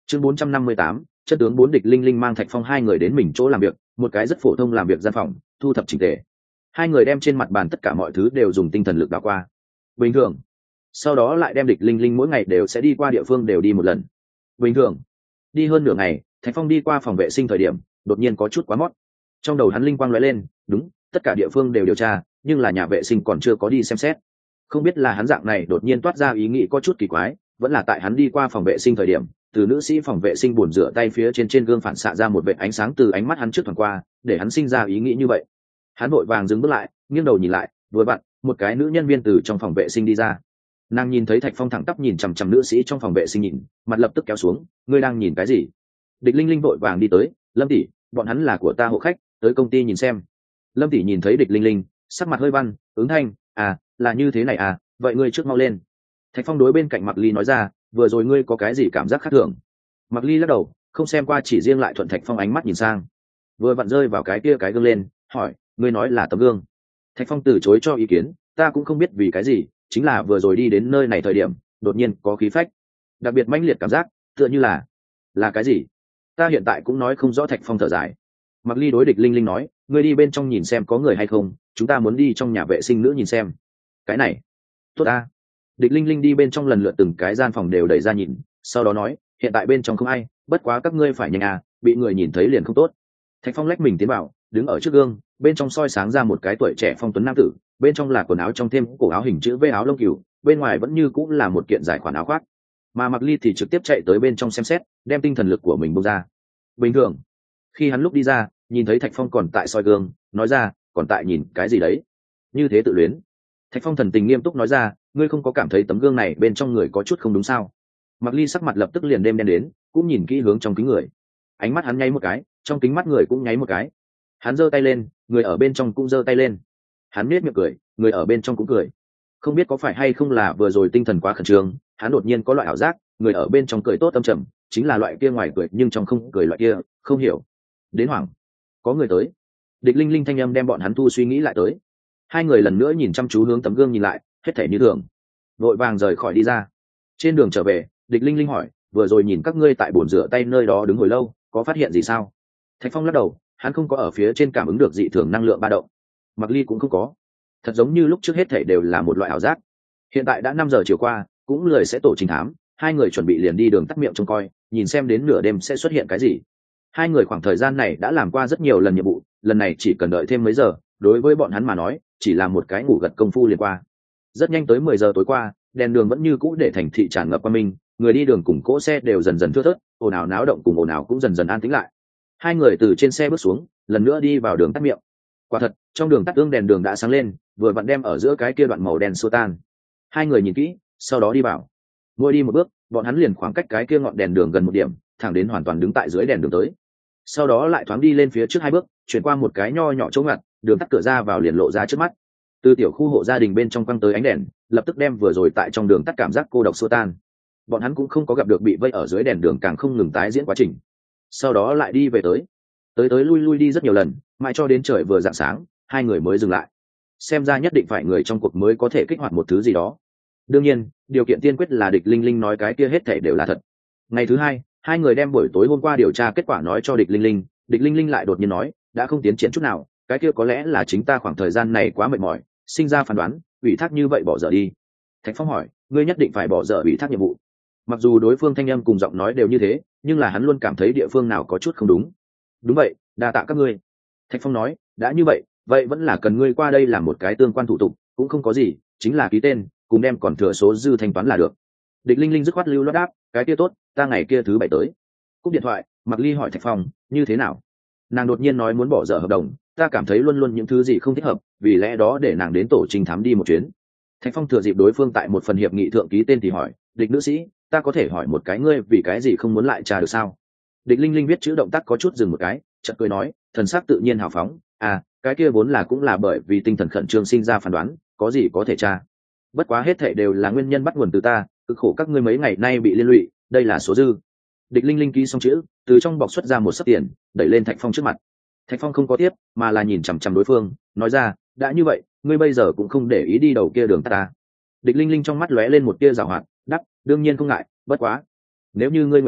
Chương 458, chất tướng 4 Địch Linh Linh mang Thạch Phong hai người đến mình chỗ làm việc, một cái rất phổ thông làm việc gian phòng, thu thập chỉnh tề. Hai người đem trên mặt bàn tất cả mọi thứ đều dùng tinh thần lực đảo qua. Bình thường. Sau đó lại đem Địch Linh Linh mỗi ngày đều sẽ đi qua địa phương đều đi một lần. Bình thường. Đi hơn nửa ngày, Thạch Phong đi qua phòng vệ sinh thời điểm, đột nhiên có chút quá mót. Trong đầu hắn linh quang lóe lên, đúng, tất cả địa phương đều điều tra, nhưng là nhà vệ sinh còn chưa có đi xem xét. Không biết là hắn dạng này đột nhiên toát ra ý nghĩ có chút kỳ quái, vẫn là tại hắn đi qua phòng vệ sinh thời điểm, từ nữ sĩ phòng vệ sinh bồn rửa tay phía trên gương phản xạ ra một vệt ánh sáng từ ánh mắt hắn trước thoáng qua, để hắn sinh ra ý nghĩ như vậy. Hắn vội vàng dừng bước lại, nghiêng đầu nhìn lại, vừa vặn một cái nữ nhân viên từ trong phòng vệ sinh đi ra. Nàng nhìn thấy Thạch Phong thẳng tắp nhìn chằm chằm nữ sĩ trong phòng vệ sinh nhìn, mặt lập tức kéo xuống. Ngươi đang nhìn cái gì? Địch Linh Linh vội vàng đi tới. Lâm tỷ, bọn hắn là của ta hộ khách, tới công ty nhìn xem. Lâm tỷ nhìn thấy Địch Linh Linh, sắc mặt hơi văn, ứng thanh, à, là như thế này à, vậy ngươi trước mau lên. Thạch Phong đối bên cạnh Mạc Ly nói ra, vừa rồi ngươi có cái gì cảm giác khác thường? Mạc Ly lắc đầu, không xem qua, chỉ riêng lại thuận Thạch Phong ánh mắt nhìn sang, vừa vặn rơi vào cái kia cái gương lên, hỏi, ngươi nói là tấm gương? Thạch Phong từ chối cho ý kiến, ta cũng không biết vì cái gì, chính là vừa rồi đi đến nơi này thời điểm, đột nhiên có khí phách, đặc biệt mãnh liệt cảm giác, tựa như là cái gì? Ta hiện tại cũng nói không rõ. Thạch Phong thở dài. Mạc Ly đối Địch Linh Linh nói, ngươi đi bên trong nhìn xem có người hay không, chúng ta muốn đi trong nhà vệ sinh nữ nhìn xem. Cái này, tốt ta. Địch Linh Linh đi bên trong lần lượt từng cái gian phòng đều đẩy ra nhìn, sau đó nói, hiện tại bên trong không ai, bất quá các ngươi phải nhanh à, bị người nhìn thấy liền không tốt. Thạch Phong lách mình tiến vào, đứng ở trước gương, bên trong soi sáng ra một cái tuổi trẻ phong tuấn nam tử, bên trong là quần áo trong thêm cổ áo hình chữ V áo lông cừu, bên ngoài vẫn như cũng là một kiện dài khoản áo khoác. Mà Mạc Ly thì trực tiếp chạy tới bên trong xem xét, đem tinh thần lực của mình bung ra. Bình thường. Khi hắn lúc đi ra, nhìn thấy Thạch Phong còn tại soi gương, nói ra, còn tại nhìn cái gì đấy? Như thế tự luyến. Thạch Phong thần tình nghiêm túc nói ra, ngươi không có cảm thấy tấm gương này bên trong người có chút không đúng sao? Mạc Ly sắc mặt lập tức liền đen đến, cũng nhìn kỹ hướng trong kính người. Ánh mắt hắn nháy một cái, trong kính mắt người cũng nháy một cái. Hắn giơ tay lên, người ở bên trong cũng giơ tay lên. Hắn nhếch miệng cười, người ở bên trong cũng cười. Không biết có phải hay không là vừa rồi tinh thần quá khẩn trương, hắn đột nhiên có loại ảo giác, người ở bên trong cười tốt tâm trầm, chính là loại kia ngoài cười nhưng trong không cười loại kia, không hiểu. Đến hoảng, có người tới. Địch Linh Linh thanh âm đem bọn hắn thu suy nghĩ lại tới. Hai người lần nữa nhìn chăm chú hướng tấm gương nhìn lại, hết thể như thường, vội vàng rời khỏi đi ra. Trên đường trở về, Địch Linh Linh hỏi, vừa rồi nhìn các ngươi tại bồn rửa tay nơi đó đứng hồi lâu, có phát hiện gì sao? Thạch Phong lắc đầu, hắn không có ở phía trên cảm ứng được dị thường năng lượng ba động. Mạc Ly cũng không có. Thật giống như lúc trước hết thể đều là một loại ảo giác. Hiện tại đã 5 giờ chiều qua, cũng lười sẽ tổ trình thám, hai người chuẩn bị liền đi đường tắt miệng trông coi, nhìn xem đến nửa đêm sẽ xuất hiện cái gì. Hai người khoảng thời gian này đã làm qua rất nhiều lần nhiệm vụ, lần này chỉ cần đợi thêm mấy giờ, đối với bọn hắn mà nói, chỉ là một cái ngủ gật công phu liền qua. Rất nhanh tới 10 giờ tối qua, đèn đường vẫn như cũ để thành thị tràn ngập qua mình, người đi đường cùng cỗ xe đều dần dần thưa thớt, ồn ào náo động cùng ồn ào cũng dần dần an tĩnh lại. Hai người từ trên xe bước xuống, lần nữa đi vào đường tắt miệng. Quả thật, trong đường tắt tương đèn đường đã sáng lên, vừa vặn đem ở giữa cái kia đoạn màu đen xua tan. Hai người nhìn kỹ, sau đó đi vào. Mỗi đi một bước, bọn hắn liền khoảng cách cái kia ngọn đèn đường gần một điểm, thẳng đến hoàn toàn đứng tại dưới đèn đường tới. Sau đó lại thoáng đi lên phía trước 2 bước, chuyển qua một cái nho nhỏ chỗ ngặt, đường tắt cửa ra vào liền lộ ra trước mắt. Từ tiểu khu hộ gia đình bên trong quăng tới ánh đèn, lập tức đem vừa rồi tại trong đường tắt cảm giác cô độc xua tan. Bọn hắn cũng không có gặp được bị vây ở dưới đèn đường càng không ngừng tái diễn quá trình. Sau đó lại đi về tới lui lui đi rất nhiều lần, mãi cho đến trời vừa rạng sáng, hai người mới dừng lại. Xem ra nhất định phải người trong cuộc mới có thể kích hoạt một thứ gì đó. Đương nhiên, điều kiện tiên quyết là Địch Linh Linh nói cái kia hết thảy đều là thật. Ngày thứ hai, hai người đem buổi tối hôm qua điều tra kết quả nói cho Địch Linh Linh. Địch Linh Linh lại đột nhiên nói, đã không tiến triển chút nào, cái kia có lẽ là chính ta khoảng thời gian này quá mệt mỏi, sinh ra phán đoán, ủy thác như vậy bỏ dở đi. Thạch Phong hỏi, ngươi nhất định phải bỏ dở ủy thác nhiệm vụ? Mặc dù đối phương thanh âm cùng giọng nói đều như thế, nhưng là hắn luôn cảm thấy địa phương nào có chút không đúng. Đúng vậy, đa tạ các ngươi. Thạch Phong nói, đã như vậy, vậy vẫn là cần ngươi qua đây làm một cái tương quan thủ tục, cũng không có gì, chính là ký tên, cùng đem còn thừa số dư thanh toán là được. Địch Linh Linh dứt khoát lưu loát đáp, cái kia tốt, ta ngày kia thứ 7 tới. Cúp điện thoại, Mạc Ly hỏi Thạch Phong, như thế nào? Nàng đột nhiên nói muốn bỏ dở hợp đồng, ta cảm thấy luôn luôn những thứ gì không thích hợp, vì lẽ đó để nàng đến tổ trình thám đi một chuyến. Thạch Phong thừa dịp đối phương tại một phần hiệp nghị thượng ký tên thì hỏi, Địch nữ sĩ, ta có thể hỏi một cái ngươi vì cái gì không muốn lại trả được sao? Địch Linh Linh viết chữ động tác có chút dừng một cái, chợt cười nói, thần sắc tự nhiên hào phóng, à, cái kia vốn là cũng là bởi vì tinh thần khẩn trương sinh ra phán đoán, có gì có thể tra. Bất quá hết thảy đều là nguyên nhân bắt nguồn từ ta, cực khổ các ngươi mấy ngày nay bị liên lụy, đây là số dư. Địch Linh Linh ký xong chữ, từ trong bọc xuất ra một sấp tiền, đẩy lên Thạch Phong trước mặt. Thạch Phong không có tiếp, mà là nhìn chằm chằm đối phương, nói ra, đã như vậy, ngươi bây giờ cũng không để ý đi đầu kia đường ta. Địch Linh Linh trong mắt lóe lên một tia giảo hoạt, đáp, đương nhiên không ngại, bất quá, nếu như ngươi nguyện ý,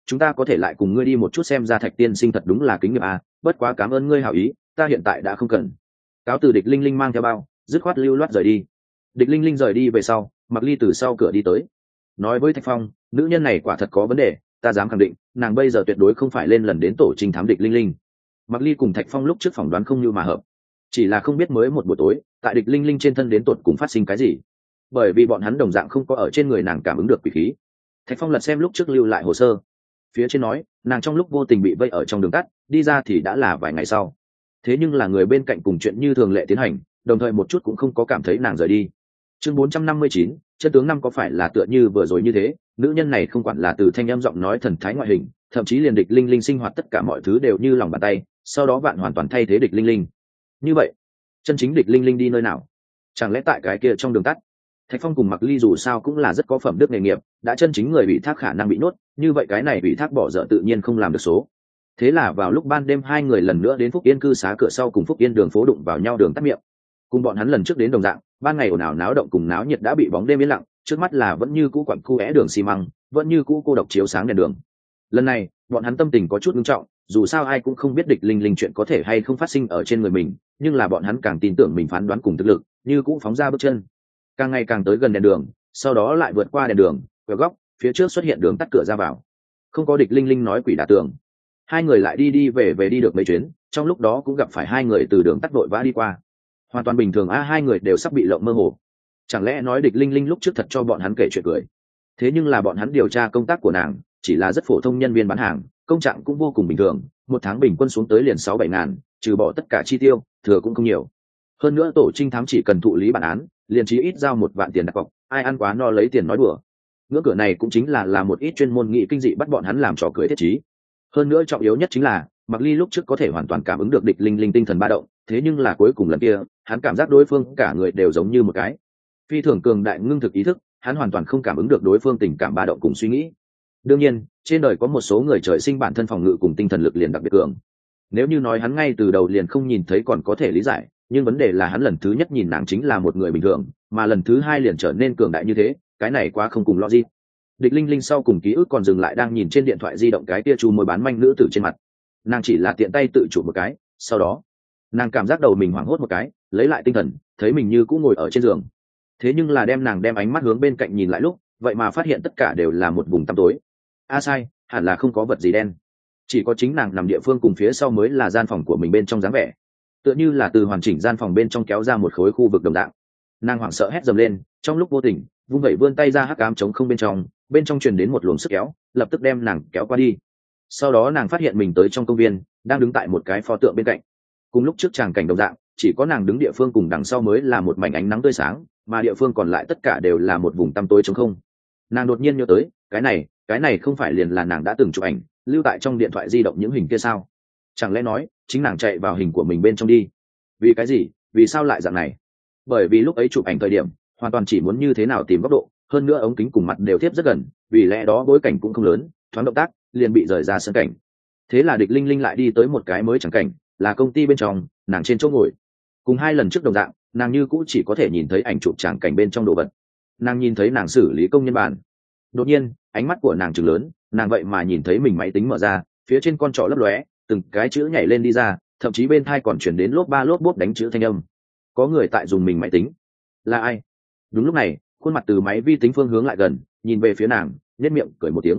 chúng ta có thể lại cùng ngươi đi một chút, xem ra Thạch tiên sinh thật đúng là kính nghiệp à, bất quá cảm ơn ngươi hảo ý, ta hiện tại đã không cần. Cáo từ Địch Linh Linh mang theo bao, dứt khoát lưu loát rời đi. Địch Linh Linh rời đi về sau, Mặc Ly từ sau cửa đi tới, nói với Thạch Phong, nữ nhân này quả thật có vấn đề, ta dám khẳng định nàng bây giờ tuyệt đối không phải lên lần đến tổ trinh thám Địch Linh Linh. Mặc Ly cùng Thạch Phong lúc trước phỏng đoán không như mà hợp, chỉ là không biết mới một buổi tối tại Địch Linh Linh trên thân đến tột cùng phát sinh cái gì, bởi vì bọn hắn đồng dạng không có ở trên người nàng cảm ứng được quỷ khí. Thạch Phong lật xem lúc trước lưu lại hồ sơ, phía trên nói nàng trong lúc vô tình bị vây ở trong đường tắt, đi ra thì đã là vài ngày sau. Thế nhưng là người bên cạnh cùng chuyện như thường lệ tiến hành, đồng thời một chút cũng không có cảm thấy nàng rời đi. Chương 459, chân tướng năm có phải là tựa như vừa rồi như thế, nữ nhân này không quản là từ thanh âm giọng nói, thần thái, ngoại hình, thậm chí liền Địch Linh Linh sinh hoạt tất cả mọi thứ đều như lòng bàn tay, sau đó bạn hoàn toàn thay thế Địch Linh Linh. Như vậy, chân chính Địch Linh Linh đi nơi nào? Chẳng lẽ tại cái kia trong đường tắt? Thạch Phong cùng Mặc Ly dù sao cũng là rất có phẩm đức nghề nghiệp, đã chân chính người bị thác khả năng bị nuốt, như vậy cái này bị thác bỏ dở tự nhiên không làm được số. Thế là vào lúc ban đêm hai người lần nữa đến Phúc Yên cư xá cửa sau cùng Phúc Yên đường phố đụng vào nhau đường tắt miệng. Cùng bọn hắn lần trước đến đồng dạng, ban ngày ồn ào náo động cùng náo nhiệt đã bị bóng đêm yên lặng, trước mắt là vẫn như cũ quặng khu é đường xi măng, vẫn như cũ cô độc chiếu sáng đèn đường. Lần này, bọn hắn tâm tình có chút nghiêm trọng, dù sao ai cũng không biết Địch Linh Linh chuyện có thể hay không phát sinh ở trên người mình, nhưng là bọn hắn càng tin tưởng mình phán đoán cùng thực lực, như cũ phóng ra bước chân. Càng ngày càng tới gần đèn đường, sau đó lại vượt qua đèn đường, ở góc phía trước xuất hiện đường tắt cửa ra vào. Không có Địch Linh Linh nói quỷ đả tường. Hai người lại đi về đi được mấy chuyến, trong lúc đó cũng gặp phải hai người từ đường tắt vội vã đi qua. Hoàn toàn bình thường, hai người đều sắp bị lộng mơ hồ. Chẳng lẽ nói Địch Linh Linh lúc trước thật cho bọn hắn kể chuyện cười? Thế nhưng là bọn hắn điều tra công tác của nàng chỉ là rất phổ thông nhân viên bán hàng, công trạng cũng vô cùng bình thường, một tháng bình quân xuống tới liền 6-7 ngàn, trừ bỏ tất cả chi tiêu, thừa cũng không nhiều. Hơn nữa tổ trinh thám chỉ cần thụ lý bản án, liền chí ít giao 1 vạn tiền đặt cọc, ai ăn quá no lấy tiền nói đùa. Ngưỡng cửa này cũng chính là một ít chuyên môn nghị kinh dị bắt bọn hắn làm trò cười thiết trí. Hơn nữa trọng yếu nhất chính là Mặc Ly lúc trước có thể hoàn toàn cảm ứng được Địch Linh Linh tinh thần ba động, thế nhưng là cuối cùng lần kia, hắn cảm giác đối phương cả người đều giống như một cái phi thường cường đại ngưng thực ý thức, hắn hoàn toàn không cảm ứng được đối phương tình cảm ba động cùng suy nghĩ. Đương nhiên, trên đời có một số người trời sinh bản thân phòng ngự cùng tinh thần lực liền đặc biệt cường. Nếu như nói hắn ngay từ đầu liền không nhìn thấy còn có thể lý giải, nhưng vấn đề là hắn lần thứ nhất nhìn nàng chính là một người bình thường, mà lần thứ hai liền trở nên cường đại như thế, cái này quá không cùng logic. Địch Linh Linh sau cùng ký ức còn dừng lại đang nhìn trên điện thoại di động cái tia chu môi bán manh nữ tử trên mặt. Nàng chỉ là tiện tay tự chụp một cái, sau đó nàng cảm giác đầu mình hoảng hốt một cái, lấy lại tinh thần, thấy mình như cũ ngồi ở trên giường. Thế nhưng là nàng đem ánh mắt hướng bên cạnh nhìn lại lúc, vậy mà phát hiện tất cả đều là một vùng tăm tối. Sai, hẳn là không có vật gì đen, chỉ có chính nàng nằm địa phương cùng phía sau mới là gian phòng của mình bên trong dáng vẻ, tựa như là từ hoàn chỉnh gian phòng bên trong kéo ra một khối khu vực đồng dạng. Nàng hoảng sợ hét dầm lên, trong lúc vô tình vung vẩy vươn tay ra hắc ám chống không bên trong truyền đến một luồng sức kéo, lập tức đem nàng kéo qua đi. Sau đó nàng phát hiện mình tới trong công viên, đang đứng tại một cái pho tượng bên cạnh. Cùng lúc trước tràng cảnh đồng dạng, chỉ có nàng đứng địa phương cùng đằng sau mới là một mảnh ánh nắng tươi sáng, mà địa phương còn lại tất cả đều là một vùng tăm tối trống không. Nàng đột nhiên nhớ tới, cái này không phải liền là nàng đã từng chụp ảnh lưu tại trong điện thoại di động những hình kia sao? Chẳng lẽ nói chính nàng chạy vào hình của mình bên trong đi? Vì cái gì? Vì sao lại dạng này? Bởi vì lúc ấy chụp ảnh thời điểm hoàn toàn chỉ muốn như thế nào tìm góc độ, hơn nữa ống kính cùng mặt đều tiếp rất gần, vì lẽ đó bối cảnh cũng không lớn, thoáng động tác liền bị rời ra sân cảnh. Thế là Địch Linh Linh lại đi tới một cái mới chẳng cảnh, là công ty bên trong, nàng trên chỗ ngồi. Cùng 2 lần trước đồng dạng, nàng như cũ chỉ có thể nhìn thấy ảnh chụp tràng cảnh bên trong đồ vật. Nàng nhìn thấy nàng xử lý công nhân bàn. Đột nhiên, ánh mắt của nàng trừng lớn, nàng vậy mà nhìn thấy mình máy tính mở ra, phía trên con trỏ lấp lóe, từng cái chữ nhảy lên đi ra, thậm chí bên tai còn chuyển đến lốp ba lốp bốp đánh chữ thanh âm. Có người tại dùng mình máy tính. Là ai? Đúng lúc này, khuôn mặt từ máy vi tính phương hướng lại gần, nhìn về phía nàng, nhếch miệng cười một tiếng.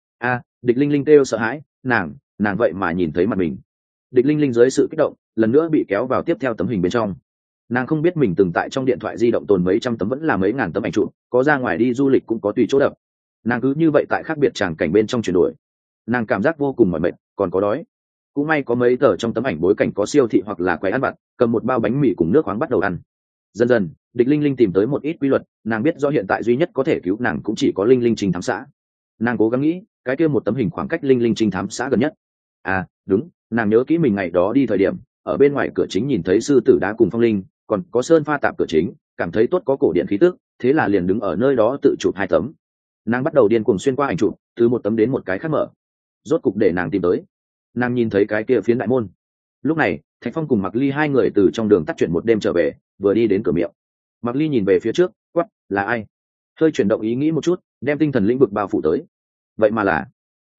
Địch Linh Linh kêu sợ hãi, nàng vậy mà nhìn thấy mặt mình. Địch Linh Linh dưới sự kích động, lần nữa bị kéo vào tiếp theo tấm hình bên trong. Nàng không biết mình từng tại trong điện thoại di động tồn mấy trăm tấm vẫn là mấy ngàn tấm ảnh chụp, có ra ngoài đi du lịch cũng có tùy chỗ đập. Nàng cứ như vậy tại khác biệt tràng cảnh bên trong chuyển đổi. Nàng cảm giác vô cùng mỏi mệt, còn có đói. Cũng may có mấy tờ trong tấm ảnh bối cảnh có siêu thị hoặc là quầy ăn vặt, cầm một bao bánh mì cùng nước khoáng bắt đầu ăn. Dần dần, Địch Linh Linh tìm tới một ít quy luật, nàng biết rõ hiện tại duy nhất có thể cứu nàng cũng chỉ có Linh Linh Trinh thám xã. Nàng cố gắng nghĩ, cái kia một tấm hình khoảng cách Linh Linh Trinh thám xã gần nhất. Đúng, nàng nhớ kỹ mình ngày đó đi thời điểm, ở bên ngoài cửa chính nhìn thấy sư tử đá cùng phong linh, còn có sơn pha tạp cửa chính, cảm thấy tốt có cổ điện khí tức, thế là liền đứng ở nơi đó tự chụp 2 tấm. Nàng bắt đầu điên cuồng xuyên qua ảnh chụp, từ một tấm đến một cái khác mở. Rốt cục để nàng tìm tới, nàng nhìn thấy cái kia phiến đại môn. Lúc này, Thạch Phong cùng Mặc Ly 2 người từ trong đường tắt chuyển một đêm trở về, vừa đi đến cửa miệng. Mặc Ly nhìn về phía trước, quát, là ai? Hơi chuyển động ý nghĩ một chút, đem tinh thần lĩnh vực bao phủ tới. Vậy mà là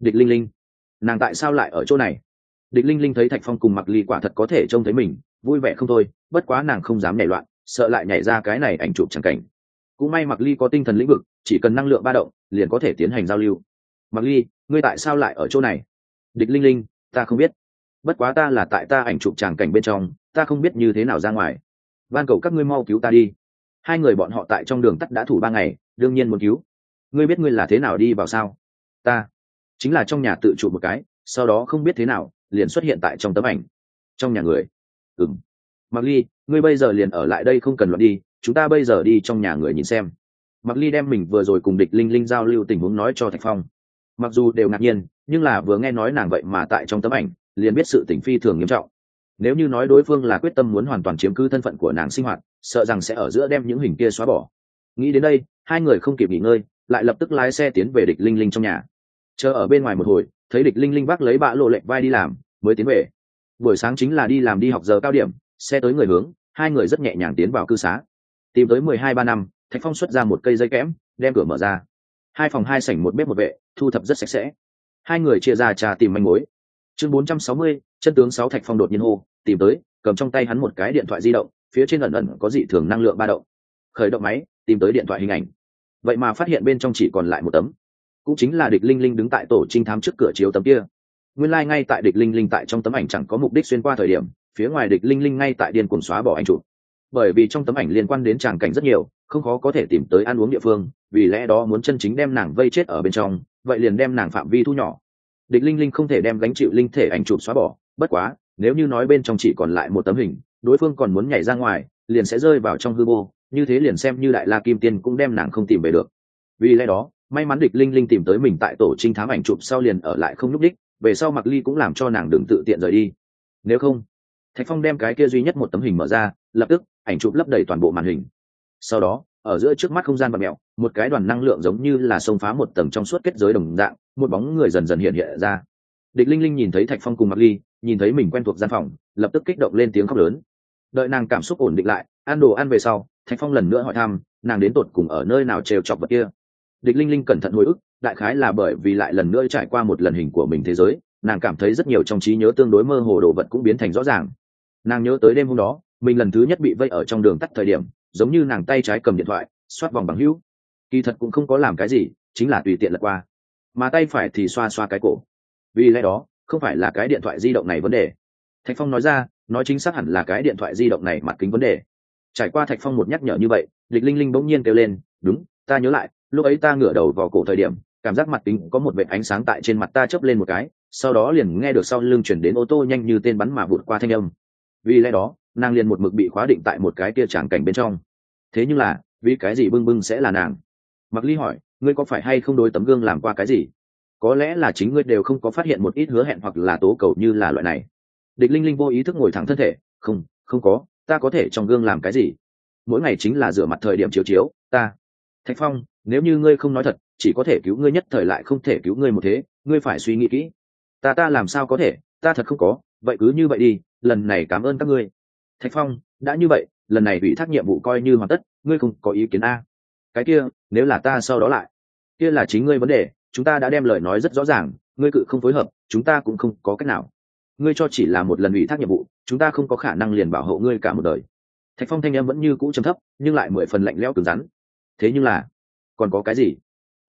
Địch linh linh, nàng tại sao lại ở chỗ này? Địch linh linh thấy Thạch Phong cùng Mặc Ly quả thật có thể trông thấy mình, vui vẻ không thôi, bất quá nàng không dám nhảy loạn, sợ lại nhảy ra cái này ảnh chụp chẳng cảnh. Cũng may Mặc Ly có tinh thần lĩnh vực, chỉ cần năng lượng ba động liền có thể tiến hành giao lưu. Mặc Ly, ngươi tại sao lại ở chỗ này? Địch linh linh, ta không biết, bất quá ta là tại ta ảnh chụp tràng cảnh bên trong, ta không biết như thế nào ra ngoài, van cầu các ngươi mau cứu ta đi. Hai người bọn họ tại trong đường tắt đã thủ 3 ngày, đương nhiên muốn cứu. Ngươi biết ngươi là thế nào đi vào sao? Ta chính là trong nhà tự chụp một cái, sau đó không biết thế nào liền xuất hiện tại trong tấm ảnh. Trong nhà người? Ừm. Mặc Ly, ngươi bây giờ liền ở lại đây, không cần loạn đi, chúng ta bây giờ đi trong nhà người nhìn xem. Mặc Ly đem mình vừa rồi cùng Địch linh linh giao lưu tình huống nói cho Thạch Phong. Mặc dù đều ngạc nhiên, nhưng là vừa nghe nói nàng vậy mà tại trong tấm ảnh, liền biết sự tình phi thường nghiêm trọng. Nếu như nói đối phương là quyết tâm muốn hoàn toàn chiếm cứ thân phận của nàng sinh hoạt, sợ rằng sẽ ở giữa đem những hình kia xóa bỏ. Nghĩ đến đây, hai người không kịp nghỉ ngơi, lại lập tức lái xe tiến về Địch linh linh trong nhà. Chờ ở bên ngoài một hồi, thấy Địch linh linh vác lấy bạ lộ lệnh vai đi làm, mới tiến về. Buổi sáng chính là đi làm đi học giờ cao điểm, xe tới người hướng, hai người rất nhẹ nhàng tiến vào cư xá. Tìm tới 12-3 năm, Thạch Phong xuất ra một cây dây kẽm, đem cửa mở ra. 2 phòng 2 sảnh một bếp một vệ, thu thập rất sạch sẽ. Hai người chia ra trà tìm manh mối. Chương 460, chân tướng 6. Thạch Phong đột nhiên hô, tìm tới, cầm trong tay hắn một cái điện thoại di động, phía trên ẩn ẩn có dị thường năng lượng ba động. Khởi động máy, tìm tới điện thoại hình ảnh. Vậy mà phát hiện bên trong chỉ còn lại một tấm, cũng chính là Địch linh linh đứng tại tổ trinh thám trước cửa chiếu tấm kia. Nguyên lai ngay tại Địch linh linh tại trong tấm ảnh chẳng có mục đích xuyên qua thời điểm, phía ngoài Địch linh linh ngay tại điên cuồng xóa bỏ ảnh chụp. Bởi vì trong tấm ảnh liên quan đến tràng cảnh rất nhiều, không khó có thể tìm tới ăn uống địa phương, vì lẽ đó muốn chân chính đem nàng vây chết ở bên trong, vậy liền đem nàng phạm vi thu nhỏ. Địch linh linh không thể đem gánh chịu linh thể ảnh chụp xóa bỏ, bất quá nếu như nói bên trong chỉ còn lại một tấm hình, đối phương còn muốn nhảy ra ngoài, liền sẽ rơi vào trong hư vô, như thế liền xem như Đại La Kim Tiên cũng đem nàng không tìm về được. Vì lẽ đó may mắn Địch linh linh tìm tới mình tại tổ trinh thám ảnh chụp sau liền ở lại không lúc đích, về sau Mặc Ly cũng làm cho nàng đừng tự tiện rời đi. Nếu không, Thạch Phong đem cái kia duy nhất một tấm hình mở ra, lập tức ảnh chụp lấp đầy toàn bộ màn hình. Sau đó ở giữa trước mắt không gian bạt mẹo, một cái đoàn năng lượng giống như là xông phá một tầng trong suốt kết giới đồng dạng, một bóng người dần dần hiện hiện ra. Địch linh linh nhìn thấy Thạch Phong cùng Mặc Ly, nhìn thấy mình quen thuộc gian phòng, lập tức kích động lên tiếng khóc lớn. Đợi nàng cảm xúc ổn định lại, ăn đồ ăn về sau, Thạch Phong lần nữa hỏi thăm nàng đến tột cùng ở nơi nào trêu chọc vật kia. Địch linh linh cẩn thận hồi ức, đại khái là bởi vì lại lần nữa trải qua một lần hình của mình thế giới, nàng cảm thấy rất nhiều trong trí nhớ tương đối mơ hồ đồ vật cũng biến thành rõ ràng. Nàng nhớ tới đêm hôm đó mình lần thứ nhất bị vây ở trong đường tắt thời điểm, giống như nàng tay trái cầm điện thoại xoát vòng bằng hữu, kỳ thật cũng không có làm cái gì, chính là tùy tiện lật qua, mà tay phải thì xoa xoa cái cổ. Vì lẽ đó không phải là cái điện thoại di động này vấn đề. Thạch Phong nói ra, nói chính xác hẳn là cái điện thoại di động này mặt kính vấn đề. Trải qua Thạch Phong một nhắc nhở như vậy, Địch linh linh bỗng nhiên kêu lên, đúng, ta nhớ lại, lúc ấy ta ngửa đầu vào cổ thời điểm, cảm giác mặt kính có một vệt ánh sáng tại trên mặt ta chớp lên một cái, sau đó liền nghe được sau lưng chuyển đến ô tô nhanh như tên bắn mà vụt qua thanh âm. Vì lẽ đó nàng liền một mực bị khóa định tại một cái kia tràng cảnh bên trong. Thế nhưng là vì cái gì bưng bưng sẽ là nàng? Mặc Ly hỏi, ngươi có phải hay không đối tấm gương làm qua cái gì? Có lẽ là chính ngươi đều không có phát hiện một ít hứa hẹn hoặc là tố cầu như là loại này. Địch linh linh vô ý thức ngồi thẳng thân thể, không có, ta có thể trong gương làm cái gì? Mỗi ngày chính là rửa mặt thời điểm chiếu chiếu, ta. Thạch Phong, nếu như ngươi không nói thật, chỉ có thể cứu ngươi nhất thời lại không thể cứu ngươi một thế, ngươi phải suy nghĩ kỹ. Ta làm sao có thể, ta thật không có, vậy cứ như vậy đi, lần này cảm ơn các ngươi. Thạch Phong, đã như vậy, lần này ủy thác nhiệm vụ coi như hoàn tất, ngươi không có ý kiến a? Cái kia, nếu là ta sau đó lại, kia là chính ngươi vấn đề, chúng ta đã đem lời nói rất rõ ràng, ngươi cự không phối hợp, chúng ta cũng không có cách nào. Ngươi cho chỉ là một lần ủy thác nhiệm vụ, chúng ta không có khả năng liền bảo hộ ngươi cả một đời. Thạch Phong thanh em vẫn như cũ trầm thấp, nhưng lại 10 phần lạnh lẽo cứng rắn. Thế nhưng là, còn có cái gì?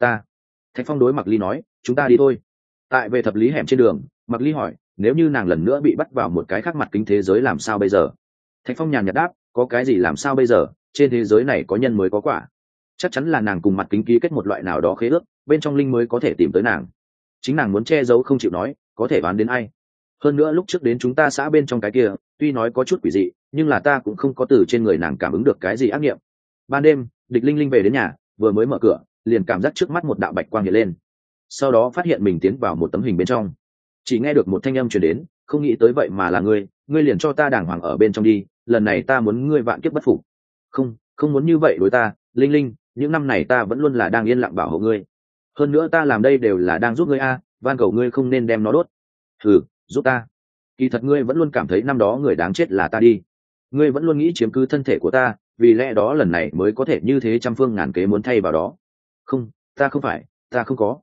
Thạch Phong đối Mặc Ly nói, chúng ta đi thôi. Tại về thập lý hẻm trên đường, Mặc Ly hỏi, nếu như nàng lần nữa bị bắt vào một cái khác mặt kính thế giới làm sao bây giờ? Thạch Phong nhàn nhạt đáp, có cái gì làm sao bây giờ, trên thế giới này có nhân mới có quả. Chắc chắn là nàng cùng mặt kính ký kết một loại nào đó khế ước, bên trong linh mới có thể tìm tới nàng. Chính nàng muốn che giấu không chịu nói, có thể đoán đến ai. Hơn nữa lúc trước đến chúng ta xã bên trong cái kia, tuy nói có chút quỷ dị, nhưng là ta cũng không có từ trên người nàng cảm ứng được cái gì ác nghiệm. Ban đêm, Địch linh linh về đến nhà, vừa mới mở cửa, liền cảm giác trước mắt một đạo bạch quang hiện lên. Sau đó phát hiện mình tiến vào một tấm hình bên trong. Chỉ nghe được một thanh âm truyền đến, không nghĩ tới vậy mà là ngươi liền cho ta đàng hoàng ở bên trong đi, lần này ta muốn ngươi vạn kiếp bất phục. Không muốn như vậy đối ta, linh linh, những năm này ta vẫn luôn là đang yên lặng bảo hộ ngươi. Hơn nữa ta làm đây đều là đang giúp ngươi a, van cầu ngươi không nên đem nó đốt. Giúp ta? Kỳ thật ngươi vẫn luôn cảm thấy năm đó người đáng chết là ta đi. Ngươi vẫn luôn nghĩ chiếm cứ thân thể của ta, vì lẽ đó lần này mới có thể như thế trăm phương ngàn kế muốn thay vào đó. Không, ta không phải, ta không có.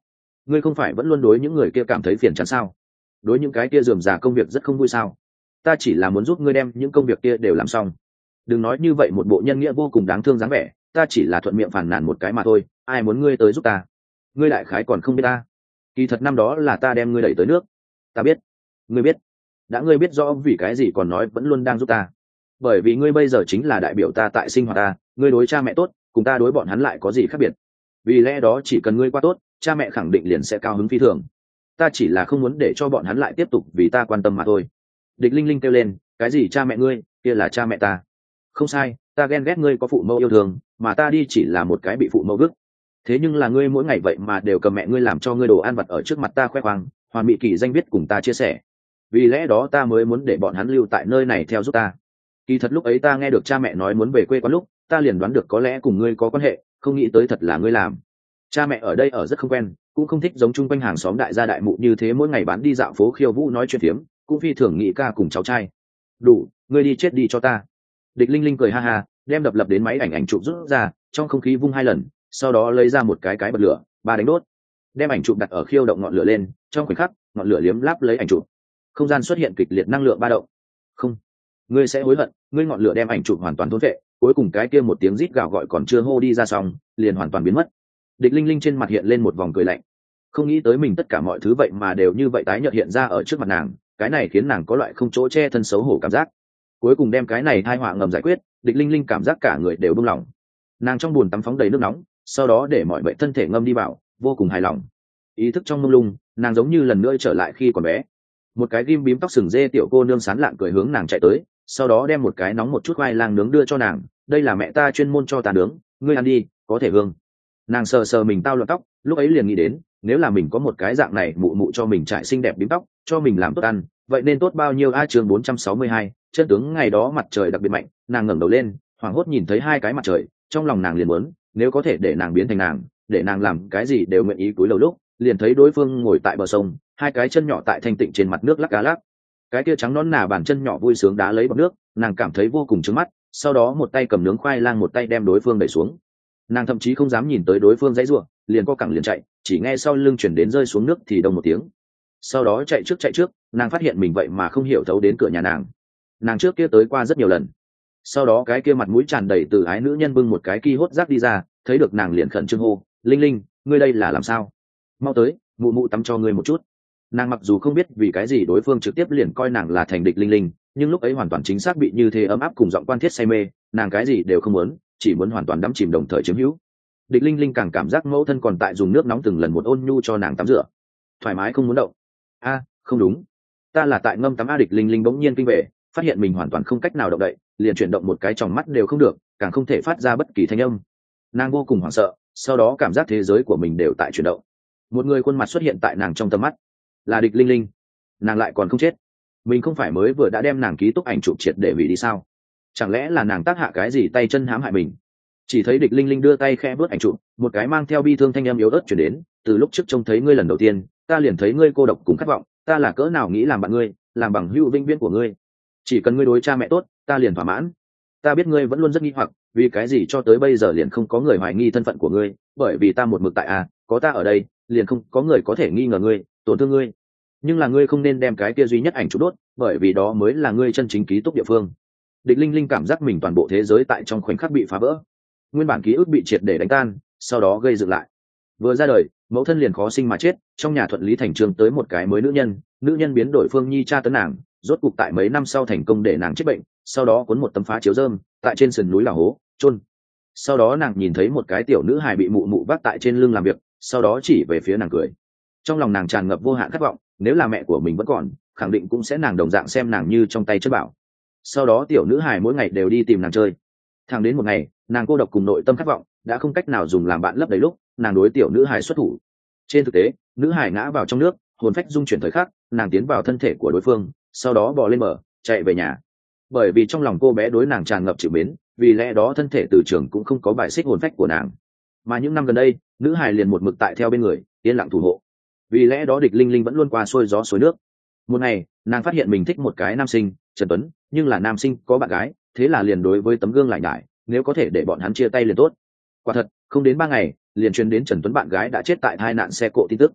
ngươi không phải vẫn luôn đối những người kia cảm thấy phiền chán sao? Đối những cái kia rườm rà công việc rất không vui sao? Ta chỉ là muốn giúp ngươi đem những công việc kia đều làm xong. Đừng nói như vậy một bộ nhân nghĩa vô cùng đáng thương dáng vẻ, ta chỉ là thuận miệng phàn nàn một cái mà thôi, ai muốn ngươi tới giúp ta? Ngươi đại khái còn không biết ta. Kỳ thật năm đó là ta đem ngươi đẩy tới nước. Ta biết. Ngươi biết. Đã ngươi biết rõ vì cái gì còn nói vẫn luôn đang giúp ta. Bởi vì ngươi bây giờ chính là đại biểu ta tại sinh hoạt ta, ngươi đối cha mẹ tốt, cùng ta đối bọn hắn lại có gì khác biệt? Vì lẽ đó chỉ cần ngươi qua tốt, cha mẹ khẳng định liền sẽ cao hứng phi thường. Ta chỉ là không muốn để cho bọn hắn lại tiếp tục vì ta quan tâm mà thôi. Địch Linh Linh kêu lên, cái gì cha mẹ ngươi, kia là cha mẹ ta. Không sai, ta ghen ghét ngươi có phụ mẫu yêu thương, mà ta đi chỉ là một cái bị phụ mẫu vứt. Thế nhưng là ngươi mỗi ngày vậy mà đều cầm mẹ ngươi làm cho ngươi đồ ăn vặt ở trước mặt ta khoe khoang, hoàn mỹ kỳ danh biết cùng ta chia sẻ. Vì lẽ đó ta mới muốn để bọn hắn lưu tại nơi này theo giúp ta. Kỳ thật lúc ấy ta nghe được cha mẹ nói muốn về quê quán lúc, ta liền đoán được có lẽ cùng ngươi có quan hệ, không nghĩ tới thật là ngươi làm. Cha mẹ ở đây ở rất không quen, cũng không thích giống chung quanh hàng xóm đại gia đại mụ như thế mỗi ngày bán đi dạo phố khiêu vũ nói chuyện phiếm, cũng phi thường nghĩ ca cùng cháu trai. Đủ, ngươi đi chết đi cho ta. Địch Linh Linh cười ha ha, đem đập lập đến máy ảnh chụp rút ra, trong không khí vung 2 lần, sau đó lấy ra một cái bật lửa, ba đánh đốt, đem ảnh chụp đặt ở khiêu động ngọn lửa lên, trong khoảnh khắc ngọn lửa liếm láp lấy ảnh chụp, không gian xuất hiện kịch liệt năng lượng ba động. Không, ngươi sẽ hối hận. Ngươi ngọn lửa đem ảnh chụp hoàn toàn thôn vệ, cuối cùng cái kia một tiếng rít gào gọi còn chưa hô đi ra xong, liền hoàn toàn biến mất. Địch Linh Linh trên mặt hiện lên một vòng cười lạnh, không nghĩ tới mình tất cả mọi thứ vậy mà đều như vậy tái nhợt hiện ra ở trước mặt nàng, cái này khiến nàng có loại không chỗ che thân xấu hổ cảm giác. Cuối cùng đem cái này tai họa ngầm giải quyết, Địch Linh Linh cảm giác cả người đều buông lỏng. Nàng trong bùn tắm phóng đầy nước nóng, sau đó để mọi bệnh thân thể ngâm đi vào, vô cùng hài lòng. Ý thức trong mông lung, nàng giống như lần nữa trở lại khi còn bé. Một cái ghim bím tóc sừng dê tiểu cô nương sán lạng cười hướng nàng chạy tới, sau đó đem một cái nóng một chút khoai lang nướng đưa cho nàng. Đây là mẹ ta chuyên môn cho ta nướng, ngươi ăn đi, có thể hương. Nàng sờ sờ mình tao loạn tóc, lúc ấy liền nghĩ đến, nếu là mình có một cái dạng này mụ mụ cho mình trải xinh đẹp bím tóc, cho mình làm tốt ăn, vậy nên tốt bao nhiêu. Chương 462, chân tướng ngày đó mặt trời đặc biệt mạnh, nàng ngẩng đầu lên, hoảng hốt nhìn thấy 2 cái mặt trời, trong lòng nàng liền muốn, nếu có thể để nàng biến thành nàng, để nàng làm cái gì đều nguyện ý. Cúi đầu lúc, liền thấy đối phương ngồi tại bờ sông, 2 cái chân nhỏ tại thanh tịnh trên mặt nước lắc cá lắc. Cái kia trắng nõn nà bàn chân nhỏ vui sướng đá lấy bọt nước, nàng cảm thấy vô cùng chướng mắt, sau đó một tay cầm nướng khoai lang, một tay đem đối phương đẩy xuống. Nàng thậm chí không dám nhìn tới đối phương dãy rủa, liền co cẳng liền chạy, chỉ nghe sau lưng chuyển đến rơi xuống nước thì đông một tiếng. Sau đó chạy trước, nàng phát hiện mình vậy mà không hiểu thấu đến cửa nhà nàng trước kia tới qua rất nhiều lần. Sau đó cái kia mặt mũi tràn đầy từ ái nữ nhân bưng một cái ki hốt rác đi ra, thấy được nàng liền khẩn trương hô, Linh Linh, ngươi đây là làm sao? Mau tới, mụ mụ tắm cho ngươi một chút. Nàng mặc dù không biết vì cái gì đối phương trực tiếp liền coi nàng là thành địch Linh Linh, nhưng lúc ấy hoàn toàn chính xác bị như thế ấm áp cùng giọng quan thiết say mê, nàng cái gì đều không muốn, chỉ muốn hoàn toàn đắm chìm đồng thời chiếm hữu. Địch Linh Linh càng cảm giác mẫu thân còn tại dùng nước nóng từng lần một ôn nhu cho nàng tắm rửa, thoải mái không muốn động. Không đúng, ta là tại ngâm tắm. Địch Linh Linh bỗng nhiên kinh về, phát hiện mình hoàn toàn không cách nào động đậy, liền chuyển động một cái tròng mắt đều không được, càng không thể phát ra bất kỳ thanh âm. Nàng vô cùng hoảng sợ, sau đó cảm giác thế giới của mình đều tại chuyển động. Một người khuôn mặt xuất hiện tại nàng trong tầm mắt, là Địch Linh Linh. Nàng lại còn không chết. Mình không phải mới vừa đã đem nàng ký túc ảnh chụp triệt để hủy đi sao? Chẳng lẽ là nàng tác hạ cái gì tay chân hãm hại mình? Chỉ thấy Địch Linh Linh đưa tay khẽ vớt ảnh chụp, một cái mang theo bi thương thanh âm yếu ớt chuyển đến, từ lúc trước trông thấy ngươi lần đầu tiên, ta liền thấy ngươi cô độc cùng khát vọng, ta là cỡ nào nghĩ làm bạn ngươi, làm bằng hữu vĩnh viễn của ngươi. Chỉ cần ngươi đối cha mẹ tốt, ta liền thỏa mãn. Ta biết ngươi vẫn luôn rất nghi hoặc, vì cái gì cho tới bây giờ liền không có người hoài nghi thân phận của ngươi, bởi vì ta một mực tại có ta ở đây, liền không có người có thể nghi ngờ ngươi, tổn thương ngươi. Nhưng là ngươi không nên đem cái kia duy nhất ảnh chụp đốt, bởi vì đó mới là ngươi chân chính ký túc địa phương. Địch Linh Linh cảm giác mình toàn bộ thế giới tại trong khoảnh khắc bị phá vỡ, nguyên bản ký ức bị triệt để đánh tan, sau đó gây dựng lại. Vừa ra đời, mẫu thân liền khó sinh mà chết, trong nhà thuận lý thành trương tới một cái mới nữ nhân biến đổi Phương Nhi tra tấn nàng, rốt cục tại mấy năm sau thành công để nàng chết bệnh, sau đó cuốn một tấm phá chiếu rơm tại trên sườn núi là hố chôn. Sau đó nàng nhìn thấy một cái tiểu nữ hài bị mụ mụ vác tại trên lưng làm việc, sau đó chỉ về phía nàng cười. Trong lòng nàng tràn ngập vô hạn khát vọng, nếu là mẹ của mình vẫn còn, khẳng định cũng sẽ nàng đồng dạng xem nàng như trong tay chất bảo. Sau đó tiểu nữ hài mỗi ngày đều đi tìm nàng chơi. Thẳng đến một ngày, nàng cô độc cùng nội tâm khát vọng đã không cách nào dùng làm bạn lấp đầy lúc, nàng đối tiểu nữ hài xuất thủ. Trên thực tế, nữ hài ngã vào trong nước, hồn phách dung chuyển thời khắc, nàng tiến vào thân thể của đối phương, sau đó bò lên bờ, chạy về nhà. Bởi vì trong lòng cô bé đối nàng tràn ngập chịu mến, vì lẽ đó thân thể từ trường cũng không có bài xích hồn phách của nàng. Mà những năm gần đây, nữ hài liền một mực tại theo bên người, yên lặng thủ hộ. Vì lẽ đó Địch Linh Linh vẫn luôn qua xuôi gió suối nước. Một ngày, nàng phát hiện mình thích một cái nam sinh, Trần Tuấn, nhưng là nam sinh có bạn gái, thế là liền đối với tấm gương lại nhải, nếu có thể để bọn hắn chia tay liền tốt. Quả thật, không đến 3 ngày, liền truyền đến Trần Tuấn bạn gái đã chết tại tai nạn xe cộ tin tức.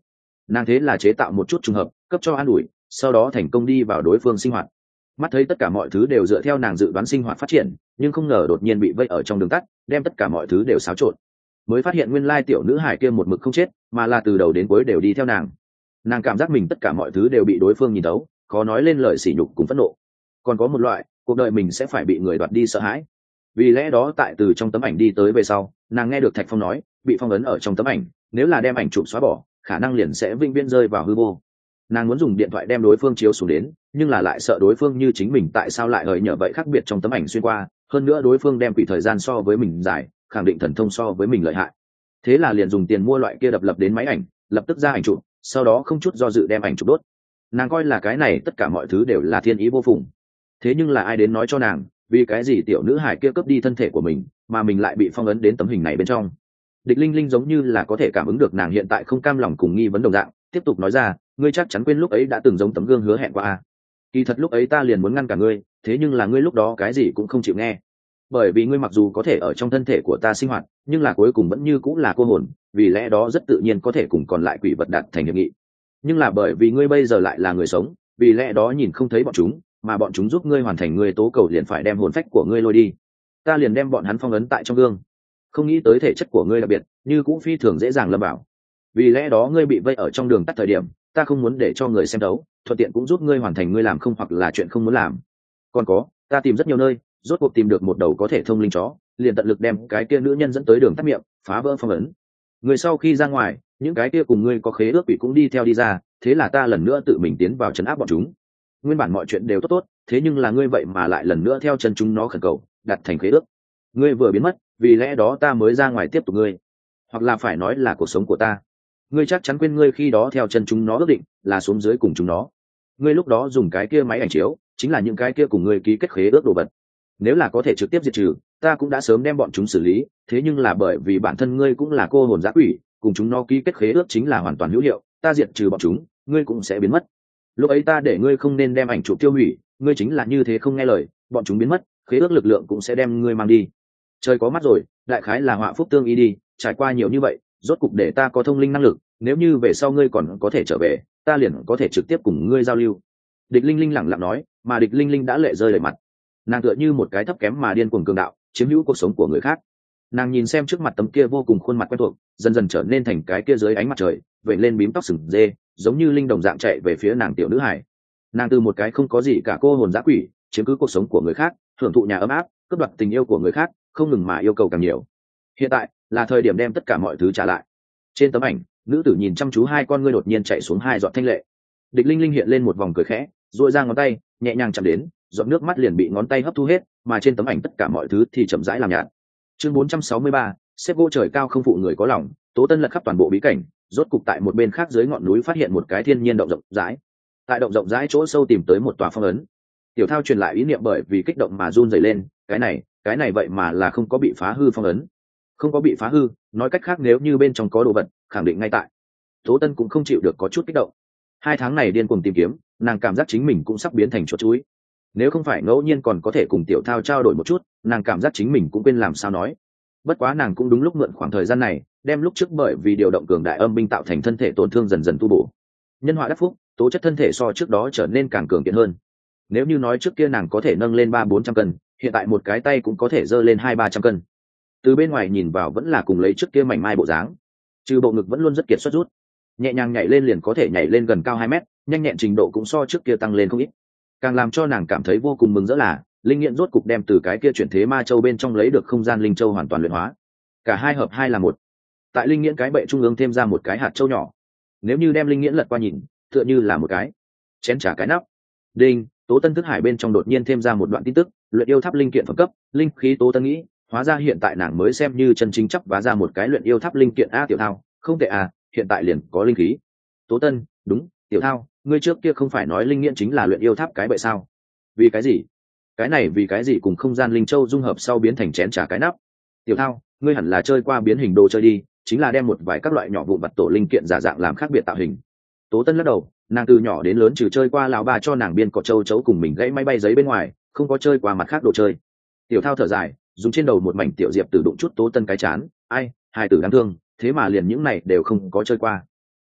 Nàng thế là chế tạo một chút trùng hợp, cấp cho an ủi, sau đó thành công đi vào đối phương sinh hoạt. Mắt thấy tất cả mọi thứ đều dựa theo nàng dự đoán sinh hoạt phát triển, nhưng không ngờ đột nhiên bị vây ở trong đường tắt, đem tất cả mọi thứ đều xáo trộn. Mới phát hiện nguyên lai tiểu nữ hải kia một mực không chết, mà là từ đầu đến cuối đều đi theo nàng. Nàng cảm giác mình tất cả mọi thứ đều bị đối phương nhìn thấu, khó nói lên lời sỉ nhục cùng phẫn nộ. Còn có một loại, cuộc đời mình sẽ phải bị người đoạt đi sợ hãi. Vì lẽ đó tại từ trong tấm ảnh đi tới về sau, nàng nghe được Thạch Phong nói, bị phong ấn ở trong tấm ảnh, nếu là đem ảnh chụp xóa bỏ, khả năng liền sẽ vĩnh viễn rơi vào hư vô. Nàng muốn dùng điện thoại đem đối phương chiếu xuống đến, nhưng là lại sợ đối phương như chính mình tại sao lại hời nhở vậy khác biệt trong tấm ảnh xuyên qua, hơn nữa đối phương đem quỷ thời gian so với mình dài, khẳng định thần thông so với mình lợi hại. Thế là liền dùng tiền mua loại kia đập lập đến máy ảnh, lập tức ra ảnh chụp, sau đó không chút do dự đem ảnh chụp đốt. Nàng coi là cái này tất cả mọi thứ đều là thiên ý vô phùng. Thế nhưng là ai đến nói cho nàng, vì cái gì tiểu nữ hải kia cướp đi thân thể của mình, mà mình lại bị phong ấn đến tấm hình này bên trong. Địch Linh Linh giống như là có thể cảm ứng được nàng hiện tại không cam lòng cùng nghi vấn đồng dạng, tiếp tục nói ra, ngươi chắc chắn quên lúc ấy đã từng giống tấm gương hứa hẹn qua a. Kỳ thật lúc ấy ta liền muốn ngăn cả ngươi, thế nhưng là ngươi lúc đó cái gì cũng không chịu nghe. Bởi vì ngươi mặc dù có thể ở trong thân thể của ta sinh hoạt, nhưng là cuối cùng vẫn như cũng là cô hồn, vì lẽ đó rất tự nhiên có thể cùng còn lại quỷ vật đạt thành hiệp nghị. Nhưng là bởi vì ngươi bây giờ lại là người sống, vì lẽ đó nhìn không thấy bọn chúng, mà bọn chúng giúp ngươi hoàn thành ngươi tố cầu liền phải đem hồn phách của ngươi lôi đi. Ta liền đem bọn hắn phong ấn tại trong gương. Không nghĩ tới thể chất của ngươi đặc biệt, như cũng phi thường dễ dàng lâm vào. Vì lẽ đó ngươi bị vây ở trong đường tắt thời điểm, ta không muốn để cho người xem đấu, thuận tiện cũng giúp ngươi hoàn thành ngươi làm không hoặc là chuyện không muốn làm. Còn có, ta tìm rất nhiều nơi, rốt cuộc tìm được một đầu có thể thông linh chó, liền tận lực đem cái kia nữ nhân dẫn tới đường tắt miệng, phá vỡ phong ấn. Người sau khi ra ngoài, những cái kia cùng ngươi có khế ước quỷ cũng đi theo đi ra, thế là ta lần nữa tự mình tiến vào trấn áp bọn chúng. Nguyên bản mọi chuyện đều tốt tốt, thế nhưng là ngươi vậy mà lại lần nữa theo chân chúng nó khẩn cầu, đặt thành khế ước. Ngươi vừa biến mất, vì lẽ đó ta mới ra ngoài tiếp tục ngươi, hoặc là phải nói là cuộc sống của ta. Ngươi chắc chắn quên ngươi khi đó theo chân chúng nó ước định là xuống dưới cùng chúng nó. Ngươi lúc đó dùng cái kia máy ảnh chiếu, chính là những cái kia cùng ngươi ký kết khế ước đồ vật. Nếu là có thể trực tiếp diệt trừ, ta cũng đã sớm đem bọn chúng xử lý, thế nhưng là bởi vì bản thân ngươi cũng là cô hồn dã quỷ, cùng chúng nó ký kết khế ước chính là hoàn toàn hữu hiệu, ta diệt trừ bọn chúng, ngươi cũng sẽ biến mất. Lúc ấy ta để ngươi không nên đem ảnh chụp tiêu hủy, ngươi chính là như thế không nghe lời, bọn chúng biến mất, khế ước lực lượng cũng sẽ đem ngươi mang đi. Trời có mắt rồi, đại khái là họa phúc tương y đi, trải qua nhiều như vậy, rốt cục để ta có thông linh năng lực, nếu như về sau ngươi còn có thể trở về, ta liền có thể trực tiếp cùng ngươi giao lưu. Địch Linh Linh lẳng lặng nói, mà Địch Linh Linh đã lệ rơi lệ mặt. Nàng tựa như một cái thấp kém mà điên cuồng cường đạo, chiếm hữu cuộc sống của người khác. Nàng nhìn xem trước mặt tấm kia vô cùng khuôn mặt quen thuộc, dần dần trở nên thành cái kia dưới ánh mặt trời, vẩy lên bím tóc sừng dê, giống như linh đồng dạng chạy về phía nàng tiểu nữ hải. Nàng từ một cái không có gì cả cô hồn dã quỷ, chiếm cứ cuộc sống của người khác, hưởng thụ nhà ấm áp, cướp đoạt tình yêu của người khác, không ngừng mà yêu cầu càng nhiều. Hiện tại là thời điểm đem tất cả mọi thứ trả lại. Trên tấm ảnh, nữ tử nhìn chăm chú hai con ngươi đột nhiên chạy xuống hai giọt thanh lệ. Địch Linh Linh hiện lên một vòng cười khẽ, duỗi ra ngón tay, nhẹ nhàng chạm đến, giọt nước mắt liền bị ngón tay hấp thu hết, mà trên tấm ảnh tất cả mọi thứ thì chậm rãi làm nhạt. Chương 463, xếp gỗ trời cao không phụ người có lòng, Tố Tân lật khắp toàn bộ bí cảnh, rốt cục tại một bên khác dưới ngọn núi phát hiện một cái thiên nhiên động rộng rãi. Tại động rộng rãi chỗ sâu tìm tới một tòa phong ấn. Tiểu Thao truyền lại ý niệm bởi vì kích động mà run rẩy lên, cái này vậy mà là không có bị phá hư phong ấn. Không có bị phá hư, nói cách khác nếu như bên trong có đồ vật, khẳng định ngay tại. Tố Tân cũng không chịu được có chút kích động. 2 tháng này điên cuồng tìm kiếm, nàng cảm giác chính mình cũng sắp biến thành chuột chuối. Nếu không phải ngẫu nhiên còn có thể cùng Tiểu Thao trao đổi một chút, nàng cảm giác chính mình cũng quên làm sao nói. Bất quá nàng cũng đúng lúc mượn khoảng thời gian này, đem lúc trước bởi vì điều động cường đại âm binh tạo thành thân thể tổn thương dần dần tu bổ. Nhân họa đắc phúc, tố chất thân thể so trước đó trở nên càng cường kiện hơn. Nếu như nói trước kia nàng có thể nâng lên 300-400 cân, hiện tại một cái tay cũng có thể giơ lên 200-300 cân. Từ bên ngoài nhìn vào vẫn là cùng lấy trước kia mảnh mai bộ dáng, trừ bộ ngực vẫn luôn rất kiệt xuất rút, nhẹ nhàng nhảy lên liền có thể nhảy lên gần cao 2 mét, nhanh nhẹn trình độ cũng so trước kia tăng lên không ít. Càng làm cho nàng cảm thấy vô cùng mừng rỡ là linh nghiện rốt cục đem từ cái kia chuyển thế ma châu bên trong lấy được không gian linh châu hoàn toàn luyện hóa, cả hai hợp hai là một. Tại linh nghiện cái bệ trung ương thêm ra một cái hạt châu nhỏ, nếu như đem linh nghiện lật qua nhìn, tựa như là một cái chén trà cái nắp. Đinh, Tố Tân thức hải bên trong đột nhiên thêm ra một đoạn tin tức, luyện yêu tháp linh kiện phẩm cấp, linh khí. Tố Tân nghĩ, hóa ra hiện tại nàng mới xem như chân chính chấp vá ra một cái luyện yêu tháp linh kiện. A Tiểu Thao, không tệ à, hiện tại liền có linh khí. Tố Tân, đúng, Tiểu Thao, ngươi trước kia không phải nói linh nghiện chính là luyện yêu tháp cái bệ sao? Vì cái gì? Cái này vì cái gì cùng không gian linh châu dung hợp sau biến thành chén trà cái nắp? Tiểu Thao, ngươi hẳn là chơi qua biến hình đồ chơi đi, chính là đem một vài các loại nhỏ vụn vặt tổ linh kiện giả dạng làm khác biệt tạo hình. Tố Tân lắc đầu, nàng từ nhỏ đến lớn trừ chơi qua lão bà cho nàng biên cọ châu chấu cùng mình gãy máy bay giấy bên ngoài, không có chơi qua mặt khác đồ chơi. Tiểu Thao thở dài, dùng trên đầu một mảnh tiểu diệp tử đụng chút Tố Tân cái chán, ai, hài tử đáng thương, thế mà liền những này đều không có chơi qua.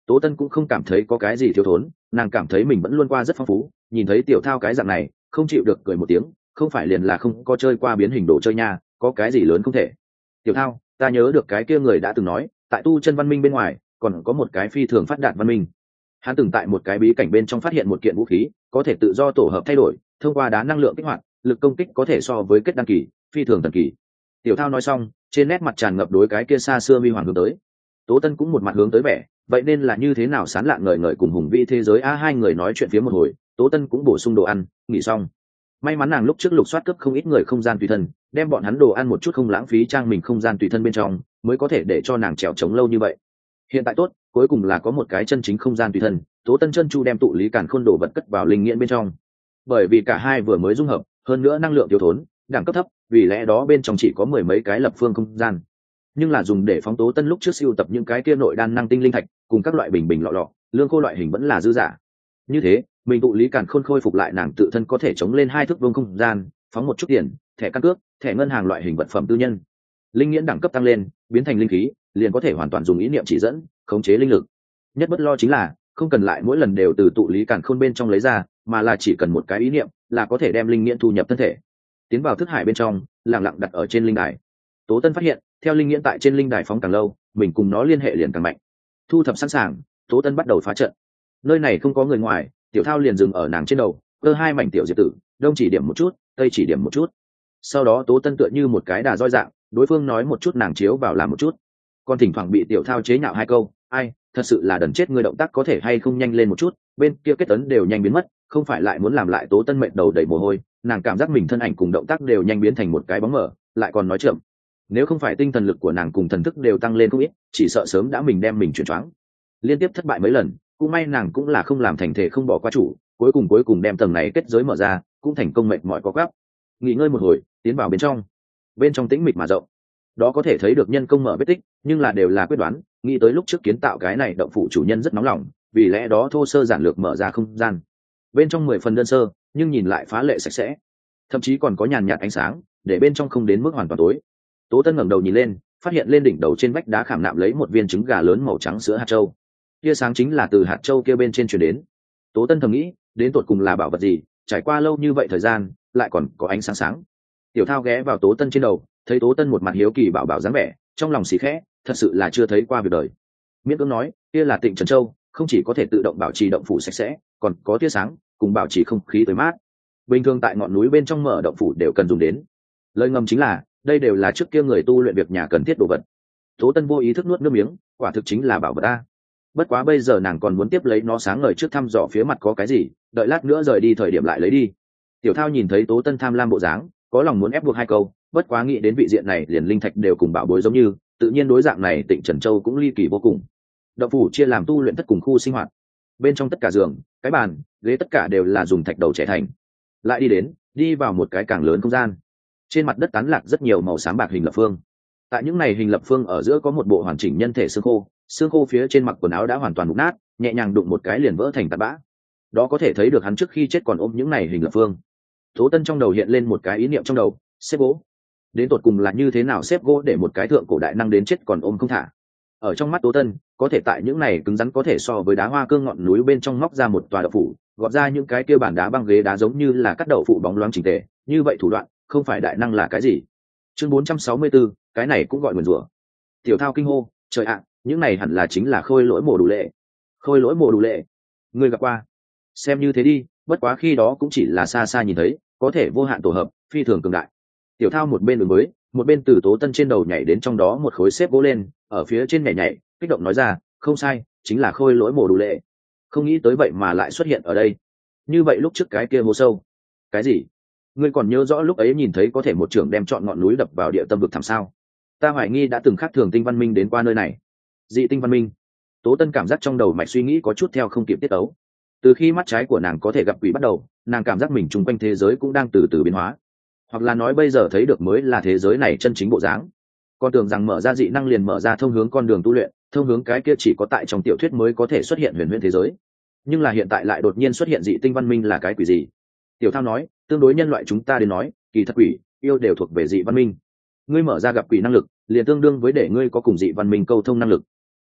Tố Tân cũng không cảm thấy có cái gì thiếu thốn, nàng cảm thấy mình vẫn luôn qua rất phong phú, nhìn thấy Tiểu Thao cái dạng này không chịu được cười một tiếng, không phải liền là không có chơi qua biến hình đồ chơi nha, có cái gì lớn không thể. Tiểu Thao, ta nhớ được cái kia người đã từng nói tại tu chân văn minh bên ngoài còn có một cái phi thường phát đạt văn minh. Hắn từng tại một cái bí cảnh bên trong phát hiện một kiện vũ khí có thể tự do tổ hợp thay đổi, thông qua đá năng lượng kích hoạt, lực công kích có thể so với kết đăng kỳ, phi thường thần kỳ. Tiểu Thao nói xong, trên nét mặt tràn ngập đối cái kia xa xưa huy hoàng hướng tới. Tố Tân cũng một mặt hướng tới vẻ, vậy nên là như thế nào sán lạn ngời ngời cùng hùng vĩ thế giới a. Hai người nói chuyện phía một hồi, Tố Tân cũng bổ sung đồ ăn, nghỉ xong. May mắn nàng lúc trước lục soát cướp không ít người không gian tùy thân, đem bọn hắn đồ ăn một chút không lãng phí trang mình không gian tùy thân bên trong, mới có thể để cho nàng trèo trống lâu như vậy. Hiện tại tốt, cuối cùng là có một cái chân chính không gian tùy thân. Tố Tân chân chu đem tụ lý càn khôn đồ vật cất vào linh nghiễn bên trong. Bởi vì cả hai vừa mới dung hợp, hơn nữa năng lượng thiếu thốn, đẳng cấp thấp, vì lẽ đó bên trong chỉ có mười mấy cái lập phương không gian. Nhưng là dùng để phóng Tố Tân lúc trước siêu tập những cái kia nội đan năng tinh linh thạch, cùng các loại bình bình lọ lọ, lương khô loại hình vẫn là dư giả. Như thế, mình tụ lý càn khôn khôi phục lại nàng tự thân có thể chống lên 2 thước vuông không gian, phóng một chút tiền, thẻ căn cước, thẻ ngân hàng loại hình vật phẩm tư nhân. Linh nghiễn đẳng cấp tăng lên, biến thành linh khí, liền có thể hoàn toàn dùng ý niệm chỉ dẫn, khống chế linh lực. Nhất bất lo chính là không cần lại mỗi lần đều từ tụ lý càn khôn bên trong lấy ra, mà là chỉ cần một cái ý niệm là có thể đem linh nghiễn thu nhập thân thể, tiến vào thức hải bên trong, lặng lặng đặt ở trên linh đài. Tố Tân phát hiện, theo linh nghiễn tại trên linh đài phóng càng lâu, mình cùng nó liên hệ liền càng mạnh. Thu thập sẵn sàng, Tố Tân bắt đầu phá trận. Nơi này không có người ngoài, Tiểu Thao liền dừng ở nàng trên đầu, cơ 2 mảnh tiểu diệp tử, đông chỉ điểm một chút, tây chỉ điểm một chút. Sau đó Tố Tân tựa như một cái đà roi dạng, đối phương nói một chút nàng chiếu vào làm một chút, còn thỉnh thoảng bị Tiểu Thao chế nhạo 2 câu, ai, thật sự là đần chết, ngươi động tác có thể hay không nhanh lên một chút, bên kia kết ấn đều nhanh biến mất, không phải lại muốn làm lại. Tố Tân mệt đầu đầy mồ hôi, nàng cảm giác mình thân ảnh cùng động tác đều nhanh biến thành một cái bóng mờ, lại còn nói chậm. Nếu không phải tinh thần lực của nàng cùng thần thức đều tăng lên không ít, chỉ sợ sớm đã mình đem mình chuyển choáng. Liên tiếp thất bại mấy lần, cũng may nàng cũng là không làm thành thể không bỏ qua chủ, cuối cùng đem tầng này kết giới mở ra, cũng thành công mệt mỏi có gấp. Nghỉ ngơi một hồi, tiến vào bên trong tĩnh mịch mà rộng, đó có thể thấy được nhân công mở vết tích, nhưng là đều là quyết đoán, nghĩ tới lúc trước kiến tạo cái này động phủ chủ nhân rất nóng lòng, vì lẽ đó thô sơ giản lược mở ra không gian. Bên trong 10 phần đơn sơ, nhưng nhìn lại phá lệ sạch sẽ, thậm chí còn có nhàn nhạt ánh sáng, để bên trong không đến mức hoàn toàn tối. Tố Tân ngẩng đầu nhìn lên, phát hiện lên đỉnh đầu trên vách đá khảm nạm lấy một viên trứng gà lớn màu trắng sữa hạt châu. Tia sáng chính là từ hạt châu kia bên trên truyền đến. Tố Tân thầm nghĩ, đến tột cùng là bảo vật gì, trải qua lâu như vậy thời gian, lại còn có ánh sáng sáng. Tiểu Thao ghé vào Tố Tân trên đầu, thấy Tố Tân một mặt hiếu kỳ bảo bảo dáng vẻ, trong lòng xì khẽ, thật sự là chưa thấy qua việc đời. Miễn cưỡng nói, kia là Tịnh Trần Châu, không chỉ có thể tự động bảo trì động phủ sạch sẽ, còn có tia sáng, cùng bảo trì không khí tươi mát. Bình thường tại ngọn núi bên trong mở động phủ đều cần dùng đến. Lời ngầm chính là, đây đều là trước kia người tu luyện việc nhà cần thiết đồ vật. Tố Tân vô ý thức nuốt nước miếng, quả thực chính là bảo vật a. Bất quá bây giờ nàng còn muốn tiếp lấy nó sáng ngời trước thăm dò phía mặt có cái gì, đợi lát nữa rời đi thời điểm lại lấy đi. Tiểu Thao nhìn thấy Tố Tân tham lam bộ dáng, có lòng muốn ép buộc 2 câu, bất quá nghĩ đến vị diện này liền linh thạch đều cùng bảo bối giống như, tự nhiên đối dạng này Tịnh Trần Châu cũng ly kỳ vô cùng. Động phủ chia làm tu luyện thất cùng khu sinh hoạt, bên trong tất cả giường, cái bàn, ghế tất cả đều là dùng thạch đầu trẻ thành. Lại đi vào một cái càng lớn không gian. Trên mặt đất tán lạc rất nhiều màu xám bạc hình lập phương. Tại những này hình lập phương ở giữa có một bộ hoàn chỉnh nhân thể xương khô phía trên mặc quần áo đã hoàn toàn mục nát, nhẹ nhàng đụng một cái liền vỡ thành tạt bã. Đó có thể thấy được hắn trước khi chết còn ôm những này hình lập phương. Tố Tân trong đầu hiện lên một cái ý niệm trong đầu, xếp gỗ. Đến tột cùng là như thế nào xếp gỗ để một cái thượng cổ đại năng đến chết còn ôm không thả. Ở trong mắt Tố Tân, có thể tại những này cứng rắn có thể so với đá hoa cương ngọn núi bên trong móc ra một tòa đậu phủ, gọt ra những cái kia bàn đá băng ghế đá giống như là cắt đậu phụ bóng loáng chỉnh tề, như vậy thủ đoạn, không phải đại năng là cái gì. Chương 464, cái này cũng gọi nguyền rủa. Tiểu Thao kinh hô, trời ạ, những này hẳn là chính là khôi lỗi mộ đủ lệ. Khôi lỗi mộ đủ lệ, ngươi gặp qua? Xem như thế đi, bất quá khi đó cũng chỉ là xa xa nhìn thấy, có thể vô hạn tổ hợp, phi thường cường đại. Tiểu Thao một bên ứng với, một bên từ Tố Tân trên đầu nhảy đến trong đó một khối xếp gỗ lên, ở phía trên nhảy, kích động nói ra, không sai, chính là khôi lỗi mộ đủ lệ. Không nghĩ tới vậy mà lại xuất hiện ở đây. Như vậy lúc trước cái kia hố sâu, cái gì? Ngươi còn nhớ rõ lúc ấy nhìn thấy có thể một trưởng đem trọn ngọn núi đập vào địa tâm vực thẳm sao? Ta hoài nghi đã từng khác thường tinh văn minh đến qua nơi này. Dị tinh văn minh. Tố Tân cảm giác trong đầu mạch suy nghĩ có chút theo không kịp tiết ấu. Từ khi mắt trái của nàng có thể gặp quỷ bắt đầu, nàng cảm giác mình chung quanh thế giới cũng đang từ từ biến hóa, hoặc là nói bây giờ thấy được mới là thế giới này chân chính bộ dáng. Con tưởng rằng mở ra dị năng liền mở ra thông hướng con đường tu luyện, thông hướng cái kia chỉ có tại trong tiểu thuyết mới có thể xuất hiện huyền huyễn thế giới. Nhưng là hiện tại lại đột nhiên xuất hiện dị tinh văn minh là cái quỷ gì? Tiểu Thao nói, tương đối nhân loại chúng ta đến nói, kỳ thật quỷ, yêu đều thuộc về dị văn minh. Ngươi mở ra gặp quỷ năng lực, liền tương đương với để ngươi có cùng dị văn minh câu thông năng lực.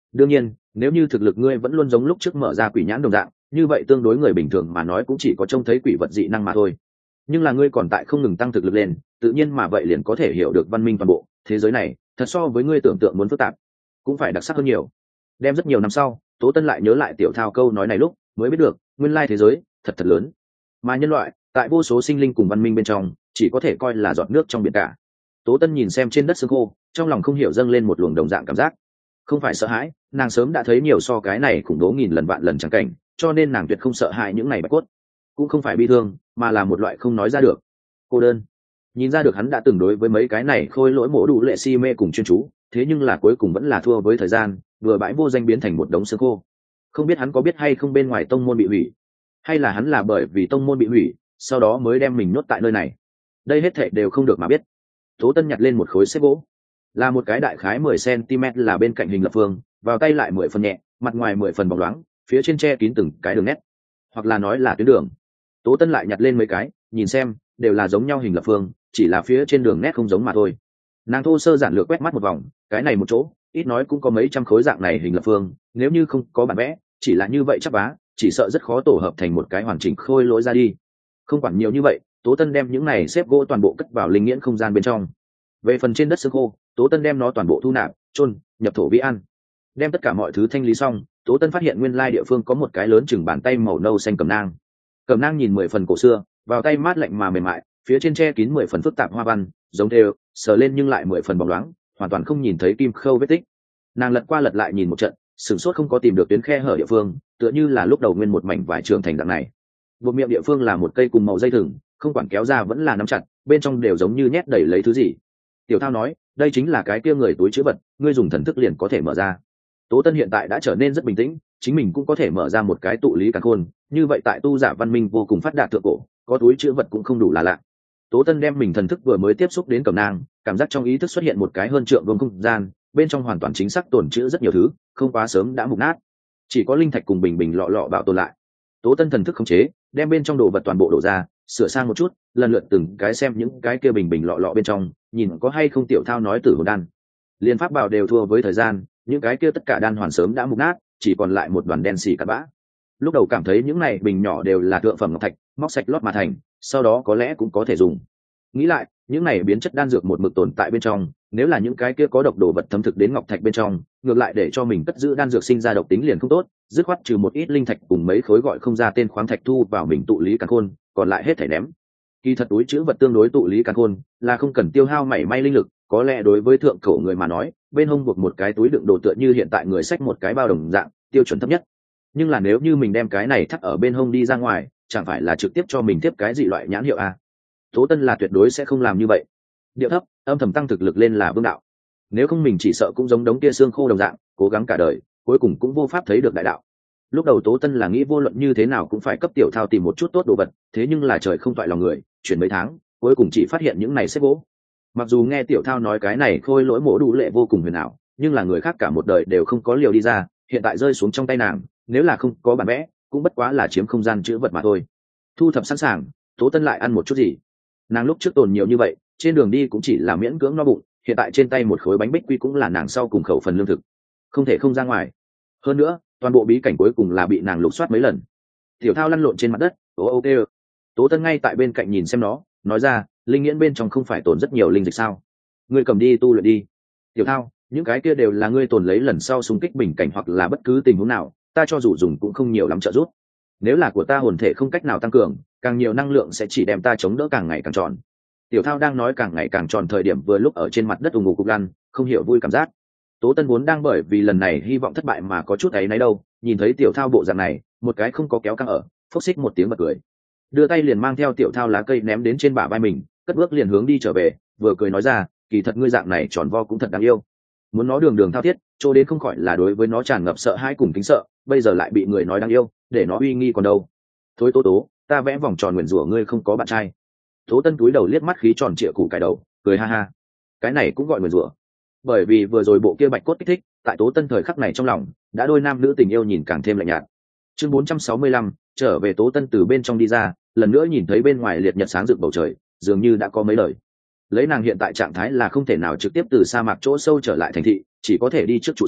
đương nhiên nếu như thực lực ngươi vẫn luôn giống lúc trước mở ra quỷ nhãn đồng dạng, như vậy tương đối người bình thường mà nói cũng chỉ có trông thấy quỷ vật dị năng mà thôi. Nhưng là ngươi còn tại không ngừng tăng thực lực lên, tự nhiên mà vậy liền có thể hiểu được văn minh toàn bộ thế giới này thật so với ngươi tưởng tượng muốn phức tạp, cũng phải đặc sắc hơn nhiều. Đem rất nhiều năm sau, Tố Tân lại nhớ lại Tiểu Thao câu nói này lúc mới biết được nguyên lai thế giới thật thật lớn, mà nhân loại tại vô số sinh linh cùng văn minh bên trong chỉ có thể coi là giọt nước trong biển cả. Tố Tân nhìn xem trên đất xương khô, trong lòng không hiểu dâng lên một luồng đồng dạng cảm giác. Không phải sợ hãi, nàng sớm đã thấy nhiều so cái này khủng bố nghìn lần vạn lần chẳng cảnh, cho nên nàng tuyệt không sợ hãi những này bạch cốt. Cũng không phải bi thương, mà là một loại không nói ra được cô đơn. Nhìn ra được hắn đã từng đối với mấy cái này khôi lỗi mổ đủ lệ si mê cùng chuyên chú, thế nhưng là cuối cùng vẫn là thua với thời gian, vừa bãi vô danh biến thành một đống xương khô. Không biết hắn có biết hay không bên ngoài tông môn bị hủy, hay là hắn là bởi vì tông môn bị hủy sau đó mới đem mình nhốt tại nơi này. Đây hết thệ đều không được mà biết. Tố Tân nhặt lên một khối xếp gỗ, là một cái đại khái 10 cm là bên cạnh hình lập phương, vào tay lại 10 phần nhẹ, mặt ngoài 10 phần bóng loáng, phía trên che kín từng cái đường nét, hoặc là nói là tuyến đường. Tố Tân lại nhặt lên mấy cái, nhìn xem, đều là giống nhau hình lập phương, chỉ là phía trên đường nét không giống mà thôi. Nàng thô sơ giản lược quét mắt một vòng, cái này một chỗ, ít nói cũng có mấy trăm khối dạng này hình lập phương, nếu như không có bản vẽ, chỉ là như vậy chắc vá, chỉ sợ rất khó tổ hợp thành một cái hoàn chỉnh khôi lỗi ra đi. Không quản nhiều như vậy, Tố Tân đem những này xếp gỗ toàn bộ cất vào linh nghiễn không gian bên trong. Về phần trên đất xương khô, Tố Tân đem nó toàn bộ thu nạp, chôn, nhập thổ vi ăn. Đem tất cả mọi thứ thanh lý xong, Tố Tân phát hiện nguyên lai địa phương có một cái lớn chừng bàn tay màu nâu xanh cẩm nang. Cẩm nang nhìn 10 phần cổ xưa, vào tay mát lạnh mà mềm mại, phía trên che kín 10 phần phức tạp hoa văn, giống thêu, sờ lên nhưng lại 10 phần bóng loáng, hoàn toàn không nhìn thấy kim khâu vết tích. Nàng lật qua lật lại nhìn một trận, sửng sốt không có tìm được tuyến khe hở địa phương, tựa như là lúc đầu nguyên một mảnh vải trường thành dạng này. Buộc miệng địa phương là một cây cùng màu dây thừng, không quản kéo ra vẫn là nắm chặt, bên trong đều giống như nhét đầy lấy thứ gì. Tiểu Thao nói, đây chính là cái kia người túi chứa vật, ngươi dùng thần thức liền có thể mở ra. Tố Tân hiện tại đã trở nên rất bình tĩnh, chính mình cũng có thể mở ra một cái tụ lý càn khôn, như vậy tại tu giả văn minh vô cùng phát đạt thượng cổ, có túi chứa vật cũng không đủ là lạ. Tố Tân đem mình thần thức vừa mới tiếp xúc đến cẩm nang, cảm giác trong ý thức xuất hiện một cái hơn trượng vuông không gian, bên trong hoàn toàn chính xác tồn trữ rất nhiều thứ, không quá sớm đã mục nát, chỉ có linh thạch cùng bình bình lọ lọ bảo tồn lại. Tố Tân thần thức khống chế, đem bên trong đồ vật toàn bộ đổ ra, sửa sang một chút, lần lượt từng cái xem những cái kia bình bình lọ lọ bên trong, nhìn có hay không Tiểu Thao nói tử hồn đan. Liên pháp bảo đều thua với thời gian, những cái kia tất cả đan hoàn sớm đã mục nát, chỉ còn lại một đoàn đen xì cặn bã. Lúc đầu cảm thấy những này bình nhỏ đều là thượng phẩm ngọc thạch, móc sạch lót mà thành, sau đó có lẽ cũng có thể dùng. Nghĩ lại, những này biến chất đan dược một mực tồn tại bên trong, nếu là những cái kia có độc đồ vật thấm thực đến ngọc thạch bên trong, ngược lại để cho mình cất giữ đan dược sinh ra độc tính liền không tốt, dứt khoát trừ một ít linh thạch cùng mấy khối gọi không ra tên khoáng thạch thu vào mình tụ lý càn khôn, còn lại hết thảy ném. Kỳ thật túi chữ vật tương đối tụ lý càn khôn là không cần tiêu hao mảy may linh lực, có lẽ đối với thượng cổ người mà nói, bên hông buộc một cái túi đựng đồ tựa như hiện tại người xách một cái bao đồng dạng, tiêu chuẩn thấp nhất. Nhưng là nếu như mình đem cái này thắt ở bên hông đi ra ngoài, chẳng phải là trực tiếp cho mình tiếp cái gì loại nhãn hiệu a? Tố Tân là tuyệt đối sẽ không làm như vậy. Điệu thấp, âm thầm tăng thực lực lên là vương đạo. Nếu không mình chỉ sợ cũng giống đống kia xương khô đồng dạng, cố gắng cả đời, cuối cùng cũng vô pháp thấy được đại đạo. Lúc đầu Tố Tân là nghĩ vô luận như thế nào cũng phải cấp Tiểu Thao tìm một chút tốt đồ vật, thế nhưng là trời không toại lòng người, chuyển mấy tháng, cuối cùng chỉ phát hiện những này xếp gỗ. Mặc dù nghe Tiểu Thao nói cái này khôi lỗi mổ đủ lệ vô cùng huyền ảo, nhưng là người khác cả một đời đều không có liều đi ra, hiện tại rơi xuống trong tay nàng, nếu là không có bản vẽ, cũng bất quá là chiếm không gian chữ vật mà thôi. Thu thập sẵn sàng, Tố Tân lại ăn một chút gì. Nàng lúc trước tồn nhiều như vậy, trên đường đi cũng chỉ là miễn cưỡng no bụng, hiện tại trên tay một khối bánh bích quy cũng là nàng sau cùng khẩu phần lương thực, không thể không ra ngoài. Hơn nữa, toàn bộ bí cảnh cuối cùng là bị nàng lục soát mấy lần. Tiểu Thao lăn lộn trên mặt đất, ok. Tố Tân ngay tại bên cạnh nhìn xem nó, nói ra, linh nghiễn bên trong không phải tồn rất nhiều linh dịch sao? Ngươi cầm đi tu luyện đi. Tiểu Thao, những cái kia đều là ngươi tồn lấy lần sau xung kích bình cảnh hoặc là bất cứ tình huống nào, ta cho dù dùng cũng không nhiều lắm trợ giúp. Nếu là của ta hồn thể không cách nào tăng cường, càng nhiều năng lượng sẽ chỉ đem ta chống đỡ càng ngày càng tròn. Tiểu Thao đang nói càng ngày càng tròn thời điểm vừa lúc ở trên mặt đất ù ngục cục lăn, không hiểu vui cảm giác. Tố Tân vốn đang bởi vì lần này hy vọng thất bại mà có chút ấy nấy đâu, nhìn thấy Tiểu Thao bộ dạng này, một cái không có kéo căng ở, phốc xích một tiếng bật cười. Đưa tay liền mang theo Tiểu Thao lá cây ném đến trên bả vai mình, cất bước liền hướng đi trở về, vừa cười nói ra, kỳ thật ngươi dạng này tròn vo cũng thật đáng yêu. Muốn nó đường đường thao thiết, chỗ đến không khỏi là đối với nó tràn ngập sợ hãi cùng kính sợ, bây giờ lại bị người nói đáng yêu, để nó uy nghi còn đâu. Thôi Tố Tố, ta vẽ vòng tròn nguyền rủa ngươi không có bạn trai. Tố Tân túi đầu liếc mắt khí tròn trịa củ cải đầu, cười ha ha. Cái này cũng gọi nguyền rủa. Bởi vì vừa rồi bộ kia bạch cốt kích thích, tại Tố Tân thời khắc này trong lòng, đã đôi nam nữ tình yêu nhìn càng thêm lạnh nhạt. Chương 465, trở về. Tố Tân từ bên trong đi ra, lần nữa nhìn thấy bên ngoài liệt nhật sáng rực bầu trời, dường như đã có mấy lời. Lấy nàng hiện tại trạng thái là không thể nào trực tiếp từ sa mạc chỗ sâu trở lại thành thị, chỉ có thể đi trước trụ sở,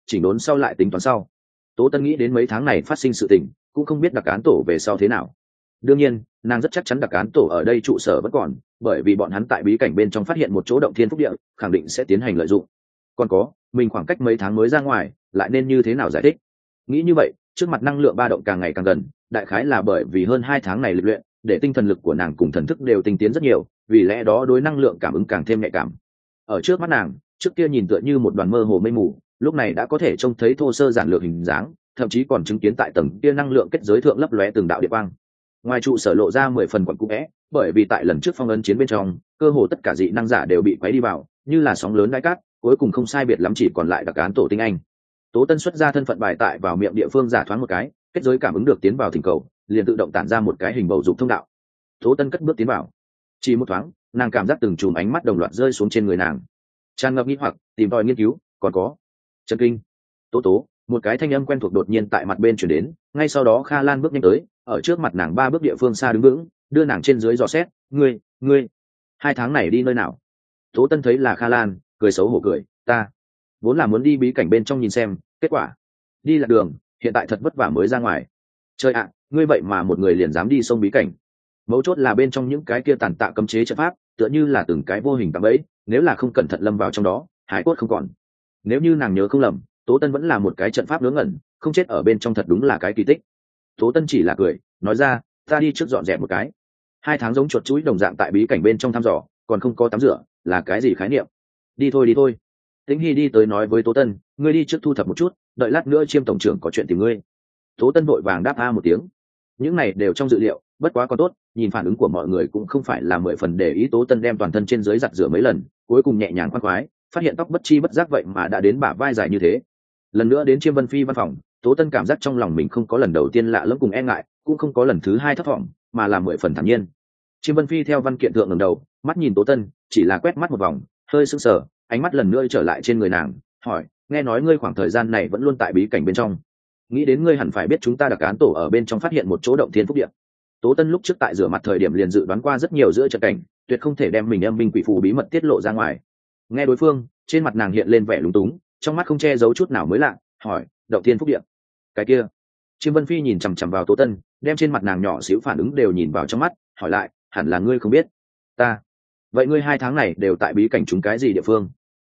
chỉnh đốn sau lại tính toán sau. Tố Tân nghĩ đến mấy tháng này phát sinh sự tình, cũng không biết đặc án tổ về sau thế nào. Đương nhiên nàng rất chắc chắn đặc án tổ ở đây trụ sở vẫn còn, bởi vì bọn hắn tại bí cảnh bên trong phát hiện một chỗ động thiên phúc địa, khẳng định sẽ tiến hành lợi dụng. Còn có mình khoảng cách mấy tháng mới ra ngoài, lại nên như thế nào giải thích. Nghĩ như vậy, trước mặt năng lượng ba động càng ngày càng gần, đại khái là bởi vì hơn 2 tháng này lịch luyện, để tinh thần lực của nàng cùng thần thức đều tinh tiến rất nhiều, vì lẽ đó đối năng lượng cảm ứng càng thêm nhạy cảm. Ở trước mắt nàng, trước kia nhìn tựa như một đoàn mơ hồ mây mù, lúc này đã có thể trông thấy thô sơ giản lược hình dáng, thậm chí còn chứng kiến tại tầng kia năng lượng kết giới thượng lấp lóe từng đạo điện quang. Ngoài trụ sở lộ ra 10 phần quặng cũ é, bởi vì tại lần trước phong ấn chiến bên trong, cơ hồ tất cả dị năng giả đều bị quấy đi vào, như là sóng lớn đãi cát, cuối cùng không sai biệt lắm chỉ còn lại đặc án tổ tinh anh. Tố Tân xuất ra thân phận bài tại vào miệng địa phương giả thoáng một cái, kết giới cảm ứng được tiến vào thỉnh cầu, liền tự động tản ra một cái hình bầu dục thông đạo. Tố Tân cất bước tiến vào. Chỉ một thoáng, nàng cảm giác từng chùm ánh mắt đồng loạt rơi xuống trên người nàng, tràn ngập nghi hoặc, tìm tòi nghiên cứu, còn có chấn kinh. Tố Tố, một cái thanh âm quen thuộc đột nhiên tại mặt bên truyền đến, ngay sau đó Kha Lan bước nhanh tới, ở trước mặt nàng 3 bước địa phương xa đứng vững, đưa nàng trên dưới dò xét. Ngươi 2 tháng này đi nơi nào? Tố Tân thấy là Kha Lan, cười xấu hổ cười, ta vốn là muốn đi bí cảnh bên trong nhìn xem, kết quả đi lạc đường, hiện tại thật vất vả mới ra ngoài. Trời ạ, ngươi vậy mà một người liền dám đi sông bí cảnh. Mấu chốt là bên trong những cái kia tàn tạ cấm chế trận pháp, tựa như là từng cái vô hình tạm bẫy, nếu là không cẩn thận lâm vào trong đó, hải cốt không còn. Nếu như nàng nhớ không lầm, Tố Tân vẫn là một cái trận pháp ngớ ngẩn, không chết ở bên trong thật đúng là cái kỳ tích. Tố Tân chỉ là cười, nói ra, ta đi trước dọn dẹp một cái. 2 tháng giống chuột chuỗi đồng dạng tại bí cảnh bên trong thăm dò, còn không có tắm rửa, là cái gì khái niệm? Đi thôi. Tĩnh Hy đi tới nói với Tố Tân, ngươi đi trước thu thập một chút, đợi lát nữa Chiêm tổng trưởng có chuyện tìm ngươi. Tố Tân vội vàng đáp a một tiếng. Những này đều trong dự liệu, bất quá còn tốt, nhìn phản ứng của mọi người cũng không phải là 10 phần để ý. Tố Tân đem toàn thân trên dưới giặt rửa mấy lần, cuối cùng nhẹ nhàng khoan khoái, phát hiện tóc bất chi bất giác vậy mà đã đến bả vai dài như thế. Lần nữa đến Chiêm Vân Phi văn phòng, Tố Tân cảm giác trong lòng mình không có lần đầu tiên lạ lẫm cùng e ngại, cũng không có lần thứ 2 thất vọng, mà là 10 phần thản nhiên. Chiêm Vân Phi theo văn kiện thượng ngẩng đầu, mắt nhìn Tố Tân, chỉ là quét mắt một vòng, hơi sững sờ, ánh mắt lần nữa trở lại trên người nàng, hỏi, nghe nói ngươi khoảng thời gian này vẫn luôn tại bí cảnh bên trong, nghĩ đến ngươi hẳn phải biết chúng ta đặc án tổ ở bên trong phát hiện một chỗ động thiên phúc địa. Tố Tân lúc trước tại rửa mặt thời điểm liền dự đoán qua rất nhiều giữa trận cảnh, tuyệt không thể đem mình âm binh quỷ phù bí mật tiết lộ ra ngoài. Nghe đối phương, trên mặt nàng hiện lên vẻ lúng túng, trong mắt không che giấu chút nào mới lạ, hỏi, động thiên phúc địa, cái kia? Chiêm Vân Phi nhìn chằm chằm vào Tố Tân, đem trên mặt nàng nhỏ xíu phản ứng đều nhìn vào trong mắt, hỏi lại, hẳn là ngươi không biết. Ta. Vậy ngươi 2 tháng này đều tại bí cảnh chúng cái gì địa phương?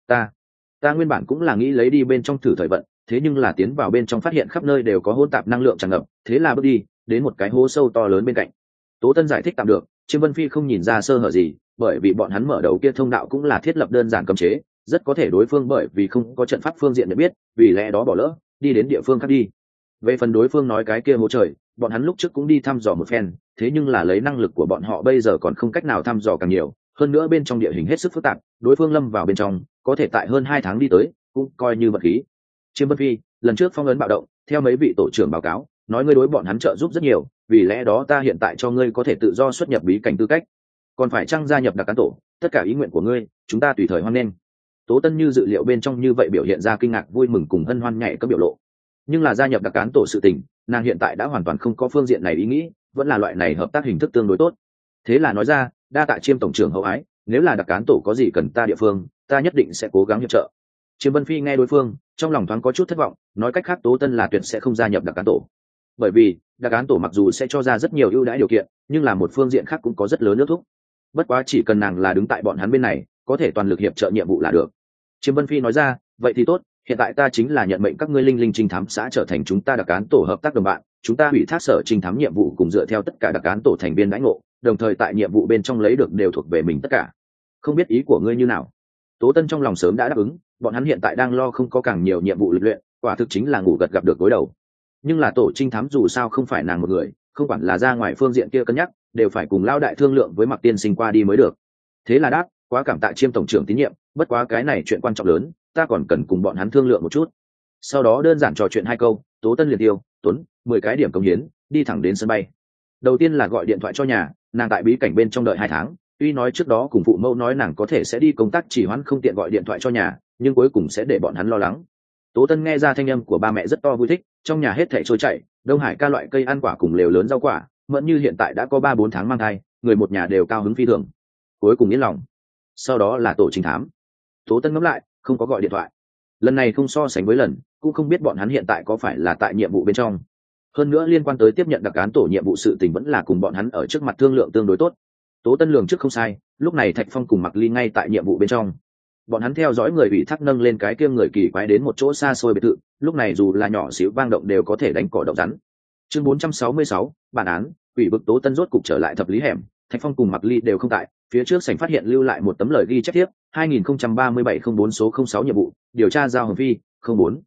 Ta nguyên bản cũng là nghĩ lấy đi bên trong thử thời vận, thế nhưng là tiến vào bên trong phát hiện khắp nơi đều có hỗn tạp năng lượng tràn ngập, thế là bước đi đến một cái hố sâu to lớn bên cạnh. Tố Tân giải thích tạm được, Chiêm Vân Phi không nhìn ra sơ hở gì, bởi vì bọn hắn mở đầu kia thông đạo cũng là thiết lập đơn giản cấm chế, rất có thể đối phương bởi vì không có trận pháp phương diện để biết, vì lẽ đó bỏ lỡ, đi đến địa phương khác đi. Về phần đối phương nói cái kia hố trời, bọn hắn lúc trước cũng đi thăm dò một phen, thế nhưng là lấy năng lực của bọn họ bây giờ còn không cách nào thăm dò càng nhiều, hơn nữa bên trong địa hình hết sức phức tạp, đối phương lâm vào bên trong, có thể tại hơn 2 tháng đi tới, cũng coi như vật khí. Chiêm Vân Phi, lần trước phong ấn bạo động, theo mấy vị tổ trưởng báo cáo, nói ngươi đối bọn hắn trợ giúp rất nhiều, vì lẽ đó ta hiện tại cho ngươi có thể tự do xuất nhập bí cảnh tư cách, còn phải chăng gia nhập đặc cán tổ, tất cả ý nguyện của ngươi, chúng ta tùy thời hoan nghênh. Tố Tân như dự liệu bên trong như vậy biểu hiện ra kinh ngạc vui mừng cùng hân hoan nhảy các biểu lộ, nhưng là gia nhập đặc cán tổ sự tình, nàng hiện tại đã hoàn toàn không có phương diện này ý nghĩ, vẫn là loại này hợp tác hình thức tương đối tốt. Thế là nói ra, đa tạ Chiêm tổng trưởng hậu ái, nếu là đặc cán tổ có gì cần ta địa phương, ta nhất định sẽ cố gắng hiệp trợ. Chiêm Vân Phi nghe đối phương, trong lòng thoáng có chút thất vọng, nói cách khác Tố Tân là tuyệt sẽ không gia nhập đặc cán tổ, bởi vì đặc cán tổ mặc dù sẽ cho ra rất nhiều ưu đãi điều kiện, nhưng là một phương diện khác cũng có rất lớn nước thúc. Bất quá chỉ cần nàng là đứng tại bọn hắn bên này, có thể toàn lực hiệp trợ nhiệm vụ là được. Chiêm Vân Phi nói ra, vậy thì tốt, hiện tại ta chính là nhận mệnh các ngươi linh linh trinh thám xã trở thành chúng ta đặc cán tổ hợp tác đồng bạn, chúng ta ủy thác sở trinh thám nhiệm vụ cùng dựa theo tất cả đặc cán tổ thành viên đãi ngộ, đồng thời tại nhiệm vụ bên trong lấy được đều thuộc về mình tất cả. Không biết ý của ngươi như nào? Tố Tân trong lòng sớm đã đáp ứng, bọn hắn hiện tại đang lo không có càng nhiều nhiệm vụ lịch luyện, quả thực chính là ngủ gật gặp được gối đầu. Nhưng là tổ trinh thám dù sao không phải nàng một người, không quản là ra ngoài phương diện kia cân nhắc, đều phải cùng lao đại thương lượng với Mạc Tiên Sinh qua đi mới được. Thế là đáp, quá cảm tạ Chiêm tổng trưởng tín nhiệm, bất quá cái này chuyện quan trọng lớn, ta còn cần cùng bọn hắn thương lượng một chút. Sau đó đơn giản trò chuyện 2 câu, Tố Tân liền tiêu, Tuấn, 10 cái điểm công hiến, đi thẳng đến sân bay. Đầu tiên là gọi điện thoại cho nhà, nàng tại bí cảnh bên trong đợi 2 tháng, tuy nói trước đó cùng phụ mẫu nói nàng có thể sẽ đi công tác chỉ hoãn không tiện gọi điện thoại cho nhà, nhưng cuối cùng sẽ để bọn hắn lo lắng. Tố Tân nghe ra thanh âm của ba mẹ rất to vui thích, trong nhà hết thảy trôi chảy, Đông Hải ca loại cây ăn quả cùng lều lớn rau quả, Mẫn Như hiện tại đã có 3-4 tháng mang thai, người một nhà đều cao hứng phi thường. Cuối cùng yên lòng. Sau đó là tổ trinh thám. Tố Tân ngẫm lại, không có gọi điện thoại. lần này không so sánh với lần, cũng không biết bọn hắn hiện tại có phải là tại nhiệm vụ bên trong. Hơn nữa liên quan tới tiếp nhận đặc án tổ nhiệm vụ sự tình vẫn là cùng bọn hắn ở trước mặt thương lượng tương đối tốt. Tố Tân lường trước không sai, lúc này Thạch Phong cùng Mặc Ly ngay tại nhiệm vụ bên trong. Bọn hắn theo dõi người bị thác nâng lên cái kia người kỳ quái đến một chỗ xa xôi biệt thự, lúc này dù là nhỏ xíu vang động đều có thể đánh cỏ động rắn. Chương 466, bản án, quỷ vực. Tố Tân rốt cục trở lại thập lý hẻm, Thạch Phong cùng Mặc Ly đều không tại, phía trước sảnh phát hiện lưu lại một tấm lời ghi chép tiếp, 2037-04 số 06 nhiệm vụ, điều tra giao hồng phi, 04.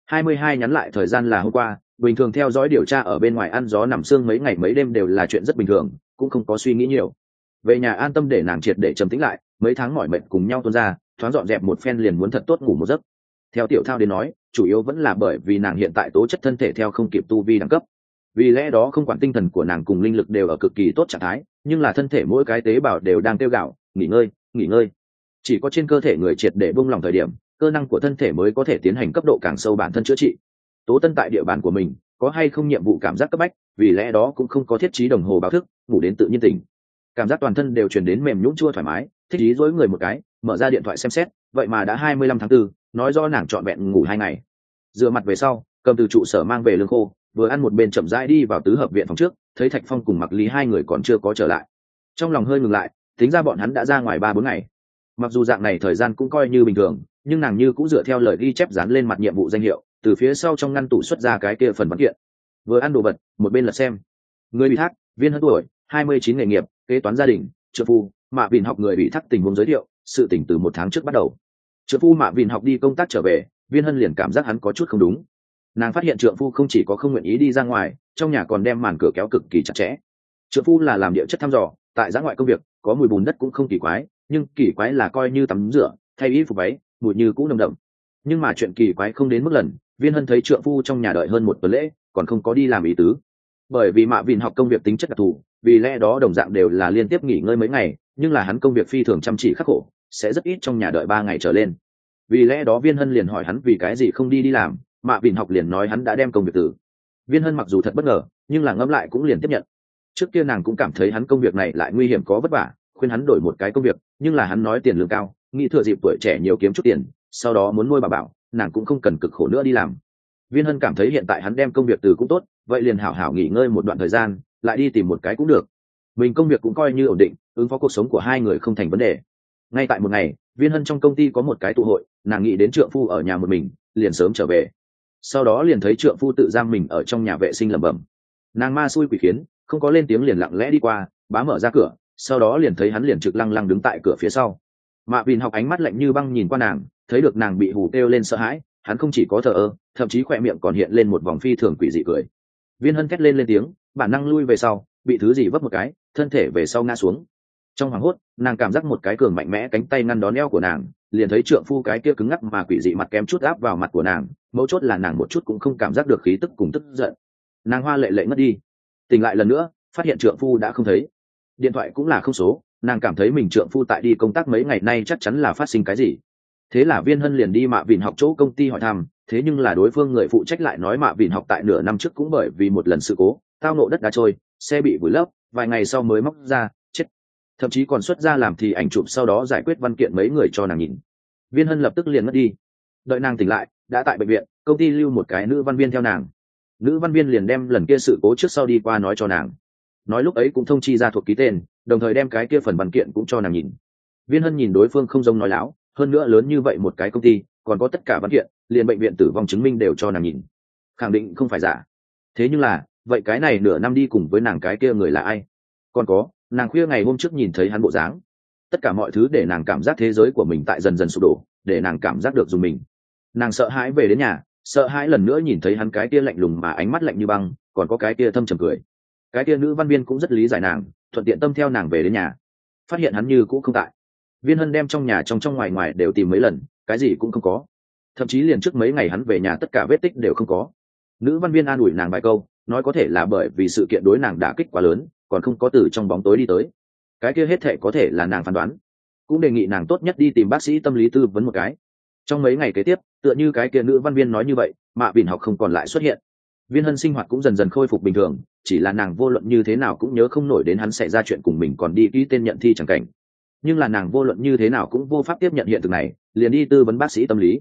22 nhắn lại thời gian là hôm qua, bình thường theo dõi điều tra ở bên ngoài ăn gió nằm sương mấy ngày mấy đêm đều là chuyện rất bình thường, cũng không có suy nghĩ nhiều. Về nhà an tâm để nàng triệt để trầm tĩnh lại, mấy tháng mỏi mệt cùng nhau tuôn ra, thoáng dọn dẹp một phen liền muốn thật tốt ngủ một giấc. Theo Tiểu Thao đến nói, chủ yếu vẫn là bởi vì nàng hiện tại tố chất thân thể theo không kịp tu vi đẳng cấp. Vì lẽ đó không quản tinh thần của nàng cùng linh lực đều ở cực kỳ tốt trạng thái, nhưng là thân thể mỗi cái tế bào đều đang kêu gào, nghỉ ngơi, nghỉ ngơi. Chỉ có trên cơ thể người triệt để buông lỏng thời điểm, cơ năng của thân thể mới có thể tiến hành cấp độ càng sâu bản thân chữa trị. Tố Tân tại địa bàn của mình, có hay không nhiệm vụ cảm giác cấp bách, vì lẽ đó cũng không có thiết trí đồng hồ báo thức, ngủ đến tự nhiên tỉnh. Cảm giác toàn thân đều truyền đến mềm nhũn chua thoải mái, thích ý dối người một cái, mở ra điện thoại xem xét, vậy mà đã 25 tháng 4, nói do nàng trọn vẹn ngủ 2 ngày. Rửa mặt về sau, cầm từ trụ sở mang về lương khô, vừa ăn một bên chậm rãi đi vào tứ hợp viện phòng trước, thấy Thạch Phong cùng Mặc Lý hai người còn chưa có trở lại. Trong lòng hơi ngừng lại, tính ra bọn hắn đã ra ngoài 3-4 ngày. Mặc dù dạng này thời gian cũng coi như bình thường, nhưng nàng như cũng dựa theo lời ghi chép dán lên mặt nhiệm vụ danh hiệu, từ phía sau trong ngăn tủ xuất ra cái kia phần văn kiện. Vừa ăn đồ vật, một bên lật xem. Người bị thác, Viên Hân tuổi, 29 nghề nghiệp, kế toán gia đình, trợ phu, Mạ Vịn học người bị thác tình huống giới thiệu, sự tỉnh từ 1 tháng trước bắt đầu. Trợ phu Mạ Vịn học đi công tác trở về, Viên Hân liền cảm giác hắn có chút không đúng. Nàng phát hiện trượng phu không chỉ có không nguyện ý đi ra ngoài, trong nhà còn đem màn cửa kéo cực kỳ chặt chẽ. Trượng phu là làm địa chất thăm dò, tại giã ngoại công việc, có mùi bùn đất cũng không kỳ quái, nhưng kỳ quái là coi như tắm rửa, thay y phục váy, mùi như cũ nồng đậm. Nhưng mà chuyện kỳ quái không đến mức lần, Viên Hân thấy trượng phu trong nhà đợi hơn 1 tuần lễ, còn không có đi làm ý tứ. Bởi vì Mạ Vịn học công việc tính chất đặc thù, vì lẽ đó đồng dạng đều là liên tiếp nghỉ ngơi mấy ngày, nhưng là hắn công việc phi thường chăm chỉ khắc khổ, sẽ rất ít trong nhà đợi 3 ngày trở lên. Vì lẽ đó Viên Hân liền hỏi hắn vì cái gì không đi làm, Mạ Vịn học liền nói hắn đã đem công việc từ. Viên Hân mặc dù thật bất ngờ, nhưng là ngẫm lại cũng liền tiếp nhận. Trước kia nàng cũng cảm thấy hắn công việc này lại nguy hiểm có vất vả, khuyên hắn đổi một cái công việc, nhưng là hắn nói tiền lương cao, nghĩ thừa dịp tuổi trẻ nhiều kiếm chút tiền, sau đó muốn nuôi bà bảo, nàng cũng không cần cực khổ nữa đi làm. Viên Hân cảm thấy hiện tại hắn đem công việc từ cũng tốt, vậy liền hảo hảo nghỉ ngơi một đoạn thời gian, lại đi tìm một cái cũng được. Mình công việc cũng coi như ổn định, ứng phó cuộc sống của hai người không thành vấn đề. Ngay tại một ngày, Viên Hân trong công ty có một cái tụ hội, nàng nghĩ đến trượng phu ở nhà một mình, liền sớm trở về. Sau đó liền thấy trượng phu tự giam mình ở trong nhà vệ sinh lẩm bẩm. Nàng ma xui quỷ khiến, không có lên tiếng liền lặng lẽ đi qua, bá mở ra cửa, sau đó liền thấy hắn liền trực lăng lăng đứng tại cửa phía sau. Mạ Vịn học ánh mắt lạnh như băng nhìn qua nàng, thấy được nàng bị hù kêu lên sợ hãi, hắn không chỉ có thờ ơ, thậm chí khỏe miệng còn hiện lên một vòng phi thường quỷ dị cười. Viên Hân thét lên tiếng, bản năng lui về sau, bị thứ gì vấp một cái, thân thể về sau ngã xuống. Trong hoảng hốt, nàng cảm giác một cái cường mạnh mẽ cánh tay ngăn đón eo của nàng, liền thấy trượng phu cái kia cứng ngắc mà quỷ dị mặt kém chút áp vào mặt của nàng, mấu chốt là nàng một chút cũng không cảm giác được khí tức cùng tức giận. Nàng hoa lệ lệ ngất đi. Tỉnh lại lần nữa, phát hiện trượng phu đã không thấy. Điện thoại cũng là không số, nàng cảm thấy mình trượng phu tại đi công tác mấy ngày nay chắc chắn là phát sinh cái gì. Thế là Viên Hân liền đi Mạ Vịn học chỗ công ty hỏi thăm, thế nhưng là đối phương người phụ trách lại nói Mạ Vịn học tại nửa năm trước cũng bởi vì một lần sự cố, tao nộ đất đá trôi, xe bị vùi lấp, vài ngày sau mới móc ra, chết. Thậm chí còn xuất ra làm thì ảnh chụp sau đó giải quyết văn kiện mấy người cho nàng nhìn. Viên Hân lập tức liền mất đi. Đợi nàng tỉnh lại, đã tại bệnh viện, công ty lưu một cái nữ văn viên theo nàng. Nữ văn viên liền đem lần kia sự cố trước sau đi qua nói cho nàng. Nói lúc ấy cũng thông chi ra thuộc ký tên, đồng thời đem cái kia phần văn kiện cũng cho nàng nhìn. Viên Hân nhìn đối phương không giống nói láo, hơn nữa lớn như vậy một cái công ty, còn có tất cả văn kiện, liền bệnh viện tử vong chứng minh đều cho nàng nhìn. Khẳng định không phải giả. Thế nhưng là, vậy cái này nửa năm đi cùng với nàng cái kia người là ai? Còn có, nàng khuya ngày hôm trước nhìn thấy hắn bộ dáng. Tất cả mọi thứ để nàng cảm giác thế giới của mình tại dần dần sụp đổ, để nàng cảm giác được dùng mình. Nàng sợ hãi về đến nhà, sợ hãi lần nữa nhìn thấy hắn cái kia lạnh lùng mà ánh mắt lạnh như băng, còn có cái kia thâm trầm cười. Cái kia nữ văn viên cũng rất lý giải nàng, thuận tiện tâm theo nàng về đến nhà. Phát hiện hắn như cũ không tại. Viên Hân đem trong nhà trong ngoài ngoài đều tìm mấy lần, cái gì cũng không có. Thậm chí liền trước mấy ngày hắn về nhà tất cả vết tích đều không có. Nữ văn viên an ủi nàng vài câu, nói có thể là bởi vì sự kiện đối nàng đả kích quá lớn, còn không có từ trong bóng tối đi tới. Cái kia hết thệ có thể là nàng phán đoán. Cũng đề nghị nàng tốt nhất đi tìm bác sĩ tâm lý tư vấn một cái. Trong mấy ngày kế tiếp, tựa như cái kia nữ văn viên nói như vậy, Mạ Vịn học không còn lại xuất hiện. Viên Hân sinh hoạt cũng dần dần khôi phục bình thường, chỉ là nàng vô luận như thế nào cũng nhớ không nổi đến hắn xảy ra chuyện cùng mình còn đi ký tên nhận thi chẳng cảnh. Nhưng là nàng vô luận như thế nào cũng vô pháp tiếp nhận hiện thực này, liền đi tư vấn bác sĩ tâm lý.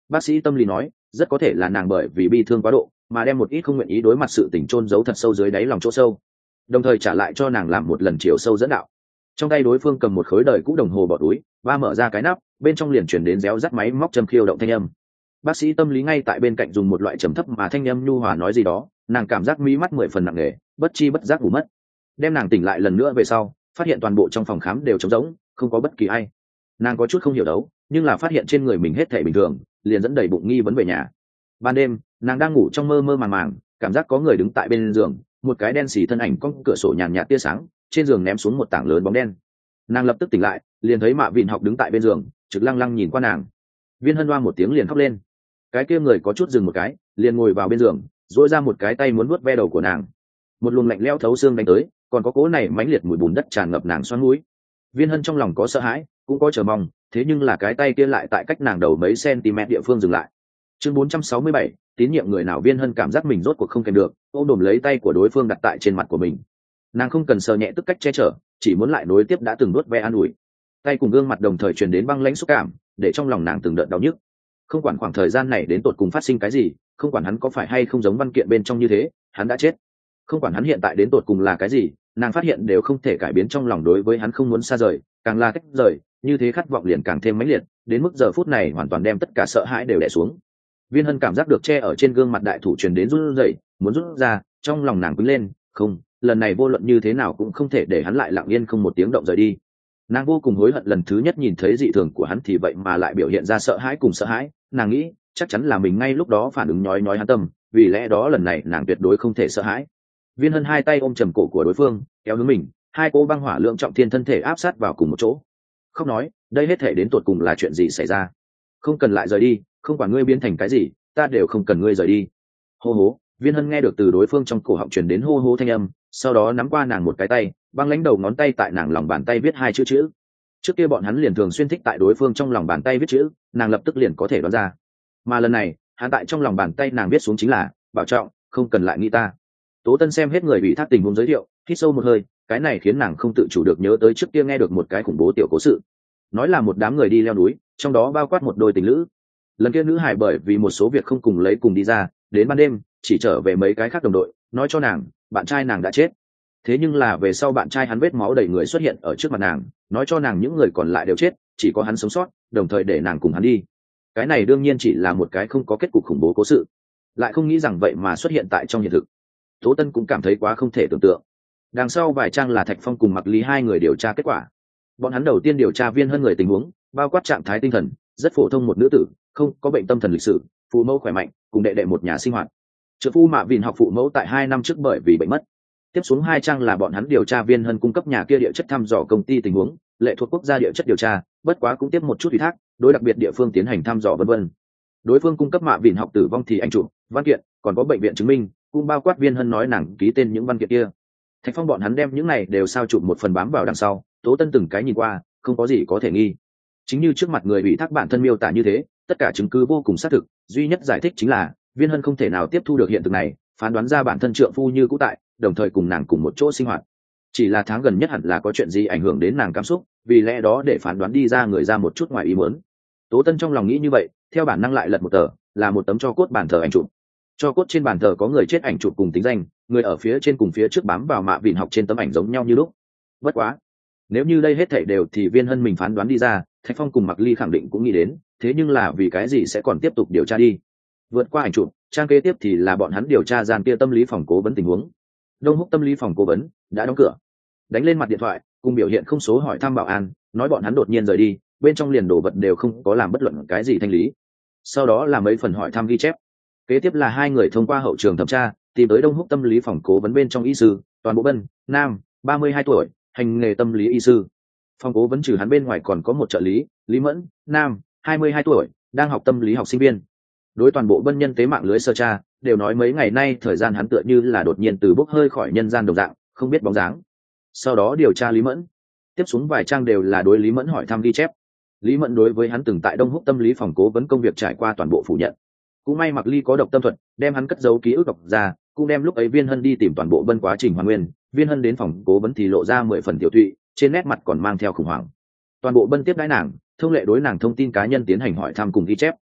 Bác sĩ tâm lý nói, rất có thể là nàng bởi vì bi thương quá độ mà đem một ít không nguyện ý đối mặt sự tình chôn giấu thật sâu dưới đáy lòng chỗ sâu, đồng thời trả lại cho nàng làm một lần chiều sâu dẫn đạo. Trong tay đối phương cầm một khối đời cũ đồng hồ bỏ túi và mở ra cái nắp, bên trong liền chuyển đến réo rắt máy móc châm khiêu động thanh âm. Bác sĩ tâm lý ngay tại bên cạnh dùng một loại trầm thấp mà thanh âm nhu hòa nói gì đó, nàng cảm giác mí mắt 10 phần nặng nề, bất chi bất giác ngủ mất. Đem nàng tỉnh lại lần nữa về sau, phát hiện toàn bộ trong phòng khám đều trống rỗng, không có bất kỳ ai. Nàng có chút không hiểu đấu, nhưng là phát hiện trên người mình hết thể bình thường, liền dẫn đầy bụng nghi vấn về nhà. Ban đêm, nàng đang ngủ trong mơ mơ màng màng, cảm giác có người đứng tại bên giường, một cái đen xì thân ảnh cong cửa sổ nhàn nhạt tia sáng, trên giường ném xuống một tảng lớn bóng đen. Nàng lập tức tỉnh lại, liền thấy Mạ Vịn Học đứng tại bên giường, trực lăng lăng nhìn qua nàng. Viên Hân Hoa một tiếng liền khóc lên. Cái kia người có chút dừng một cái, liền ngồi vào bên giường, duỗi ra một cái tay muốn vuốt ve đầu của nàng. Một luồng lạnh lẽo thấu xương đánh tới, còn có cỗ này mãnh liệt mùi bùn đất tràn ngập nàng xoắn mũi. Viên Hân trong lòng có sợ hãi, cũng có chờ mong, thế nhưng là cái tay kia lại tại cách nàng đầu mấy cm địa phương dừng lại. Chương 467, tín nhiệm người nào. Viên Hân cảm giác mình rốt cuộc không kèm được, ôm đồm lấy tay của đối phương đặt tại trên mặt của mình. Nàng không cần sờ nhẹ tức cách che chở, chỉ muốn lại nối tiếp đã từng nuốt ve an ủi. Tay cùng gương mặt đồng thời truyền đến băng lãnh xúc cảm, để trong lòng nàng từng đợt đau nhức. Không quản khoảng thời gian này đến tột cùng phát sinh cái gì, không quản hắn có phải hay không giống văn kiện bên trong như thế, hắn đã chết. Không quản hắn hiện tại đến tột cùng là cái gì, nàng phát hiện đều không thể cải biến trong lòng đối với hắn không muốn xa rời, càng là cách rời, như thế khát vọng liền càng thêm mãnh liệt, đến mức giờ phút này hoàn toàn đem tất cả sợ hãi đều đè xuống. Viên Hân cảm giác được che ở trên gương mặt đại thủ truyền đến run rẩy, muốn rút ra, trong lòng nàng quýnh lên, không, lần này vô luận như thế nào cũng không thể để hắn lại lặng yên không một tiếng động rời đi. Nàng vô cùng hối hận lần thứ nhất nhìn thấy dị thường của hắn thì vậy mà lại biểu hiện ra sợ hãi cùng sợ hãi, nàng nghĩ chắc chắn là mình ngay lúc đó phản ứng nhói nhói hắn tâm, vì lẽ đó lần này nàng tuyệt đối không thể sợ hãi. Viên Hân hai tay ôm trầm cổ của đối phương, kéo hướng mình, hai cỗ băng hỏa lượng trọng thiên thân thể áp sát vào cùng một chỗ. Khóc nói, đây hết thể đến tột cùng là chuyện gì xảy ra? Không cần lại rời đi, không quản ngươi biến thành cái gì, ta đều không cần ngươi rời đi. Hô hố. Viên Hân nghe được từ đối phương trong cổ họng truyền đến hô hô thanh âm, sau đó nắm qua nàng một cái tay, băng lãnh đầu ngón tay tại nàng lòng bàn tay viết hai chữ. Trước kia bọn hắn liền thường xuyên thích tại đối phương trong lòng bàn tay viết chữ, nàng lập tức liền có thể đoán ra. Mà lần này, hắn tại trong lòng bàn tay nàng viết xuống chính là bảo trọng, không cần lại nghĩ ta. Tố Tân xem hết người bị thác tình huống giới thiệu, hít sâu một hơi, cái này khiến nàng không tự chủ được nhớ tới trước kia nghe được một cái khủng bố tiểu cố sự. Nói là một đám người đi leo núi, trong đó bao quát một đôi tình lữ. Lần kia nữ hải bởi vì một số việc không cùng lấy cùng đi ra, đến ban đêm chỉ trở về mấy cái khác đồng đội, nói cho nàng bạn trai nàng đã chết. Thế nhưng là về sau bạn trai hắn vết máu đầy người xuất hiện ở trước mặt nàng, nói cho nàng những người còn lại đều chết, chỉ có hắn sống sót, đồng thời để nàng cùng hắn đi. Cái này đương nhiên chỉ là một cái không có kết cục khủng bố cố sự, lại không nghĩ rằng vậy mà xuất hiện tại trong hiện thực. Tố Tân cũng cảm thấy quá không thể tưởng tượng. Đằng sau vài trang là Thạch Phong cùng Mặc Lý hai người điều tra kết quả. Bọn hắn đầu tiên điều tra Viên Hân người tình huống, bao quát trạng thái tinh thần, rất phổ thông một nữ tử, không có bệnh tâm thần lịch sử, phụ mẫu khỏe mạnh, cùng đệ đệ một nhà sinh hoạt. Trợ phu Mạ Vịn Học phụ mẫu tại 2 năm trước bởi vì bệnh mất. Tiếp xuống 2 trang là bọn hắn điều tra Viên Hân cung cấp nhà kia địa chất thăm dò công ty tình huống, lệ thuộc quốc gia địa chất điều tra, bất quá cũng tiếp một chút ủy thác, đối đặc biệt địa phương tiến hành thăm dò vân vân. Đối phương cung cấp Mạ Vịn Học tử vong thì ảnh chụp, văn kiện, còn có bệnh viện chứng minh, cũng bao quát Viên Hân nói nàng ký tên những văn kiện kia. Thạch Phong bọn hắn đem những này đều sao chụp một phần bám vào đằng sau, Tố Tân từng cái nhìn qua, không có gì có thể nghi. Chính như trước mặt người ủy thác bản thân miêu tả như thế, tất cả chứng cứ vô cùng xác thực, duy nhất giải thích chính là Viên Hân không thể nào tiếp thu được hiện thực này, phán đoán ra bản thân trượng phu như cũ tại, đồng thời cùng nàng cùng một chỗ sinh hoạt. Chỉ là tháng gần nhất hẳn là có chuyện gì ảnh hưởng đến nàng cảm xúc, vì lẽ đó để phán đoán đi ra người ra một chút ngoài ý muốn. Tố Tân trong lòng nghĩ như vậy, theo bản năng lại lật một tờ, là một tấm tro cốt bàn thờ ảnh chụp. Cho cốt trên bàn thờ có người chết ảnh chụp cùng tính danh, người ở phía trên cùng phía trước bám vào Mạ Vịn Học trên tấm ảnh giống nhau như lúc. Bất quá, nếu như đây hết thảy đều thì Viên Hân mình phán đoán đi ra, Thạch Phong cùng Mặc Ly khẳng định cũng nghĩ đến, thế nhưng là vì cái gì sẽ còn tiếp tục điều tra đi. Vượt qua ảnh chụp, trang kế tiếp thì là bọn hắn điều tra gian kia tâm lý phòng cố vấn tình huống. Đông Húc tâm lý phòng cố vấn đã đóng cửa, đánh lên mặt điện thoại cùng biểu hiện không số hỏi thăm bảo an, nói bọn hắn đột nhiên rời đi, bên trong liền đồ vật đều không có làm bất luận cái gì thanh lý. Sau đó là mấy phần hỏi thăm ghi chép. Kế tiếp là 2 người thông qua hậu trường thẩm tra, tìm tới Đông Húc tâm lý phòng cố vấn bên trong y sư, Toàn Bộ Bân, nam, 32 tuổi, hành nghề tâm lý y sư. Phòng cố vấn trừ hắn bên ngoài còn có một trợ lý, Lý Mẫn, nam, 22 tuổi, đang học tâm lý học sinh viên. Đối Toàn Bộ Bân nhân tế mạng lưới sơ tra, đều nói mấy ngày nay thời gian hắn tựa như là đột nhiên từ bốc hơi khỏi nhân gian đồng dạng, không biết bóng dáng. Sau đó điều tra Lý Mẫn. Tiếp xuống vài trang đều là đối Lý Mẫn hỏi thăm ghi chép. Lý Mẫn đối với hắn từng tại Đông Húc tâm lý phòng cố vấn công việc trải qua toàn bộ phủ nhận. Cũng may Mặc Ly có độc tâm thuật, đem hắn cất giấu ký ức đọc ra, cũng đem lúc ấy Viên Hân đi tìm Toàn Bộ Bân quá trình hoàn nguyên. Viên Hân đến phòng cố vấn thì lộ ra 10 phần tiểu thụy, trên nét mặt còn mang theo khủng hoảng. Toàn Bộ Bân tiếp đãi nàng, thông lệ đối nàng thông tin cá nhân tiến hành hỏi thăm cùng ghi chép.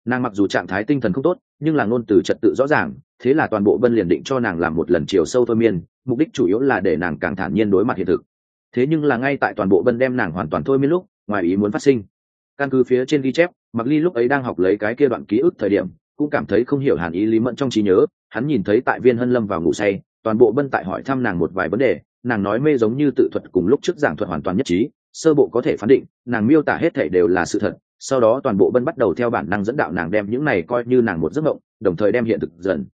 Nàng mặc dù trạng thái tinh thần không tốt nhưng là ngôn từ trật tự rõ ràng, thế là toàn bộ Bân liền định cho nàng làm một lần chiều sâu thôi miên, mục đích chủ yếu là để nàng càng thản nhiên đối mặt hiện thực. Thế nhưng là ngay tại toàn bộ Bân đem nàng hoàn toàn thôi miên lúc, ngoài ý muốn phát sinh. Căn cứ phía trên ghi chép, Mặc Ly lúc ấy đang học lấy cái kia đoạn ký ức thời điểm, cũng cảm thấy không hiểu hàn ý Lý Mẫn trong trí nhớ. Hắn nhìn thấy tại Viên Hân lâm vào ngủ say, toàn bộ Bân tại hỏi thăm nàng một vài vấn đề, nàng nói mê giống như tự thuật cùng lúc trước giảng thuật hoàn toàn nhất trí, sơ bộ có thể phán định nàng miêu tả hết thảy đều là sự thật. Sau đó toàn bộ Bân bắt đầu theo bản năng dẫn đạo nàng đem những này coi như nàng một giấc mộng, đồng thời đem hiện thực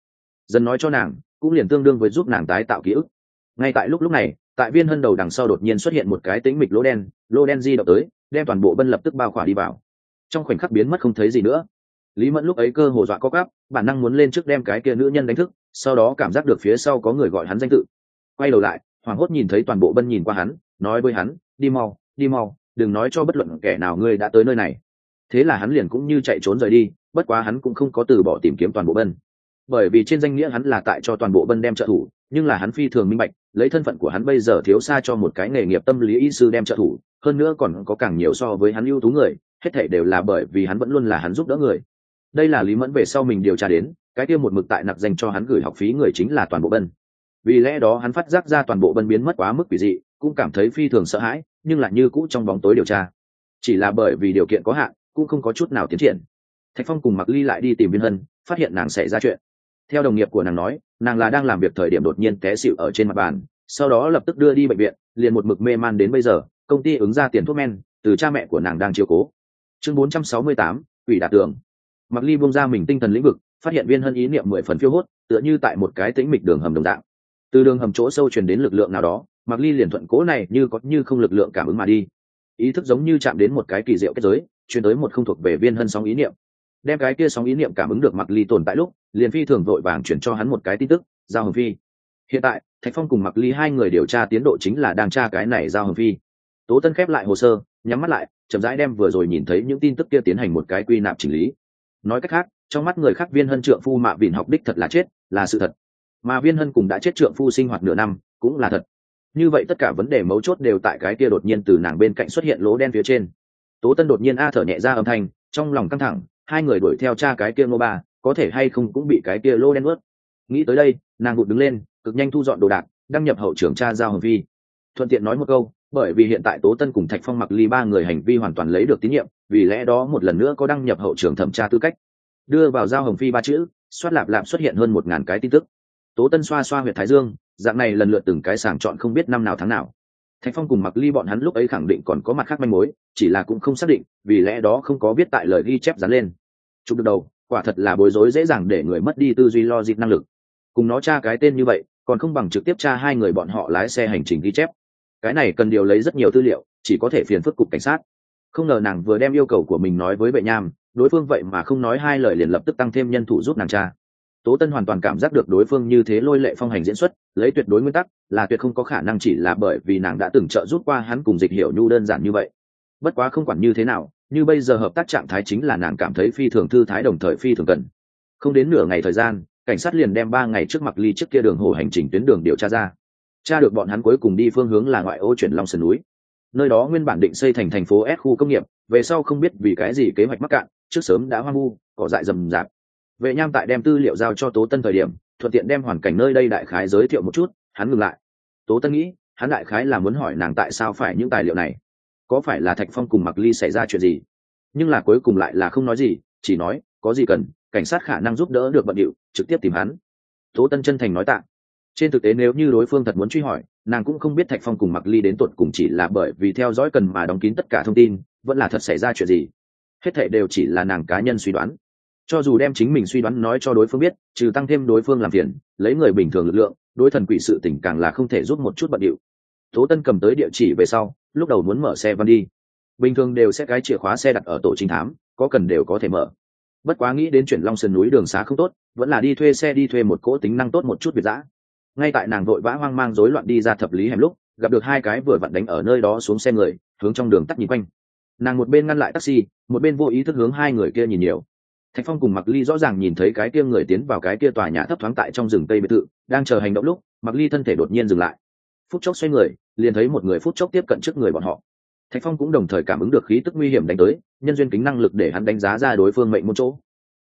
dần nói cho nàng, cũng liền tương đương với giúp nàng tái tạo ký ức. Ngay tại lúc này, tại Viên Hân đầu đằng sau đột nhiên xuất hiện một cái tĩnh mịch lỗ đen di động tới, đem toàn bộ Bân lập tức bao khỏa đi vào, trong khoảnh khắc biến mất không thấy gì nữa. Lý Mẫn lúc ấy cơ hồ dọa co quắp, bản năng muốn lên trước đem cái kia nữ nhân đánh thức, sau đó cảm giác được phía sau có người gọi hắn danh tự, quay đầu lại, hoảng hốt nhìn thấy toàn bộ Bân nhìn qua hắn, nói với hắn, đi mau, đừng nói cho bất luận kẻ nào ngươi đã tới nơi này. Thế là hắn liền cũng như chạy trốn rời đi, bất quá hắn cũng không có từ bỏ tìm kiếm toàn bộ Bân, bởi vì trên danh nghĩa hắn là tại cho toàn bộ Bân đem trợ thủ, nhưng là hắn phi thường minh bạch, lấy thân phận của hắn bây giờ thiếu xa cho một cái nghề nghiệp tâm lý y sư đem trợ thủ, hơn nữa còn có càng nhiều so với hắn ưu tú người, hết thảy đều là bởi vì hắn vẫn luôn là hắn giúp đỡ người. Đây là Lý Mẫn về sau mình điều tra đến, cái kia một mực tại nặc dành cho hắn gửi học phí người chính là toàn bộ Bân. Vì lẽ đó hắn phát giác ra toàn bộ Bân biến mất quá mức quỷ dị, cũng cảm thấy phi thường sợ hãi, nhưng lại như cũ trong bóng tối điều tra. Chỉ là bởi vì điều kiện có hạn, cũng không có chút nào tiến triển. Thạch Phong cùng Mặc Ly lại đi tìm Viên Hân, phát hiện nàng xảy ra chuyện. Theo đồng nghiệp của nàng nói, nàng là đang làm việc thời điểm đột nhiên té xỉu ở trên mặt bàn, sau đó lập tức đưa đi bệnh viện, liền một mực mê man đến bây giờ, công ty ứng ra tiền thuốc men, từ cha mẹ của nàng đang chiếu cố. Chương 468, quỷ đạt tường. Mặc Ly buông ra mình tinh thần lĩnh vực, phát hiện Viên Hân ý niệm 10 phần phiêu hốt, tựa như tại một cái tĩnh mịch đường hầm đồng dạng. Từ đường hầm chỗ sâu truyền đến lực lượng nào đó, Mặc Ly liền thuận cố này như có như không lực lượng cảm ứng mà đi. Ý thức giống như chạm đến một cái kỳ diệu kết giới, truyền tới một không thuộc về Viên Hân sóng ý niệm. Đem cái kia sóng ý niệm cảm ứng được Mặc Ly tồn tại lúc, liền phi thường vội vàng chuyển cho hắn một cái tin tức, Giao Hồng Phi. Hiện tại, Thạch Phong cùng Mặc Ly hai người điều tra tiến độ chính là đang tra cái này Giao Hồng Phi. Tố Tân khép lại hồ sơ, nhắm mắt lại, chậm rãi đem vừa rồi nhìn thấy những tin tức kia tiến hành một cái quy nạp chỉnh lý. Nói cách khác, trong mắt người khác Viên Hân trượng phu Mạ Vịn học đích thật là chết, là sự thật. Mà Viên Hân cùng đã chết trượng phu sinh hoạt nửa năm, cũng là thật. Như vậy tất cả vấn đề mấu chốt đều tại cái kia đột nhiên từ nàng bên cạnh xuất hiện lỗ đen phía trên. Tố Tân đột nhiên thở nhẹ ra âm thanh, trong lòng căng thẳng, hai người đuổi theo cha cái kia Ngô Ba, có thể hay không cũng bị cái kia lỗ đen ướt. Nghĩ tới đây, nàng vụt đứng lên, cực nhanh thu dọn đồ đạc, đăng nhập hậu trưởng cha Giao Hồng Phi. Thuận tiện nói một câu, bởi vì hiện tại Tố Tân cùng Thạch Phong Mặc Ly ba người hành vi hoàn toàn lấy được tín nhiệm, vì lẽ đó một lần nữa có đăng nhập hậu trưởng thẩm tra tư cách. Đưa vào Giao Hồng Phi ba chữ, xoát lạp lạp xuất hiện hơn 1000 cái tin tức. Tố Tân xoa xoa huyệt thái dương, dạng này lần lượt từng cái sàng chọn không biết năm nào tháng nào. Thạch Phong cùng Mặc Ly bọn hắn lúc ấy khẳng định còn có mặt khác manh mối, chỉ là cũng không xác định, vì lẽ đó không có viết tại lời ghi chép dán lên. Chụp được đầu, quả thật là bối rối dễ dàng để người mất đi tư duy logic năng lực. Cùng nó tra cái tên như vậy, còn không bằng trực tiếp tra hai người bọn họ lái xe hành trình ghi chép. Cái này cần điều lấy rất nhiều tư liệu, chỉ có thể phiền phức cục cảnh sát. Không ngờ nàng vừa đem yêu cầu của mình nói với Vệ Nham, đối phương vậy mà không nói hai lời liền lập tức tăng thêm nhân thủ giúp nàng tra. Tố Tân hoàn toàn cảm giác được đối phương như thế lôi lệ phong hành diễn xuất, lấy tuyệt đối nguyên tắc, là tuyệt không có khả năng chỉ là bởi vì nàng đã từng trợ giúp qua hắn cùng Dịch Hiểu Nhu đơn giản như vậy. Bất quá không quản như thế nào, như bây giờ hợp tác trạng thái chính là nàng cảm thấy phi thường thư thái đồng thời phi thường cần. Không đến nửa ngày thời gian, cảnh sát liền đem 3 ngày trước Mặc Ly trước kia đường hồ hành trình tuyến đường điều tra ra. Tra được bọn hắn cuối cùng đi phương hướng là ngoại ô chuyển Long Sơn núi. Nơi đó nguyên bản định xây thành thành phố S khu công nghiệp, về sau không biết vì cái gì kế hoạch mắc cạn, trước sớm đã hoang vu, cỏ dại rậm rạp. Vệ Nham tại đem tư liệu giao cho Tố Tân thời điểm, thuận tiện đem hoàn cảnh nơi đây đại khái giới thiệu một chút, hắn ngừng lại. Tố Tân nghĩ, hắn đại khái là muốn hỏi nàng tại sao phải những tài liệu này, có phải là Thạch Phong cùng Mặc Ly xảy ra chuyện gì, nhưng là cuối cùng lại là không nói gì, chỉ nói có gì cần, cảnh sát khả năng giúp đỡ được bận điệu, trực tiếp tìm hắn. Tố Tân chân thành nói tạ. Trên thực tế nếu như đối phương thật muốn truy hỏi, nàng cũng không biết Thạch Phong cùng Mặc Ly đến tột cùng chỉ là bởi vì theo dõi cần mà đóng kín tất cả thông tin, vẫn là thật xảy ra chuyện gì. Hết thảy đều chỉ là nàng cá nhân suy đoán. Cho dù đem chính mình suy đoán nói cho đối phương biết, trừ tăng thêm đối phương làm phiền, lấy người bình thường lực lượng, đối thần quỷ sự tình càng là không thể giúp một chút bận điệu. Tố Tân cầm tới địa chỉ về sau, lúc đầu muốn mở xe van đi. Bình thường đều sẽ cái chìa khóa xe đặt ở tổ trinh thám, có cần đều có thể mở. Bất quá nghĩ đến chuyển Long Sơn núi đường xá không tốt, vẫn là đi thuê xe đi thuê một cỗ tính năng tốt một chút việt dã. Ngay tại nàng vội vã hoang mang rối loạn đi ra thập lý hẻm lúc, gặp được 2 cái vừa vặn đánh ở nơi đó xuống xe người, hướng trong đường tắt nhìn quanh. Nàng một bên ngăn lại taxi, một bên vô ý thức hướng 2 người kia nhìn nhiều. Thạch Phong cùng Mặc Ly rõ ràng nhìn thấy cái kia người tiến vào cái kia tòa nhà thấp thoáng tại trong rừng tây biệt thự, đang chờ hành động lúc, Mặc Ly thân thể đột nhiên dừng lại. Phút chốc xoay người, liền thấy một người phút chốc tiếp cận trước người bọn họ. Thạch Phong cũng đồng thời cảm ứng được khí tức nguy hiểm đánh tới, nhân duyên kính năng lực để hắn đánh giá ra đối phương mệnh môn chỗ.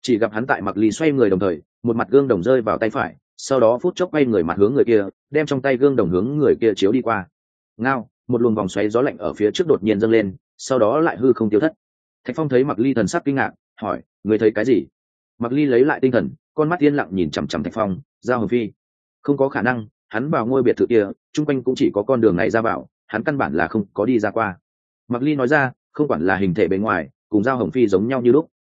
Chỉ gặp hắn tại Mặc Ly xoay người đồng thời, một mặt gương đồng rơi vào tay phải, sau đó phút chốc quay người mặt hướng người kia, đem trong tay gương đồng hướng người kia chiếu đi qua. Ngao, một luồng vòng xoáy gió lạnh ở phía trước đột nhiên dâng lên, sau đó lại hư không tiêu thất. Thạch Phong thấy Mặc Ly thần sắc kinh ngạc, hỏi: người thấy cái gì? Mặc Ly lấy lại tinh thần, con mắt yên lặng nhìn chằm chằm Thạch Phong. Giao Hồng Phi, không có khả năng, hắn vào ngôi biệt thự kia, chung quanh cũng chỉ có con đường này ra vào, hắn căn bản là không có đi ra qua. Mặc Ly nói ra, không quản là hình thể bề ngoài, cùng Giao Hồng Phi giống nhau như lúc.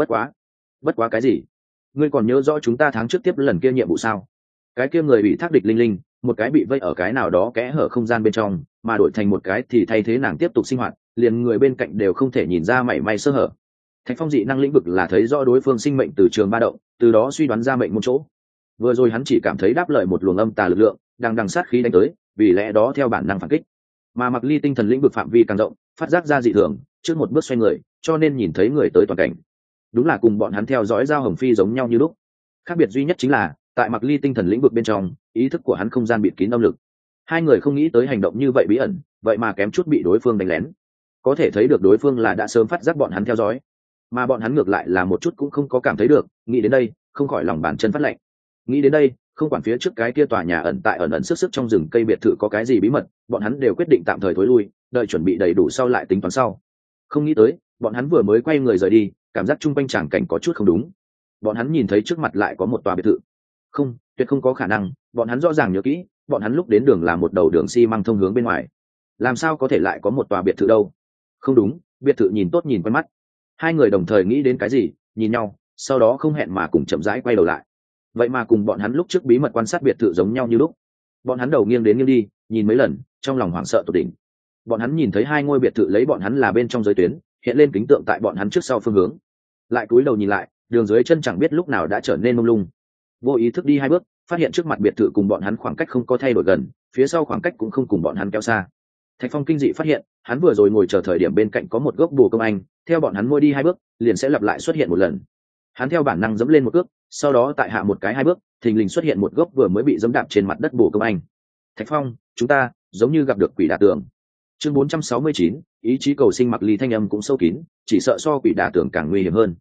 Bất quá cái gì? Ngươi còn nhớ rõ chúng ta tháng trước tiếp lần kia nhiệm vụ sao? Cái kia người bị thác địch linh linh, một cái bị vây ở cái nào đó kẽ hở không gian bên trong, mà đổi thành một cái thì thay thế nàng tiếp tục sinh hoạt, liền người bên cạnh đều không thể nhìn ra mảy may sơ hở. Thạch Phong dị năng lĩnh vực là thấy rõ đối phương sinh mệnh từ trường ba động, từ đó suy đoán ra mệnh một chỗ. Vừa rồi hắn chỉ cảm thấy đáp lời một luồng âm tà lực lượng đang đằng sát khí đánh tới, vì lẽ đó theo bản năng phản kích. Mà Mặc Ly tinh thần lĩnh vực phạm vi càng rộng, phát giác ra dị thường, trước một bước xoay người, cho nên nhìn thấy người tới toàn cảnh. Đúng là cùng bọn hắn theo dõi Giao Hồng Phi giống nhau như lúc. Khác biệt duy nhất chính là, tại Mặc Ly tinh thần lĩnh vực bên trong, ý thức của hắn không gian bịt kín âm lực. Hai người không nghĩ tới hành động như vậy bí ẩn, vậy mà kém chút bị đối phương đánh lén. Có thể thấy được đối phương là đã sớm phát giác bọn hắn theo dõi, mà bọn hắn ngược lại là một chút cũng không có cảm thấy được. Nghĩ đến đây, không khỏi lòng bàn chân phát lạnh. Nghĩ đến đây, không quản phía trước cái kia tòa nhà ẩn sức trong rừng cây biệt thự có cái gì bí mật, bọn hắn đều quyết định tạm thời thối lui, đợi chuẩn bị đầy đủ sau lại tính toán sau. Không nghĩ tới, bọn hắn vừa mới quay người rời đi, cảm giác chung quanh tràng cảnh có chút không đúng. Bọn hắn nhìn thấy trước mặt lại có một tòa biệt thự. Không, tuyệt không có khả năng, bọn hắn rõ ràng nhớ kỹ, bọn hắn lúc đến đường là một đầu đường xi măng thông hướng bên ngoài. Làm sao có thể lại có một tòa biệt thự đâu? Không đúng, biệt thự nhìn tốt nhìn quen mắt. Hai người đồng thời nghĩ đến cái gì, nhìn nhau, sau đó không hẹn mà cùng chậm rãi quay đầu lại. Vậy mà cùng bọn hắn lúc trước bí mật quan sát biệt thự giống nhau như lúc. Bọn hắn đầu nghiêng đến nghiêng đi, nhìn mấy lần, trong lòng hoảng sợ tột đỉnh. Bọn hắn nhìn thấy hai ngôi biệt thự lấy bọn hắn là bên trong giới tuyến, hiện lên kính tượng tại bọn hắn trước sau phương hướng. Lại cúi đầu nhìn lại, đường dưới chân chẳng biết lúc nào đã trở nên mông lung. Vô ý thức đi hai bước, phát hiện trước mặt biệt thự cùng bọn hắn khoảng cách không có thay đổi gần, phía sau khoảng cách cũng không cùng bọn hắn kéo xa. Thạch Phong kinh dị phát hiện, hắn vừa rồi ngồi chờ thời điểm bên cạnh có một gốc bồ công anh, theo bọn hắn môi đi hai bước, liền sẽ lặp lại xuất hiện một lần. Hắn theo bản năng dẫm lên một bước, sau đó tại hạ một cái hai bước, thình lình xuất hiện một gốc vừa mới bị dẫm đạp trên mặt đất bồ công anh. Thạch Phong, chúng ta giống như gặp được quỷ đả tường. Chương 469, ý chí cầu sinh. Mặc Ly thanh âm cũng sâu kín, chỉ sợ so quỷ đả tường càng nguy hiểm hơn.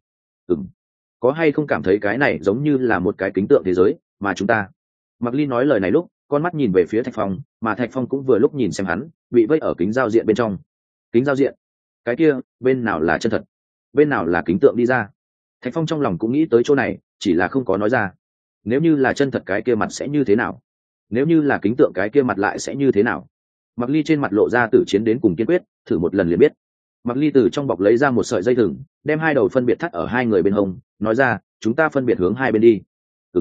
Có hay không cảm thấy cái này giống như là một cái kính tượng thế giới mà chúng ta? Mặc Ly nói lời này lúc, con mắt nhìn về phía Thạch Phong, mà Thạch Phong cũng vừa lúc nhìn xem hắn, bị vây ở kính giao diện bên trong. Kính giao diện? Cái kia, bên nào là chân thật, bên nào là kính tượng đi ra? Thạch Phong trong lòng cũng nghĩ tới chỗ này, chỉ là không có nói ra. Nếu như là chân thật cái kia mặt sẽ như thế nào? Nếu như là kính tượng cái kia mặt lại sẽ như thế nào? Mặc Ly trên mặt lộ ra tử chiến đến cùng kiên quyết, thử một lần liền biết. Mặc Ly từ trong bọc lấy ra một sợi dây thừng, đem hai đầu phân biệt thắt ở hai người bên hông, nói ra, chúng ta phân biệt hướng hai bên đi.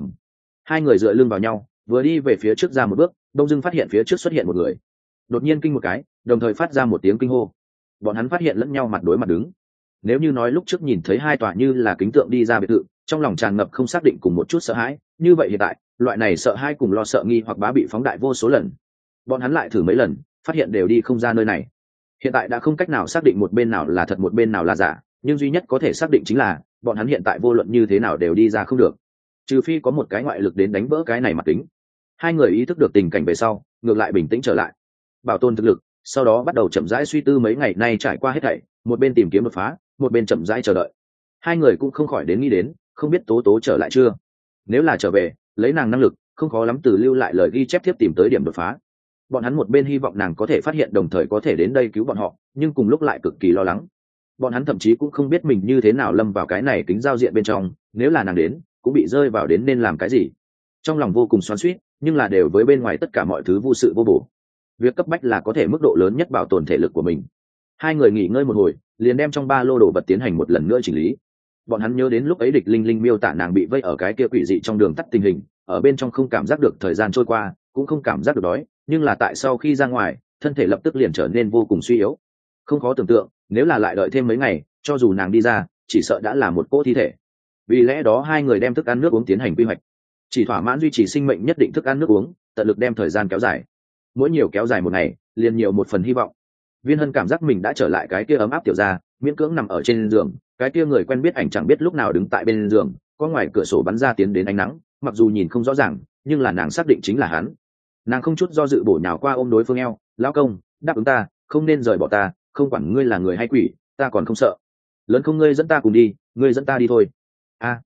Hai người dựa lưng vào nhau, vừa đi về phía trước ra một bước, đông dưng phát hiện phía trước xuất hiện một người. Đột nhiên kinh một cái, đồng thời phát ra một tiếng kinh hô. Bọn hắn phát hiện lẫn nhau mặt đối mặt đứng. Nếu như nói lúc trước nhìn thấy hai tòa như là kính tượng đi ra biệt thự, trong lòng tràn ngập không xác định cùng một chút sợ hãi, như vậy hiện tại, loại này sợ hãi cùng lo sợ nghi hoặc bá bị phóng đại vô số lần. Bọn hắn lại thử mấy lần, phát hiện đều đi không ra nơi này. Hiện tại đã không cách nào xác định một bên nào là thật một bên nào là giả, nhưng duy nhất có thể xác định chính là bọn hắn hiện tại vô luận như thế nào đều đi ra không được, trừ phi có một cái ngoại lực đến đánh vỡ cái này mặt kính. Hai người ý thức được tình cảnh về sau, ngược lại bình tĩnh trở lại, bảo tồn thực lực, sau đó bắt đầu chậm rãi suy tư mấy ngày nay trải qua hết thảy, một bên tìm kiếm đột phá, một bên chậm rãi chờ đợi. Hai người cũng không khỏi đến nghĩ đến, không biết Tố Tố trở lại chưa. Nếu là trở về, lấy nàng năng lực, không khó lắm từ lưu lại lời ghi chép tiếp tìm tới điểm đột phá. Bọn hắn một bên hy vọng nàng có thể phát hiện đồng thời có thể đến đây cứu bọn họ, nhưng cùng lúc lại cực kỳ lo lắng. Bọn hắn thậm chí cũng không biết mình như thế nào lâm vào cái này kính giao diện bên trong, nếu là nàng đến, cũng bị rơi vào đến nên làm cái gì. Trong lòng vô cùng xoắn xuýt, nhưng là đều với bên ngoài tất cả mọi thứ vô sự vô bổ. Việc cấp bách là có thể mức độ lớn nhất bảo tồn thể lực của mình. Hai người nghỉ ngơi một hồi, liền đem trong ba lô đồ vật tiến hành một lần nữa chỉnh lý. Bọn hắn nhớ đến lúc ấy địch linh linh miêu tả nàng bị vây ở cái kia quỷ dị trong đường tắt tình hình, ở bên trong không cảm giác được thời gian trôi qua, cũng không cảm giác được đói, nhưng là tại sau khi ra ngoài, thân thể lập tức liền trở nên vô cùng suy yếu. Không khó tưởng tượng, nếu là lại đợi thêm mấy ngày, cho dù nàng đi ra, chỉ sợ đã là một cỗ thi thể. Vì lẽ đó hai người đem thức ăn nước uống tiến hành quy hoạch, chỉ thỏa mãn duy trì sinh mệnh nhất định thức ăn nước uống, tận lực đem thời gian kéo dài. Mỗi nhiều kéo dài một ngày, liền nhiều một phần hy vọng. Viên Hân cảm giác mình đã trở lại cái kia ấm áp tiểu gia, miễn cưỡng nằm ở trên giường, cái kia người quen biết ảnh chẳng biết lúc nào đứng tại bên giường, có ngoài cửa sổ bắn ra tiến đến ánh nắng, mặc dù nhìn không rõ ràng, nhưng là nàng xác định chính là hắn. Nàng không chút do dự bổ nhào qua ôm đối phương eo, lão công, đáp ứng ta, không nên rời bỏ ta, không quản ngươi là người hay quỷ, ta còn không sợ. Lớn không ngươi dẫn ta cùng đi, ngươi dẫn ta đi thôi. A,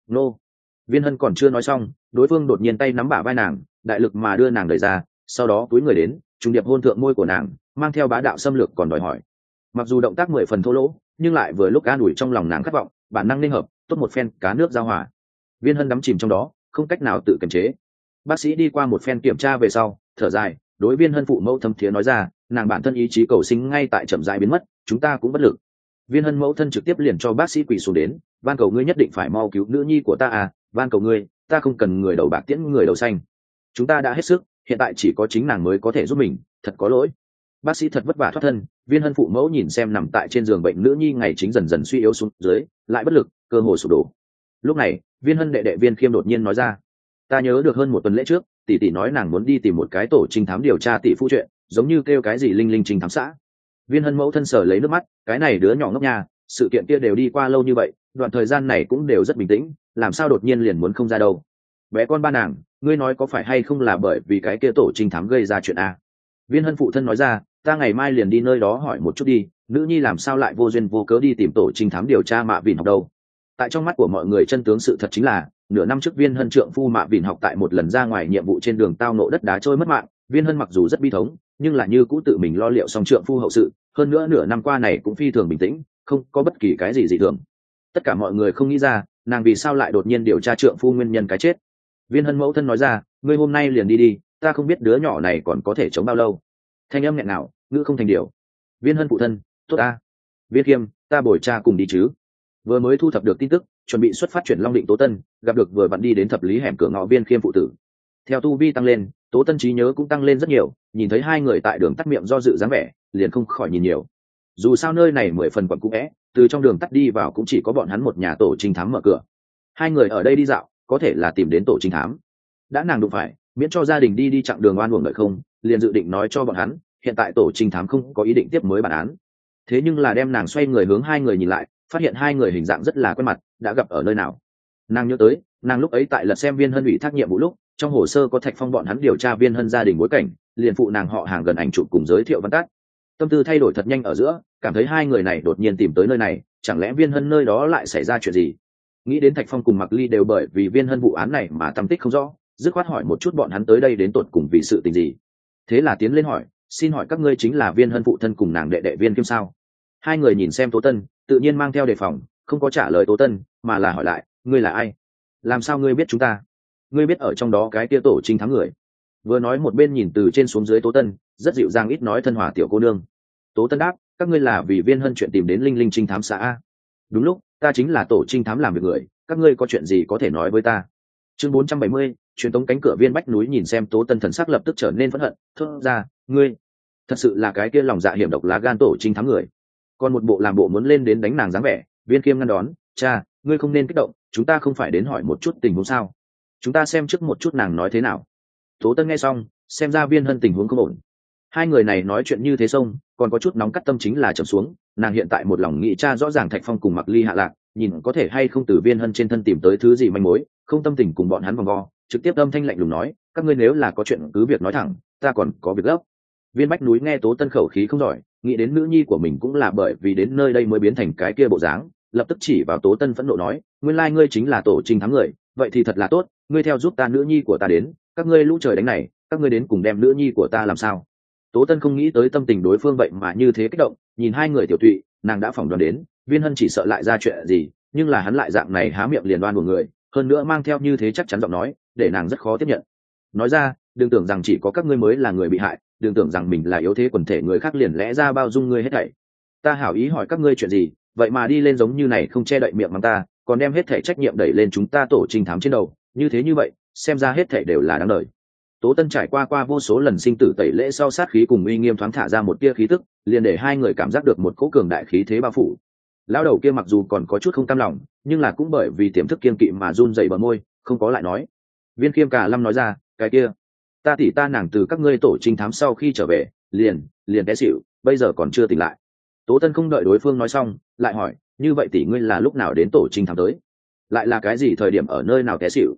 nô. Viên Hân còn chưa nói xong, đối phương đột nhiên tay nắm bả vai nàng, đại lực mà đưa nàng đẩy ra, sau đó cúi người đến trùng điệp hôn thượng môi của nàng, mang theo bá đạo xâm lược còn đòi hỏi. Mặc dù động tác 10 phần thô lỗ, nhưng lại vừa lúc an ủi trong lòng nàng khát vọng, bản năng nên hợp, tốt một phen cá nước giao hòa. Viên Hân đắm chìm trong đó, không cách nào tự kiềm chế. Bác sĩ đi qua một phen kiểm tra về sau, thở dài, đối Viên Hân phụ mẫu thâm thiế nói ra, nàng bản thân ý chí cầu sinh ngay tại chậm rãi biến mất, chúng ta cũng bất lực. Viên Hân mẫu thân trực tiếp liền cho bác sĩ quỳ xuống đến, van cầu ngươi nhất định phải mau cứu nữ nhi của ta à, van cầu ngươi, ta không cần người đầu bạc tiễn người đầu xanh. Chúng ta đã hết sức, hiện tại chỉ có chính nàng mới có thể giúp mình, thật có lỗi. Bác sĩ thật vất vả thoát thân. Viên Hân phụ mẫu nhìn xem nằm tại trên giường bệnh nữ nhi ngày chính dần dần suy yếu xuống dưới, lại bất lực, cơ hồ sụp đổ. Lúc này, Viên Hân đệ đệ Viên Khiêm đột nhiên nói ra, ta nhớ được hơn 1 tuần lễ trước, tỷ tỷ nói nàng muốn đi tìm một cái tổ trinh thám điều tra tỷ phu chuyện, giống như kêu cái gì linh linh trinh thám xã. Viên Hân mẫu thân sở lấy nước mắt, cái này đứa nhỏ ngốc nha, sự kiện kia đều đi qua lâu như vậy, đoạn thời gian này cũng đều rất bình tĩnh, làm sao đột nhiên liền muốn không ra đâu. Bé con ba nàng, ngươi nói có phải hay không là bởi vì cái kia tổ trinh thám gây ra chuyện a? Viên Hân phụ thân nói ra, ta ngày mai liền đi nơi đó hỏi một chút đi, nữ nhi làm sao lại vô duyên vô cớ đi tìm tổ trinh thám điều tra Mạ Vịn học đâu. Tại trong mắt của mọi người chân tướng sự thật chính là, nửa năm trước Viên Hân trượng phu Mạ Vịn học tại một lần ra ngoài nhiệm vụ trên đường tao nộ đất đá trôi mất mạng. Viên Hân mặc dù rất bi thống, nhưng là như cũ tự mình lo liệu xong trượng phu hậu sự, hơn nữa nửa năm qua này cũng phi thường bình tĩnh, không có bất kỳ cái gì dị thường. Tất cả mọi người không nghĩ ra, nàng vì sao lại đột nhiên điều tra trượng phu nguyên nhân cái chết. Viên Hân mẫu thân nói ra, ngươi hôm nay liền đi đi, ta không biết đứa nhỏ này còn có thể chống bao lâu. Thanh âm nghẹn nào, ngữ không thành điều. Viên Hân phụ thân, tốt a. Viên Khiêm, ta bồi cha cùng đi chứ. Vừa mới thu thập được tin tức, chuẩn bị xuất phát chuyển Long Định Tố Tân, gặp được vừa vặn đi đến thập lý hẻm cửa ngõ Viên Khiêm phụ tử. Theo tu vi tăng lên, Tố Tân trí nhớ cũng tăng lên rất nhiều, nhìn thấy hai người tại đường tắt miệng do dự dáng vẻ, liền không khỏi nhìn nhiều. Dù sao nơi này 10 phần quận cũ é, từ trong đường tắt đi vào cũng chỉ có bọn hắn một nhà tổ trinh thám mở cửa. Hai người ở đây đi dạo, có thể là tìm đến tổ trinh thám. Đã nàng đụng phải, miễn cho gia đình đi chặng đường oan uổng đợi không, liền dự định nói cho bọn hắn, hiện tại tổ trinh thám không có ý định tiếp mới bản án. Thế nhưng là đem nàng xoay người hướng hai người nhìn lại, phát hiện hai người hình dạng rất là quen mặt, đã gặp ở nơi nào. Nàng nhớ tới, nàng lúc ấy tại lật xem Viên Hân ủy thác nhiệm vụ lúc, trong hồ sơ có Thạch Phong bọn hắn điều tra Viên Hân gia đình bối cảnh, liền phụ nàng họ hàng gần ảnh chụp cùng giới thiệu văn tát. Tâm tư thay đổi thật nhanh ở giữa, cảm thấy hai người này đột nhiên tìm tới nơi này, chẳng lẽ Viên Hân nơi đó lại xảy ra chuyện gì? Nghĩ đến Thạch Phong cùng Mạc Ly đều bởi vì Viên Hân vụ án này mà tâm tích không rõ, dứt khoát hỏi một chút bọn hắn tới đây đến tột cùng vì sự tình gì. Thế là tiến lên hỏi, xin hỏi các ngươi chính là Viên Hân phụ thân cùng nàng đệ đệ Viên Khiêm sao? Hai người nhìn xem Tố Tân, tự nhiên mang theo đề phòng, không có trả lời Tố Tân, mà là hỏi lại, ngươi là ai? Làm sao ngươi biết chúng ta? Ngươi biết ở trong đó cái kia tổ trinh thám người? Vừa nói một bên nhìn từ trên xuống dưới Tố Tân, rất dịu dàng ít nói thân hòa tiểu cô nương. Tố Tân đáp, các ngươi là vì Viên Hân chuyện tìm đến linh linh trinh thám xã a? Đúng lúc, ta chính là tổ trinh thám làm việc người, các ngươi có chuyện gì có thể nói với ta? Chương 470, truyền tống cánh cửa Viên Bách Núi nhìn xem Tố Tân thần sắc lập tức trở nên phẫn hận, thốt ra, ngươi thật sự là cái kia lòng dạ hiểm độc lá gan tổ trinh thám người. Còn một bộ làm bộ muốn lên đến đánh nàng dáng vẻ. Viên Khiêm ngăn đón, cha, ngươi không nên kích động, chúng ta không phải đến hỏi một chút tình huống sao? Chúng ta xem trước một chút nàng nói thế nào. Tố Tân nghe xong, xem ra Viên Hân tình huống không ổn. Hai người này nói chuyện như thế xông, còn có chút nóng cắt tâm chính là trầm xuống. Nàng hiện tại một lòng nghĩ cha rõ ràng Thạch Phong cùng Mạc Ly hạ lạc, nhìn có thể hay không từ Viên Hân trên thân tìm tới thứ gì manh mối, không tâm tình cùng bọn hắn vòng vo, trực tiếp âm thanh lạnh lùng nói, các ngươi nếu là có chuyện cứ việc nói thẳng, ta còn có việc gấp. Viên Bách Núi nghe Tố Tân khẩu khí không giỏi, nghĩ đến nữ nhi của mình cũng là bởi vì đến nơi đây mới biến thành cái kia bộ dáng, lập tức chỉ vào Tố Tân phẫn nộ nói, nguyên lai ngươi chính là tổ trinh thám người, vậy thì thật là tốt, ngươi theo giúp ta nữ nhi của ta đến, các ngươi lũ trời đánh này, các ngươi đến cùng đem nữ nhi của ta làm sao? Tố Tân không nghĩ tới tâm tình đối phương vậy mà như thế kích động, nhìn hai người tiểu tụy, nàng đã phỏng đoán đến, Viên Hân chỉ sợ lại ra chuyện gì, nhưng là hắn lại dạng này há miệng liền đoan của người, hơn nữa mang theo như thế chắc chắn giọng nói, để nàng rất khó tiếp nhận. Nói ra, đừng tưởng rằng chỉ có các ngươi mới là người bị hại, đừng tưởng rằng mình là yếu thế quần thể người khác liền lẽ ra bao dung ngươi hết thảy. Ta hảo ý hỏi các ngươi chuyện gì, vậy mà đi lên giống như này không che đậy miệng mắng ta, còn đem hết thảy trách nhiệm đẩy lên chúng ta tổ trinh thám trên đầu, như thế như vậy, xem ra hết thảy đều là đáng đời. Tố Tân trải qua vô số lần sinh tử tẩy lễ sau, sát khí cùng uy nghiêm thoáng thả ra một tia khí tức, liền để hai người cảm giác được một cỗ cường đại khí thế bao phủ. Lão đầu kia mặc dù còn có chút không cam lòng, nhưng là cũng bởi vì tiềm thức kiên kỵ mà run rẩy bờ môi, không có lại nói. Viên Khiêm cả lâm nói ra, cái kia, ta tỷ ta nàng từ các ngươi tổ trinh thám sau khi trở về, liền té xỉu, bây giờ còn chưa tỉnh lại. Tố Tân không đợi đối phương nói xong, lại hỏi, như vậy tỷ ngươi là lúc nào đến tổ trinh thám tới? Lại là cái gì thời điểm ở nơi nào té xỉu?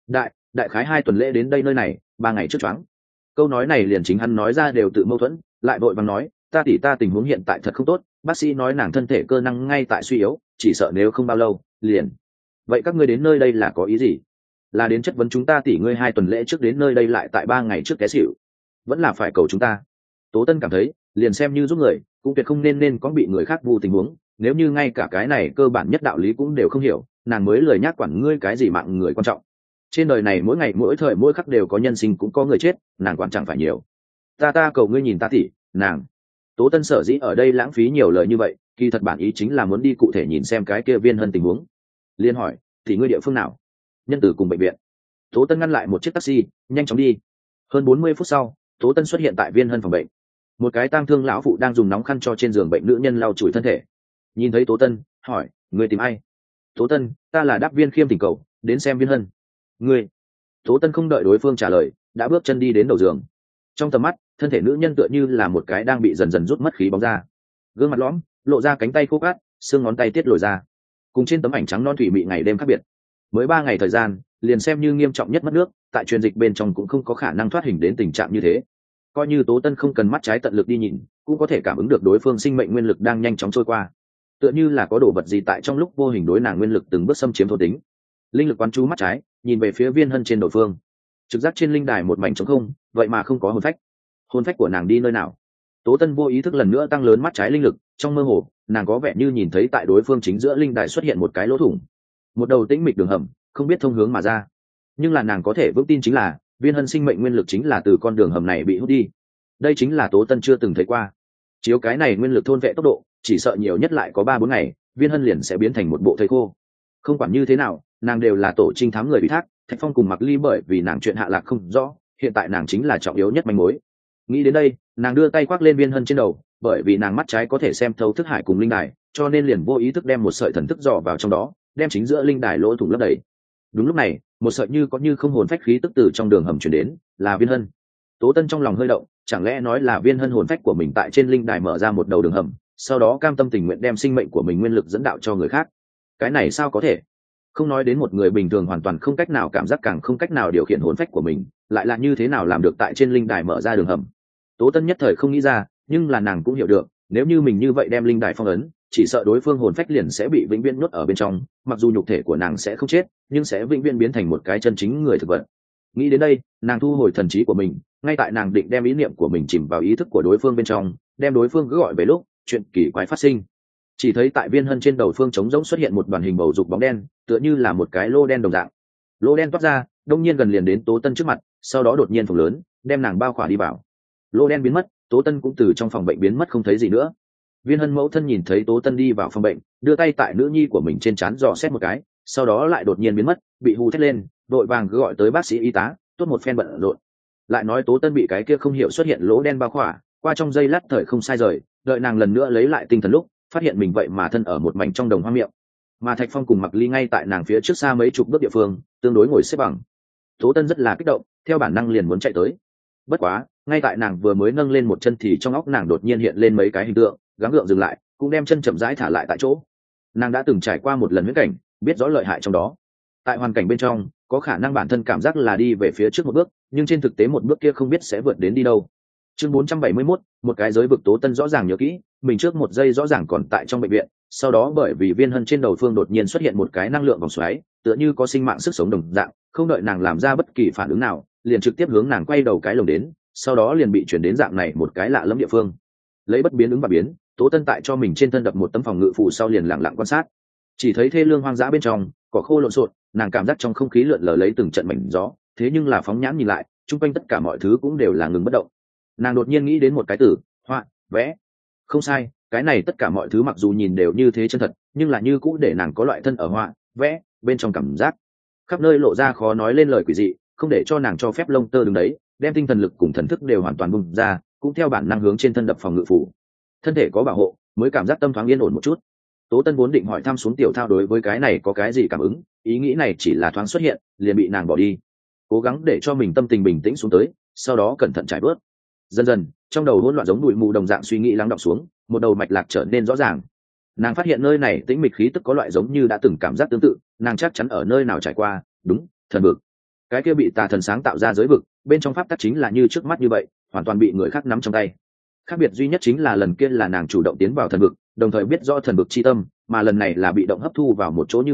Đại khái 2 tuần lễ đến đây nơi này, 3 ngày trước choáng. Câu nói này liền chính hắn nói ra đều tự mâu thuẫn, lại vội vàng nói, ta tỷ ta tình huống hiện tại thật không tốt, bác sĩ nói nàng thân thể cơ năng ngay tại suy yếu, chỉ sợ nếu không bao lâu, liền. vậy các ngươi đến nơi đây là có ý gì? Là đến chất vấn chúng ta tỷ ngươi 2 tuần lễ trước đến nơi đây lại tại 3 ngày trước té xỉu, vẫn là phải cầu chúng ta? Tố Tân cảm thấy liền xem như giúp người cũng tuyệt không nên có bị người khác vu tình huống, nếu như ngay cả cái này cơ bản nhất đạo lý cũng đều không hiểu, nàng mới lời nhắc quản ngươi cái gì mạng người quan trọng. Trên đời này mỗi ngày mỗi thời mỗi khắc đều có nhân sinh cũng có người chết, nàng quản chẳng phải nhiều. Ta cầu ngươi nhìn ta tỷ, nàng. Tố Tân sở dĩ ở đây lãng phí nhiều lời như vậy, kỳ thật bản ý chính là muốn đi cụ thể nhìn xem cái kia Viên Hân tình huống. Liên hỏi, tỷ ngươi địa phương nào? Nhân Tử cùng bệnh viện. Tố Tân ngăn lại một chiếc taxi, nhanh chóng đi. Hơn 40 phút sau, Tố Tân xuất hiện tại Viên Hân phòng bệnh. Một cái tang thương lão phụ đang dùng nóng khăn cho trên giường bệnh nữ nhân lau chùi thân thể. Nhìn thấy Tố Tân, hỏi, ngươi tìm ai? Tố Tân, ta là Đáp Viên Khiêm thỉnh cầu, đến xem Viên Hân. Ngươi? Tố Tân không đợi đối phương trả lời, đã bước chân đi đến đầu giường. Trong tầm mắt, thân thể nữ nhân tựa như là một cái đang bị dần dần rút mất khí bóng ra, gương mặt lõm, lộ ra cánh tay khô cát, xương ngón tay tiết lồi ra, cùng trên tấm ảnh trắng non thủy mị ngày đêm khác biệt. Mới 3 ngày thời gian, liền xem như nghiêm trọng nhất mất nước, tại truyền dịch bên trong cũng không có khả năng thoát hình đến tình trạng như thế. Coi như Tố Tân không cần mắt trái tận lực đi nhìn, cũng có thể cảm ứng được đối phương sinh mệnh nguyên lực đang nhanh chóng trôi qua, tựa như là có đồ vật gì tại trong lúc vô hình đối nàng nguyên lực từng bước xâm chiếm thổ tính. Linh lực quán chú mắt trái, nhìn về phía Viên Hân trên đội phương, trực giác trên linh đài một mảnh trống không, vậy mà không có hồn phách. Hồn phách của nàng đi nơi nào? Tố Tân vô ý thức lần nữa tăng lớn mắt trái linh lực, trong mơ hồ, nàng có vẻ như nhìn thấy tại đối phương chính giữa linh đài xuất hiện một cái lỗ thủng, một đầu tĩnh mịch đường hầm, không biết thông hướng mà ra. Nhưng là nàng có thể vững tin chính là Viên Hân sinh mệnh nguyên lực chính là từ con đường hầm này bị hút đi. Đây chính là Tố Tân chưa từng thấy qua. Chiếu cái này nguyên lực thôn vệ tốc độ, chỉ sợ nhiều nhất lại có 3-4 ngày, Viên Hân liền sẽ biến thành một bộ thây khô. Không quản như thế nào, nàng đều là tổ trinh thám người bị thác, Thạch Phong cùng Mặc Ly bởi vì nàng chuyện hạ lạc không rõ, hiện tại nàng chính là trọng yếu nhất manh mối. Nghĩ đến đây, nàng đưa tay khoác lên Viên Hân trên đầu, bởi vì nàng mắt trái có thể xem thấu thức hải cùng linh đài, cho nên liền vô ý thức đem một sợi thần thức dò vào trong đó, đem chính giữa linh đài lỗ thủng lấp đầy. Đúng lúc này, một sợi như có như không hồn phách khí tức từ trong đường hầm truyền đến, là Viên Hân. Tố Tân trong lòng hơi động, chẳng lẽ nói là Viên Hân hồn phách của mình tại trên linh đài mở ra một đầu đường hầm, sau đó cam tâm tình nguyện đem sinh mệnh của mình nguyên lực dẫn đạo cho người khác. Cái này sao có thể? Không nói đến một người bình thường hoàn toàn không cách nào cảm giác, càng không cách nào điều khiển hồn phách của mình, lại là như thế nào làm được tại trên linh đài mở ra đường hầm? Tố Tân nhất thời không nghĩ ra, nhưng là nàng cũng hiểu được, nếu như mình như vậy đem linh đài phong ấn, chỉ sợ đối phương hồn phách liền sẽ bị vĩnh viễn nuốt ở bên trong, mặc dù nhục thể của nàng sẽ không chết, nhưng sẽ vĩnh viễn biến thành một cái chân chính người thực vật. Nghĩ đến đây, nàng thu hồi thần trí của mình, ngay tại nàng định đem ý niệm của mình chìm vào ý thức của đối phương bên trong, đem đối phương cứ gọi về lúc, chuyện kỳ quái phát sinh. Chỉ thấy tại Viên Hân trên đầu phương trống rỗng xuất hiện một đoàn hình bầu dục bóng đen, tựa như là một cái lô đen đồng dạng. Lô đen toát ra, đông nhiên gần liền đến Tố Tân trước mặt, sau đó đột nhiên phồng lớn, đem nàng bao khỏa đi vào. Lô đen biến mất, Tố Tân cũng từ trong phòng bệnh biến mất không thấy gì nữa. Viên Hân mẫu thân nhìn thấy Tố Tân đi vào phòng bệnh, đưa tay tại nữ nhi của mình trên trán dò xét một cái, sau đó lại đột nhiên biến mất, bị hù thét lên, đội vàng gọi tới bác sĩ y tá, tốt một phen bận rộn. Lại nói Tố Tân bị cái kia không hiểu xuất hiện lỗ đen bao khỏa, qua trong giây lát thời không sai rời, đợi nàng lần nữa lấy lại tinh thần lúc, phát hiện mình vậy mà thân ở một mảnh trong đồng hoang miệng, mà Thạch Phong cùng Mặc Ly ngay tại nàng phía trước xa mấy chục bước địa phương, tương đối ngồi xếp bằng. Tố Tân rất là kích động, theo bản năng liền muốn chạy tới. Bất quá, ngay tại nàng vừa mới nâng lên một chân thì trong óc nàng đột nhiên hiện lên mấy cái hình tượng, gắng gượng dừng lại, cũng đem chân chậm rãi thả lại tại chỗ. Nàng đã từng trải qua một lần huyễn cảnh, biết rõ lợi hại trong đó. Tại hoàn cảnh bên trong, có khả năng bản thân cảm giác là đi về phía trước một bước, nhưng trên thực tế một bước kia không biết sẽ vượt đến đi đâu. Chương 471, một cái giới vực. Tố Tân rõ ràng nhớ kỹ, mình trước một giây rõ ràng còn tại trong bệnh viện, sau đó bởi vì Viên Hân trên đầu phương đột nhiên xuất hiện một cái năng lượng vòng xoáy, tựa như có sinh mạng sức sống đồng dạng, không đợi nàng làm ra bất kỳ phản ứng nào, liền trực tiếp hướng nàng quay đầu cái lồng đến, sau đó liền bị chuyển đến dạng này một cái lạ lẫm địa phương. Lấy bất biến ứng và biến, Tố Tân tại cho mình trên thân đập một tấm phòng ngự phù sau liền lặng lặng quan sát. Chỉ thấy thê lương hoang dã bên trong, cỏ khô lộn xộn, nàng cảm giác trong không khí lượn lờ lấy từng trận mảnh gió, thế nhưng là phóng nhãn nhìn lại, chung quanh tất cả mọi thứ cũng đều là ngừng bất động. Nàng đột nhiên nghĩ đến một cái từ, họa, vẽ. Không sai, cái này tất cả mọi thứ mặc dù nhìn đều như thế chân thật, nhưng là như cũ để nàng có loại thân ở họa, vẽ bên trong cảm giác. Khắp nơi lộ ra khó nói lên lời quỷ dị, không để cho nàng cho phép lông tơ đứng đấy, đem tinh thần lực cùng thần thức đều hoàn toàn bung ra, cũng theo bản năng hướng trên thân đập phòng ngự phủ. Thân thể có bảo hộ, mới cảm giác tâm thoáng yên ổn một chút. Tố Tân vốn định hỏi thăm xuống tiểu thao đối với cái này có cái gì cảm ứng, ý nghĩ này chỉ là thoáng xuất hiện, liền bị nàng bỏ đi. Cố gắng để cho mình tâm tình bình tĩnh xuống tới, sau đó cẩn thận trải bớt. Dần dần, trong đầu hỗn loạn giống bụi mù đồng dạng suy nghĩ lắng đọng xuống, một đầu mạch lạc trở nên rõ ràng. Nàng phát hiện nơi này tĩnh mịch khí tức có loại giống như đã từng cảm giác tương tự, nàng chắc chắn ở nơi nào trải qua, đúng, thần vực. Cái kia bị tà thần sáng tạo ra giới vực, bên trong pháp tắc chính là như trước mắt như vậy, hoàn toàn bị người khác nắm trong tay. Khác biệt duy nhất chính là lần kia là nàng chủ động tiến vào thần vực, đồng thời biết rõ thần vực chi tâm, mà lần này là bị động hấp thu vào một chỗ như vậy,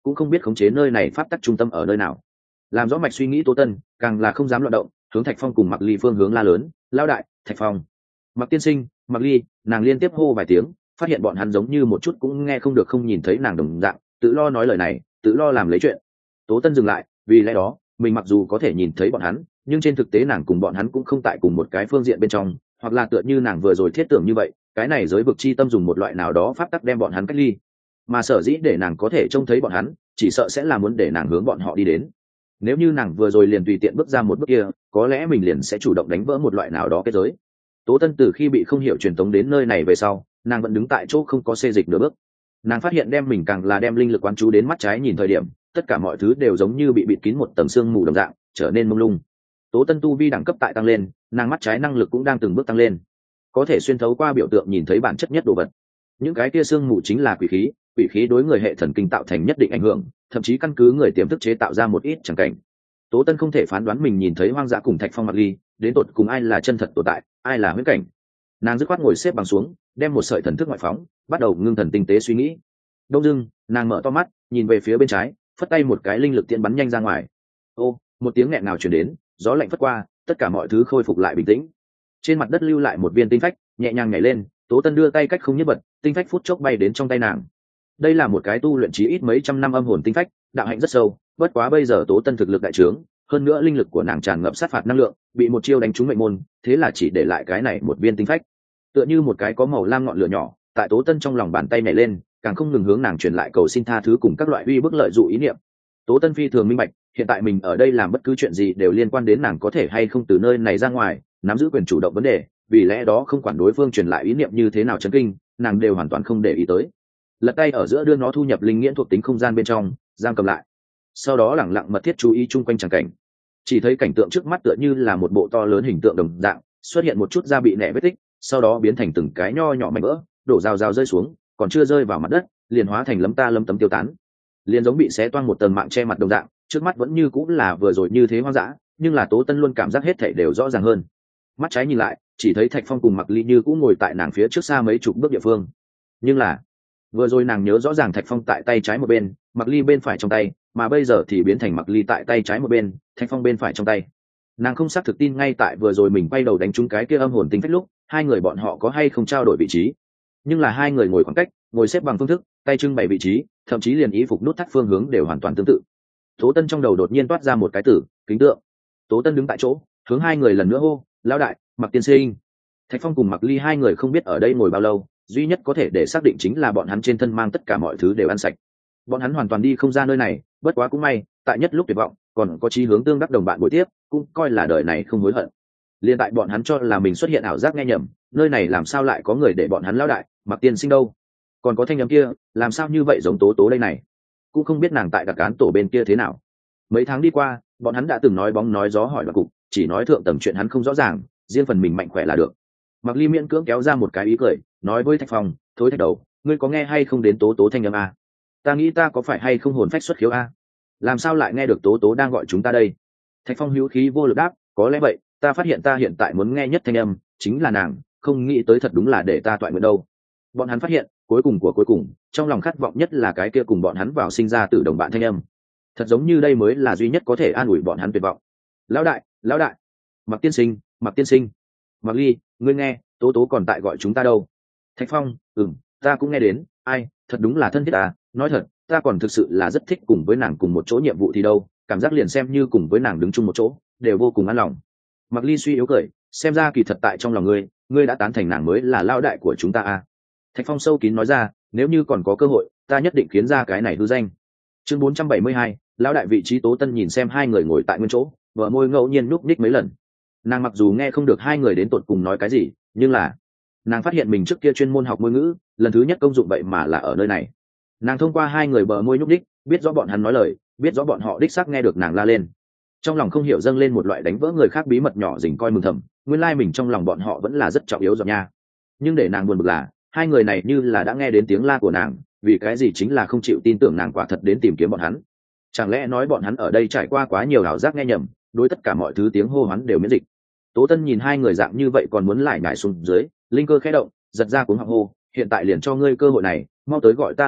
cũng không biết khống chế nơi này pháp tắc trung tâm ở nơi nào. Làm rõ mạch suy nghĩ Tố Tân càng là không dám loạn động, hướng Thạch Phong cùng Mặc Ly phương hướng la lớn: lao đại, Thạch Phong, Mặc tiên sinh, Mặc Ly. Nàng liên tiếp hô vài tiếng, phát hiện bọn hắn giống như một chút cũng nghe không được, không nhìn thấy nàng đồng dạng, tự lo nói lời này, tự lo làm lấy chuyện. Tố Tân dừng lại, vì lẽ đó mình mặc dù có thể nhìn thấy bọn hắn, nhưng trên thực tế nàng cùng bọn hắn cũng không tại cùng một cái phương diện bên trong, hoặc là tựa như nàng vừa rồi thiết tưởng như vậy, cái này giới vực chi tâm dùng một loại nào đó pháp tắc đem bọn hắn cách ly, mà sở dĩ để nàng có thể trông thấy bọn hắn, chỉ sợ sẽ là muốn để nàng hướng bọn họ đi đến. Nếu như nàng vừa rồi liền tùy tiện bước ra một bước kia, có lẽ mình liền sẽ chủ động đánh vỡ một loại nào đó kết giới. Tố Tân từ khi bị không hiểu truyền tống đến nơi này về sau, nàng vẫn đứng tại chỗ không có xê dịch nửa bước. Nàng phát hiện đem mình càng là đem linh lực quán chú đến mắt trái nhìn thời điểm, tất cả mọi thứ đều giống như bị bịt kín một tầng sương mù đồng dạng, trở nên mông lung. Tố Tân tu vi đẳng cấp tại tăng lên, nàng mắt trái năng lực cũng đang từng bước tăng lên, có thể xuyên thấu qua biểu tượng nhìn thấy bản chất nhất đồ vật. Những cái kia sương mù chính là quỷ khí đối người hệ thần kinh tạo thành nhất định ảnh hưởng, thậm chí căn cứ người tiềm thức chế tạo ra một ít chẳng cảnh. Tố Tân không thể phán đoán mình nhìn thấy hoang dã cùng Thạch Phong Mặc Ly, đến tột cùng ai là chân thật tồn tại, ai là huyễn cảnh. Nàng dứt khoát ngồi xếp bằng xuống, đem một sợi thần thức ngoại phóng, bắt đầu ngưng thần tinh tế suy nghĩ. Đông dưng, nàng mở to mắt, nhìn về phía bên trái, phất tay một cái linh lực tiễn bắn nhanh ra ngoài. Ô, một tiếng nghẹn ngào truyền đến, gió lạnh phất qua, tất cả mọi thứ khôi phục lại bình tĩnh. Trên mặt đất lưu lại một viên tinh phách, nhẹ nhàng nhảy lên, Tố Tân đưa tay cách không nhất bật, tinh phách phút chốc bay đến trong tay nàng. Đây là một cái tu luyện chí ít mấy trăm năm âm hồn tinh phách, đạo hạnh rất sâu, bất quá bây giờ Tố Tân thực lực đại trướng, hơn nữa linh lực của nàng tràn ngập sát phạt năng lượng, bị một chiêu đánh trúng mệnh môn, thế là chỉ để lại cái này một viên tinh phách. Tựa như một cái có màu lam ngọn lửa nhỏ, tại Tố Tân trong lòng bàn tay nhảy lên, càng không ngừng hướng nàng truyền lại cầu xin tha thứ cùng các loại uy bức lợi dụ ý niệm. Tố Tân phi thường minh bạch, hiện tại mình ở đây làm bất cứ chuyện gì đều liên quan đến nàng có thể hay không từ nơi này ra ngoài, nắm giữ quyền chủ động vấn đề, vì lẽ đó không quản đối phương truyền lại ý niệm như thế nào chấn kinh, nàng đều hoàn toàn không để ý tới. Lật tay ở giữa đưa nó thu nhập linh nghiễn thuộc tính không gian bên trong, giam cầm lại. Sau đó lẳng lặng mật thiết chú ý chung quanh tràng cảnh. Chỉ thấy cảnh tượng trước mắt tựa như là một bộ to lớn hình tượng đồng dạng, xuất hiện một chút da bị nẻ vết tích, sau đó biến thành từng cái nho nhỏ mảnh vỡ, đổ rào rào rơi xuống, còn chưa rơi vào mặt đất, liền hóa thành lấm ta lấm tấm tiêu tán. Liền giống bị xé toang một tầng mạng che mặt đồng dạng, trước mắt vẫn như cũng là vừa rồi như thế hoang dã, nhưng là Tố Tân luôn cảm giác hết thảy đều rõ ràng hơn. Mắt trái nhìn lại, chỉ thấy Thạch Phong cùng Mặc Ly như cũng ngồi tại nàng phía trước xa mấy chục bước địa phương. Nhưng là, vừa rồi nàng nhớ rõ ràng Thạch Phong tại tay trái một bên, Mặc Ly bên phải trong tay, mà bây giờ thì biến thành Mặc Ly tại tay trái một bên, Thạch Phong bên phải trong tay. Nàng không xác thực tin ngay tại vừa rồi mình quay đầu đánh trúng cái kia âm hồn tinh phách lúc, hai người bọn họ có hay không trao đổi vị trí. Nhưng là hai người ngồi khoảng cách, ngồi xếp bằng phương thức, tay trưng bày vị trí, thậm chí liền ý phục nút thắt phương hướng đều hoàn toàn tương tự. Tố Tân trong đầu đột nhiên toát ra một cái từ kính tượng. Tố Tân đứng tại chỗ, hướng hai người lần nữa hô: lão đại, Mặc tiên sinh. Thạch Phong cùng Mặc Ly hai người không biết ở đây ngồi bao lâu, duy nhất có thể để xác định chính là bọn hắn trên thân mang tất cả mọi thứ đều ăn sạch. Bọn hắn hoàn toàn đi không ra nơi này, bất quá cũng may, tại nhất lúc tuyệt vọng, còn có chí hướng tương đắc đồng bạn buổi tiếp, cũng coi là đời này không hối hận. Liên tại bọn hắn cho là mình xuất hiện ảo giác nghe nhầm, nơi này làm sao lại có người để bọn hắn lão đại, Mặc tiên sinh đâu? Còn có thanh âm kia, làm sao như vậy giống Tố Tố đây này? Cũng không biết nàng tại đặc án tổ bên kia thế nào. Mấy tháng đi qua, bọn hắn đã từng nói bóng nói gió hỏi đoạn cục, chỉ nói thượng tầng chuyện hắn không rõ ràng, riêng phần mình mạnh khỏe là được. Mặc Ly miễn cưỡng kéo ra một cái ý cười, nói với Thạch Phong: thối Thạch đầu, ngươi có nghe hay không đến Tố Tố thanh âm a? Ta nghĩ ta có phải hay không hồn phách xuất khiếu a? Làm sao lại nghe được Tố Tố đang gọi chúng ta đây? Thạch Phong hữu khí vô lực đáp: có lẽ vậy, ta phát hiện ta hiện tại muốn nghe nhất thanh âm chính là nàng, không nghĩ tới thật đúng là để ta toại nguyện đâu. Bọn hắn phát hiện, cuối cùng của cuối cùng, trong lòng khát vọng nhất là cái kia cùng bọn hắn vào sinh ra từ đồng bạn thanh âm. Thật giống như đây mới là duy nhất có thể an ủi bọn hắn tuyệt vọng. Lão đại, lão đại, Mặc tiên sinh, Mặc tiên sinh. Mặc Ly, ngươi nghe, Tố Tố còn tại gọi chúng ta đâu? Thạch Phong: ta cũng nghe đến, ai, thật đúng là thân thiết à, nói thật, ta còn thực sự là rất thích cùng với nàng cùng một chỗ nhiệm vụ thì đâu, cảm giác liền xem như cùng với nàng đứng chung một chỗ, đều vô cùng an lòng. Mặc Ly suy yếu cười, xem ra kỳ thật tại trong lòng ngươi đã tán thành nàng mới là lão đại của chúng ta à. Thạch Phong sâu kín nói ra: nếu như còn có cơ hội, ta nhất định khiến ra cái này hư danh. Chương 472, lão đại vị trí. Tố Tân nhìn xem hai người ngồi tại nguyên chỗ, bờ môi ngẫu nhiên núp ních mấy lần. Nàng mặc dù nghe không được hai người đến tột cùng nói cái gì, nhưng là nàng phát hiện mình trước kia chuyên môn học ngôn ngữ, lần thứ nhất công dụng vậy mà là ở nơi này. Nàng thông qua hai người bờ môi nhúc ních, biết rõ bọn hắn nói lời, biết rõ bọn họ đích xác nghe được nàng la lên. Trong lòng không hiểu dâng lên một loại đánh vỡ người khác bí mật nhỏ dình coi mừng thầm, nguyên lai mình trong lòng bọn họ vẫn là rất trọng yếu rồi nha. Nhưng để nàng buồn bực là, hai người này như là đã nghe đến tiếng la của nàng, vì cái gì chính là không chịu tin tưởng nàng quả thật đến tìm kiếm bọn hắn. Chẳng lẽ nói bọn hắn ở đây trải qua quá nhiều ảo giác nghe nhầm, đối tất cả mọi thứ tiếng hô hoán đều miễn dịch. Tố Tân nhìn hai người dạng như vậy còn muốn lại nhảy xuống dưới, linh cơ khẽ động, giật ra cuống họng hô: hiện tại liền cho ngươi cơ hội này, mau tới gọi ta lão đại,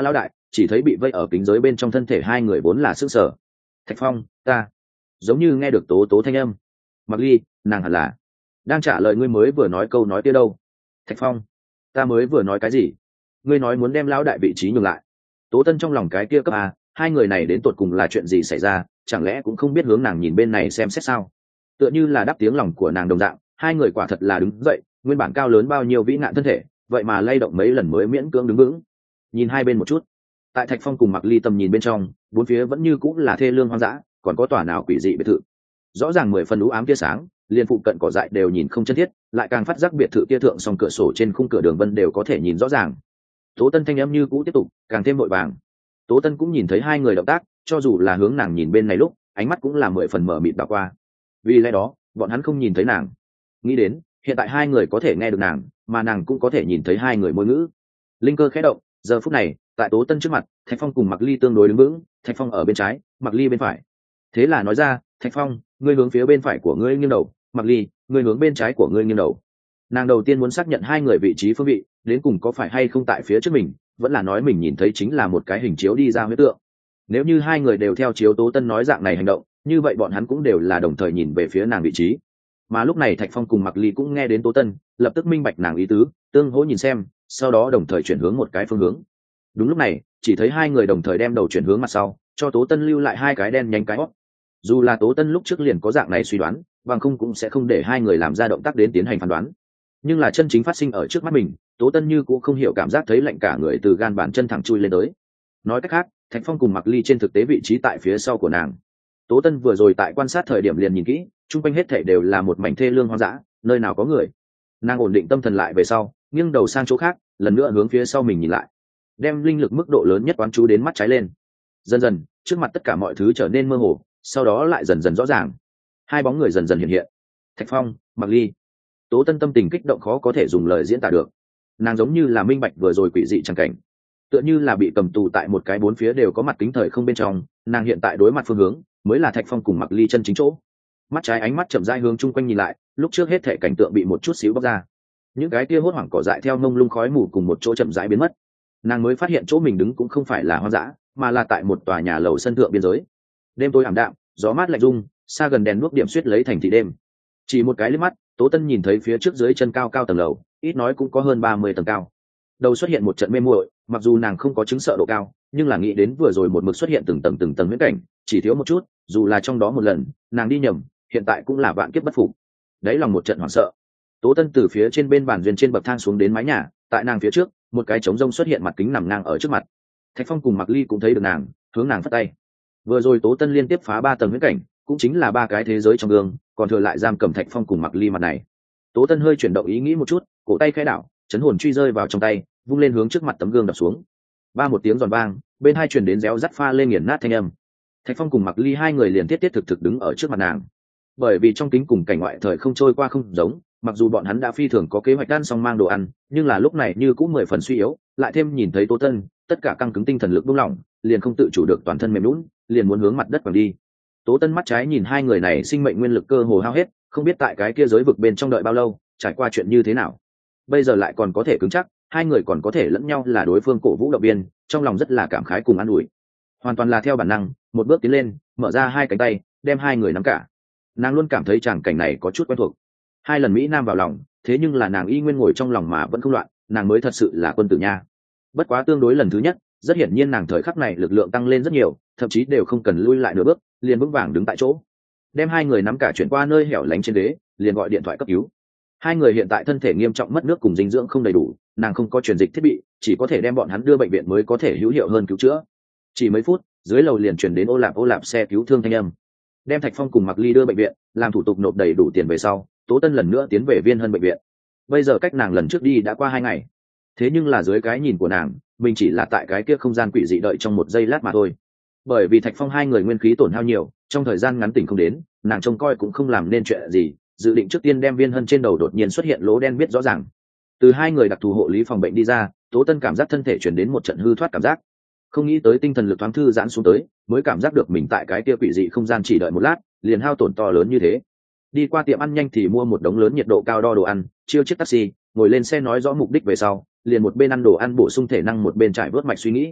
chỉ thấy bị vây ở kính giới bên trong thân thể hai người vốn là sức sở. Thạch Phong, ta giống như nghe được tố tố thanh âm. Mặc ly, nàng hẳn là đang trả lời ngươi mới vừa nói câu nói kia đâu. Thạch Phong, ta mới vừa nói cái gì? Ngươi nói muốn đem lão đại vị trí nhường lại. Tố Tân trong lòng cái kia cấp a, hai người này đến tột cùng là chuyện gì xảy ra, chẳng lẽ cũng không biết hướng nàng nhìn bên này xem xét sao? Tựa như là đáp tiếng lòng của nàng đồng dạng, hai người quả thật là đứng dậy, nguyên bản cao lớn bao nhiêu vĩ ngạn thân thể, vậy mà lay động mấy lần mới miễn cưỡng đứng vững. Nhìn hai bên một chút, tại Thạch Phong cùng Mặc ly tầm nhìn bên trong, bốn phía vẫn như cũng là thê lương hoang dã, còn có tòa nào quỷ dị biệt thự. Rõ ràng 10 phần u ám tia sáng, liền phụ cận cỏ dại đều nhìn không chân thiết, lại càng phát giác biệt thự kia thượng song cửa sổ trên khung cửa đường vân đều có thể nhìn rõ ràng. Tố Tân thanh âm như cũ tiếp tục, càng thêm vội vàng. Tố Tân cũng nhìn thấy hai người động tác, cho dù là hướng nàng nhìn bên này lúc, ánh mắt cũng là 10 phần mở mịt đảo qua. Vì lẽ đó, bọn hắn không nhìn thấy nàng. Nghĩ đến, hiện tại hai người có thể nghe được nàng, mà nàng cũng có thể nhìn thấy hai người môi ngữ. Linh cơ khẽ động, giờ phút này, tại Tố Tân trước mặt, Thạch Phong cùng Mặc ly tương đối đứng vững, Thạch Phong ở bên trái, Mặc ly bên phải. Thế là nói ra, Thạch Phong, ngươi hướng phía bên phải của ngươi nghiêng đầu, Mặc ly, ngươi hướng bên trái của ngươi nghiêng đầu. Nàng đầu tiên muốn xác nhận hai người vị trí phương vị, đến cùng có phải hay không tại phía trước mình, vẫn là nói mình nhìn thấy chính là một cái hình chiếu đi ra huyết tượng. Nếu như hai người đều theo chiếu Tố Tân nói dạng này hành động, như vậy bọn hắn cũng đều là đồng thời nhìn về phía nàng vị trí. Mà lúc này Thạch Phong cùng Mặc ly cũng nghe đến Tố Tân, lập tức minh bạch nàng ý tứ, tương hỗ nhìn xem, sau đó đồng thời chuyển hướng một cái phương hướng. Đúng lúc này, chỉ thấy hai người đồng thời đem đầu chuyển hướng mặt sau, cho Tố Tân lưu lại hai cái đen nhánh cái hót. Dù là Tố Tân lúc trước liền có dạng này suy đoán, bằng không cũng sẽ không để hai người làm ra động tác đến tiến hành phán đoán. Nhưng là chân chính phát sinh ở trước mắt mình, Tố Tân như cũng không hiểu cảm giác thấy lạnh cả người từ gan bàn chân thẳng chui lên tới. Nói cách khác, Thạch Phong cùng Mặc ly trên thực tế vị trí tại phía sau của nàng. Tố Tân vừa rồi tại quan sát thời điểm liền nhìn kỹ, chung quanh hết thảy đều là một mảnh thê lương hoang dã, nơi nào có người. Nàng ổn định tâm thần lại về sau, nghiêng đầu sang chỗ khác, lần nữa hướng phía sau mình nhìn lại, đem linh lực mức độ lớn nhất quán chú đến mắt trái lên. Dần dần, trước mặt tất cả mọi thứ trở nên mơ hồ, sau đó lại dần dần rõ ràng. Hai bóng người dần dần hiện hiện. Thạch Phong, Mặc ly. Tố Tân tâm tình kích động khó có thể dùng lời diễn tả được. Nàng giống như là minh bạch vừa rồi quỷ dị chẳng cảnh, tựa như là bị cầm tù tại một cái bốn phía đều có mặt kính thời không bên trong. Nàng hiện tại đối mặt phương hướng mới là Thạch Phong cùng Mặc ly chân chính chỗ. Mắt trái ánh mắt chậm rãi hướng chung quanh nhìn lại, lúc trước hết thể cảnh tượng bị một chút xíu bóc ra, những cái kia hốt hoảng cỏ dại theo mông lung khói mù cùng một chỗ chậm rãi biến mất. Nàng mới phát hiện chỗ mình đứng cũng không phải là hoang dã, mà là tại một tòa nhà lầu sân thượng biên giới. Đêm tối ảm đạm, gió mát lạnh rung, xa gần đèn đuốc điểm suýt lấy thành thị đêm. Chỉ một cái liếc mắt, Tố Tân nhìn thấy phía trước dưới chân cao cao tầng lầu, ít nói cũng có hơn 30 tầng cao. Đầu xuất hiện một trận mê muội, mặc dù nàng không có chứng sợ độ cao, nhưng là nghĩ đến vừa rồi một mực xuất hiện từng tầng huyễn cảnh, chỉ thiếu một chút, dù là trong đó một lần, nàng đi nhầm, hiện tại cũng là vạn kiếp bất phục. Đấy lòng một trận hoảng sợ. Tố Tân từ phía trên bên bàn duyên trên bậc thang xuống đến mái nhà, tại nàng phía trước, một cái trống rông xuất hiện mặt kính nằm ngang ở trước mặt. Thạch Phong cùng Mặc ly cũng thấy được nàng, hướng nàng phất tay. Vừa rồi Tố Tân liên tiếp phá 3 tầng huyễn cảnh, cũng chính là 3 cái thế giới trong gương, còn thừa lại giam cầm Thạch Phong cùng Mặc ly mặt này. Tố Tân hơi chuyển động ý nghĩ một chút, cổ tay khẽ đảo, chấn hồn truy rơi vào trong tay, vung lên hướng trước mặt tấm gương đập xuống. Ba một tiếng giòn vang, bên hai truyền đến réo rắt pha lên nghiền nát thanh âm. Thạch Phong cùng Mặc ly hai người liền tiết thực đứng ở trước mặt nàng. Bởi vì trong kính cùng cảnh ngoại thời không trôi qua không giống, mặc dù bọn hắn đã phi thường có kế hoạch đan xong mang đồ ăn, nhưng là lúc này như cũng 10 phần suy yếu, lại thêm nhìn thấy Tố Tân, tất cả căng cứng tinh thần lực buông lỏng, liền không tự chủ được toàn thân mềm nhũn, liền muốn hướng mặt đất quẳng đi. Tố Tân mắt trái nhìn hai người này sinh mệnh nguyên lực cơ hồ hao hết, không biết tại cái kia giới vực bên trong đợi bao lâu, trải qua chuyện như thế nào. Bây giờ lại còn có thể cứng chắc, hai người còn có thể lẫn nhau là đối phương cổ vũ động viên, trong lòng rất là cảm khái cùng an ủi. Hoàn toàn là theo bản năng, một bước tiến lên, mở ra hai cánh tay, đem hai người nắm cả. Nàng luôn cảm thấy tràng cảnh này có chút quen thuộc. Hai lần Mỹ Nam vào lòng, thế nhưng là nàng y nguyên ngồi trong lòng mà vẫn không loạn, nàng mới thật sự là quân tử nha. Bất quá tương đối lần thứ nhất, rất hiển nhiên nàng thời khắc này lực lượng tăng lên rất nhiều, thậm chí đều không cần lui lại nửa bước, liền vững vàng đứng tại chỗ, đem hai người nắm cả chuyển qua nơi hẻo lánh trên ghế, liền gọi điện thoại cấp cứu. Hai người hiện tại thân thể nghiêm trọng mất nước cùng dinh dưỡng không đầy đủ, nàng không có truyền dịch thiết bị, chỉ có thể đem bọn hắn đưa bệnh viện mới có thể hữu hiệu hơn cứu chữa. Chỉ mấy phút, dưới lầu liền truyền đến ô lạp xe cứu thương thanh âm. Đem Thạch Phong cùng Mặc ly đưa bệnh viện, làm thủ tục nộp đầy đủ tiền về sau, Tố Tân lần nữa tiến về Viên Hân bệnh viện. Bây giờ cách nàng lần trước đi đã qua 2 ngày, thế nhưng là dưới cái nhìn của nàng, mình chỉ là tại cái kia không gian quỷ dị đợi trong một giây lát mà thôi. Bởi vì Thạch Phong hai người nguyên khí tổn hao nhiều, trong thời gian ngắn tỉnh không đến, nàng trông coi cũng không làm nên chuyện gì, dự định trước tiên đem Viên Hân trên đầu đột nhiên xuất hiện lỗ đen biết rõ ràng. Từ hai người đặc thù hộ lý phòng bệnh đi ra, Tố Tân cảm giác thân thể chuyển đến một trận hư thoát cảm giác, không nghĩ tới tinh thần lực thoáng thư giãn xuống tới, mới cảm giác được mình tại cái kia quỷ dị không gian chỉ đợi một lát, liền hao tổn to lớn như thế. Đi qua tiệm ăn nhanh thì mua một đống lớn nhiệt độ cao đo đồ ăn, chiêu chiếc taxi, ngồi lên xe nói rõ mục đích về sau, liền một bên ăn đồ ăn bổ sung thể năng một bên trải vớt mạch suy nghĩ.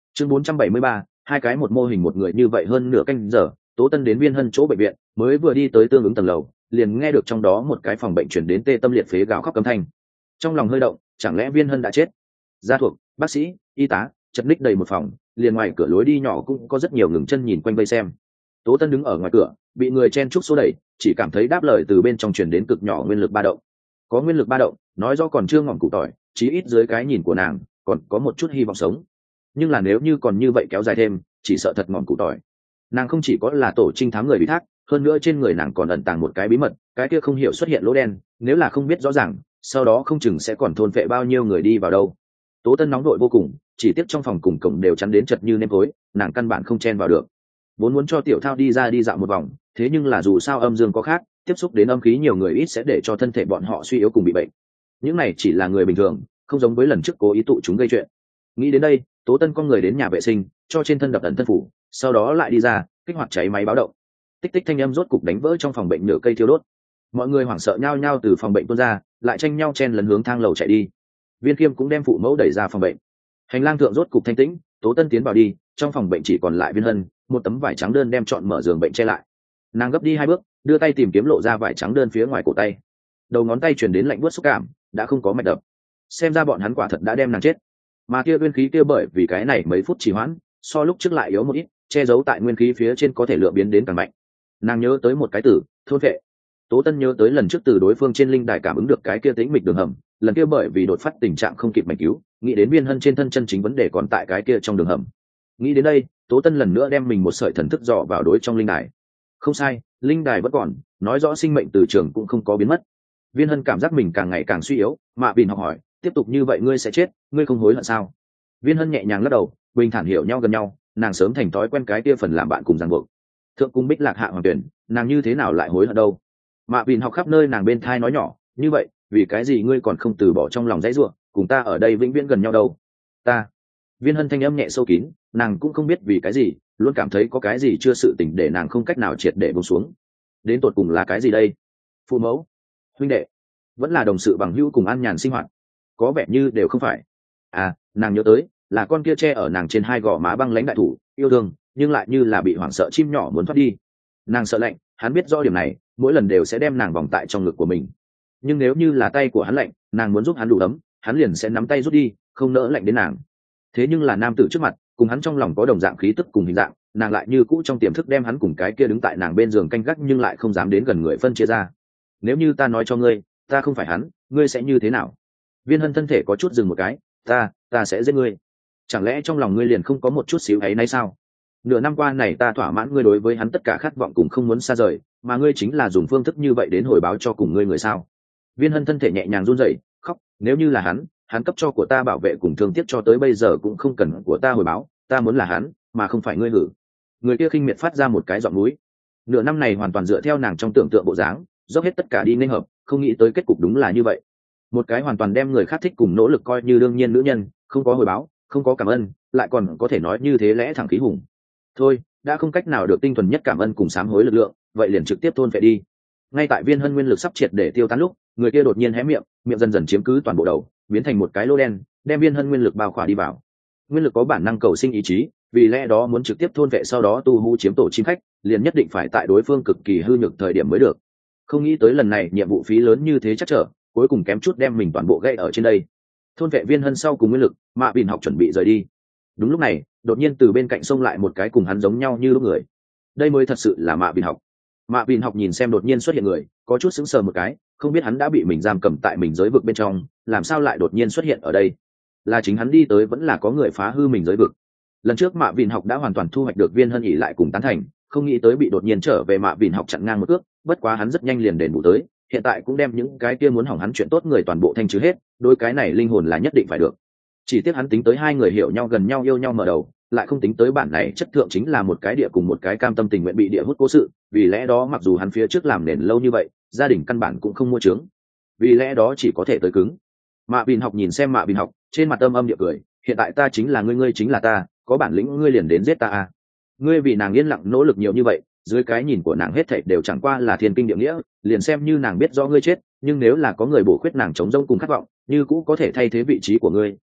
Chương 473, hai cái một mô hình một người như vậy hơn nửa canh giờ, Tố Tân đến Viên Hân chỗ bệnh viện, mới vừa đi tới tương ứng tầng lầu, liền nghe được trong đó một cái phòng bệnh chuyển đến tê tâm liệt phế gào khóc câm thanh. Trong lòng hơi động, chẳng lẽ Viên Hân đã chết? Gia thuộc, bác sĩ, y tá, chật ních đầy một phòng, liền ngoài cửa lối đi nhỏ cũng có rất nhiều ngừng chân nhìn quanh vây xem. Tố Tân đứng ở ngoài cửa, bị người chen chúc xô đẩy, chỉ cảm thấy đáp lời từ bên trong truyền đến cực nhỏ nguyên lực ba động. Có nguyên lực ba động, nói rõ còn chưa ngọn củ tỏi, chí ít dưới cái nhìn của nàng, còn có một chút hy vọng sống. Nhưng là nếu như còn như vậy kéo dài thêm, chỉ sợ thật ngọn củ tỏi. Nàng không chỉ có là tổ trinh thám người bị thác, hơn nữa trên người nàng còn ẩn tàng một cái bí mật, cái kia không hiểu xuất hiện lỗ đen, nếu là không biết rõ ràng, sau đó không chừng sẽ còn thôn phệ bao nhiêu người đi vào đâu. Tố Tân nóng đội vô cùng, chỉ tiếc trong phòng cùng cổng đều chắn đến chật như nêm tối, nàng căn bản không chen vào được. Vốn muốn cho Tiểu Thao đi ra đi dạo một vòng, thế nhưng là dù sao âm dương có khác, tiếp xúc đến âm khí nhiều người ít sẽ để cho thân thể bọn họ suy yếu cùng bị bệnh. Những này chỉ là người bình thường, không giống với lần trước cố ý tụ chúng gây chuyện. Nghĩ đến đây, Tố Tân con người đến nhà vệ sinh, cho trên thân đập ẩn thân phủ, sau đó lại đi ra, kích hoạt cháy máy báo động. Tích tích thanh âm rốt cục đánh vỡ trong phòng bệnh nửa cây thiêu đốt. Mọi người hoảng sợ nhao nhao từ phòng bệnh tuôn ra, lại tranh nhau chen lấn hướng thang lầu chạy đi. Viên Kiêm cũng đem phụ mẫu đẩy ra phòng bệnh. Hành lang thượng rốt cục thanh tĩnh, Tố Tân tiến vào đi, trong phòng bệnh chỉ còn lại Viên Hân, một tấm vải trắng đơn đem trọn mở giường bệnh che lại. Nàng gấp đi 2 bước, đưa tay tìm kiếm lộ ra vải trắng đơn phía ngoài cổ tay. Đầu ngón tay truyền đến lạnh buốt xúc cảm, đã không có mạch đập. Xem ra bọn hắn quả thật đã đem nàng chết. Mà kia nguyên khí kia bởi vì cái này mấy phút trì hoãn, so lúc trước lại yếu một ít, che giấu tại nguyên khí phía trên có thể lựa biến đến càng mạnh. Nàng nhớ tới một cái từ, thôn phệ. Tố Tân nhớ tới lần trước từ đối phương trên linh đài cảm ứng được cái kia tĩnh mịch đường hầm, lần kia bởi vì đột phát tình trạng không kịp mạch cứu, nghĩ đến Viên Hân trên thân chân chính vấn đề còn tại cái kia trong đường hầm. Nghĩ đến đây, Tố Tân lần nữa đem mình một sợi thần thức dò vào đối trong linh đài. Không sai, linh đài vẫn còn, nói rõ sinh mệnh từ trường cũng không có biến mất. Viên Hân cảm giác mình càng ngày càng suy yếu, Mạ Bìn học hỏi, tiếp tục như vậy ngươi sẽ chết, ngươi không hối hận sao? Viên Hân nhẹ nhàng lắc đầu, bình thản hiểu nhau gần nhau, nàng sớm thành thói quen cái kia phần làm bạn cùng ràng buộc. Thượng cung Bích Lạc hạ hoàng tuyển, nàng như thế nào lại hối hận đâu? Mạ Bìn học khắp nơi nàng bên thai nói nhỏ, như vậy, vì cái gì ngươi còn không từ bỏ trong lòng dãy ruộng, cùng ta ở đây vĩnh viễn gần nhau đâu? Ta. Viên Hân thanh âm nhẹ sâu kín, nàng cũng không biết vì cái gì, luôn cảm thấy có cái gì chưa sự tỉnh để nàng không cách nào triệt để buông xuống. Đến tột cùng là cái gì đây? Phụ mẫu, huynh đệ, vẫn là đồng sự bằng hữu cùng an nhàn sinh hoạt, có vẻ như đều không phải. À, nàng nhớ tới, là con kia che ở nàng trên hai gò má băng lãnh đại thủ, yêu thương, nhưng lại như là bị hoảng sợ chim nhỏ muốn thoát đi. Nàng sợ lạnh, hắn biết rõ điểm này, mỗi lần đều sẽ đem nàng vòng tại trong ngực của mình. Nhưng nếu như là tay của hắn lạnh, nàng muốn giúp hắn đủ ấm, hắn liền sẽ nắm tay rút đi, không nỡ lạnh đến nàng. Thế nhưng là nam tử trước mặt, cùng hắn trong lòng có đồng dạng khí tức cùng hình dạng, nàng lại như cũ trong tiềm thức đem hắn cùng cái kia đứng tại nàng bên giường canh gác nhưng lại không dám đến gần người phân chia ra. Nếu như ta nói cho ngươi, ta không phải hắn, ngươi sẽ như thế nào? Viên Hân thân thể có chút dừng một cái, ta sẽ giết ngươi. Chẳng lẽ trong lòng ngươi liền không có một chút xíu ấy nay sao? Nửa năm qua này ta thỏa mãn ngươi đối với hắn tất cả khát vọng cùng không muốn xa rời, mà ngươi chính là dùng phương thức như vậy đến hồi báo cho cùng ngươi người sao? Viên Hân thân thể nhẹ nhàng run rẩy, khóc, nếu như là hắn cấp cho của ta bảo vệ cùng thương tiếc cho tới bây giờ cũng không cần của ta hồi báo, ta muốn là hắn, mà không phải ngươi hử. Người kia khinh miệt phát ra một cái giọng núi. Nửa năm này hoàn toàn dựa theo nàng trong tưởng tượng bộ dáng, dốc hết tất cả đi nên hợp, không nghĩ tới kết cục đúng là như vậy. Một cái hoàn toàn đem người khác thích cùng nỗ lực coi như đương nhiên nữ nhân, không có hồi báo, không có cảm ơn, lại còn có thể nói như thế lẽ thẳng khí hùng. Thôi, đã không cách nào được tinh thuần nhất cảm ơn cùng sám hối lực lượng, vậy liền trực tiếp thôn phệ đi. Ngay tại Viên Hân nguyên lực sắp triệt để tiêu tán lúc, người kia đột nhiên hé miệng, miệng dần dần chiếm cứ toàn bộ đầu, biến thành một cái lô đen, đem Viên Hân nguyên lực bao khỏa đi vào. Nguyên lực có bản năng cầu sinh ý chí, vì lẽ đó muốn trực tiếp thôn vệ sau đó tu hú chiếm tổ chim khách, liền nhất định phải tại đối phương cực kỳ hư nhược thời điểm mới được. Không nghĩ tới lần này nhiệm vụ phí lớn như thế chắc trở, cuối cùng kém chút đem mình toàn bộ gãy ở trên đây. Thôn vệ Viên Hân sau cùng nguyên lực, Mạ Bìn học chuẩn bị rời đi. Đúng lúc này, đột nhiên từ bên cạnh xông lại một cái cùng hắn giống nhau như lúc người. Đây mới thật sự là Mạ Bìn học. Mạ Bìn học nhìn xem đột nhiên xuất hiện người, có chút sững sờ một cái, không biết hắn đã bị mình giam cầm tại mình giới vực bên trong, làm sao lại đột nhiên xuất hiện ở đây? Là chính hắn đi tới vẫn là có người phá hư mình giới vực? Lần trước Mạ Bìn học đã hoàn toàn thu hoạch được Viên Hân ỉ lại cùng tán thành, không nghĩ tới bị đột nhiên trở về Mạ Bìn học chặn ngang một cước, bất quá hắn rất nhanh liền đền bù tới, hiện tại cũng đem những cái kia muốn hỏng hắn chuyện tốt người toàn bộ thanh trừ hết, đôi cái này linh hồn là nhất định phải được. Chỉ tiếc hắn tính tới hai người hiểu nhau gần nhau yêu nhau mở đầu, lại không tính tới bản này chất thượng chính là một cái địa cùng một cái cam tâm tình nguyện bị địa hút cố sự, vì lẽ đó mặc dù hắn phía trước làm nền lâu như vậy, gia đình căn bản cũng không mua trướng, vì lẽ đó chỉ có thể tới cứng. Mạ Bìn học nhìn xem Mạ Bìn học, trên mặt âm địa cười, hiện tại ta chính là ngươi, ngươi chính là ta, có bản lĩnh ngươi liền đến giết ta à? Ngươi vì nàng yên lặng nỗ lực nhiều như vậy, dưới cái nhìn của nàng hết thảy đều chẳng qua là thiên kinh địa nghĩa, liền xem như nàng biết rõ ngươi chết, nhưng nếu là có người bổ khuyết nàng chống rông cùng khát vọng, như cũ có thể thay thế vị trí của ngươi,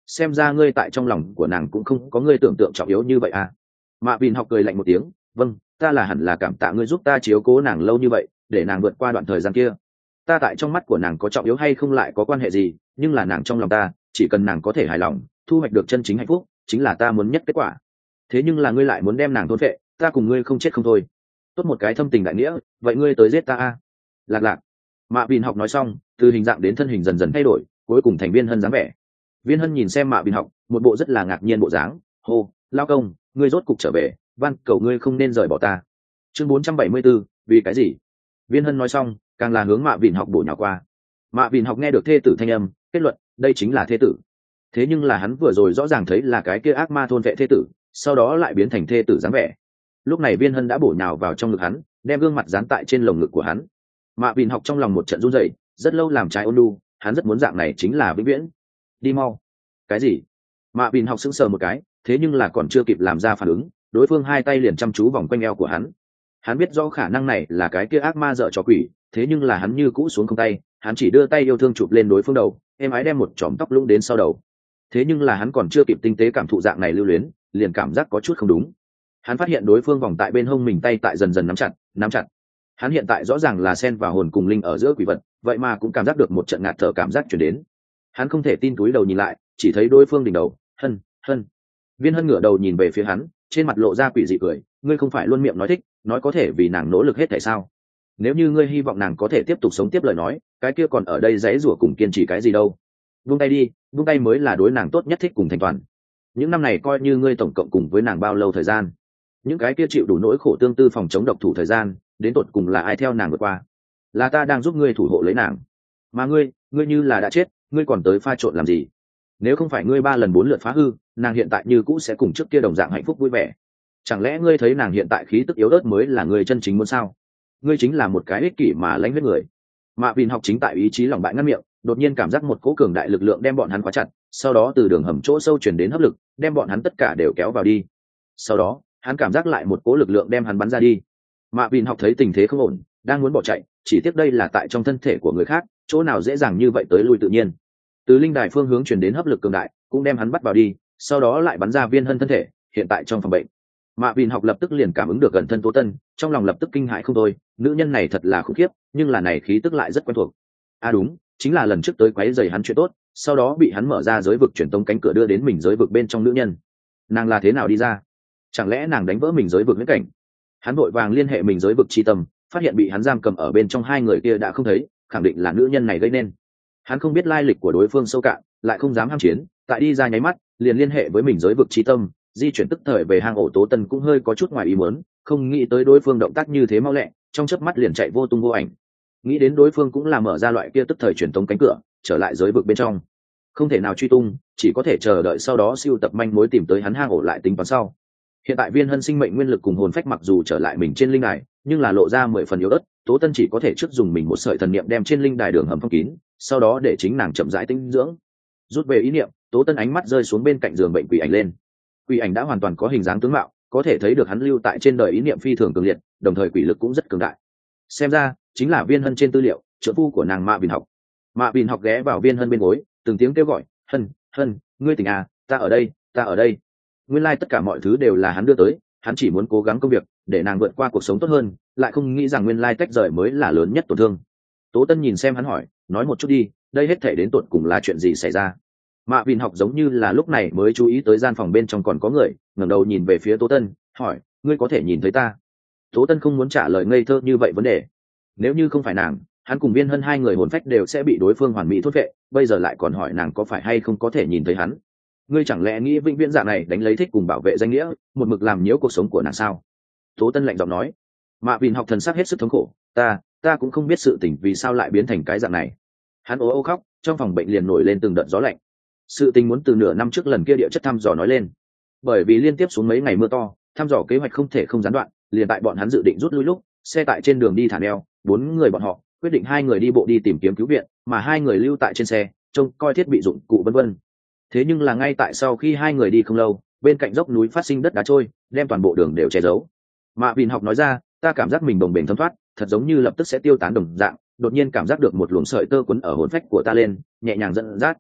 xem ra ngươi tại trong lòng của nàng cũng không có ngươi tưởng tượng trọng yếu như vậy à. Mạ Vin học cười lạnh một tiếng, vâng, ta là hẳn là cảm tạ ngươi giúp ta chiếu cố nàng lâu như vậy, để nàng vượt qua đoạn thời gian kia. Ta tại trong mắt của nàng có trọng yếu hay không lại có quan hệ gì, nhưng là nàng trong lòng ta, chỉ cần nàng có thể hài lòng, thu hoạch được chân chính hạnh phúc, chính là ta muốn nhất kết quả. Thế nhưng là ngươi lại muốn đem nàng thôn phệ, ta cùng ngươi không chết không thôi. Tốt một cái thâm tình đại nghĩa, vậy ngươi tới giết ta à? Lạc lạc. Mạ Vin học nói xong, từ hình dạng đến thân hình dần dần thay đổi, cuối cùng thành Viên Hân dáng vẻ. Viên Hân nhìn xem Mạ Vin học, một bộ rất là ngạc nhiên bộ dáng, hô, lao công, ngươi rốt cục trở về, van cầu ngươi không nên rời bỏ ta. Chương 474, vì cái gì? Viên Hân nói xong, càng là hướng Mạ Vin học bổ nhào qua. Mạ Vin học nghe được thê tử thanh âm, kết luận, đây chính là thê tử. Thế nhưng là hắn vừa rồi rõ ràng thấy là cái kia ác ma thôn vệ thê tử, sau đó lại biến thành thê tử dáng vẻ. Lúc này Viên Hân đã bổ nhào vào trong ngực hắn, đem gương mặt dán tại trên lồng ngực của hắn. Mạ Vin học trong lòng một trận run rẩy, rất lâu làm trái ôn nhu, hắn rất muốn dạng này chính là vĩnh viễn. Đi mau. Cái gì? Mạ Vin học sững sờ một cái, thế nhưng là còn chưa kịp làm ra phản ứng, đối phương hai tay liền chăm chú vòng quanh eo của hắn. Hắn biết rõ khả năng này là cái kia ác ma dợ trò quỷ, thế nhưng là hắn như cũ xuống không tay, hắn chỉ đưa tay yêu thương chụp lên đối phương đầu, êm ái đem một chòm tóc lũng đến sau đầu. Thế nhưng là hắn còn chưa kịp tinh tế cảm thụ dạng này lưu luyến, liền cảm giác có chút không đúng. Hắn phát hiện đối phương vòng tại bên hông mình tay tại dần dần nắm chặt, nắm chặt. Hắn hiện tại rõ ràng là xen vào hồn cùng linh ở giữa quỷ vật, vậy mà cũng cảm giác được một trận ngạt thở cảm giác truyền đến. Hắn không thể tin, túi đầu nhìn lại, chỉ thấy đối phương đỉnh đầu, Hân, Hân. Viên Hân ngửa đầu nhìn về phía hắn, trên mặt lộ ra quỷ dị cười, ngươi không phải luôn miệng nói thích, nói có thể vì nàng nỗ lực hết tại sao? Nếu như ngươi hy vọng nàng có thể tiếp tục sống tiếp lời nói, cái kia còn ở đây giãy rủa cùng kiên trì cái gì đâu? Buông tay đi, buông tay mới là đối nàng tốt nhất, thích cùng thành toàn. Những năm này coi như ngươi tổng cộng cùng với nàng bao lâu thời gian? Những cái kia chịu đủ nỗi khổ tương tư phòng chống độc thủ thời gian, đến tột cùng là ai theo nàng vượt qua? Là ta đang giúp ngươi thủ hộ lấy nàng, mà ngươi như là đã chết, ngươi còn tới pha trộn làm gì? Nếu không phải ngươi 3 lần 4 lượt phá hư, nàng hiện tại như cũ sẽ cùng trước kia đồng dạng hạnh phúc vui vẻ. Chẳng lẽ ngươi thấy nàng hiện tại khí tức yếu ớt mới là ngươi chân chính muốn sao? Ngươi chính là một cái ích kỷ mà lãnh huyết người. Mạ Vin học chính tại ý chí lòng bại ngắt miệng, đột nhiên cảm giác một cỗ cường đại lực lượng đem bọn hắn khóa chặt, sau đó từ đường hầm chỗ sâu truyền đến hấp lực, đem bọn hắn tất cả đều kéo vào đi. Sau đó, hắn cảm giác lại một cỗ lực lượng đem hắn bắn ra đi. Mạ Vin học thấy tình thế không ổn, đang muốn bỏ chạy, chỉ tiếc đây là tại trong thân thể của người khác, chỗ nào dễ dàng như vậy tới lui tự nhiên. Từ linh đài phương hướng truyền đến hấp lực cường đại, cũng đem hắn bắt vào đi, sau đó lại bắn ra Viên Hân thân thể, hiện tại trong phòng bệnh. Mạ Vin học lập tức liền cảm ứng được gần thân Tố Tân, trong lòng lập tức kinh hãi không thôi, nữ nhân này thật là khủng khiếp, nhưng là này khí tức lại rất quen thuộc. À đúng, chính là lần trước tới quấy rầy hắn chuyện tốt, sau đó bị hắn mở ra giới vực truyền tống cánh cửa đưa đến mình giới vực bên trong nữ nhân. Nàng là thế nào đi ra? Chẳng lẽ nàng đánh vỡ mình giới vực huyễn cảnh? Hắn vội vàng liên hệ mình giới vực chi tâm, phát hiện bị hắn giam cầm ở bên trong hai người kia đã không thấy, khẳng định là nữ nhân này gây nên. Hắn không biết lai lịch của đối phương sâu cạn, lại không dám ham chiến, tại đi ra nháy mắt, liền liên hệ với mình giới vực chi tâm, di chuyển tức thời về hang ổ Tố Tân cũng hơi có chút ngoài ý muốn, không nghĩ tới đối phương động tác như thế mau lẹ, trong chớp mắt liền chạy vô tung vô ảnh. Nghĩ đến đối phương cũng là mở ra loại kia tức thời truyền tống cánh cửa, trở lại giới vực bên trong. Không thể nào truy tung, chỉ có thể chờ đợi sau đó siêu tập manh mối tìm tới hắn hang ổ lại tính toán sau. Hiện tại Viên Hân sinh mệnh nguyên lực cùng hồn phách mặc dù trở lại mình trên linh đài, nhưng là lộ ra 10 phần yếu ớt, Tố Tân chỉ có thể trước dùng mình một sợi thần niệm đem trên linh đài đường hầm phong kín, sau đó để chính nàng chậm rãi tinh dưỡng. Rút về ý niệm, Tố Tân ánh mắt rơi xuống bên cạnh giường bệnh quỷ ảnh lên. Quỷ ảnh đã hoàn toàn có hình dáng tướng mạo, có thể thấy được hắn lưu tại trên đời ý niệm phi thường cường liệt, đồng thời quỷ lực cũng rất cường đại. Xem ra chính là Viên Hân trên tư liệu, trợ phu của nàng Mạ Vin học. Mạ Vin học ghé vào Viên Hân bên gối, từng tiếng kêu gọi, "Hân, Hân, ngươi tỉnh à, ta ở đây, ta ở đây." Nguyên lai tất cả mọi thứ đều là hắn đưa tới, hắn chỉ muốn cố gắng công việc, để nàng vượt qua cuộc sống tốt hơn, lại không nghĩ rằng nguyên lai tách rời mới là lớn nhất tổn thương. Tố Tân nhìn xem hắn hỏi, nói một chút đi, đây hết thể đến tột cùng là chuyện gì xảy ra? Mạ Vin học giống như là lúc này mới chú ý tới gian phòng bên trong còn có người, ngẩng đầu nhìn về phía Tố Tân, hỏi, ngươi có thể nhìn thấy ta? Tố Tân không muốn trả lời ngây thơ như vậy vấn đề. Nếu như không phải nàng, hắn cùng Viên Hân hai người hồn phách đều sẽ bị đối phương hoàn mỹ thốt vệ, bây giờ lại còn hỏi nàng có phải hay không có thể nhìn thấy hắn. Ngươi chẳng lẽ nghĩ vĩnh viễn dạng này đánh lấy thích cùng bảo vệ danh nghĩa, một mực làm nhiễu cuộc sống của nàng sao? Tố Tân lạnh giọng nói. Mạ Vin học thần sắc hết sức thống khổ, ta cũng không biết sự tình vì sao lại biến thành cái dạng này. Hắn ố ô khóc, trong phòng bệnh liền nổi lên từng đợt gió lạnh. Sự tình muốn từ nửa năm trước lần kia địa chất thăm dò nói lên. Bởi vì liên tiếp xuống mấy ngày mưa to, thăm dò kế hoạch không thể không gián đoạn, liền tại bọn hắn dự định rút lui lúc, xe tại trên đường đi thả neo, 4 người bọn họ quyết định 2 người đi bộ đi tìm kiếm cứu viện, mà 2 người lưu tại trên xe, trông coi thiết bị dụng cụ vân vân. Thế nhưng là ngay tại sau khi 2 người đi không lâu, bên cạnh dốc núi phát sinh đất đá trôi, đem toàn bộ đường đều che giấu. Mạ Vin học nói ra, ta cảm giác mình bồng bềnh thấm thoát, thật giống như lập tức sẽ tiêu tán đồng dạng, đột nhiên cảm giác được một luồng sợi tơ quấn ở hồn phách của ta lên, nhẹ nhàng dẫn dắt.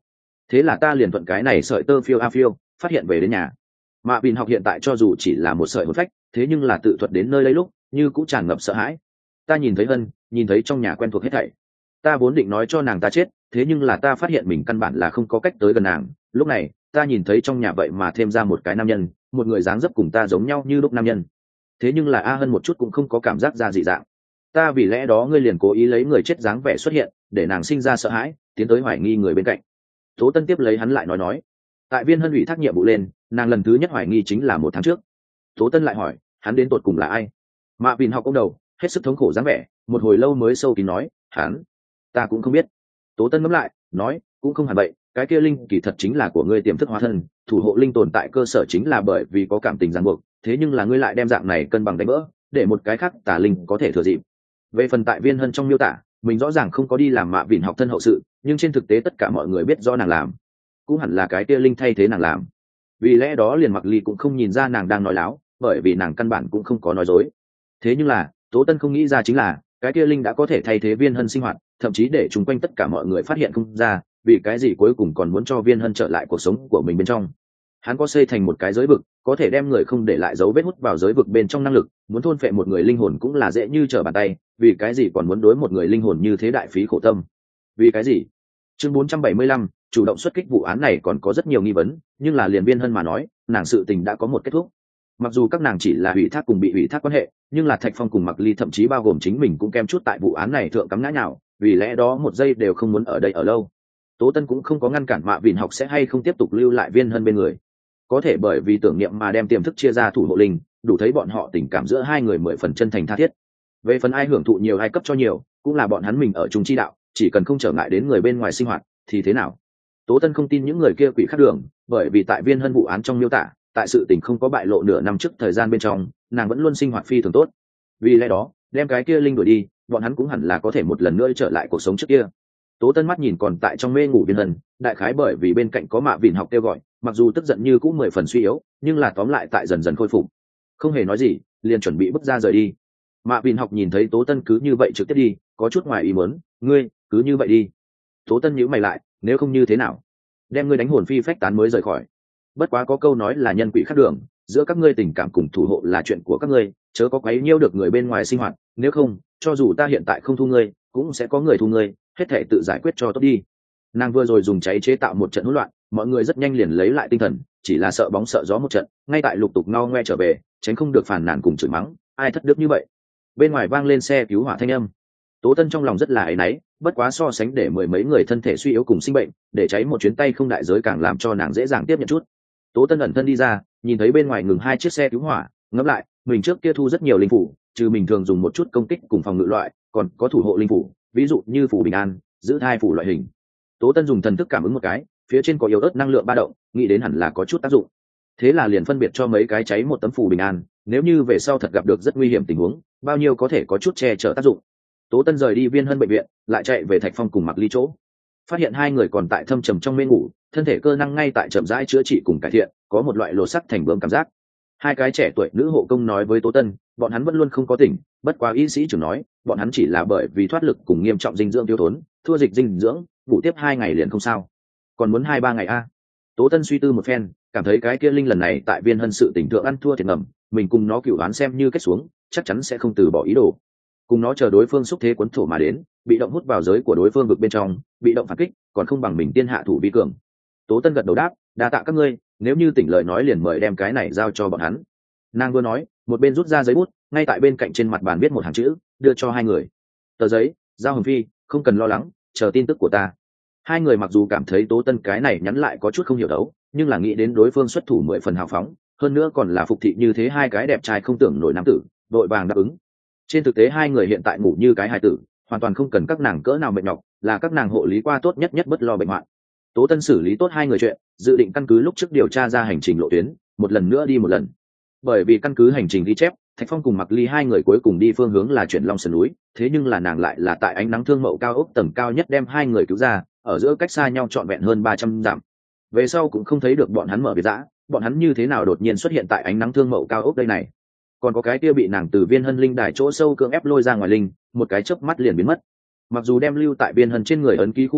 thế là ta liền thuận cái này sợi tơ phiêu a phiêu phát hiện về đến nhà. Mạ Vin học hiện tại cho dù chỉ là một sợi hồn phách, thế nhưng là tự thuật đến nơi đây lúc như cũng tràn ngập sợ hãi. Ta nhìn thấy Hân, nhìn thấy trong nhà quen thuộc hết thảy. Ta vốn định nói cho nàng ta chết, thế nhưng là ta phát hiện mình căn bản là không có cách tới gần nàng. Lúc này ta nhìn thấy trong nhà vậy mà thêm ra một cái nam nhân, một người dáng dấp cùng ta giống nhau như lúc nam nhân. Thế nhưng là A Hân một chút cũng không có cảm giác ra dị dạng. Ta vì lẽ đó ngươi liền cố ý lấy người chết dáng vẻ xuất hiện, để nàng sinh ra sợ hãi, tiến tới hoài nghi người bên cạnh. Tố Tân tiếp lấy hắn lại nói, tại Viên Hân ủy thác nhiệm vụ lên, nàng lần thứ nhất hoài nghi chính là 1 tháng trước. Tố Tân lại hỏi, hắn đến tột cùng là ai? Mạ Vin học ông đầu, hết sức thống khổ dáng vẻ, một hồi lâu mới sâu kín nói, hắn, ta cũng không biết. Tố Tân ngẫm lại, nói, cũng không hẳn vậy, cái kia linh kỳ thật chính là của ngươi tiềm thức hóa thân, thủ hộ linh tồn tại cơ sở chính là bởi vì có cảm tình ràng buộc, thế nhưng là ngươi lại đem dạng này cân bằng đánh vỡ, để một cái khác tà linh có thể thừa dịp. Về phần tại Viên Hân trong miêu tả, mình rõ ràng không có đi làm Mạ Vin học thân hậu sự, nhưng trên thực tế tất cả mọi người biết rõ nàng làm, cũng hẳn là cái kia linh thay thế nàng làm. Vì lẽ đó liền Mặc Ly cũng không nhìn ra nàng đang nói láo, bởi vì nàng căn bản cũng không có nói dối. Thế nhưng là Tố Tân không nghĩ ra chính là cái kia linh đã có thể thay thế Viên Hân sinh hoạt, thậm chí để chung quanh tất cả mọi người phát hiện không ra, vì cái gì cuối cùng còn muốn cho Viên Hân trở lại cuộc sống của mình bên trong. Hắn có xây thành một cái giới vực, có thể đem người không để lại dấu vết hút vào giới vực bên trong năng lực, muốn thôn phệ một người linh hồn cũng là dễ như trở bàn tay, vì cái gì còn muốn đối một người linh hồn như thế đại phí khổ tâm? Vì cái gì? Chương 475, chủ động xuất kích vụ án này còn có rất nhiều nghi vấn, nhưng là liền Viên Hân mà nói, nàng sự tình đã có một kết thúc. Mặc dù các nàng chỉ là ủy thác cùng bị ủy thác quan hệ, nhưng là Thạch Phong cùng Mặc Ly thậm chí bao gồm chính mình cũng kem chút tại vụ án này thượng cắm ngã nhào, vì lẽ đó một giây đều không muốn ở đây ở lâu. Tố Tân cũng không có ngăn cản Mạ Vin học sẽ hay không tiếp tục lưu lại Viên Hân bên người, có thể bởi vì tưởng niệm mà đem tiềm thức chia ra thủ hộ linh, đủ thấy bọn họ tình cảm giữa hai người 10 phần chân thành tha thiết. Về phần ai hưởng thụ nhiều ai cấp cho nhiều, cũng là bọn hắn mình ở chung chi đạo, chỉ cần không trở ngại đến người bên ngoài sinh hoạt thì thế nào. Tố Tân không tin những người kia quỷ khác đường, bởi vì tại Viên Hân vụ án trong miêu tả, tại sự tình không có bại lộ nửa năm trước thời gian bên trong, nàng vẫn luôn sinh hoạt phi thường tốt. Vì lẽ đó đem cái kia linh đuổi đi, bọn hắn cũng hẳn là có thể một lần nữa trở lại cuộc sống trước kia. Tố Tân mắt nhìn còn tại trong mê ngủ Viên Hân, đại khái bởi vì bên cạnh có Mạ Vin học kêu gọi, mặc dù tức giận như cũng 10 phần suy yếu, nhưng là tóm lại tại dần dần khôi phục. Không hề nói gì, liền chuẩn bị bước ra rời đi. Mạ Vin học nhìn thấy Tố Tân cứ như vậy trực tiếp đi, có chút ngoài ý muốn, ngươi cứ như vậy đi. Tố Tân nhíu mày lại, nếu không như thế nào, đem ngươi đánh hồn phi phách tán mới rời khỏi. Bất quá có câu nói là nhân quỷ khác đường, giữa các ngươi tình cảm cùng thủ hộ là chuyện của các ngươi, chớ có quấy nhiễu được người bên ngoài sinh hoạt, nếu không, cho dù ta hiện tại không thu ngươi, cũng sẽ có người thu ngươi, hết thảy tự giải quyết cho tốt đi. Nàng vừa rồi dùng cháy chế tạo một trận hỗn loạn, mọi người rất nhanh liền lấy lại tinh thần, chỉ là sợ bóng sợ gió một trận, ngay tại lục tục ngao ngoe trở về, tránh không được phàn nàn cùng chửi mắng, ai thất đức như vậy. Bên ngoài vang lên xe cứu hỏa thanh âm. Tố Tân trong lòng rất là áy náy, bất quá so sánh để 10 mấy người thân thể suy yếu cùng sinh bệnh, để cháy một chuyến tay không đại giới càng làm cho nàng dễ dàng tiếp nhận chút. Tố Tân ẩn thân đi ra, nhìn thấy bên ngoài ngừng 2 chiếc xe cứu hỏa, ngẫm lại, mình trước kia thu rất nhiều linh phủ, trừ mình thường dùng một chút công kích cùng phòng ngự loại, còn có thủ hộ linh phủ, ví dụ như phủ bình an, giữ thai phủ loại hình. Tố Tân dùng thần thức cảm ứng một cái, phía trên có yếu ớt năng lượng ba động, nghĩ đến hẳn là có chút tác dụng. Thế là liền phân biệt cho mấy cái cháy một tấm phủ bình an, nếu như về sau thật gặp được rất nguy hiểm tình huống, bao nhiêu có thể có chút che chở tác dụng. Tố Tân rời đi Viên Hân bệnh viện, lại chạy về Thạch Phong cùng Mặc Ly chỗ, phát hiện hai người còn tại thâm trầm trong mê ngủ, thân thể cơ năng ngay tại chậm rãi chữa trị cùng cải thiện, có một loại lột sắc thành bướm cảm giác. Hai cái trẻ tuổi nữ hộ công nói với Tố Tân, bọn hắn vẫn luôn không có tỉnh, bất quá y sĩ trưởng nói, bọn hắn chỉ là bởi vì thoát lực cùng nghiêm trọng dinh dưỡng thiếu thốn, thua dịch dinh dưỡng, ngủ tiếp 2 ngày liền không sao. Còn muốn 2-3 ngày a? Tố Tân suy tư một phen, cảm thấy cái kia linh lần này tại Viên Hân sự tỉnh thượng ăn thua thiệt ngầm, mình cùng nó cửu án xem như kết xuống, chắc chắn sẽ không từ bỏ ý đồ. Cùng nó chờ đối phương xúc thế cuốn thổ mà đến, bị động hút vào giới của đối phương vực bên trong, bị động phản kích, còn không bằng mình tiên hạ thủ vi cường. Tố Tân gật đầu đáp, đa tạ các ngươi, nếu như tỉnh lời nói liền mời đem cái này giao cho bọn hắn. Nàng vừa nói, một bên rút ra giấy bút, ngay tại bên cạnh trên mặt bàn viết một hàng chữ, đưa cho hai người. Tờ giấy, giao Hồng Phi, không cần lo lắng, chờ tin tức của ta. Hai người mặc dù cảm thấy Tố Tân cái này nhắn lại có chút không hiểu đấu, nhưng là nghĩ đến đối phương xuất thủ 10 phần hào phóng, hơn nữa còn là phục thị như thế hai cái đẹp trai không tưởng nổi nam tử, đội vàng đáp ứng. Trên thực tế hai người hiện tại ngủ như cái hài tử, hoàn toàn không cần các nàng cỡ nào mệt nhọc, là các nàng hộ lý qua tốt nhất bất lo bệnh hoạn. Tố Tân xử lý tốt hai người chuyện, dự định căn cứ lúc trước điều tra ra hành trình lộ tuyến, một lần nữa đi một lần. Bởi vì căn cứ hành trình ghi chép, Thạch Phong cùng Mặc Ly hai người cuối cùng đi phương hướng là chuyển Long Sơn núi, thế nhưng là nàng lại là tại ánh nắng thương mậu cao ốc tầng cao nhất đem hai người cứu ra, ở giữa cách xa nhau trọn vẹn hơn 300 dặm. Về sau cũng không thấy được bọn hắn mở biệt dã, bọn hắn như thế nào đột nhiên xuất hiện tại ánh nắng thương mậu cao ốc đây này. Còn có cái kia bị nàng từ Viên Hân linh đài chỗ sâu cưỡng ép lôi ra ngoài linh, một cái chớp mắt liền biến mất. Mặc dù đem lưu tại Viên Hân trên người ấn ký khu trừ,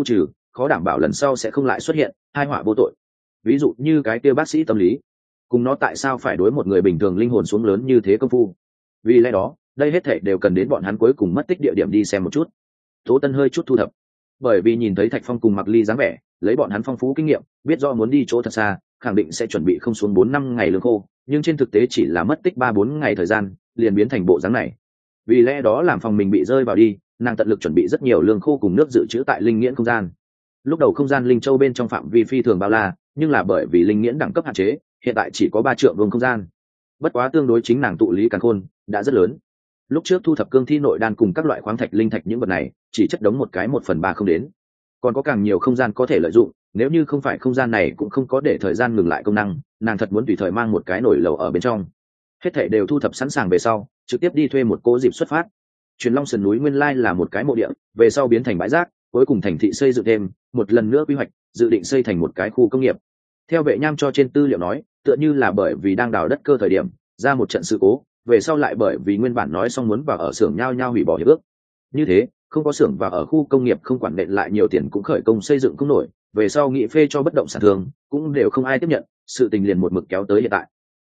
khó đảm bảo lần sau sẽ không lại xuất hiện hai họa vô tội. Ví dụ như cái kia bác sĩ tâm lý, cùng nó tại sao phải đối một người bình thường linh hồn xuống lớn như thế công phu. Vì lẽ đó đây hết thảy đều cần đến bọn hắn cuối cùng mất tích địa điểm đi xem một chút. Tố Tân hơi chút thu thập, bởi vì nhìn thấy Thạch Phong cùng Mặc Ly dáng vẻ, lấy bọn hắn phong phú kinh nghiệm, biết rõ muốn đi chỗ thật xa, khẳng định sẽ chuẩn bị không xuống 4-5 ngày lương khô, nhưng trên thực tế chỉ là mất tích 3-4 ngày thời gian, liền biến thành bộ dáng này. Vì lẽ đó làm phòng mình bị rơi vào đi, nàng tận lực chuẩn bị rất nhiều lương khô cùng nước dự trữ tại linh nghiễn không gian. Lúc đầu không gian linh châu bên trong phạm vi phi thường bao la, nhưng là bởi vì linh nghiễn đẳng cấp hạn chế, hiện tại chỉ có 3 trượng vuông không gian. Bất quá tương đối chính nàng tụ lý càn khôn đã rất lớn. Lúc trước thu thập cương thi nội đan cùng các loại khoáng thạch linh thạch những vật này, chỉ chất đống một cái 1/3 không đến. Còn có càng nhiều không gian có thể lợi dụng, nếu như không phải không gian này cũng không có để thời gian ngừng lại công năng, nàng thật muốn tùy thời mang một cái nồi lẩu ở bên trong. Hết thảy đều thu thập sẵn sàng về sau, trực tiếp đi thuê một cỗ dịp xuất phát. Truyền Long sườn núi nguyên lai là một cái mộ địa, về sau biến thành bãi rác, cuối cùng thành thị xây dựng thêm, một lần nữa quy hoạch, dự định xây thành một cái khu công nghiệp. Theo Vệ Nham cho trên tư liệu nói, tựa như là bởi vì đang đào đất cơ thời điểm, ra một trận sự cố, về sau lại bởi vì nguyên bản nói xong muốn vào ở xưởng nhau nhau hủy bỏ hiệp ước. Như thế, không có xưởng vào ở khu công nghiệp không quản nện lại nhiều tiền cũng khởi công xây dựng không nổi, về sau nghị phê cho bất động sản thường, cũng đều không ai tiếp nhận, sự tình liền một mực kéo tới hiện tại.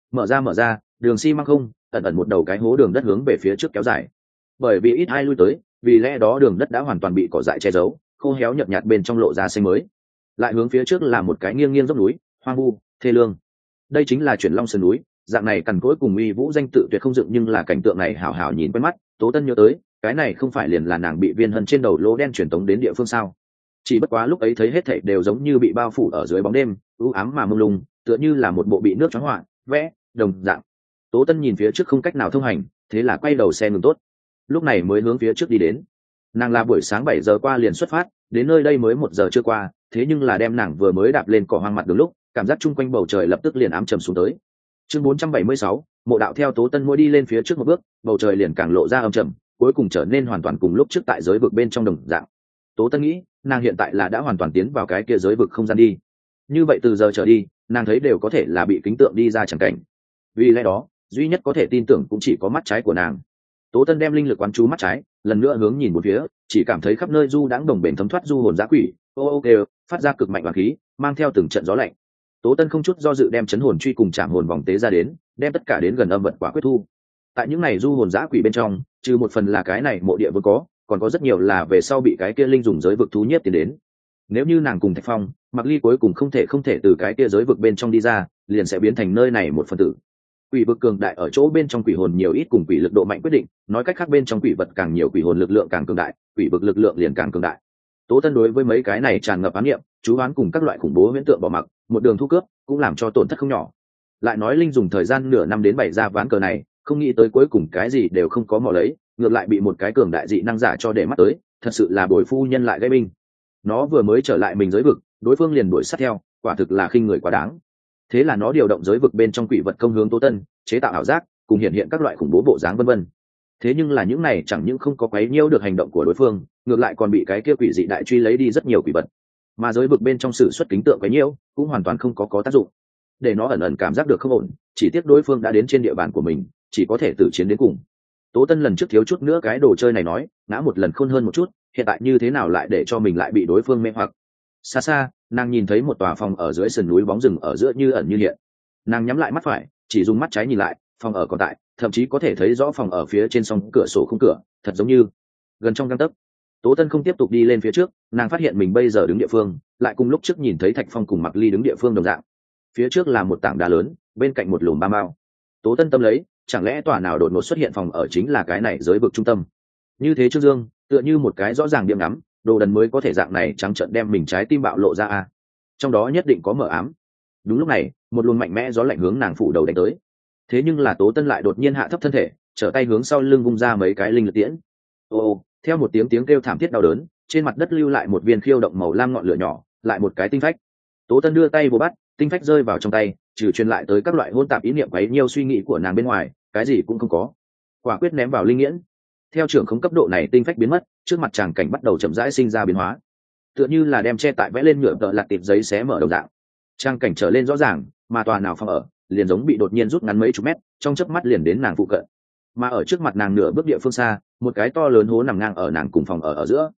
Mở ra, đường xi măng không, ẩn một đầu cái hố đường đất hướng về phía trước kéo dài. Bởi vì ít ai lui tới, vì lẽ đó đường đất đã hoàn toàn bị cỏ dại che giấu, khô héo nhợt nhạt bên trong lộ ra xanh mới. Lại hướng phía trước là một cái nghiêng nghiêng dốc núi, hoang vu, thê lương. Đây chính là Chuyển Long sườn núi, dạng này cằn cỗi cùng uy vũ danh tự tuyệt không dựng, nhưng là cảnh tượng này hảo hảo nhìn quen mắt. Tố Tân nhớ tới, cái này không phải liền là nàng bị viên hân trên đầu lỗ đen truyền tống đến địa phương sao? Chỉ bất quá lúc ấy thấy hết thảy đều giống như bị bao phủ ở dưới bóng đêm, u ám mà mông lung, tựa như là một bộ bị nước choáng họa, vẽ, đồng dạng. Tố Tân nhìn phía trước không cách nào thông hành, thế là quay đầu xe ngừng tốt. Lúc này mới hướng phía trước đi đến. Nàng là buổi sáng 7 giờ qua liền xuất phát, đến nơi đây mới 1 giờ chưa qua, thế nhưng là đem nàng vừa mới đạp lên cỏ hoang mặt đường lúc, cảm giác chung quanh bầu trời lập tức liền ám trầm xuống tới. Chương 476, mộ đạo. Theo Tố Tân mỗi đi lên phía trước một bước, bầu trời liền càng lộ ra âm trầm, cuối cùng trở nên hoàn toàn cùng lúc trước tại giới vực bên trong đồng dạng. Tố Tân nghĩ, nàng hiện tại là đã hoàn toàn tiến vào cái kia giới vực không gian đi. Như vậy từ giờ trở đi, nàng thấy đều có thể là bị kính tượng đi ra chẳng cảnh. Vì lẽ đó, duy nhất có thể tin tưởng cũng chỉ có mắt trái của nàng. Tố Tân đem linh lực quán chú mắt trái, lần nữa hướng nhìn một phía, chỉ cảm thấy khắp nơi du đãng đồng bền thấm thoát du hồn dã quỷ, đều phát ra cực mạnh oán khí, mang theo từng trận gió lạnh. Tố Tân không chút do dự đem chấn hồn truy cùng chạm hồn vòng tế ra đến, đem tất cả đến gần âm vật quả quyết thu. Tại những này du hồn dã quỷ bên trong, trừ một phần là cái này mộ địa vốn có, còn có rất nhiều là về sau bị cái kia linh dùng giới vực thú nhiếp tiến đến. Nếu như nàng cùng Thạch Phong, Mặc Ly cuối cùng không thể từ cái kia giới vực bên trong đi ra, liền sẽ biến thành nơi này một phần tử. Quỷ vực cường đại ở chỗ bên trong quỷ hồn nhiều ít cùng quỷ lực độ mạnh quyết định, nói cách khác bên trong quỷ vật càng nhiều quỷ hồn lực lượng càng cường đại, quỷ vực lực lượng liền càng cường đại. Tố Tân đối với mấy cái này tràn ngập ám niệm, chú oán cùng các loại khủng bố huyễn tượng bỏ mặc, một đường thu cướp, cũng làm cho tổn thất không nhỏ. Lại nói linh dùng thời gian nửa năm đến 7 ra ván cờ này, không nghĩ tới cuối cùng cái gì đều không có mò lấy, ngược lại bị một cái cường đại dị năng giả cho để mắt tới, thật sự là bồi phu nhân lại gây binh. Nó vừa mới trở lại mình giới vực, đối phương liền đuổi sát theo, quả thực là khinh người quá đáng. Thế là nó điều động giới vực bên trong quỷ vật công hướng Tố Tân, chế tạo ảo giác, cùng hiện hiện các loại khủng bố bộ dáng vân vân. Thế nhưng là những này chẳng những không có quấy nhiễu được hành động của đối phương, ngược lại còn bị cái kia quỷ dị đại truy lấy đi rất nhiều quỷ vật. Mà giới vực bên trong sự xuất kính tượng quấy nhiễu, cũng hoàn toàn không có tác dụng. Để nó ẩn ẩn cảm giác được không ổn, chỉ tiếc đối phương đã đến trên địa bàn của mình, chỉ có thể tử chiến đến cùng. Tố Tân lần trước thiếu chút nữa cái đồ chơi này nói, ngã một lần khôn hơn một chút, hiện tại như thế nào lại để cho mình lại bị đối phương mê hoặc. Xa xa, nàng nhìn thấy một tòa phòng ở dưới sườn núi bóng rừng ở giữa như ẩn như hiện. Nàng nhắm lại mắt phải, chỉ dùng mắt trái nhìn lại, phòng ở còn tại, thậm chí có thể thấy rõ phòng ở phía trên song cửa sổ khung cửa, thật giống như gần trong gang tấc. Tố Tân không tiếp tục đi lên phía trước, nàng phát hiện mình bây giờ đứng địa phương, lại cùng lúc trước nhìn thấy Thạch Phong cùng Mặc Ly đứng địa phương đồng dạng. Phía trước là một tảng đá lớn, bên cạnh một lùm ba mao. Tố Tân tâm lấy, chẳng lẽ tòa nào đột ngột xuất hiện phòng ở chính là cái này giới vực trung tâm? Như thế Trương Dương, tựa như một cái rõ ràng điểm ngắm, đồ đần mới có thể dạng này trắng trợn đem mình trái tim bạo lộ ra a. Trong đó nhất định có mờ ám. Đúng lúc này, một luồng mạnh mẽ gió lạnh hướng nàng phủ đầu đánh tới. Thế nhưng là Tố Tân lại đột nhiên hạ thấp thân thể, trở tay hướng sau lưng vung ra mấy cái linh lực tiễn. Theo một tiếng kêu thảm thiết đau đớn, trên mặt đất lưu lại một viên khiêu động màu lam ngọn lửa nhỏ, lại một cái tinh phách. Tố Tân đưa tay vô bắt, tinh phách rơi vào trong tay, trừ truyền lại tới các loại hỗn tạp ý niệm quấy nhiêu suy nghĩ của nàng bên ngoài, cái gì cũng không có. Quả quyết ném vào linh nghiễn. Theo trưởng không cấp độ này tinh phách biến mất, trước mặt chàng cảnh bắt đầu chậm rãi sinh ra biến hóa, tựa như là đem che tại vẽ lên nhựa tợ lạt tịp giấy xé mở đầu dạng. Trang cảnh trở lên rõ ràng, mà tòa nào phòng ở liền giống bị đột nhiên rút ngắn mấy chục mét, trong chớp mắt liền đến nàng phụ cận. Mà ở trước mặt nàng nửa bước địa phương xa, một cái to lớn hố nằm ngang ở nàng cùng phòng ở giữa.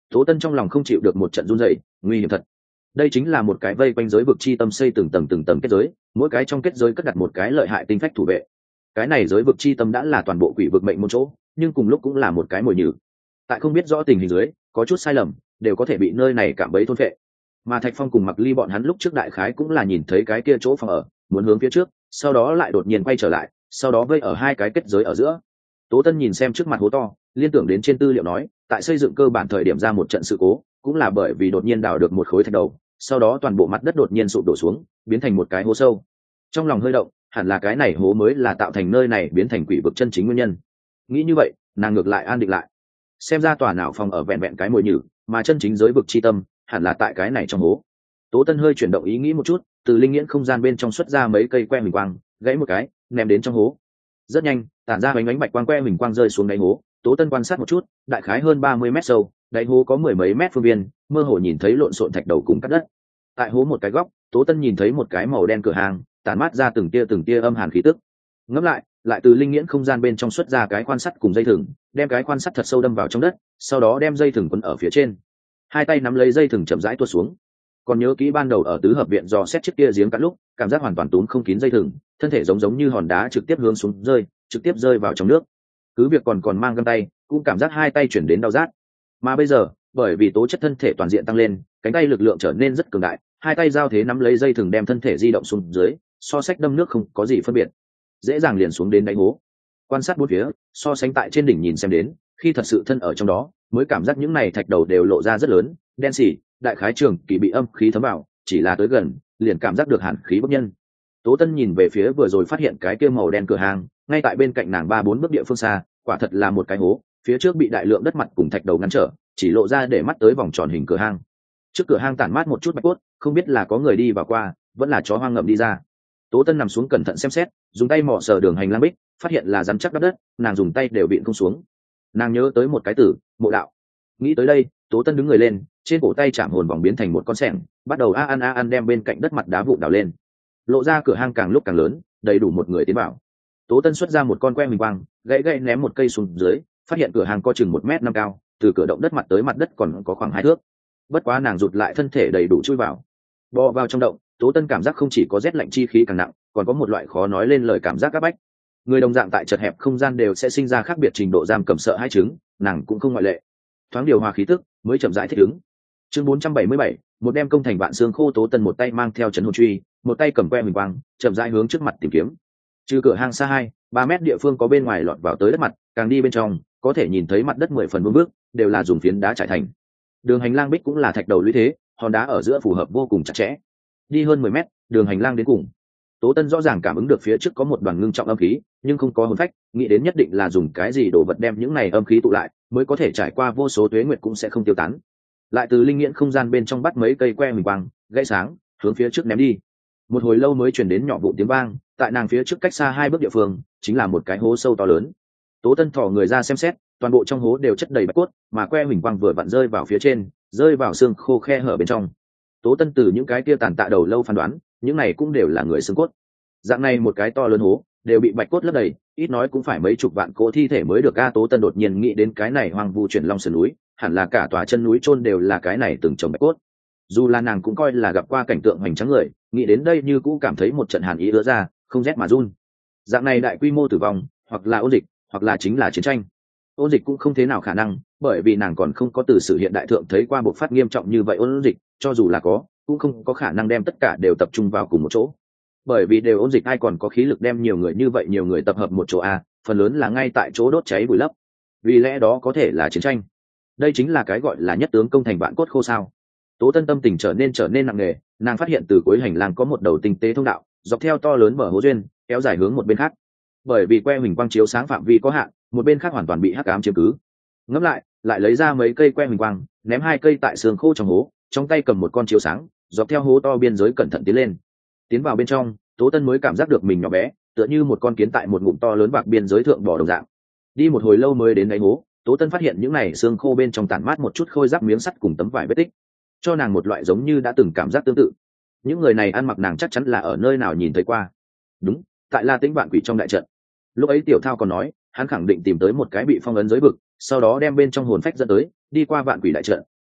Tố Tân trong lòng không chịu được một trận run rẩy, nguy hiểm thật. Đây chính là một cái vây quanh giới vực chi tâm xây từng tầng kết giới, mỗi cái trong kết giới cất đặt một cái lợi hại tinh phách thủ vệ. Cái này giới vực chi tâm đã là toàn bộ quỷ vực mệnh môn chỗ, nhưng cùng lúc cũng là một cái mồi nhử. Tại không biết rõ tình hình dưới, có chút sai lầm, đều có thể bị nơi này cạm bẫy thôn phệ. Mà Thạch Phong cùng Mặc Ly bọn hắn lúc trước đại khái cũng là nhìn thấy cái kia chỗ phòng ở, muốn hướng phía trước, sau đó lại đột nhiên quay trở lại, sau đó vây ở hai cái kết giới ở giữa. Tố Tân nhìn xem trước mặt hố to, liên tưởng đến trên tư liệu nói, tại xây dựng cơ bản thời điểm ra một trận sự cố, cũng là bởi vì đột nhiên đào được một khối thạch đầu, sau đó toàn bộ mặt đất đột nhiên sụp đổ xuống, biến thành một cái hố sâu. Trong lòng hơi động, hẳn là cái này hố mới là tạo thành nơi này biến thành quỷ vực chân chính nguyên nhân. Nghĩ như vậy, nàng ngược lại an định lại. Xem ra tòa nào phòng ở vẹn vẹn cái mồi nhử, mà chân chính giới vực chi tâm hẳn là tại cái này trong hố. Tố Tân hơi chuyển động ý nghĩ một chút, từ linh nghiễn không gian bên trong xuất ra mấy cây que huỳnh quang, gãy một cái, ném đến trong hố. Rất nhanh, tản ra bánh bạch quang que huỳnh quang rơi xuống đáy hố. Tố Tân quan sát một chút, đại khái hơn 30 mét sâu, đáy hố có mười mấy mét phương viên, mơ hồ nhìn thấy lộn xộn thạch đầu cùng cắt đất. Tại hố một cái góc, Tố Tân nhìn thấy một cái màu đen cửa hàng, tản mát ra từng tia âm hàn khí tức. Ngẫm lại từ linh nghiễn không gian bên trong xuất ra cái quan sắt cùng dây thừng, đem cái quan sắt thật sâu đâm vào trong đất, sau đó đem dây thừng quấn ở phía trên. Hai tay nắm lấy dây thừng chậm rãi tuốt xuống. Còn nhớ kỹ ban đầu ở tứ hợp viện dò xét chiếc kia giếng cạn lúc, cảm giác hoàn toàn túm không kín dây thừng, thân thể giống như hòn đá trực tiếp hướng xuống rơi, trực tiếp rơi vào trong nước. Cứ việc còn mang găng tay, cũng cảm giác hai tay chuyển đến đau rát. Mà bây giờ, bởi vì tố chất thân thể toàn diện tăng lên, cánh tay lực lượng trở nên rất cường đại, hai tay giao thế nắm lấy dây thừng đem thân thể di động xuống dưới, so sách đâm nước không có gì phân biệt, dễ dàng liền xuống đến đáy hố. Quan sát bốn phía, so sánh tại trên đỉnh nhìn xem đến, khi thật sự thân ở trong đó, mới cảm giác những này thạch đầu đều lộ ra rất lớn, đen xỉ, đại khái trường kỳ bị âm khí thấm vào, chỉ là tới gần, liền cảm giác được hàn khí bức nhân. Tố Tân nhìn về phía vừa rồi phát hiện cái kia màu đen cửa hàng, ngay tại bên cạnh nàng 3-4 bước địa phương xa, quả thật là một cái hố, phía trước bị đại lượng đất mặt cùng thạch đầu ngăn trở, chỉ lộ ra để mắt tới vòng tròn hình cửa hang. Trước cửa hang tản mát một chút bạch cốt, không biết là có người đi vào qua, vẫn là chó hoang ngậm đi ra. Tố Tân nằm xuống cẩn thận xem xét, dùng tay mò sờ đường hành lang bích, phát hiện là rắn chắc đắp đất, nàng dùng tay đều bịn không xuống. Nàng nhớ tới một cái từ, mộ đạo. Nghĩ tới đây, Tố Tân đứng người lên, trên cổ tay chạm hồn vòng biến thành một con sẻng, bắt đầu a ăn đem bên cạnh đất mặt đá vụn đào lên. Lộ ra cửa hang càng lúc càng lớn, đầy đủ một người tiến vào. Tố Tân xuất ra một con que huỳnh quang, gãy ném một cây xuống dưới, phát hiện cửa hang có chừng 1m5 cao, từ cửa động đất mặt tới mặt đất còn có khoảng 2 thước. Bất quá nàng rụt lại thân thể đầy đủ chui vào. Bò vào trong động, Tố Tân cảm giác không chỉ có rét lạnh chi khí càng nặng, còn có một loại khó nói lên lời cảm giác áp bách. Người đồng dạng tại chật hẹp không gian đều sẽ sinh ra khác biệt trình độ giam cầm sợ hai chứng, nàng cũng không ngoại lệ. Thoáng điều hòa khí tức, mới chậm rãi thích ứng. Chương 477, một đem công thành vạn xương khô. Tố Tân một tay mang theo trấn hồn truy, một tay cầm que huỳnh quang, chậm rãi hướng trước mặt tìm kiếm. Trừ cửa hang xa 2-3 mét địa phương có bên ngoài lọt vào tới đất mặt, càng đi bên trong, có thể nhìn thấy mặt đất 10 phần vuông bước, đều là dùng phiến đá trải thành. Đường hành lang bích cũng là thạch đầu lũy thế, hòn đá ở giữa phù hợp vô cùng chặt chẽ. Đi hơn 10 mét, đường hành lang đến cùng. Tố Tân rõ ràng cảm ứng được phía trước có một đoàn ngưng trọng âm khí, nhưng không có hồn phách, nghĩ đến nhất định là dùng cái gì đồ vật đem những này âm khí tụ lại, mới có thể trải qua vô số tuế nguyệt cũng sẽ không tiêu tán. Lại từ linh nghiễn không gian bên trong bắt mấy cây que huỳnh quang, gãy sáng, hướng phía trước ném đi. Một hồi lâu mới truyền đến nhỏ vụ tiếng vang, tại nàng phía trước cách xa 2 bước địa phương, chính là một cái hố sâu to lớn. Tố Tân thò người ra xem xét, toàn bộ trong hố đều chất đầy bạch cốt, mà que huỳnh quang vừa vặn rơi vào phía trên, rơi vào xương khô khe hở bên trong. Tố Tân từ những cái kia tàn tạ đầu lâu phán đoán, những này cũng đều là người xương cốt. Dạng này một cái to lớn hố, đều bị bạch cốt lấp đầy, ít nói cũng phải mấy chục vạn cỗ thi thể mới được. Tố Tân đột nhiên nghĩ đến cái này hoang vu chuyển long sườn núi, hẳn là cả tòa chân núi chôn đều là cái này từng chồng bạch cốt. Dù là nàng cũng coi là gặp qua cảnh tượng hoành tráng người, nghĩ đến đây như cũng cảm thấy một trận hàn ý ứa ra, không rét mà run. Dạng này đại quy mô tử vong, hoặc là ôn dịch, hoặc là chính là chiến tranh. Ôn dịch cũng không thế nào khả năng, bởi vì nàng còn không có từ sự hiện đại thượng thấy qua bộc phát nghiêm trọng như vậy ôn dịch, cho dù là có, cũng không có khả năng đem tất cả đều tập trung vào cùng một chỗ. Bởi vì đều ôn dịch ai còn có khí lực đem nhiều người như vậy nhiều người tập hợp một chỗ phần lớn là ngay tại chỗ đốt cháy vùi lấp. Vì lẽ đó có thể là chiến tranh. Đây chính là cái gọi là nhất tướng công thành vạn cốt khô sao. Tố Tân tâm tình trở nên nặng nề, nàng phát hiện từ cuối hành lang có một đầu tinh tế thông đạo, dọc theo to lớn bờ hố duyên, kéo dài hướng một bên khác. Bởi vì que huỳnh quang chiếu sáng phạm vi có hạn, một bên khác hoàn toàn bị hắc ám chiếm cứ. Ngẫm lại lấy ra mấy cây que huỳnh quang, ném 2 cây tại sườn khô trong hố, trong tay cầm một con chiếu sáng, dọc theo hố to biên giới cẩn thận tiến lên. Tiến vào bên trong, Tố Tân mới cảm giác được mình nhỏ bé, tựa như một con kiến tại một ngụm to lớn bạc biên giới thượng bò đồng dạng. Đi một hồi lâu mới đến đáy hố, Tố Tân phát hiện những này xương khô bên trong tản mát một chút khôi giáp miếng sắt cùng tấm vải vết tích, cho nàng một loại giống như đã từng cảm giác tương tự. Những người này ăn mặc nàng chắc chắn là ở nơi nào nhìn thấy qua. Đúng, tại La Tĩnh Vạn Quỷ trong đại trận. Lúc ấy Tiểu Thao còn nói, hắn khẳng định tìm tới một cái bị phong ấn giới vực, sau đó đem bên trong hồn phách dẫn tới, đi qua Vạn Quỷ đại trận,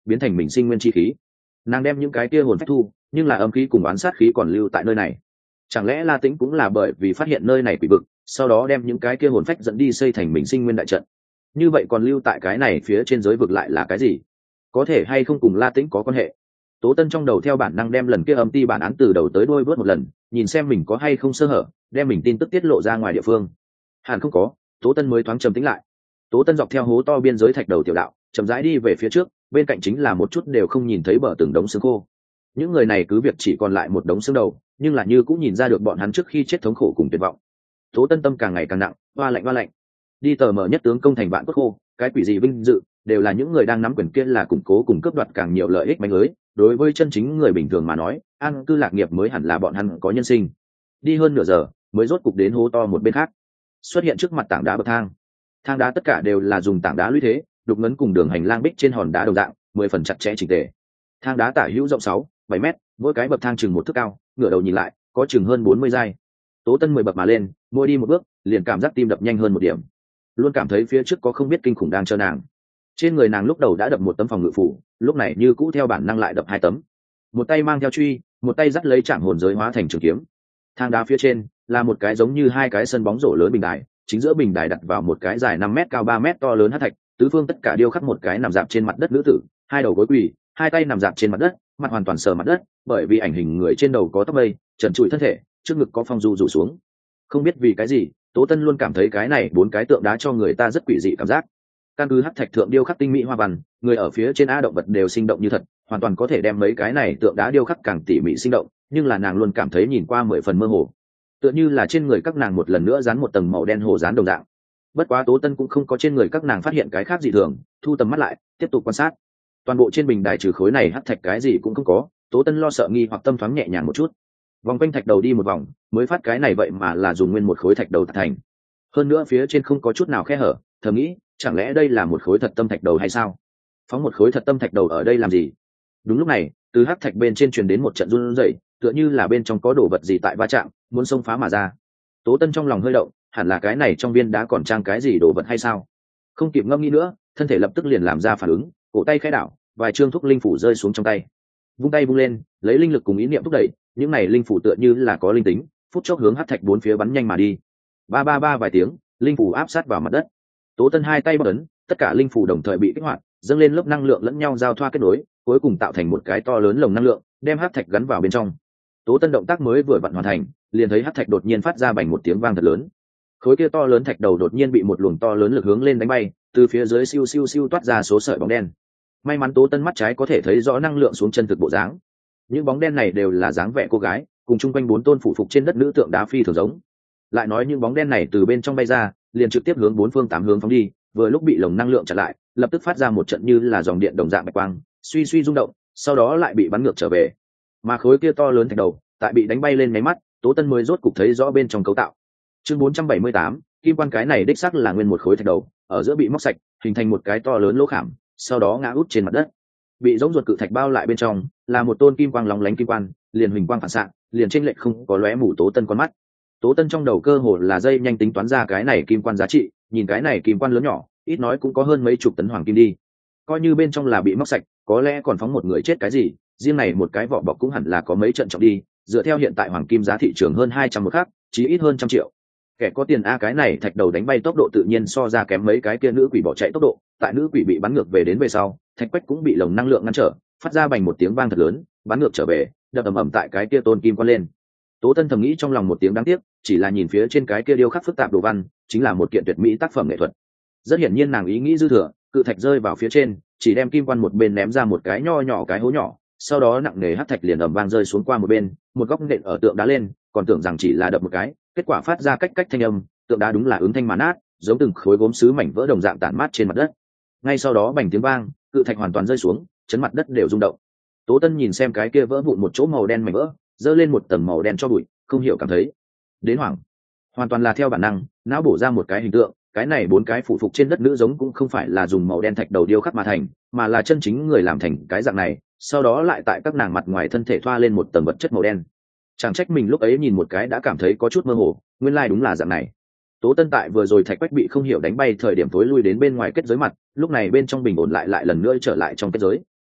biến thành mình sinh nguyên chi khí. Nàng đem những cái kia hồn phách thu, nhưng là âm khí cùng oán sát khí còn lưu tại nơi này. Chẳng lẽ La Tĩnh cũng là bởi vì phát hiện nơi này quỷ vực, sau đó đem những cái kia hồn phách dẫn đi xây thành mình sinh nguyên đại trận? Như vậy còn lưu tại cái này phía trên giới vực lại là cái gì? Có thể hay không cùng La Tĩnh có quan hệ? Tố Tân trong đầu theo bản năng đem lần kia âm ti bản án từ đầu tới đuôi vớt một lần, nhìn xem mình có hay không sơ hở, đem mình tin tức tiết lộ ra ngoài địa phương. Hẳn không có. Tố Tân mới thoáng trầm tĩnh lại. Tố Tân dọc theo hố to biên giới thạch đầu tiểu đạo, chậm rãi đi về phía trước, bên cạnh chính là một chút đều không nhìn thấy bờ từng đống xương khô. Những người này cứ việc chỉ còn lại một đống xương đầu, nhưng là như cũng nhìn ra được bọn hắn trước khi chết thống khổ cùng tuyệt vọng. Tố Tân tâm càng ngày càng nặng, oa lạnh. Đi tờ mở nhất tướng công thành vạn cốt khô, cái quỷ gì vinh dự, đều là những người đang nắm quyền kia là củng cố cùng cướp đoạt càng nhiều lợi ích manh lưới. Đối với chân chính người bình thường mà nói, an cư lạc nghiệp mới hẳn là bọn hắn có nhân sinh. Đi hơn nửa giờ, mới rốt cục đến hố to một bên khác. Xuất hiện trước mặt tảng đá bậc thang. Thang đá tất cả đều là dùng tảng đá lũy thế, đục ngấn cùng đường hành lang bích trên hòn đá đồng dạng, 10 phần chặt chẽ chỉnh tề. Thang đá tả hữu rộng 6-7 mét, mỗi cái bậc thang chừng 1 thước cao, ngửa đầu nhìn lại, có chừng hơn 40 giai. Tố Tân 10 bậc mà lên, mỗi đi một bước, liền cảm giác tim đập nhanh hơn một điểm. Luôn cảm thấy phía trước có không biết kinh khủng đang chờ nàng. Trên người nàng lúc đầu đã đập một tấm phòng ngự phủ, lúc này như cũ theo bản năng lại đập 2 tấm. Một tay mang theo truy, một tay dắt lấy trảm hồn giới hóa thành trường kiếm. Thang đá phía trên là một cái giống như 2 cái sân bóng rổ lớn bình đài, chính giữa bình đài đặt vào một cái dài 5 mét cao 3 mét to lớn hắc thạch, tứ phương tất cả điêu khắc một cái nằm dạp trên mặt đất nữ tử, 2 đầu gối quỳ, 2 tay nằm dạp trên mặt đất, mặt hoàn toàn sờ mặt đất, bởi vì ảnh hình người trên đầu có tóc mây, trần trụi thân thể, trước ngực có phong du rủ xuống. Không biết vì cái gì, Tố Tân luôn cảm thấy cái này 4 cái tượng đá cho người ta rất quỷ dị cảm giác. Căn cứ hắc thạch thượng điêu khắc tinh mỹ hoa văn, người ở phía trên a động vật đều sinh động như thật, hoàn toàn có thể đem mấy cái này tượng đá điêu khắc càng tỉ mỉ sinh động, nhưng là nàng luôn cảm thấy nhìn qua 10 phần mơ hồ, tựa như là trên người các nàng một lần nữa dán một tầng màu đen hồ dán đồng dạng. Bất quá Tố Tân cũng không có trên người các nàng phát hiện cái khác gì thường, thu tầm mắt lại, tiếp tục quan sát. Toàn bộ trên bình đài trừ khối này hắc thạch cái gì cũng không có. Tố Tân lo sợ nghi hoặc tâm thoáng nhẹ nhàng một chút, vòng quanh thạch đầu đi một vòng, mới phát cái này vậy mà là dùng nguyên một khối thạch đầu thành. Hơn nữa phía trên không có chút nào khe hở, thầm nghĩ, chẳng lẽ đây là một khối thật tâm thạch đầu hay sao? Phóng một khối thật tâm thạch đầu ở đây làm gì? Đúng lúc này, từ hắc thạch bên trên truyền đến một trận run rẩy, tựa như là bên trong có đồ vật gì tại va chạm, muốn xông phá mà ra. Tố Tân trong lòng hơi động, hẳn là cái này trong viên đá còn trang cái gì đồ vật hay sao? Không kịp ngẫm nghĩ nữa, thân thể lập tức liền làm ra phản ứng, cổ tay khẽ đảo, vài trương thúc linh phủ rơi xuống trong tay. Vung tay vung lên, lấy linh lực cùng ý niệm thúc đẩy, những này linh phủ tựa như là có linh tính, phút chốc hướng hắc thạch bốn phía bắn nhanh mà đi. Ba ba ba vài tiếng, linh phủ áp sát vào mặt đất. Tố Tân 2 tay bấm ấn, tất cả linh phủ đồng thời bị kích hoạt, dâng lên lớp năng lượng lẫn nhau giao thoa kết nối, cuối cùng tạo thành một cái to lớn lồng năng lượng, đem hắc thạch gắn vào bên trong. Tố Tân động tác mới vừa vặn hoàn thành, liền thấy hắc thạch đột nhiên phát ra bành một tiếng vang thật lớn. Khối kia to lớn thạch đầu đột nhiên bị một luồng to lớn lực hướng lên đánh bay, từ phía dưới siêu siêu siêu toát ra số sợi bóng đen. May mắn Tố Tân mắt trái có thể thấy rõ năng lượng xuống chân thực bộ dáng. Những bóng đen này đều là dáng vẻ cô gái, cùng chung quanh 4 tôn phụ phục trên đất nữ tượng đá phi thường giống. Lại nói những bóng đen này từ bên trong bay ra, liền trực tiếp hướng 4 phương 8 hướng phóng đi, vừa lúc bị lồng năng lượng chặn lại, lập tức phát ra một trận như là dòng điện đồng dạng bạch quang, suy suy rung động, sau đó lại bị bắn ngược trở về. Mà khối kia to lớn thạch đầu, tại bị đánh bay lên mấy mắt, Tố Tân mới rốt cục thấy rõ bên trong cấu tạo. Chương 478, kim quan cái này đích xác là nguyên một khối thạch đầu, ở giữa bị móc sạch, hình thành một cái to lớn lỗ khảm, sau đó ngã út trên mặt đất. Bị giống ruột cự thạch bao lại bên trong, là một tôn kim quang lóng lánh kim quan, liền huỳnh quang phản xạ, liền chênh lệch không có lóe mù Tố Tân con mắt. Tố Tân trong đầu cơ hồ là dây nhanh tính toán ra cái này kim quan giá trị, nhìn cái này kim quan lớn nhỏ, ít nói cũng có hơn mấy chục tấn hoàng kim đi. Coi như bên trong là bị móc sạch, có lẽ còn phóng một người chết cái gì, riêng này một cái vỏ bọc cũng hẳn là có mấy trận trọng đi, dựa theo hiện tại hoàng kim giá thị trường hơn 200 một khắc, chí ít hơn 100 triệu. Kẻ có tiền a, cái này thạch đầu đánh bay tốc độ tự nhiên so ra kém mấy cái kia nữ quỷ bỏ chạy tốc độ, tại nữ quỷ bị bắn ngược về đến về sau, thạch quách cũng bị lồng năng lượng ngăn trở, phát ra bành một tiếng vang thật lớn, bắn ngược trở về, đập ầm ầm tại cái kia tôn kim quan lên. Tố Tân thầm nghĩ trong lòng một tiếng đáng tiếc, chỉ là nhìn phía trên cái kia điêu khắc phức tạp đồ văn, chính là một kiện tuyệt mỹ tác phẩm nghệ thuật. Rất hiển nhiên nàng ý nghĩ dư thừa, cự thạch rơi vào phía trên, chỉ đem kim quan một bên ném ra một cái nho nhỏ cái hố nhỏ, sau đó nặng nề hắc thạch liền ầm vang rơi xuống qua một bên, một góc nện ở tượng đá lên, còn tưởng rằng chỉ là đập một cái, kết quả phát ra cách cách thanh âm, tượng đá đúng là ứng thanh mà nát, giống từng khối gốm sứ mảnh vỡ đồng dạng tản mát trên mặt đất. Ngay sau đó bành tiếng vang, cự thạch hoàn toàn rơi xuống, chấn mặt đất đều rung động. Tố Tân nhìn xem cái kia vỡ vụn một chỗ màu đen mảnh vỡ, giơ lên một tầng màu đen cho bụi, không hiểu cảm thấy đến hoảng, hoàn toàn là theo bản năng não bổ ra một cái hình tượng. Cái này 4 cái phụ phục trên đất nữ giống cũng không phải là dùng màu đen thạch đầu điêu khắc mà thành, mà là chân chính người làm thành cái dạng này, sau đó lại tại các nàng mặt ngoài thân thể thoa lên một tầng vật chất màu đen. Chẳng trách mình lúc ấy nhìn một cái đã cảm thấy có chút mơ hồ, nguyên lai đúng là dạng này. Tố Tân tại vừa rồi thạch quách bị không hiểu đánh bay thời điểm tối lui đến bên ngoài kết giới mặt, lúc này bên trong bình ổn lại lần nữa trở lại trong kết giới.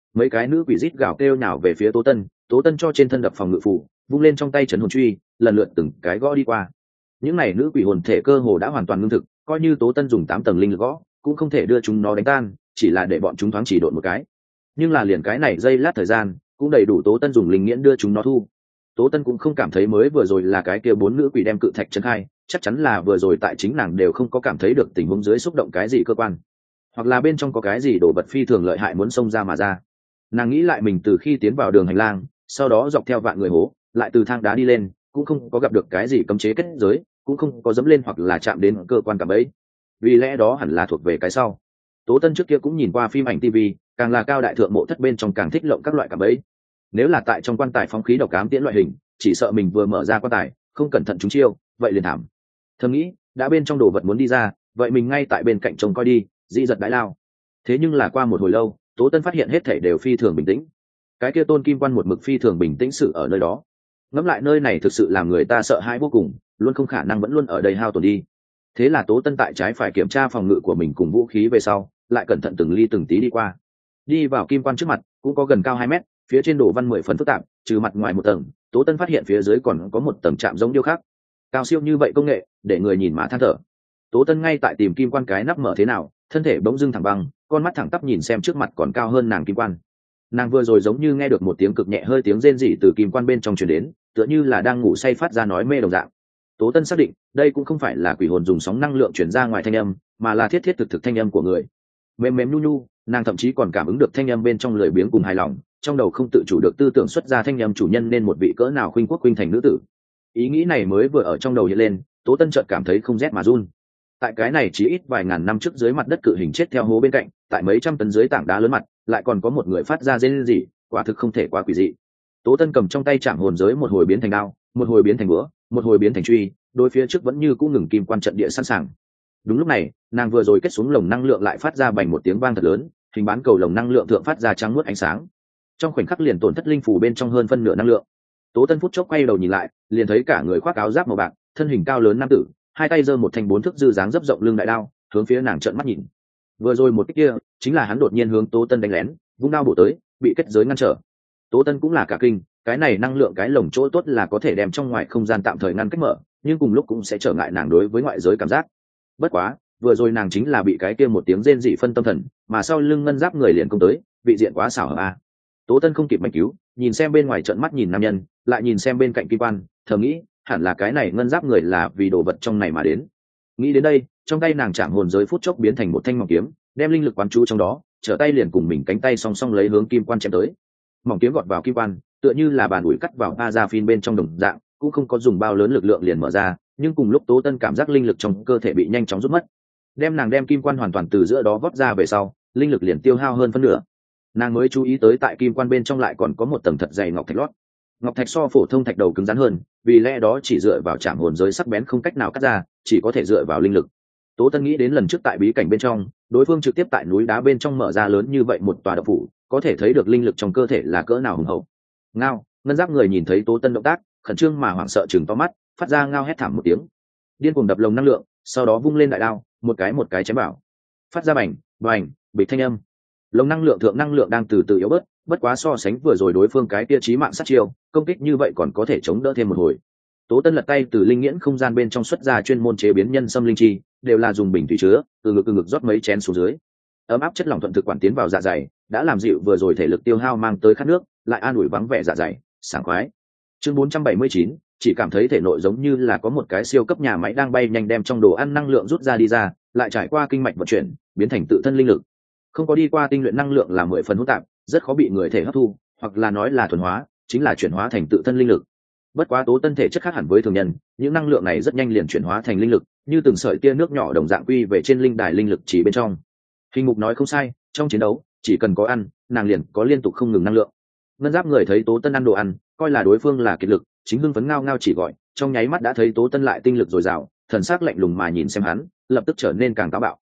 mấy cái nữ quỷ rít gào kêu nhào về phía Tố Tân cho trên thân đập phòng ngự phủ, vung lên trong tay trấn hồn truy, lần lượt từng cái gõ đi qua. Những này nữ quỷ hồn thể cơ hồ đã hoàn toàn ngưng thực, coi như Tố Tân dùng 8 tầng linh lực gõ, cũng không thể đưa chúng nó đánh tan, chỉ là để bọn chúng thoáng chỉ độn một cái. Nhưng là liền cái này giây lát thời gian, cũng đầy đủ Tố Tân dùng linh nghiễn đưa chúng nó thu. Tố Tân cũng không cảm thấy mới vừa rồi là cái kia 4 nữ quỷ đem cự thạch chấn khai, chắc chắn là vừa rồi tại chính nàng đều không có cảm thấy được tình huống dưới xúc động cái gì cơ quan, hoặc là bên trong có cái gì đồ vật phi thường lợi hại muốn xông ra mà ra. Nàng nghĩ lại mình từ khi tiến vào đường hành lang, sau đó dọc theo vạn người hố, lại từ thang đá đi lên, cũng không có gặp được cái gì cấm chế kết giới, cũng không có dẫm lên hoặc là chạm đến cơ quan cảm ấy. Vì lẽ đó hẳn là thuộc về cái sau. Tố Tân trước kia cũng nhìn qua phim ảnh TV, càng là cao đại thượng mộ thất bên trong càng thích lộng các loại cảm ấy. Nếu là tại trong quan tài phóng khí độc ám tiễn loại hình, chỉ sợ mình vừa mở ra quan tài, không cẩn thận trúng chiêu, vậy liền thảm. Thầm nghĩ, đã bên trong đồ vật muốn đi ra, vậy mình ngay tại bên cạnh trông coi đi, dị giật đãi lao. Thế nhưng là qua một hồi lâu, Tố Tân phát hiện hết thảy đều phi thường bình tĩnh. Cái kia Tôn Kim Quan một mực phi thường bình tĩnh sự ở nơi đó. Ngẫm lại nơi này thực sự làm người ta sợ hãi vô cùng, luôn không khả năng vẫn luôn ở đây hao tổn đi. Thế là Tố Tân tại trái phải kiểm tra phòng ngự của mình cùng vũ khí về sau, lại cẩn thận từng ly từng tí đi qua. Đi vào kim quan trước mặt, cũng có gần cao 2 mét, phía trên đồ văn 10 phần phức tạp, trừ mặt ngoài một tầng, Tố Tân phát hiện phía dưới còn có một tầng chạm giống điêu khắc. Cao siêu như vậy công nghệ, để người nhìn mà than thở. Tố Tân ngay tại tìm kim quan cái nắp mở thế nào, thân thể bỗng dưng thẳng băng, con mắt thẳng tắp nhìn xem trước mặt còn cao hơn nàng kim quan. Nàng vừa rồi giống như nghe được một tiếng cực nhẹ hơi tiếng rên rỉ từ kim quan bên trong truyền đến, tựa như là đang ngủ say phát ra nói mê đồng dạng. Tố Tân xác định, đây cũng không phải là quỷ hồn dùng sóng năng lượng truyền ra ngoài thanh âm, mà là thiết thiết thực thực thanh âm của người. Mềm mềm nhu nhu, nàng thậm chí còn cảm ứng được thanh âm bên trong lười biếng cùng hài lòng, trong đầu không tự chủ được tư tưởng xuất ra thanh âm chủ nhân nên một vị cỡ nào khuynh quốc khuynh thành nữ tử. Ý nghĩ này mới vừa ở trong đầu hiện lên, Tố Tân chợt cảm thấy không rét mà run. Tại cái này chỉ ít vài ngàn năm trước dưới mặt đất cự hình chết theo hố bên cạnh, tại mấy trăm tấn dưới tảng đá lớn mặt, lại còn có một người phát ra rên rỉ, quả thực không thể quá quỷ dị. Tố Tân cầm trong tay chạm hồn giới một hồi biến thành đao, một hồi biến thành búa, một hồi biến thành truy, đối phía trước vẫn như cũ ngừng kim quan trận địa sẵn sàng. Đúng lúc này, nàng vừa rồi kết xuống lồng năng lượng lại phát ra bành một tiếng vang thật lớn, hình bán cầu lồng năng lượng thượng phát ra trắng muốt ánh sáng. Trong khoảnh khắc liền tổn thất linh phủ bên trong hơn phân nửa năng lượng. Tố Tân phút chốc quay đầu nhìn lại, liền thấy cả người khoác áo giáp màu bạc, thân hình cao lớn nam tử, hai tay giơ một thanh 4 thước dư dáng dấp rộng lưng đại đao, hướng phía nàng trợn mắt nhìn. Vừa rồi một cái kia, chính là hắn đột nhiên hướng Tố Tân đánh lén, vung đao bổ tới, bị kết giới ngăn trở. Tố Tân cũng là cả kinh, cái này năng lượng cái lồng chỗ tốt là có thể đem trong ngoài không gian tạm thời ngăn cách mở, nhưng cùng lúc cũng sẽ trở ngại nàng đối với ngoại giới cảm giác. Bất quá, vừa rồi nàng chính là bị cái kia một tiếng rên rỉ phân tâm thần, mà sau lưng ngân giáp người liền công tới, vị diện quá xảo hợp a. Tố Tân không kịp mạch cứu, nhìn xem bên ngoài trợn mắt nhìn nam nhân, lại nhìn xem bên cạnh kim quan, thầm nghĩ, hẳn là cái này ngân giáp người là vì đồ vật trong này mà đến. Nghĩ đến đây, trong tay nàng chạm hồn giới phút chốc biến thành một thanh mỏng kiếm, đem linh lực quán chú trong đó, trở tay liền cùng mình cánh tay song song lấy hướng kim quan chém tới. Mỏng kiếm gọt vào kim quan, tựa như là bàn ủi cắt vào Azafin bên trong đồng dạng, cũng không có dùng bao lớn lực lượng liền mở ra, nhưng cùng lúc Tố Tân cảm giác linh lực trong cơ thể bị nhanh chóng rút mất. Đem kim quan hoàn toàn từ giữa đó vót ra về sau, linh lực liền tiêu hao hơn phân nửa. Nàng mới chú ý tới tại kim quan bên trong lại còn có một tầng thật dày ngọc thạch lót. Ngọc thạch so phổ thông thạch đầu cứng rắn hơn, vì lẽ đó chỉ dựa vào chạm hồn giới sắc bén không cách nào cắt ra, chỉ có thể dựa vào linh lực. Tố Tân nghĩ đến lần trước tại bí cảnh bên trong, đối phương trực tiếp tại núi đá bên trong mở ra lớn như vậy một tòa động phủ, có thể thấy được linh lực trong cơ thể là cỡ nào hùng hậu. Ngao, ngân giáp người nhìn thấy Tố Tân động tác, khẩn trương mà hoảng sợ chừng to mắt, phát ra ngao hét thảm một tiếng. Điên cuồng đập lồng năng lượng, sau đó vung lên đại đao, một cái chém vào. Phát ra bành, bành, bịch thanh âm. Lồng năng lượng thượng năng lượng đang từ từ yếu bớt, bất quá so sánh vừa rồi đối phương cái kia chí mạng sát chiêu, công kích như vậy còn có thể chống đỡ thêm một hồi. Tố Tân lật tay từ linh nghiễn không gian bên trong xuất ra chuyên môn chế biến nhân sâm linh chi, đều là dùng bình thủy chứa, từ ngực rót mấy chén xuống dưới. Ấm áp chất lỏng thuận thực quản tiến vào dạ dày, đã làm dịu vừa rồi thể lực tiêu hao mang tới khát nước, lại an ủi vắng vẻ dạ dày, sảng khoái. Chương 479, chỉ cảm thấy thể nội giống như là có một cái siêu cấp nhà máy đang bay nhanh đem trong đồ ăn năng lượng rút ra đi ra, lại trải qua kinh mạch vận chuyển, biến thành tự thân linh lực. Không có đi qua tinh luyện năng lượng là 10 phần hỗn tạp, rất khó bị người thể hấp thu, hoặc là nói là thuần hóa, chính là chuyển hóa thành tự thân linh lực. Bất quá Tố Tân thể chất khác hẳn với thường nhân, những năng lượng này rất nhanh liền chuyển hóa thành linh lực, như từng sợi tia nước nhỏ đồng dạng quy về trên linh đài linh lực chỉ bên trong. Hình mục nói không sai, trong chiến đấu, chỉ cần có ăn, nàng liền có liên tục không ngừng năng lượng. Ngân giáp người thấy Tố Tân ăn đồ ăn, coi là đối phương là kiệt lực, chính hưng phấn ngao ngao chỉ gọi, trong nháy mắt đã thấy Tố Tân lại tinh lực dồi dào, thần sắc lạnh lùng mà nhìn xem hắn, lập tức trở nên càng táo bạo.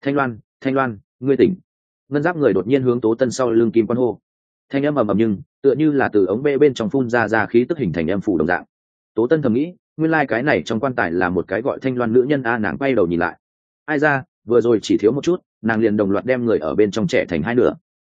Thanh Loan, ngươi tỉnh. Ngân giáp người đột nhiên hướng Tố Tân sau lưng kim quan hô. Thanh âm ầm ầm nhưng tựa như là từ ống bê bên trong phun ra khí tức hình thành âm phủ đồng dạng. Tố Tân thầm nghĩ, nguyên lai cái này trong quan tài là một cái gọi Thanh Loan nữ nhân a. Nàng quay đầu nhìn lại, ai ra, vừa rồi chỉ thiếu một chút, nàng liền đồng loạt đem người ở bên trong trẻ thành hai nửa.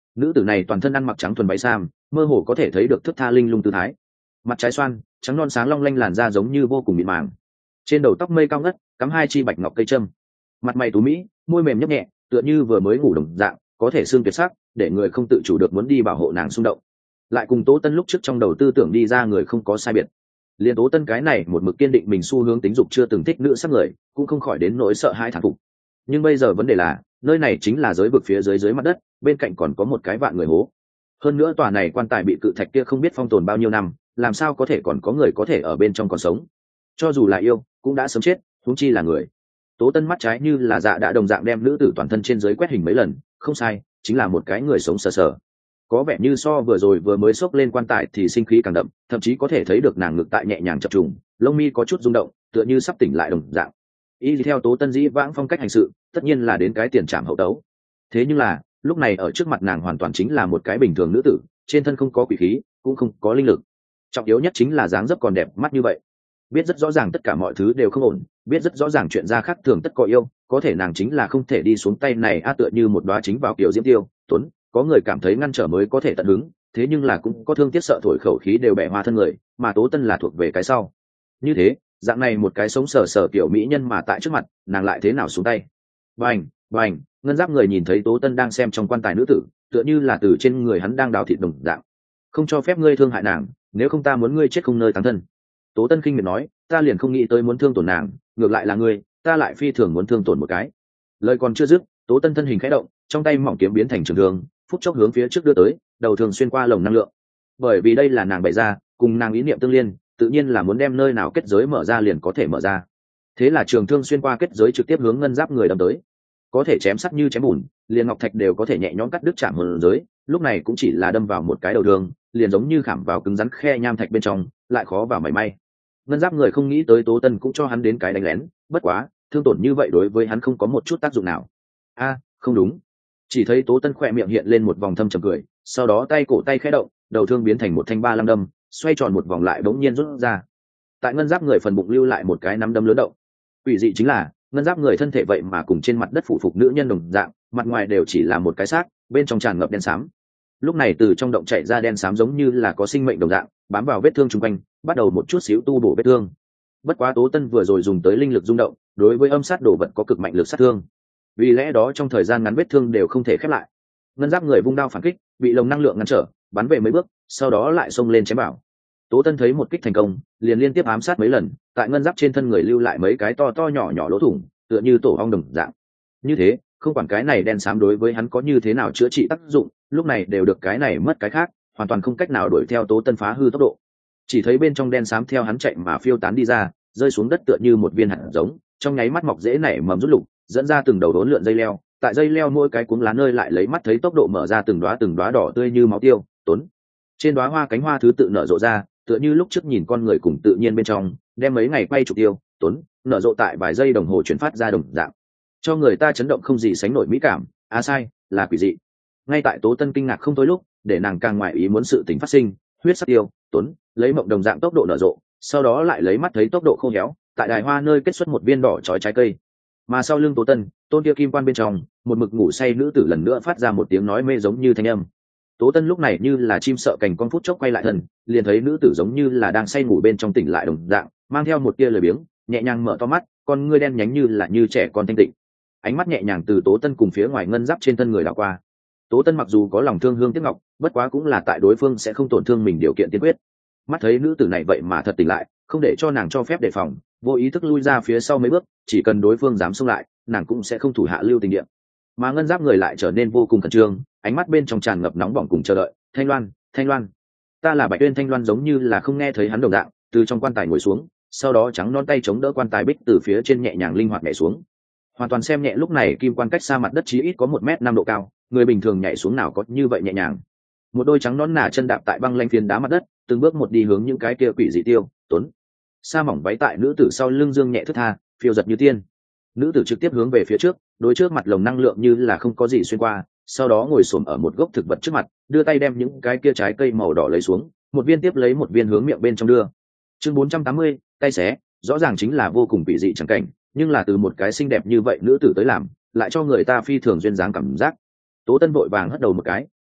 Nữ tử này toàn thân ăn mặc trắng thuần váy sam, mơ hồ có thể thấy được thước tha linh lung tư thái. Mặt trái xoan, trắng non sáng long lanh, làn da giống như vô cùng mịn màng. Trên đầu tóc mây cao ngất, cắm hai chi bạch ngọc cây châm. Mặt mày tú mỹ, môi mềm nhấp nhẹ, tựa như vừa mới ngủ đồng dạng, có thể xương tuyệt sắc, để người không tự chủ được muốn đi bảo hộ nàng xung động. Lại cùng Tố Tân lúc trước trong đầu tư tưởng đi ra người không có sai biệt. Liên Tố Tân cái này một mực kiên định mình xu hướng tính dục chưa từng thích nữ sắc người, cũng không khỏi đến nỗi sợ hãi thán phục. Nhưng bây giờ vấn đề là, nơi này chính là giới vực phía dưới dưới mặt đất, bên cạnh còn có một cái vạn người hố. Hơn nữa tòa này quan tài bị cự thạch kia không biết phong tồn bao nhiêu năm, làm sao có thể còn có người có thể ở bên trong còn sống? Cho dù là yêu, cũng đã sớm chết, huống chi là người. Tố Tân mắt trái như là dạ đã đồng dạng đem nữ tử toàn thân trên dưới quét hình mấy lần, không sai, chính là một cái người sống sờ sờ. Có vẻ như so vừa rồi vừa mới xốc lên quan tài thì sinh khí càng đậm, thậm chí có thể thấy được nàng ngực tại nhẹ nhàng chập trùng, lông mi có chút rung động, tựa như sắp tỉnh lại đồng dạng. Y theo Tố Tân dĩ vãng phong cách hành sự, tất nhiên là đến cái tiền trảm hậu tấu. Thế nhưng là, lúc này ở trước mặt nàng hoàn toàn chính là một cái bình thường nữ tử, trên thân không có quỷ khí, cũng không có linh lực. Trọng yếu nhất chính là dáng dấp còn đẹp mắt như vậy. Biết rất rõ ràng tất cả mọi thứ đều không ổn, biết rất rõ ràng chuyện ra khác thường tất có yêu, có thể nàng chính là không thể đi xuống tay này tựa như một đóa chính vào kiểu diễm tiêu tuấn. Có người cảm thấy ngăn trở mới có thể tận hứng, thế nhưng là cũng có thương tiếc sợ thổi khẩu khí đều bẻ hoa thân người, mà Tố Tân là thuộc về cái sau. Như thế, dạng này một cái sống sờ sờ kiểu mỹ nhân mà tại trước mặt, nàng lại thế nào xuống tay? Bành, bành, ngân giáp người nhìn thấy Tố Tân đang xem trong quan tài nữ tử, tựa như là từ trên người hắn đang đào thịt đồng dạng. Không cho phép ngươi thương hại nàng, nếu không ta muốn ngươi chết không nơi táng thân. Tố Tân khinh miệt nói, ta liền không nghĩ tới muốn thương tổn nàng, ngược lại là ngươi, ta lại phi thường muốn thương tổn một cái. Lời còn chưa dứt, Tố Tân thân hình khẽ động, trong tay mỏng kiếm biến thành trường thương, phút chốc hướng phía trước đưa tới, đầu thường xuyên qua lồng năng lượng. Bởi vì đây là nàng bày ra, cùng nàng ý niệm tương liên, tự nhiên là muốn đem nơi nào kết giới mở ra liền có thể mở ra. Thế là trường thương xuyên qua kết giới trực tiếp hướng ngân giáp người đâm tới. Có thể chém sắc như chém bùn, liền ngọc thạch đều có thể nhẹ nhõm cắt đứt chạm hồn giới, lúc này cũng chỉ là đâm vào một cái đầu thương, liền giống như khảm vào cứng rắn khe nham thạch bên trong, lại khó vào mảy may. Ngân giáp người không nghĩ tới Tố Tân cũng cho hắn đến cái đánh lén, bất quá, thương tổn như vậy đối với hắn không có một chút tác dụng nào. Không đúng. Chỉ thấy Tố Tân khỏe miệng hiện lên một vòng thâm trầm cười, sau đó tay cổ tay khẽ động, đầu thương biến thành một thanh 35 đâm, xoay tròn một vòng lại bỗng nhiên rút ra. Tại ngân giáp người phần bụng lưu lại một cái nắm đấm lớn động. Quỷ dị chính là, ngân giáp người thân thể vậy mà cùng trên mặt đất phụ phục nữ nhân đồng dạng, mặt ngoài đều chỉ là một cái xác, bên trong tràn ngập đen xám. Lúc này từ trong động chạy ra đen xám giống như là có sinh mệnh đồng dạng, bám vào vết thương xung quanh, bắt đầu một chút xíu tu bổ vết thương. Bất quá Tố Tân vừa rồi dùng tới linh lực rung động, đối với âm sát đồ vật có cực mạnh lực sát thương. Vì lẽ đó trong thời gian ngắn vết thương đều không thể khép lại. Ngân giáp người vung đao phản kích, bị lồng năng lượng ngăn trở, bắn về mấy bước, sau đó lại xông lên chém bảo. Tố Tân thấy một kích thành công, liền liên tiếp ám sát mấy lần, tại ngân giáp trên thân người lưu lại mấy cái to to nhỏ nhỏ lỗ thủng, tựa như tổ ong đồng dạng. Như thế, không quản cái này đen xám đối với hắn có như thế nào chữa trị tác dụng, lúc này đều được cái này mất cái khác, hoàn toàn không cách nào đuổi theo Tố Tân phá hư tốc độ. Chỉ thấy bên trong đen xám theo hắn chạy mà phiêu tán đi ra, rơi xuống đất tựa như một viên hạt giống, trong nháy mắt mọc rễ nảy mầm rút lục, dẫn ra từng đầu đốn lượn dây leo, tại dây leo mỗi cái cuống lá nơi lại lấy mắt thấy tốc độ mở ra từng đóa đỏ tươi như máu tiêu tuấn. Trên đóa hoa cánh hoa thứ tự nở rộ ra, tựa như lúc trước nhìn con người cùng tự nhiên bên trong, đem mấy ngày quay chụp tiêu tuấn nở rộ tại vài giây đồng hồ chuyển phát ra đồng dạng, cho người ta chấn động không gì sánh nổi mỹ cảm. Sai, là quỷ dị. Ngay tại Tố Tân kinh ngạc không thôi lúc, để nàng càng ngoại ý muốn sự tình phát sinh, huyết sắc tiêu tuấn lấy mộng đồng dạng tốc độ nở rộ, sau đó lại lấy mắt thấy tốc độ khô héo, tại đài hoa nơi kết xuất một viên đỏ chói trái cây. Mà sau lưng Tố Tân, tôn kia kim quan bên trong, một mực ngủ say nữ tử lần nữa phát ra một tiếng nói mê giống như thanh âm. Tố Tân lúc này như là chim sợ cành con, phút chốc quay lại thân, liền thấy nữ tử giống như là đang say ngủ bên trong tỉnh lại đồng dạng, mang theo một tia lười biếng, nhẹ nhàng mở to mắt, con ngươi đen nhánh như là như trẻ con thanh tịnh. Ánh mắt nhẹ nhàng từ Tố Tân cùng phía ngoài ngân giáp trên thân người đảo qua. Tố Tân mặc dù có lòng thương hương tiếc ngọc, bất quá cũng là tại đối phương sẽ không tổn thương mình điều kiện tiên quyết. Mắt thấy nữ tử này vậy mà thật tỉnh lại, không để cho nàng cho phép đề phòng, vô ý thức lui ra phía sau mấy bước, chỉ cần đối phương dám xông lại, nàng cũng sẽ không thủ hạ lưu tình địa. Mà ngân giáp người lại trở nên vô cùng khẩn trương, ánh mắt bên trong tràn ngập nóng bỏng cùng chờ đợi. Thanh Loan, Thanh Loan, ta là Bạch Uyên. Thanh Loan giống như là không nghe thấy hắn đồng dạng, từ trong quan tài ngồi xuống, sau đó trắng non tay chống đỡ quan tài bích từ phía trên nhẹ nhàng linh hoạt nhảy xuống. Hoàn toàn xem nhẹ lúc này kim quan cách xa mặt đất chí ít có 1m5 độ cao, người bình thường nhảy xuống nào có như vậy nhẹ nhàng. Một đôi trắng nón nà chân đạp tại băng lanh phiến đá mặt đất, từng bước một đi hướng những cái kia quỷ dị tiêu tuấn. Sa mỏng váy tại nữ tử sau lưng dương nhẹ thướt tha, phiêu giật như tiên. Nữ tử trực tiếp hướng về phía trước, đối trước mặt lồng năng lượng như là không có gì xuyên qua, sau đó ngồi xổm ở một gốc thực vật trước mặt, đưa tay đem những cái kia trái cây màu đỏ lấy xuống, một viên tiếp lấy một viên hướng miệng bên trong đưa. Chương 480, tay xé, rõ ràng chính là vô cùng quỷ dị chẳng cảnh, nhưng là từ một cái xinh đẹp như vậy nữ tử tới làm, lại cho người ta phi thường duyên dáng cảm giác. Tố Tân vội vàng hất đầu một cái,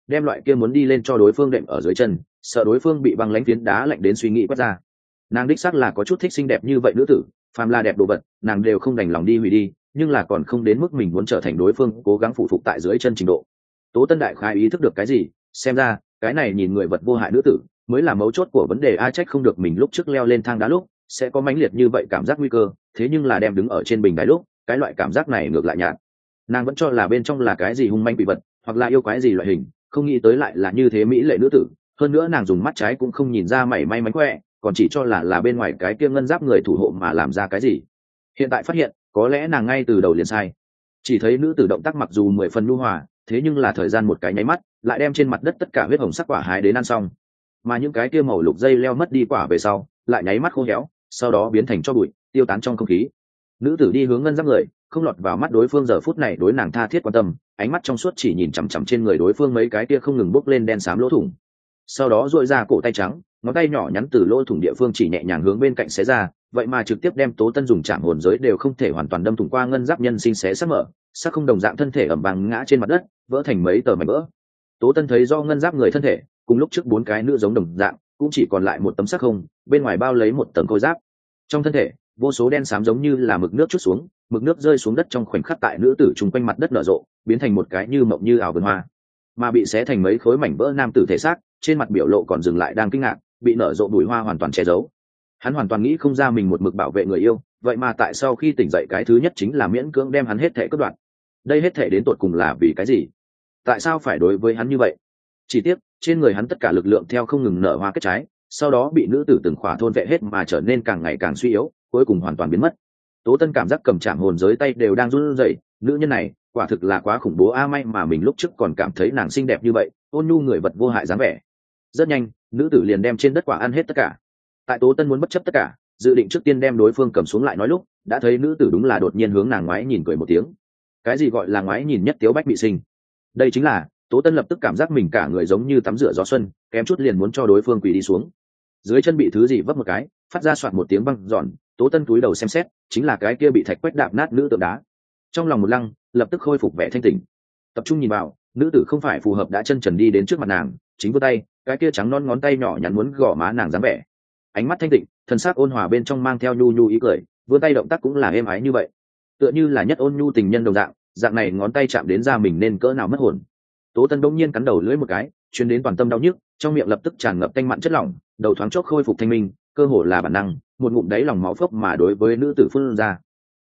đem loại kia muốn đi lên cho đối phương đệm ở dưới chân, sợ đối phương bị băng lãnh phiến đá lạnh đến suy nghĩ quét ra. Nàng đích xác là có chút thích xinh đẹp như vậy nữ tử, phàm là đẹp đồ vật nàng đều không đành lòng đi hủy đi, nhưng là còn không đến mức mình muốn trở thành đối phương cố gắng phụ phục tại dưới chân trình độ. Tố Tân đại khái ý thức được cái gì, xem ra cái này nhìn người vật vô hại nữ tử mới là mấu chốt của vấn đề. Ai trách không được mình lúc trước leo lên thang đá lúc sẽ có mãnh liệt như vậy cảm giác nguy cơ, thế nhưng là đem đứng ở trên bình đài lúc cái loại cảm giác này ngược lại nhạt. Nàng vẫn cho là bên trong là cái gì hung manh bị vật hoặc là yêu quái gì loại hình, không nghĩ tới lại là như thế mỹ lệ nữ tử. Hơn nữa nàng dùng mắt trái cũng không nhìn ra mảy may mánh khỏe, còn chỉ cho là bên ngoài cái kia ngân giáp người thủ hộ mà làm ra cái gì. Hiện tại phát hiện có lẽ nàng ngay từ đầu liền sai. Chỉ thấy nữ tử động tác mặc dù 10 phần nhu hòa, thế nhưng là thời gian một cái nháy mắt lại đem trên mặt đất tất cả huyết hồng sắc quả hái đến ăn xong, mà những cái kia màu lục dây leo mất đi quả về sau lại nháy mắt khô héo, sau đó biến thành cho bụi tiêu tán trong không khí. Nữ tử đi hướng ngân giáp người, không lọt vào mắt đối phương giờ phút này đối nàng tha thiết quan tâm, ánh mắt trong suốt chỉ nhìn chằm chằm trên người đối phương mấy cái kia không ngừng bốc lên đen xám lỗ thủng, sau đó duỗi ra cổ tay trắng, ngón tay nhỏ nhắn từ lỗ thủng địa phương chỉ nhẹ nhàng hướng bên cạnh xé ra, vậy mà trực tiếp đem Tố Tân dùng chạm hồn giới đều không thể hoàn toàn đâm thủng qua ngân giáp nhân sinh xé sắc mở, sắc không đồng dạng thân thể ẩm vàng ngã trên mặt đất, vỡ thành mấy tờ mảnh vỡ. Tố Tân thấy do ngân giáp người thân thể cùng lúc trước 4 cái nữ giống đồng dạng, cũng chỉ còn lại một tấm sắc không, bên ngoài bao lấy một tầng khôi giáp. Trong thân thể vô số đen xám giống như là mực nước chút xuống, mực nước rơi xuống đất trong khoảnh khắc tại nữ tử chung quanh mặt đất nở rộ, biến thành một cái như mộng như ảo vườn hoa. Mà bị xé thành mấy khối mảnh vỡ nam tử thể xác, trên mặt biểu lộ còn dừng lại đang kinh ngạc, bị nở rộ bụi hoa hoàn toàn che giấu. Hắn hoàn toàn nghĩ không ra mình một mực bảo vệ người yêu, vậy mà tại sau khi tỉnh dậy cái thứ nhất chính là miễn cưỡng đem hắn hết thể cắt đoạn. Đây hết thể đến tột cùng là vì cái gì? Tại sao phải đối với hắn như vậy? Chỉ tiếc trên người hắn tất cả lực lượng theo không ngừng nở hoa kết trái, sau đó bị nữ tử từng khỏa thôn vệ hết mà trở nên càng ngày càng suy yếu, cuối cùng hoàn toàn biến mất. Tố Tân cảm giác cầm chạm hồn giới tay đều đang run rẩy, nữ nhân này quả thực là quá khủng bố a, may mà mình lúc trước còn cảm thấy nàng xinh đẹp như vậy, ôn nhu người vật vô hại dáng vẻ. Rất nhanh nữ tử liền đem trên đất quả ăn hết tất cả. Tại Tố Tân muốn bất chấp tất cả dự định trước tiên đem đối phương cầm xuống lại nói lúc đã thấy nữ tử đúng là đột nhiên hướng nàng ngoái nhìn cười một tiếng. Cái gì gọi là ngoái nhìn nhất tiếu bách bị sinh? Đây chính là Tố Tân lập tức cảm giác mình cả người giống như tắm rửa gió xuân, kém chút liền muốn cho đối phương quỳ đi xuống. Dưới chân bị thứ gì vấp một cái, phát ra soạt một tiếng băng giòn. Tố Tân cúi đầu xem xét, chính là cái kia bị thạch quách đạp nát nữ tượng đá. Trong lòng một lăng, lập tức khôi phục vẻ thanh tỉnh, tập trung nhìn vào, nữ tử không phải phù hợp đã chân trần đi đến trước mặt nàng, chính vươn tay, cái kia trắng non ngón tay nhỏ nhắn muốn gõ má nàng dáng vẻ. Ánh mắt thanh tịnh, thân xác ôn hòa bên trong mang theo nhu nhu ý cười, vươn tay động tác cũng là êm ái như vậy, tựa như là nhất ôn nhu tình nhân đồng dạng. Dạng này ngón tay chạm đến da mình nên cỡ nào mất hồn. Tố Tân bỗng nhiên cắn đầu lưỡi một cái, truyền đến toàn tâm đau nhức, trong miệng lập tức tràn ngập tanh mặn chất lỏng, đầu thoáng chốc khôi phục thanh minh, cơ hồ là bản năng, một ngụm đáy lòng máu phốc mà đối với nữ tử phun ra.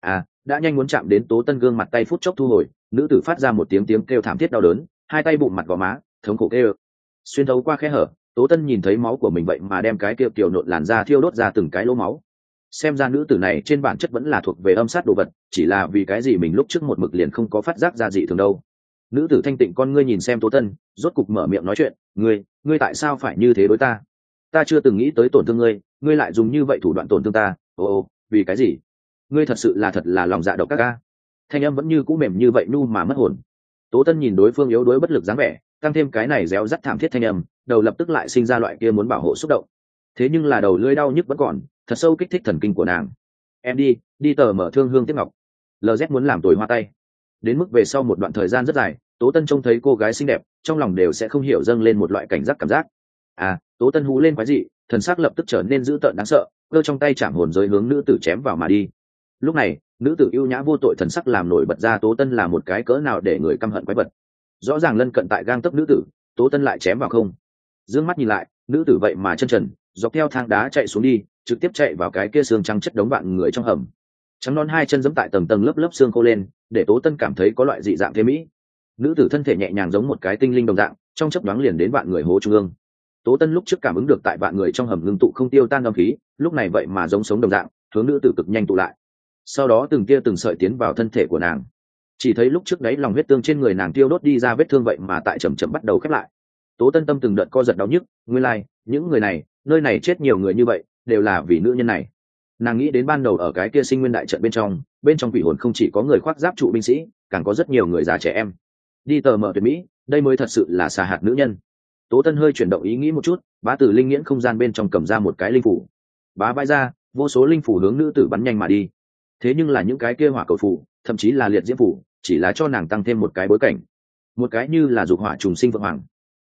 Đã nhanh muốn chạm đến Tố Tân gương mặt, tay phút chốc thu hồi, nữ tử phát ra một tiếng tiếng kêu thảm thiết đau đớn, hai tay bụng mặt gò má, thống khổ kêu. Xuyên thấu qua khe hở, Tố Tân nhìn thấy máu của mình vậy mà đem cái kia tiểu nộn làn da thiêu đốt ra từng cái lỗ máu. Xem ra nữ tử này trên bản chất vẫn là thuộc về âm sát đồ vật, chỉ là vì cái gì mình lúc trước một mực liền không có phát giác ra dị thường đâu. Nữ tử thanh tịnh con ngươi nhìn xem Tố Tân, rốt cục mở miệng nói chuyện, ngươi tại sao phải như thế đối ta? Ta chưa từng nghĩ tới tổn thương ngươi, ngươi lại dùng như vậy thủ đoạn tổn thương ta, vì cái gì? Ngươi thật là lòng dạ độc các ca. Thanh âm vẫn như cũ mềm như vậy nu mà mất hồn. Tố Tân nhìn đối phương yếu đuối bất lực dáng vẻ, tăng thêm cái này réo rắt thảm thiết thanh âm, đầu lập tức lại sinh ra loại kia muốn bảo hộ xúc động. Thế nhưng là đầu lưỡi đau nhức vẫn còn, thật sâu kích thích thần kinh của nàng. Em đi tờ mở thương hương tiếc ngọc. LZ muốn làm tồi hoa tay. Đến mức về sau một đoạn thời gian rất dài, Tố Tân trông thấy cô gái xinh đẹp, trong lòng đều sẽ không hiểu dâng lên một loại cảnh giác cảm giác. Tố Tân hú lên quái dị, thần sắc lập tức trở nên dữ tợn đáng sợ, cơ trong tay chạm hồn giới hướng nữ tử chém vào mà đi. Lúc này nữ tử ưu nhã vô tội thần sắc làm nổi bật ra Tố Tân là một cái cỡ nào để người căm hận quái vật. Rõ ràng lân cận tại gang tấc nữ tử, Tố Tân lại chém vào không. Dương mắt nhìn lại, nữ tử vậy mà chân trần dọc theo thang đá chạy xuống đi, trực tiếp chạy vào cái kia xương trắng chất đống vạn người trong hầm. Trắng non hai chân giẫm tại tầng tầng lớp lớp xương khô lên, để Tố Tân cảm thấy có loại dị dạng thế mỹ. Nữ tử thân thể nhẹ nhàng giống một cái tinh linh đồng dạng, trong chớp nhoáng liền đến vạn người hố trung ương. Tố Tân lúc trước cảm ứng được tại vạn người trong hầm ngưng tụ không tiêu tan âm khí, lúc này vậy mà giống sống đồng dạng, hướng nữ tử cực nhanh tụ lại. Sau đó từng tia từng sợi tiến vào thân thể của nàng. Chỉ thấy lúc trước đấy lòng huyết tương trên người nàng tiêu đốt đi ra vết thương vậy mà tại chậm chậm bắt đầu khép lại. Tố Tân tâm từng đợt co giật đau nhức, nguyên lai, những người này, nơi này chết nhiều người như vậy, đều là vì nữ nhân này. Nàng nghĩ đến ban đầu ở cái kia Sinh Nguyên đại trận bên trong quỷ hồn không chỉ có người khoác giáp trụ binh sĩ, càng có rất nhiều người già trẻ em. Đi tờ mở tuyệt mỹ, đây mới thật sự là xà hạt nữ nhân. Tố Tân hơi chuyển động ý nghĩ một chút, bá từ linh nghiễn không gian bên trong cầm ra một cái linh phủ. Bá vãi ra, vô số linh phủ hướng nữ tử bắn nhanh mà đi. Thế nhưng là những cái kia hỏa cầu phủ, thậm chí là liệt diễm phủ, chỉ là cho nàng tăng thêm một cái bối cảnh. Một cái như là dục hỏa trùng sinh vượng hoàng.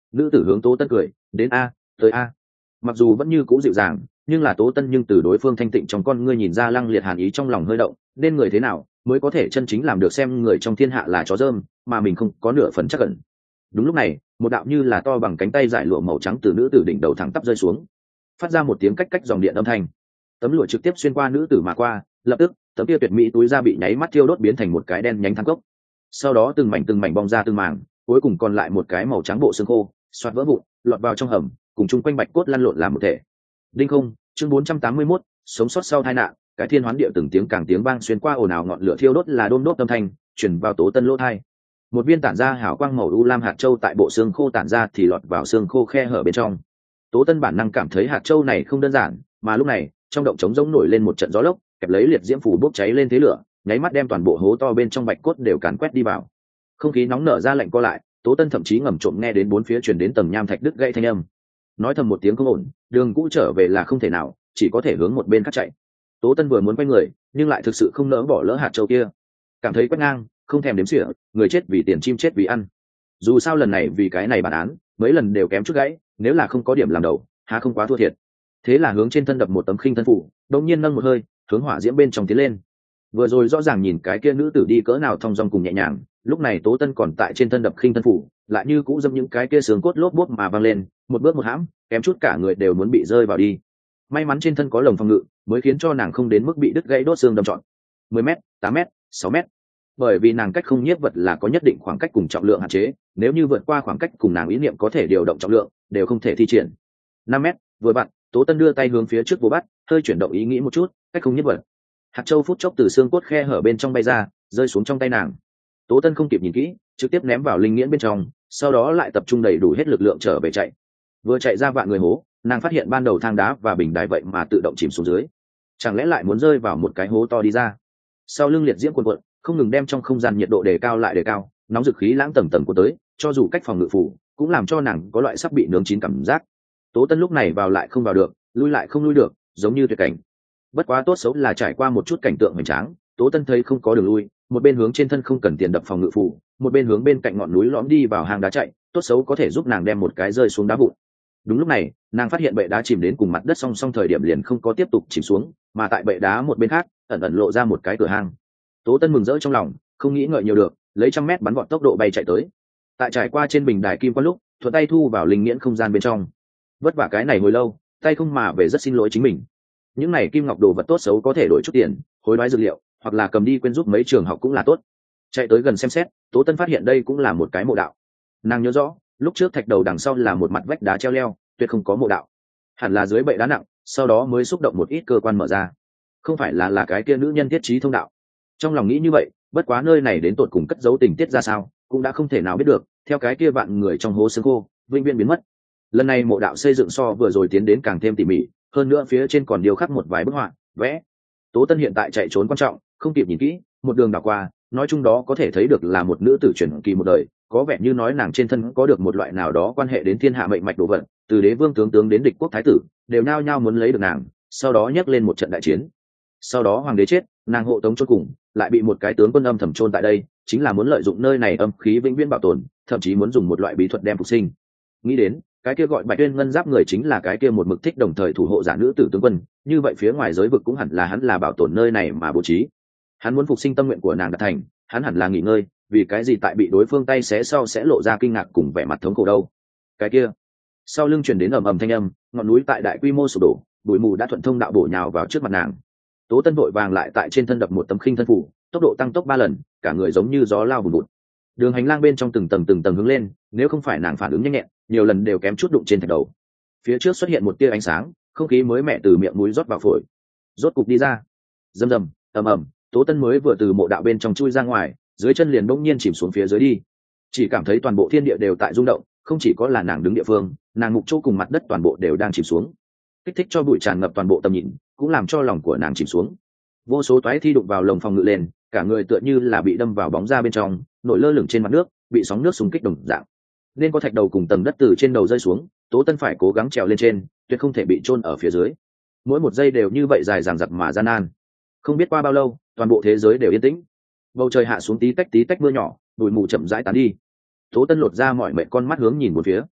Nữ tử hướng Tố Tân cười, đến a, tới a. Mặc dù vẫn như cũ dịu dàng, nhưng là Tố Tân nhưng từ đối phương thanh tịnh trong con ngươi nhìn ra lăng liệt hàn ý trong lòng hơi động, nên người thế nào mới có thể chân chính làm được xem người trong thiên hạ là chó dơm, mà mình không có nửa phần chắc ẩn. Đúng lúc này, một đạo như là to bằng cánh tay giải lụa màu trắng từ nữ tử đỉnh đầu thẳng tắp rơi xuống, phát ra một tiếng cách cách dòng điện âm thanh. Tấm lụa trực tiếp xuyên qua nữ tử mà qua, lập tức tấm kia tuyệt mỹ túi da bị nháy mắt thiêu đốt biến thành một cái đen nhánh thang cốc. Sau đó từng mảnh bong ra từng mảng, cuối cùng còn lại một cái màu trắng bộ xương khô xoát vỡ vụn lọt vào trong hầm, cùng chung quanh bạch cốt lăn lộn làm một thể. Đinh không, chương 481, sống sót sau tai nạn. Cái thiên hoán địa từng tiếng càng tiếng vang xuyên qua ồn ào ngọn lửa thiêu đốt là đôm đốt âm thanh truyền vào Tố Tân lỗ tai. Một viên tản ra hào quang màu u lam hạt châu tại bộ xương khô tản ra thì lọt vào xương khô khe hở bên trong. Tố Tân bản năng cảm thấy hạt châu này không đơn giản, mà lúc này trong động trống rỗng nổi lên một trận gió lốc, kẹp lấy liệt diễm phủ bốc cháy lên thế lửa, nháy mắt đem toàn bộ hố to bên trong bạch cốt đều càn quét đi vào. Không khí nóng nở ra lạnh co lại, Tố Tân thậm chí ngầm trộm nghe đến bốn phía truyền đến tầng nham thạch đứt gãy thanh âm. Nói thầm một tiếng không ổn, đường cũ trở về là không thể nào, chỉ có thể hướng một bên khác chạy. Tố Tân vừa muốn quay người, nhưng lại thực sự không nỡ bỏ lỡ hạt châu kia. Cảm thấy quét ngang, không thèm đếm xỉa, người chết vì tiền chim chết vì ăn. Dù sao lần này vì cái này bản án, mấy lần đều kém chút gãy, nếu là không có điểm làm đầu, há không quá thua thiệt. Thế là hướng trên thân đập một tấm khinh thân phủ, đột nhiên nâng một hơi, hướng hỏa diễm bên trong tiến lên. Vừa rồi rõ ràng nhìn cái kia nữ tử đi cỡ nào thong dong cùng nhẹ nhàng, lúc này Tố Tân còn tại trên thân đập khinh thân phủ, lại như cũ dâm những cái kia xương cốt lốp bốp mà văng lên, một bước một hãm, kém chút cả người đều muốn bị rơi vào đi. May mắn trên thân có lồng phòng ngự, mới khiến cho nàng không đến mức bị đứt gãy đốt xương đâm trọn. 10 m, 8 m, 6 m. Bởi vì nàng cách không nhiếp vật là có nhất định khoảng cách cùng trọng lượng hạn chế, nếu như vượt qua khoảng cách cùng nàng ý niệm có thể điều động trọng lượng, đều không thể thi triển. 5 m, vừa vặn, Tố Tân đưa tay hướng phía trước vô bắt, hơi chuyển động ý nghĩ một chút, cách không nhiếp vật. Hạt châu phút chốc từ xương cốt khe hở bên trong bay ra, rơi xuống trong tay nàng. Tố Tân không kịp nhìn kỹ, trực tiếp ném vào linh nghiễn bên trong, sau đó lại tập trung đầy đủ hết lực lượng trở về chạy. Vừa chạy ra vạn người hố, nàng phát hiện ban đầu thang đá và bình đài vậy mà tự động chìm xuống dưới. Chẳng lẽ lại muốn rơi vào một cái hố to đi ra? Sau lưng liệt diễm cuồn cuộn, không ngừng đem trong không gian nhiệt độ đề cao lại đề cao, nóng dực khí lãng tầng tầng của tới, cho dù cách phòng ngự phủ, cũng làm cho nàng có loại sắp bị nướng chín cảm giác. Tố Tân lúc này vào lại không vào được, lui lại không lui được, giống như tuyệt cảnh. Bất quá tốt xấu là trải qua một chút cảnh tượng hoành tráng, Tố Tân thấy không có đường lui, một bên hướng trên thân không cần tiền đập phòng ngự phủ, một bên hướng bên cạnh ngọn núi lõm đi vào hang đá chạy, tốt xấu có thể giúp nàng đem một cái rơi xuống đá vụn. Đúng lúc này, nàng phát hiện bệ đá chìm đến cùng mặt đất song song thời điểm liền không có tiếp tục chìm xuống, mà tại bệ đá một bên khác, ẩn ẩn lộ ra một cái cửa hang. Tố Tân mừng rỡ trong lòng, không nghĩ ngợi nhiều được, lấy 100 m bắn vọt tốc độ bay chạy tới. Tại trải qua trên bình đài kim quan lúc, thuận tay thu vào linh nghiễn không gian bên trong. Vất vả cái này hồi lâu, tay không mà về rất xin lỗi chính mình. Những này kim ngọc đồ vật tốt xấu có thể đổi chút tiền, hối đoái dược liệu, hoặc là cầm đi quên giúp mấy trường học cũng là tốt. Chạy tới gần xem xét, Tố Tân phát hiện đây cũng là một cái mộ đạo. Nàng nhớ rõ, lúc trước thạch đầu đằng sau là một mặt vách đá treo leo, tuyệt không có mộ đạo. Hẳn là dưới bệ đá nặng, sau đó mới xúc động một ít cơ quan mở ra. Không phải là cái kia nữ nhân thiết trí thông đạo. Trong lòng nghĩ như vậy, bất quá nơi này đến tột cùng cất giấu tình tiết ra sao, cũng đã không thể nào biết được, theo cái kia vạn người trong hố xương khô, vĩnh viễn biến mất. Lần này mộ đạo xây dựng so vừa rồi tiến đến càng thêm tỉ mỉ, hơn nữa phía trên còn điêu khắc một vài bức họa, vẽ. Tố Tân hiện tại chạy trốn quan trọng, không kịp nhìn kỹ, một đường đảo qua, nói chung đó có thể thấy được là một nữ tử truyền kỳ một đời, có vẻ như nói nàng trên thân có được một loại nào đó quan hệ đến thiên hạ mệnh mạch đồ vật, từ đế vương tướng đến địch quốc thái tử, đều nao nhao muốn lấy được nàng, sau đó nhấc lên một trận đại chiến. Sau đó hoàng đế chết, nàng hộ tống chôn cùng, lại bị một cái tướng quân âm thầm chôn tại đây, chính là muốn lợi dụng nơi này âm khí vĩnh viễn bảo tồn, thậm chí muốn dùng một loại bí thuật đem phục sinh. Nghĩ đến, cái kia gọi Bạch Tuyên ngân giáp người chính là cái kia một mực thích đồng thời thủ hộ giả nữ tử tướng quân, như vậy phía ngoài giới vực cũng hẳn là hắn là bảo tồn nơi này mà bố trí. Hắn muốn phục sinh tâm nguyện của nàng đạt thành, hắn hẳn là nghỉ ngơi, vì cái gì tại bị đối phương tay xé sau sẽ lộ ra kinh ngạc cùng vẻ mặt thống khổ đâu? Cái kia, sau lưng truyền đến ầm ầm thanh âm, ngọn núi tại đại quy mô sụp đổ, bụi mù đã thuận thông đạo bổ nhào vào trước mặt nàng. Tố Tân vội vàng lại tại trên thân đập một tấm khinh thân phủ, tốc độ tăng tốc 3 lần, cả người giống như gió lao vùn vụt. Đường hành lang bên trong từng tầng hướng lên, nếu không phải nàng phản ứng nhanh nhẹn, nhiều lần đều kém chút đụng trên thạch đầu. Phía trước xuất hiện một tia ánh sáng, không khí mới mẻ từ miệng mũi rót vào phổi, rốt cục đi ra. Rầm rầm, ầm ầm, Tố Tân mới vừa từ mộ đạo bên trong chui ra ngoài, dưới chân liền bỗng nhiên chìm xuống phía dưới đi. Chỉ cảm thấy toàn bộ thiên địa đều tại rung động, không chỉ có là nàng đứng địa phương, nàng ngục chỗ cùng mặt đất toàn bộ đều đang chìm xuống. Kích thích cho bụi tràn ngập toàn bộ tầm nhìn, cũng làm cho lòng của nàng chìm xuống. Vô số toái thi đụng vào lồng phòng ngự lên, cả người tựa như là bị đâm vào bóng ra bên trong, nổi lơ lửng trên mặt nước, bị sóng nước xung kích đồng dạng. Nên có thạch đầu cùng tầng đất từ trên đầu rơi xuống, Tố Tân phải cố gắng trèo lên trên, tuyệt không thể bị chôn ở phía dưới. Mỗi một giây đều như vậy dài dằng dặc mà gian nan. Không biết qua bao lâu, toàn bộ thế giới đều yên tĩnh. Bầu trời hạ xuống tí tách mưa nhỏ, bụi mù chậm rãi tán đi. Tố Tân lột ra mọi mệt con mắt hướng nhìn một phía.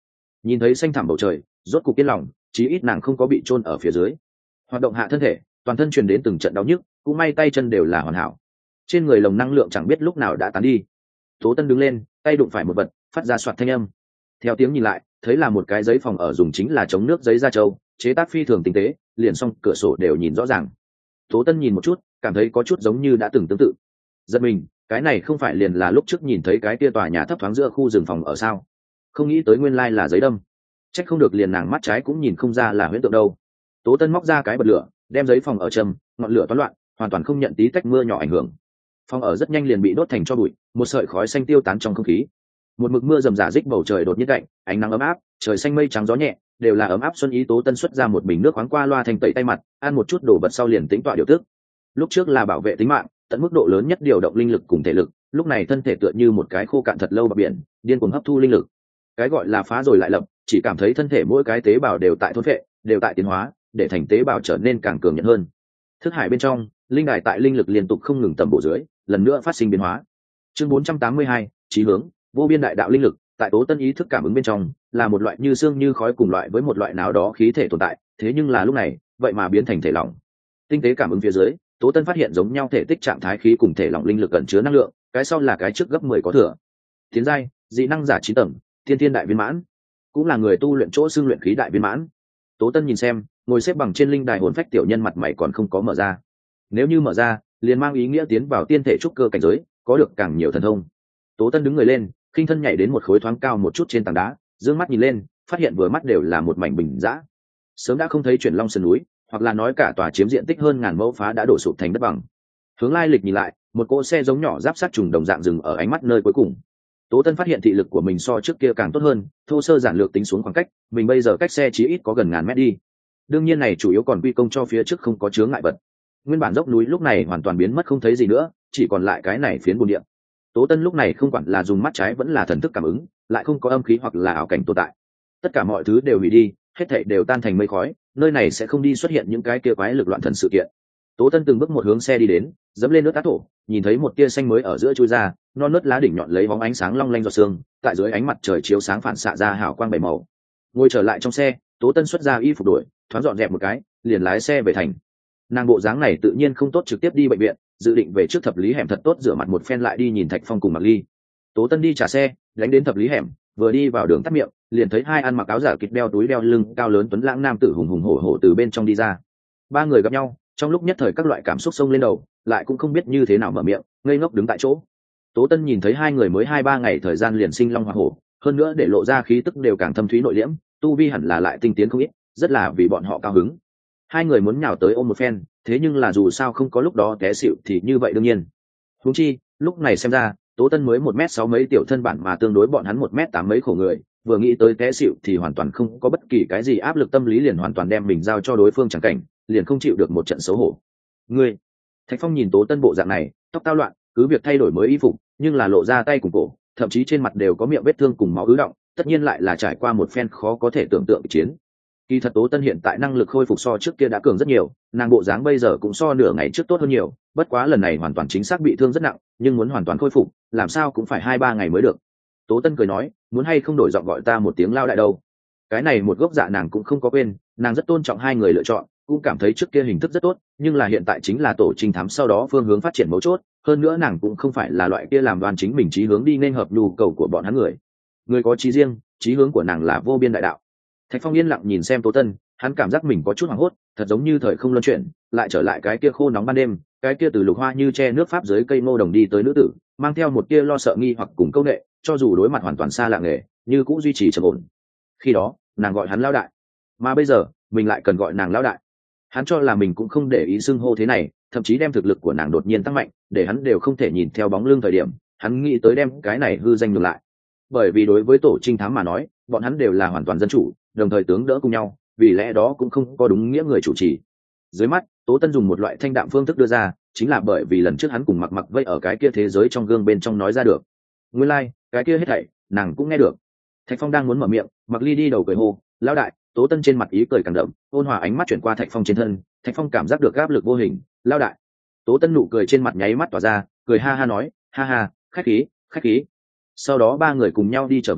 Nhìn thấy xanh thẳm bầu trời, rốt cục yên lòng, chí ít nàng không có bị chôn ở phía dưới. Hoạt động hạ thân thể, toàn thân truyền đến từng trận đau nhức, cũng may tay chân đều là hoàn hảo. Trên người lồng năng lượng chẳng biết lúc nào đã tán đi. Tố Tân đứng lên, tay đụng phải một vật, phát ra soạt thanh âm. Theo tiếng nhìn lại, thấy là một cái giấy phòng ở dùng chính là chống nước giấy da trâu, chế tác phi thường tinh tế, liền xong cửa sổ đều nhìn rõ ràng. Tố Tân nhìn một chút, cảm thấy có chút giống như đã từng tương tự. Giật mình, cái này không phải liền là lúc trước nhìn thấy cái kia tòa nhà thấp thoáng giữa khu rừng phòng ở sao? Không nghĩ tới nguyên lai là giấy đâm. Chắc không được liền nàng mắt trái cũng nhìn không ra là huyễn tượng đâu. Tố Tân móc ra cái bật lửa, đem giấy phòng ở châm, ngọn lửa toán loạn, hoàn toàn không nhận tí tách mưa nhỏ ảnh hưởng. Phòng ở rất nhanh liền bị đốt thành tro bụi, một sợi khói xanh tiêu tán trong không khí. Một mực mưa rầm rả rích bầu trời đột nhiên lạnh, ánh nắng ấm áp, trời xanh mây trắng gió nhẹ, đều là ấm áp xuân ý. Tố Tân xuất ra một bình nước khoáng qua loa thành tẩy tay mặt, ăn một chút đồ vật sau liền tĩnh tọa điều tức. Lúc trước là bảo vệ tính mạng, tận mức độ lớn nhất điều động linh lực cùng thể lực, lúc này thân thể tựa như một cái khô cạn thật lâu bờ biển, điên cuồng hấp thu linh lực. Cái gọi là phá rồi lại lập, chỉ cảm thấy thân thể mỗi cái tế bào đều tại thôn phệ, đều tại tiến hóa, để thành tế bào trở nên càng cường nhận hơn. Thức hải bên trong, linh đài tại linh lực liên tục không ngừng tầm bổ dưới, lần nữa phát sinh biến hóa. Chương 482, chí hướng, vô biên đại đạo linh lực, tại Tố Tân ý thức cảm ứng bên trong, là một loại như xương như khói cùng loại với một loại nào đó khí thể tồn tại, thế nhưng là lúc này, vậy mà biến thành thể lỏng. Tinh tế cảm ứng phía dưới, Tố Tân phát hiện giống nhau thể tích trạng thái khí cùng thể lỏng linh lực ẩn chứa năng lượng, cái sau là cái trước gấp 10 có thừa. Tiến giai, dị năng giả 9 tầng, thiên thiên đại viên mãn, cũng là người tu luyện chỗ xương luyện khí đại viên mãn. Tố Tân nhìn xem, ngồi xếp bằng trên linh đài hồn phách tiểu nhân mặt mày còn không có mở ra. Nếu như mở ra, liền mang ý nghĩa tiến vào tiên thể trúc cơ cảnh giới, có được càng nhiều thần thông. Tố Tân đứng người lên, khinh thân nhảy đến một khối thoáng cao một chút trên tảng đá, dương mắt nhìn lên, phát hiện vừa mắt đều là một mảnh bình dã. Sớm đã không thấy chuyển long sơn núi, hoặc là nói cả tòa chiếm diện tích hơn 1000 mẫu phá đã đổ sụp thành đất bằng. Hướng lai lịch nhìn lại, một cỗ xe giống nhỏ giáp sát trùng đồng dạng dừng ở ánh mắt nơi cuối cùng. Tố Tân phát hiện thị lực của mình so trước kia càng tốt hơn, thô sơ giản lược tính xuống khoảng cách, mình bây giờ cách xe chí ít có gần 1000 mét đi. Đương nhiên này chủ yếu còn quy công cho phía trước không có chướng ngại vật. Nguyên bản dốc núi lúc này hoàn toàn biến mất không thấy gì nữa, chỉ còn lại cái này phiến bùn địa. Tố Tân lúc này không quản là dùng mắt trái vẫn là thần thức cảm ứng, lại không có âm khí hoặc là ảo cảnh tồn tại. Tất cả mọi thứ đều hủy đi, hết thảy đều tan thành mây khói, nơi này sẽ không đi xuất hiện những cái kia quái lực loạn thần sự kiện. Tố Tân từng bước một hướng xe đi đến, dẫm lên nước đá thổ, nhìn thấy một tia xanh mới ở giữa chui ra, non nớt lá đỉnh nhọn lấy bóng ánh sáng long lanh giọt sương, tại dưới ánh mặt trời chiếu sáng phản xạ ra hào quang bảy màu. Ngồi trở lại trong xe, Tố Tân xuất ra y phục đổi, thoáng dọn dẹp một cái, liền lái xe về thành. Nàng bộ dáng này tự nhiên không tốt trực tiếp đi bệnh viện, dự định về trước thập lý hẻm thật tốt rửa mặt một phen lại đi nhìn Thạch Phong cùng Mạc Ly. Tố Tân đi trả xe, đánh đến thập lý hẻm, vừa đi vào đường tắt miệng, liền thấy hai ăn mặc áo giả kịch đeo túi đeo lưng cao lớn tuấn lãng nam tử hùng hùng hổ hổ từ bên trong đi ra. Ba người gặp nhau, trong lúc nhất thời các loại cảm xúc xông lên đầu, lại cũng không biết như thế nào mở miệng, ngây ngốc đứng tại chỗ. Tố Tân nhìn thấy hai người mới 2-3 ngày thời gian liền sinh long hoa hổ, hơn nữa để lộ ra khí tức đều càng thâm thúy nội liễm, tu vi hẳn là lại tinh tiến không ít, rất là vì bọn họ cao hứng. Hai người muốn nhào tới ôm một phen, thế nhưng là dù sao không có lúc đó té xỉu thì như vậy đương nhiên. Huống chi, lúc này xem ra, Tố Tân mới 1m6 mấy tiểu thân bản mà tương đối bọn hắn 1m8 mấy khổ người, vừa nghĩ tới té xỉu thì hoàn toàn không có bất kỳ cái gì áp lực tâm lý, liền hoàn toàn đem mình giao cho đối phương chẳng cảnh, liền không chịu được một trận xấu hổ. Ngươi, Thạch Phong nhìn Tố Tân bộ dạng này, tóc tao loạn, cứ việc thay đổi mới y phục, nhưng là lộ ra tay cùng cổ, thậm chí trên mặt đều có miệng vết thương cùng máu ứ động, tất nhiên lại là trải qua một phen khó có thể tưởng tượng chiến. Kỳ thật Tố Tân hiện tại năng lực khôi phục so trước kia đã cường rất nhiều, nàng bộ dáng bây giờ cũng so nửa ngày trước tốt hơn nhiều, bất quá lần này hoàn toàn chính xác bị thương rất nặng, nhưng muốn hoàn toàn khôi phục, làm sao cũng phải 2-3 ngày mới được. Tố Tân cười nói, muốn hay không đổi giọng gọi ta một tiếng lao đại đâu. Cái này một gốc dạ nàng cũng không có quên, nàng rất tôn trọng hai người lựa chọn, cũng cảm thấy trước kia hình thức rất tốt, nhưng là hiện tại chính là tổ trinh thám sau đó phương hướng phát triển mấu chốt, hơn nữa nàng cũng không phải là loại kia làm đoan chính mình chí hướng đi nên hợp nhu cầu của bọn hắn người. Người có chí riêng, chí hướng của nàng là vô biên đại đạo. Thạch Phong yên lặng nhìn xem Tố Tân, hắn cảm giác mình có chút hoảng hốt, thật giống như thời không luân chuyển, lại trở lại cái kia khô nóng ban đêm, cái kia từ lục hoa như che nước pháp dưới cây ngô đồng đi tới nữ tử, mang theo một tia lo sợ nghi hoặc cùng câu nệ, cho dù đối mặt hoàn toàn xa lạ nghề, như cũng duy trì trầm ổn. Khi đó, nàng gọi hắn lão đại, mà bây giờ, mình lại cần gọi nàng lão đại. Hắn cho là mình cũng không để ý xưng hô thế này, thậm chí đem thực lực của nàng đột nhiên tăng mạnh, để hắn đều không thể nhìn theo bóng lưng thời điểm, hắn nghĩ tới đem cái này hư danh ngược lại. Bởi vì đối với tổ trinh thám mà nói, bọn hắn đều là hoàn toàn dân chủ, đồng thời tướng đỡ cùng nhau, vì lẽ đó cũng không có đúng nghĩa người chủ trì. Dưới mắt, Tố Tân dùng một loại thanh đạm phương thức đưa ra, chính là bởi vì lần trước hắn cùng mặc mặc vây ở cái kia thế giới trong gương bên trong nói ra được. Nguyên lai, cái kia hết thảy, nàng cũng nghe được. Thạch Phong đang muốn mở miệng, Mặc Ly đi đầu cười hô, lão đại. Tố Tân trên mặt ý cười càng đậm, ôn hòa ánh mắt chuyển qua Thạch Phong trên thân, Thạch Phong cảm giác được áp lực vô hình, lão đại. Tố Tân nụ cười trên mặt nháy mắt tỏa ra, cười ha ha nói, ha ha, khách khí, khách khí. Sau đó ba người cùng nhau đi trở về,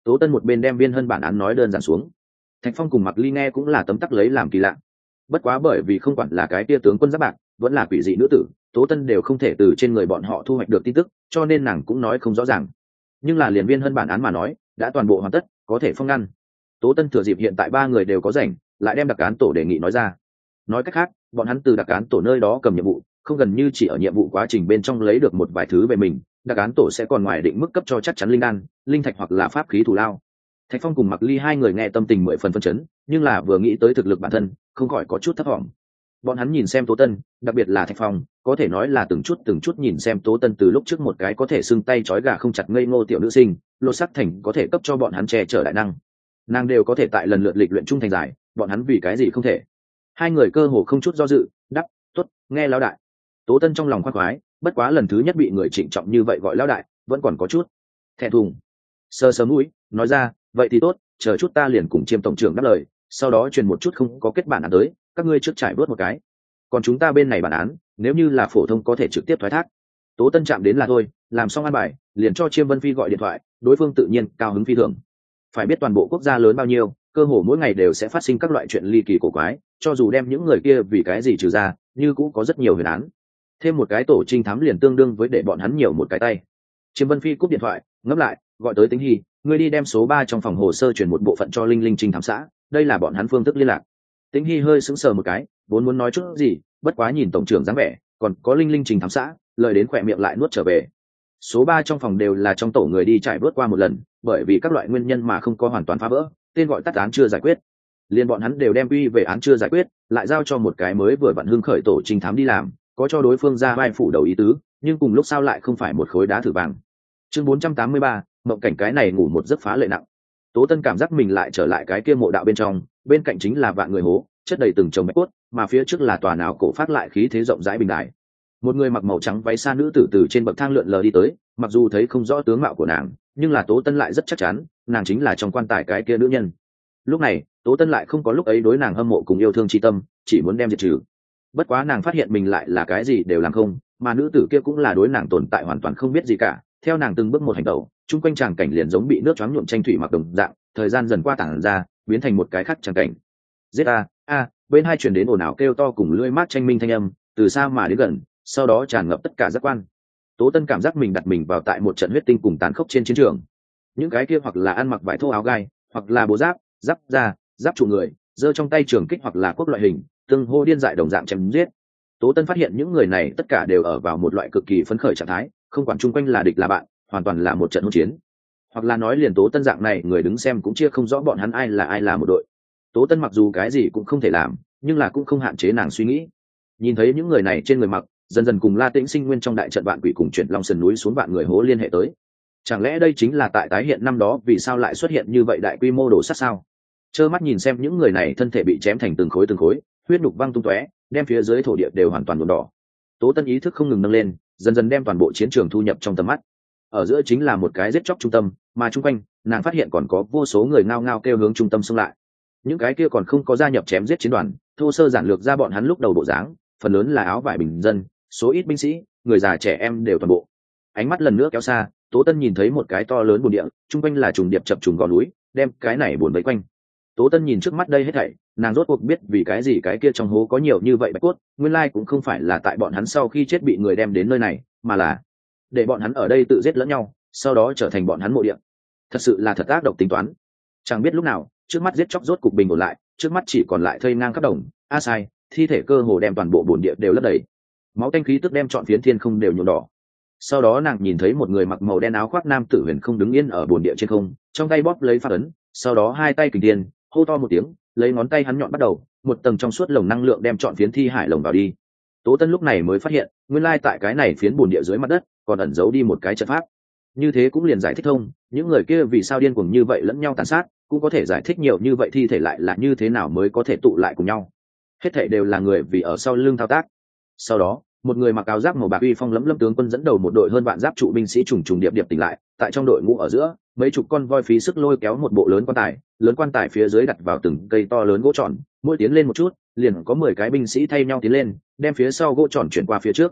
Tố Tân một bên đem Viên Hân bản án nói đơn giản xuống. Thạch Phong cùng Mặc Ly nghe cũng là tấm tắc lấy làm kỳ lạ. Bất quá bởi vì không quản là cái tia tướng quân giáp bạc vẫn là quỷ dị nữ tử, Tố Tân đều không thể từ trên người bọn họ thu hoạch được tin tức, cho nên nàng cũng nói không rõ ràng. Nhưng là liền Viên Hân bản án mà nói đã toàn bộ hoàn tất, có thể phong ngăn. Tố Tân thừa dịp hiện tại ba người đều có rảnh, lại đem đặc án tổ đề nghị nói ra. Nói cách khác, bọn hắn từ đặc án tổ nơi đó cầm nhiệm vụ, không gần như chỉ ở nhiệm vụ quá trình bên trong lấy được một vài thứ về mình, đặc án tổ sẽ còn ngoài định mức cấp cho chắc chắn linh đan, linh thạch hoặc là pháp khí thù lao. Thạch Phong cùng Mặc Ly hai người nghe tâm tình 10 phần phân chấn, nhưng là vừa nghĩ tới thực lực bản thân, không khỏi có chút thất vọng. Bọn hắn nhìn xem Tố Tân, đặc biệt là Thạch Phong, có thể nói là từng chút nhìn xem Tố Tân từ lúc trước một cái có thể xưng tay trói gà không chặt ngây ngô tiểu nữ sinh, lột xác thành có thể cấp cho bọn hắn che chở đại năng. Nàng đều có thể tại lần lượt lịch luyện trung thành giải, bọn hắn vì cái gì không thể? Hai người cơ hồ không chút do dự, đáp, "Tốt, nghe lão đại." Tố Tân trong lòng khoan khoái, bất quá lần thứ nhất bị người trịnh trọng như vậy gọi lão đại, vẫn còn có chút thẹn thùng. Sờ sờ mũi, nói ra, "Vậy thì tốt, chờ chút ta liền cùng Chiêm tổng trưởng đáp lời, sau đó truyền một chút không có kết bản án tới, các ngươi trước trải bớt một cái. Còn chúng ta bên này bản án, nếu như là phổ thông có thể trực tiếp thoái thác." Tố Tân chạm đến là thôi, làm xong an bài, liền cho Chiêm Vân Phi gọi điện thoại, đối phương tự nhiên cao hứng phi thường. Phải biết toàn bộ quốc gia lớn bao nhiêu, cơ hồ mỗi ngày đều sẽ phát sinh các loại chuyện ly kỳ cổ quái, cho dù đem những người kia vì cái gì trừ ra, như cũng có rất nhiều huyền án. Thêm một cái tổ trinh thám liền tương đương với để bọn hắn nhiều một cái tay. Chiêm Vân Phi cúp điện thoại, ngấp lại, gọi tới Tĩnh Hy, ngươi đi đem số 3 trong phòng hồ sơ chuyển một bộ phận cho Linh Linh trinh thám xã, đây là bọn hắn phương thức liên lạc. Tĩnh Hy hơi sững sờ một cái, vốn muốn nói chút gì, bất quá nhìn tổng trưởng dáng vẻ, còn có Linh Linh trinh thám xã, lời đến khỏe miệng lại nuốt trở về. Số 3 trong phòng đều là trong tổ người đi trải vớt qua một lần, bởi vì các loại nguyên nhân mà không có hoàn toàn phá vỡ, tên gọi tắt án chưa giải quyết. Liên bọn hắn đều đem uy về án chưa giải quyết, lại giao cho một cái mới vừa vặn hưng khởi tổ trinh thám đi làm, có cho đối phương ra vai phủ đầu ý tứ, nhưng cùng lúc sao lại không phải một khối đá thử vàng. Chương 483, mộng cảnh cái này ngủ một giấc phá lệ nặng. Tố Tân cảm giác mình lại trở lại cái kia mộ đạo bên trong, bên cạnh chính là vạn người hố, chất đầy từng chồng bạch cốt, mà phía trước là tòa nào cổ phát lại khí thế rộng rãi bình đài. Một người mặc màu trắng váy xa nữ tử từ trên bậc thang lượn lờ đi tới, mặc dù thấy không rõ tướng mạo của nàng, nhưng là Tố Tân lại rất chắc chắn, nàng chính là trong quan tài cái kia nữ nhân. Lúc này, Tố Tân lại không có lúc ấy đối nàng hâm mộ cùng yêu thương chi tâm, chỉ muốn đem diệt trừ. Bất quá nàng phát hiện mình lại là cái gì đều làm không, mà nữ tử kia cũng là đối nàng tồn tại hoàn toàn không biết gì cả. Theo nàng từng bước một hành động, chung quanh tràng cảnh liền giống bị nước choáng nhuộm tranh thủy mặc đồng dạng, thời gian dần qua tản ra, biến thành một cái khác tràng cảnh. Giết a, bên hai truyền đến ồn ào kêu to cùng lưỡi mát tranh minh thanh âm, từ xa mà đến gần, sau đó tràn ngập tất cả giác quan. Tố Tân cảm giác mình đặt mình vào tại một trận huyết tinh cùng tàn khốc trên chiến trường. Những cái kia hoặc là ăn mặc vải thô áo gai, hoặc là bố giáp, giáp da, giáp trụ người, giơ trong tay trường kích hoặc là quốc loại hình, từng hô điên dại đồng dạng chém giết. Tố Tân phát hiện những người này tất cả đều ở vào một loại cực kỳ phấn khởi trạng thái, không quản chung quanh là địch là bạn, hoàn toàn là một trận hỗn chiến. Hoặc là nói liền Tố Tân dạng này, người đứng xem cũng chia không rõ bọn hắn ai là một đội. Tố Tân mặc dù cái gì cũng không thể làm, nhưng là cũng không hạn chế nàng suy nghĩ. Nhìn thấy những người này trên người mặc, dần dần cùng La Tĩnh Sinh nguyên trong đại trận vạn quỷ cùng chuyển Long Sơn núi xuống vạn người hố liên hệ tới. Chẳng lẽ đây chính là tại tái hiện năm đó vì sao lại xuất hiện như vậy đại quy mô đổ sát sao? Trơ mắt nhìn xem những người này thân thể bị chém thành từng khối, huyết nhục văng tung tóe, đem phía dưới thổ địa đều hoàn toàn nhuộm đỏ. Tố Tân ý thức không ngừng nâng lên, dần dần đem toàn bộ chiến trường thu nhập trong tầm mắt. Ở giữa chính là một cái giết chóc trung tâm, mà chung quanh nàng phát hiện còn có vô số người ngao ngao kêu hướng trung tâm xông lại. Những cái kia còn không có gia nhập chém giết chiến đoàn, thô sơ giản lược ra bọn hắn lúc đầu bộ dáng, phần lớn là áo vải bình dân, số ít binh sĩ, người già trẻ em đều toàn bộ. Ánh mắt lần nữa kéo xa, Tố Tân nhìn thấy một cái to lớn bồn địa, chung quanh là trùng điệp chập trùng gò núi, đem cái này buồn vây quanh. Tố Tân nhìn trước mắt đây hết thảy, nàng rốt cuộc biết vì cái gì cái kia trong hố có nhiều như vậy bạch cốt, nguyên lai cũng không phải là tại bọn hắn sau khi chết bị người đem đến nơi này, mà là để bọn hắn ở đây tự giết lẫn nhau, sau đó trở thành bọn hắn mộ địa. Thật sự là thật ác độc tính toán. Chẳng biết lúc nào, trước mắt giết chóc rốt cục bình ổn lại, trước mắt chỉ còn lại thây ngang khắp đồng, sai, thi thể cơ hồ đem toàn bộ bồn địa đều lấp đầy. Máu tanh khí tức đem trọn phiến thiên không đều nhuộm đỏ. Sau đó nàng nhìn thấy một người mặc màu đen áo khoác nam tử huyền không đứng yên ở bồn địa trên không, trong tay bóp lấy phát ấn, sau đó hai tay kình thiên, hô to một tiếng, lấy ngón tay hắn nhọn bắt đầu, một tầng trong suốt lồng năng lượng đem trọn phiến thi hải lồng vào đi. Tố Tân lúc này mới phát hiện, nguyên lai tại cái này phiến bồn địa dưới mặt đất còn ẩn giấu đi một cái trận pháp. Như thế cũng liền giải thích thông, những người kia vì sao điên cuồng như vậy lẫn nhau tàn sát, cũng có thể giải thích nhiều như vậy thi thể lại là như thế nào mới có thể tụ lại cùng nhau. Hết thảy đều là người vì ở sau lưng thao tác. Sau đó, một người mặc áo giáp màu bạc uy phong lẫm lẫm tướng quân dẫn đầu một đội hơn vạn giáp trụ binh sĩ trùng trùng điệp điệp tỉnh lại, tại trong đội ngũ ở giữa, mấy chục con voi phí sức lôi kéo một bộ lớn quan tài phía dưới đặt vào từng cây to lớn gỗ tròn, mỗi tiến lên một chút, liền có 10 cái binh sĩ thay nhau tiến lên, đem phía sau gỗ tròn chuyển qua phía trước.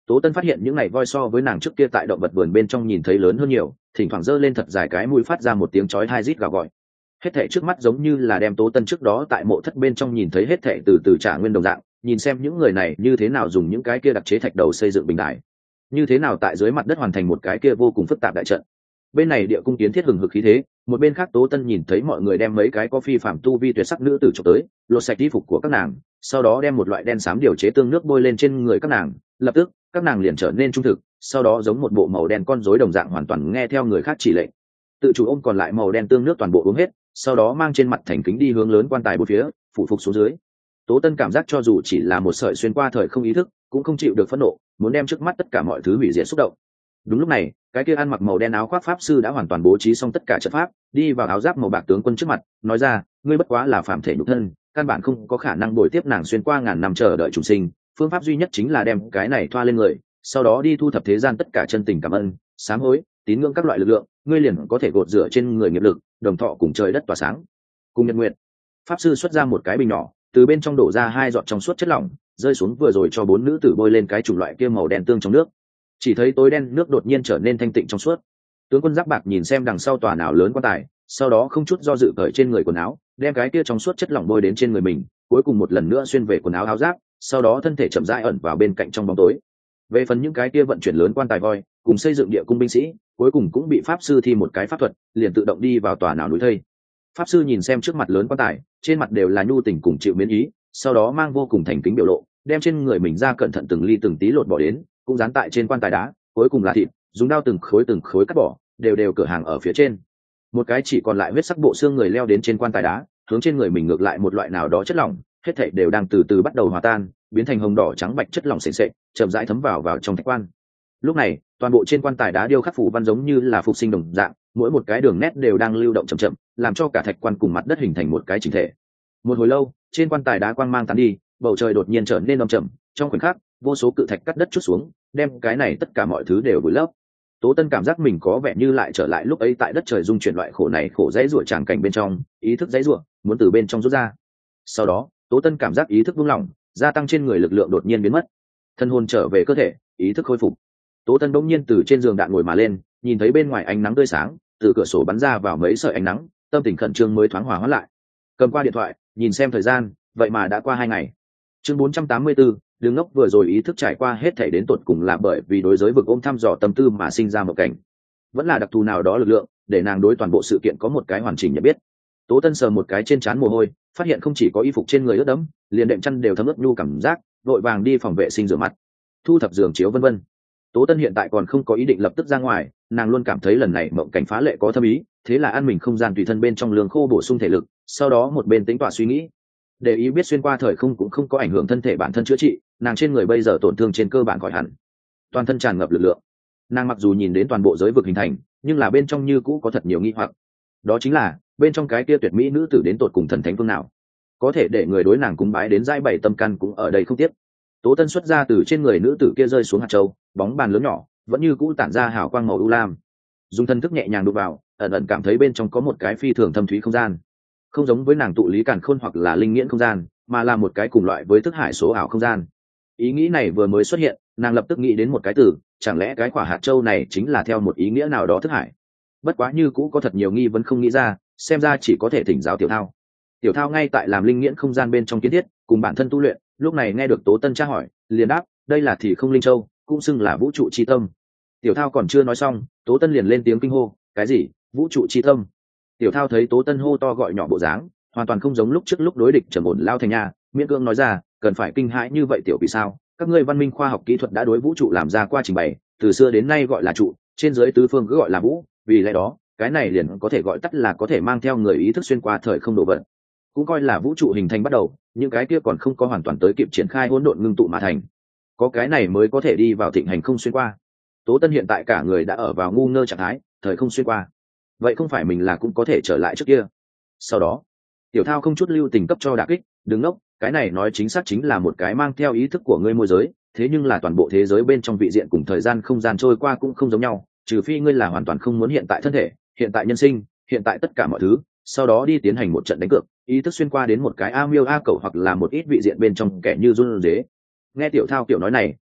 Tố Tân phát hiện những ngày voi so với nàng trước kia tại động vật vườn bên trong nhìn thấy lớn hơn nhiều, thỉnh thoảng giơ lên thật dài cái mũi phát ra một tiếng chói tai rít gào gọi. Hết thảy trước mắt giống như là đem Tố Tân trước đó tại mộ thất bên trong nhìn thấy hết thảy từ từ trả nguyên đồng dạng, nhìn xem những người này như thế nào dùng những cái kia đặc chế thạch đầu xây dựng bình đài, như thế nào tại dưới mặt đất hoàn thành một cái kia vô cùng phức tạp đại trận. Bên này địa cung kiến thiết hừng hực khí thế, một bên khác Tố Tân nhìn thấy mọi người đem mấy cái có phi phạm tu vi tuyệt sắc nữ tử chụp tới, lột sạch y phục của các nàng, sau đó đem một loại đen xám điều chế tương nước bôi lên trên người các nàng, lập tức các nàng liền trở nên trung thực, sau đó giống một bộ màu đen con rối đồng dạng hoàn toàn nghe theo người khác chỉ lệnh, tự chủ ôm còn lại màu đen tương nước toàn bộ uống hết, sau đó mang trên mặt thành kính đi hướng lớn quan tài bốn phía, phủ phục xuống dưới. Tố Tân cảm giác cho dù chỉ là một sợi xuyên qua thời không ý thức, cũng không chịu được phẫn nộ, muốn đem trước mắt tất cả mọi thứ hủy diệt xúc động. Đúng lúc này, cái kia ăn mặc màu đen áo khoác pháp sư đã hoàn toàn bố trí xong tất cả trận pháp, đi vào áo giáp màu bạc tướng quân trước mặt, nói ra, ngươi bất quá là phàm thể nhục thân, căn bản không có khả năng bồi tiếp nàng xuyên qua ngàn năm chờ đợi trùng sinh, phương pháp duy nhất chính là đem cái này thoa lên người, sau đó đi thu thập thế gian tất cả chân tình cảm ơn, sám hối, tín ngưỡng các loại lực lượng, ngươi liền có thể gột rửa trên người nghiệp lực, đồng thọ cùng trời đất tỏa sáng. Cùng nhật nguyện, pháp sư xuất ra một cái bình nhỏ, từ bên trong đổ ra 2 giọt trong suốt chất lỏng, rơi xuống vừa rồi cho 4 nữ tử bôi lên cái chủng loại kia màu đen tương trong nước. Chỉ thấy tối đen nước đột nhiên trở nên thanh tịnh trong suốt. Tướng quân giáp bạc nhìn xem đằng sau tòa nào lớn quan tài, sau đó không chút do dự cởi trên người quần áo, đem cái kia trong suốt chất lỏng bôi đến trên người mình, cuối cùng một lần nữa xuyên về quần áo áo giáp, sau đó thân thể chậm rãi ẩn vào bên cạnh trong bóng tối. Về phần những cái kia vận chuyển lớn quan tài voi, cùng xây dựng địa cung binh sĩ, cuối cùng cũng bị pháp sư thi một cái pháp thuật, liền tự động đi vào tòa nào núi thây. Pháp sư nhìn xem trước mặt lớn quan tài, trên mặt đều là nhu tình cùng chịu miến ý, sau đó mang vô cùng thành kính biểu lộ, đem trên người mình ra cẩn thận từng ly từng tí lột bỏ đến, cũng dán tại trên quan tài đá, cuối cùng là thịt, dùng đao từng khối cắt bỏ, đều cửa hàng ở phía trên. Một cái chỉ còn lại huyết sắc bộ xương người leo đến trên quan tài đá, hướng trên người mình ngược lại một loại nào đó chất lỏng, hết thảy đều đang từ từ bắt đầu hòa tan, biến thành hồng đỏ trắng bạch chất lỏng sền sệt, chậm rãi thấm vào trong thạch quan. Lúc này, toàn bộ trên quan tài đá điêu khắc phủ văn giống như là phục sinh đồng dạng, mỗi một cái đường nét đều đang lưu động chậm chậm, làm cho cả thạch quan cùng mặt đất hình thành một cái chỉnh thể. Một hồi lâu, trên quan tài đá quang mang tán đi, bầu trời đột nhiên trở nên âm trầm, trong khoảnh khắc, vô số cự thạch cắt đất chút xuống, đem cái này tất cả mọi thứ đều vùi lấp. Tố Tân cảm giác mình có vẻ như lại trở lại lúc ấy tại đất trời dung chuyển loại khổ này khổ dãy rủa tràng cảnh bên trong, ý thức dãy rủa, muốn từ bên trong rút ra. Sau đó, Tố Tân cảm giác ý thức buông lỏng, gia tăng trên người lực lượng đột nhiên biến mất. Thân hồn trở về cơ thể, ý thức khôi phục. Tố Tân bỗng nhiên từ trên giường đạn ngồi mà lên, nhìn thấy bên ngoài ánh nắng tươi sáng, từ cửa sổ bắn ra vào mấy sợi ánh nắng, tâm tình khẩn trương mới thoáng hòa hoãn lại. Cầm qua điện thoại, nhìn xem thời gian, vậy mà đã qua 2 ngày. Chương 484, Đường Ngốc vừa rồi ý thức trải qua hết thảy đến tột cùng là bởi vì đối giới vực ôm thăm dò tâm tư mà sinh ra một cảnh, vẫn là đặc thù nào đó lực lượng, để nàng đối toàn bộ sự kiện có một cái hoàn chỉnh nhận biết. Tố Tân sờ một cái trên trán mồ hôi, phát hiện không chỉ có y phục trên người ướt đẫm, liền đệm chăn đều thấm ướt nhu cảm giác, vội vàng đi phòng vệ sinh rửa mặt, thu thập giường chiếu vân vân. Tố Tân hiện tại còn không có ý định lập tức ra ngoài, nàng luôn cảm thấy lần này mộng cảnh phá lệ có thâm ý, thế là ăn mình không gian tùy thân bên trong lương khô bổ sung thể lực, sau đó một bên tính tọa suy nghĩ. Để ý biết xuyên qua thời không cũng không có ảnh hưởng thân thể bản thân chữa trị, nàng trên người bây giờ tổn thương trên cơ bản khỏi hẳn, toàn thân tràn ngập lực lượng. Nàng mặc dù nhìn đến toàn bộ giới vực hình thành, nhưng là bên trong như cũ có thật nhiều nghi hoặc. Đó chính là bên trong cái kia tuyệt mỹ nữ tử đến tột cùng thần thánh phương nào, có thể để người đối nàng cúng bái đến dãi bảy tâm căn cũng ở đây không tiếc. Tố Tân xuất ra từ trên người nữ tử kia rơi xuống hạt châu, bóng bàn lớn nhỏ, vẫn như cũ tản ra hào quang màu u lam. Dùng thân thức nhẹ nhàng đụng vào, ẩn ẩn cảm thấy bên trong có một cái phi thường thâm thúy không gian, không giống với nàng tụ lý càn khôn hoặc là linh nghiễn không gian, mà là một cái cùng loại với thức hải số ảo không gian. Ý nghĩ này vừa mới xuất hiện, nàng lập tức nghĩ đến một cái từ, chẳng lẽ cái quả hạt châu này chính là theo một ý nghĩa nào đó thức hải? Bất quá như cũ có thật nhiều nghi vấn không nghĩ ra, xem ra chỉ có thể thỉnh giáo Tiểu Thao. Tiểu Thao ngay tại làm linh nghiễn không gian bên trong kiến thiết, cùng bản thân tu luyện, lúc này nghe được Tố Tân tra hỏi, liền đáp, đây là thì không linh châu, cũng xưng là vũ trụ chi tâm. Tiểu Thao còn chưa nói xong, Tố Tân liền lên tiếng kinh hô, cái gì? Vũ trụ chi tâm? Tiểu Thao thấy Tố Tân hô to gọi nhỏ bộ dáng, hoàn toàn không giống lúc trước lúc đối địch trầm ổn lao thành nhà, miễn cưỡng nói ra, cần phải kinh hãi như vậy tiểu vì sao? Các ngươi văn minh khoa học kỹ thuật đã đối vũ trụ làm ra qua trình bày, từ xưa đến nay gọi là trụ, trên dưới tứ phương cứ gọi là vũ, vì lẽ đó, cái này liền có thể gọi tắt là có thể mang theo người ý thức xuyên qua thời không độ vận, cũng coi là vũ trụ hình thành bắt đầu, những cái kia còn không có hoàn toàn tới kịp triển khai hỗn độn ngưng tụ mà thành, có cái này mới có thể đi vào thịnh hành không xuyên qua. Tố Tân hiện tại cả người đã ở vào ngu ngơ trạng thái, thời không xuyên qua, vậy không phải mình là cũng có thể trở lại trước kia? Sau đó, Tiểu Thao không chút lưu tình cấp cho đả kích, đừng ngốc, cái này nói chính xác chính là một cái mang theo ý thức của ngươi môi giới, thế nhưng là toàn bộ thế giới bên trong vị diện cùng thời gian không gian trôi qua cũng không giống nhau, trừ phi ngươi là hoàn toàn không muốn hiện tại thân thể, hiện tại nhân sinh, hiện tại tất cả mọi thứ, sau đó đi tiến hành một trận đánh cược, ý thức xuyên qua đến một cái a miêu a cẩu hoặc là một ít vị diện bên trong kẻ như run dế. Nghe Tiểu Thao kiểu nói này,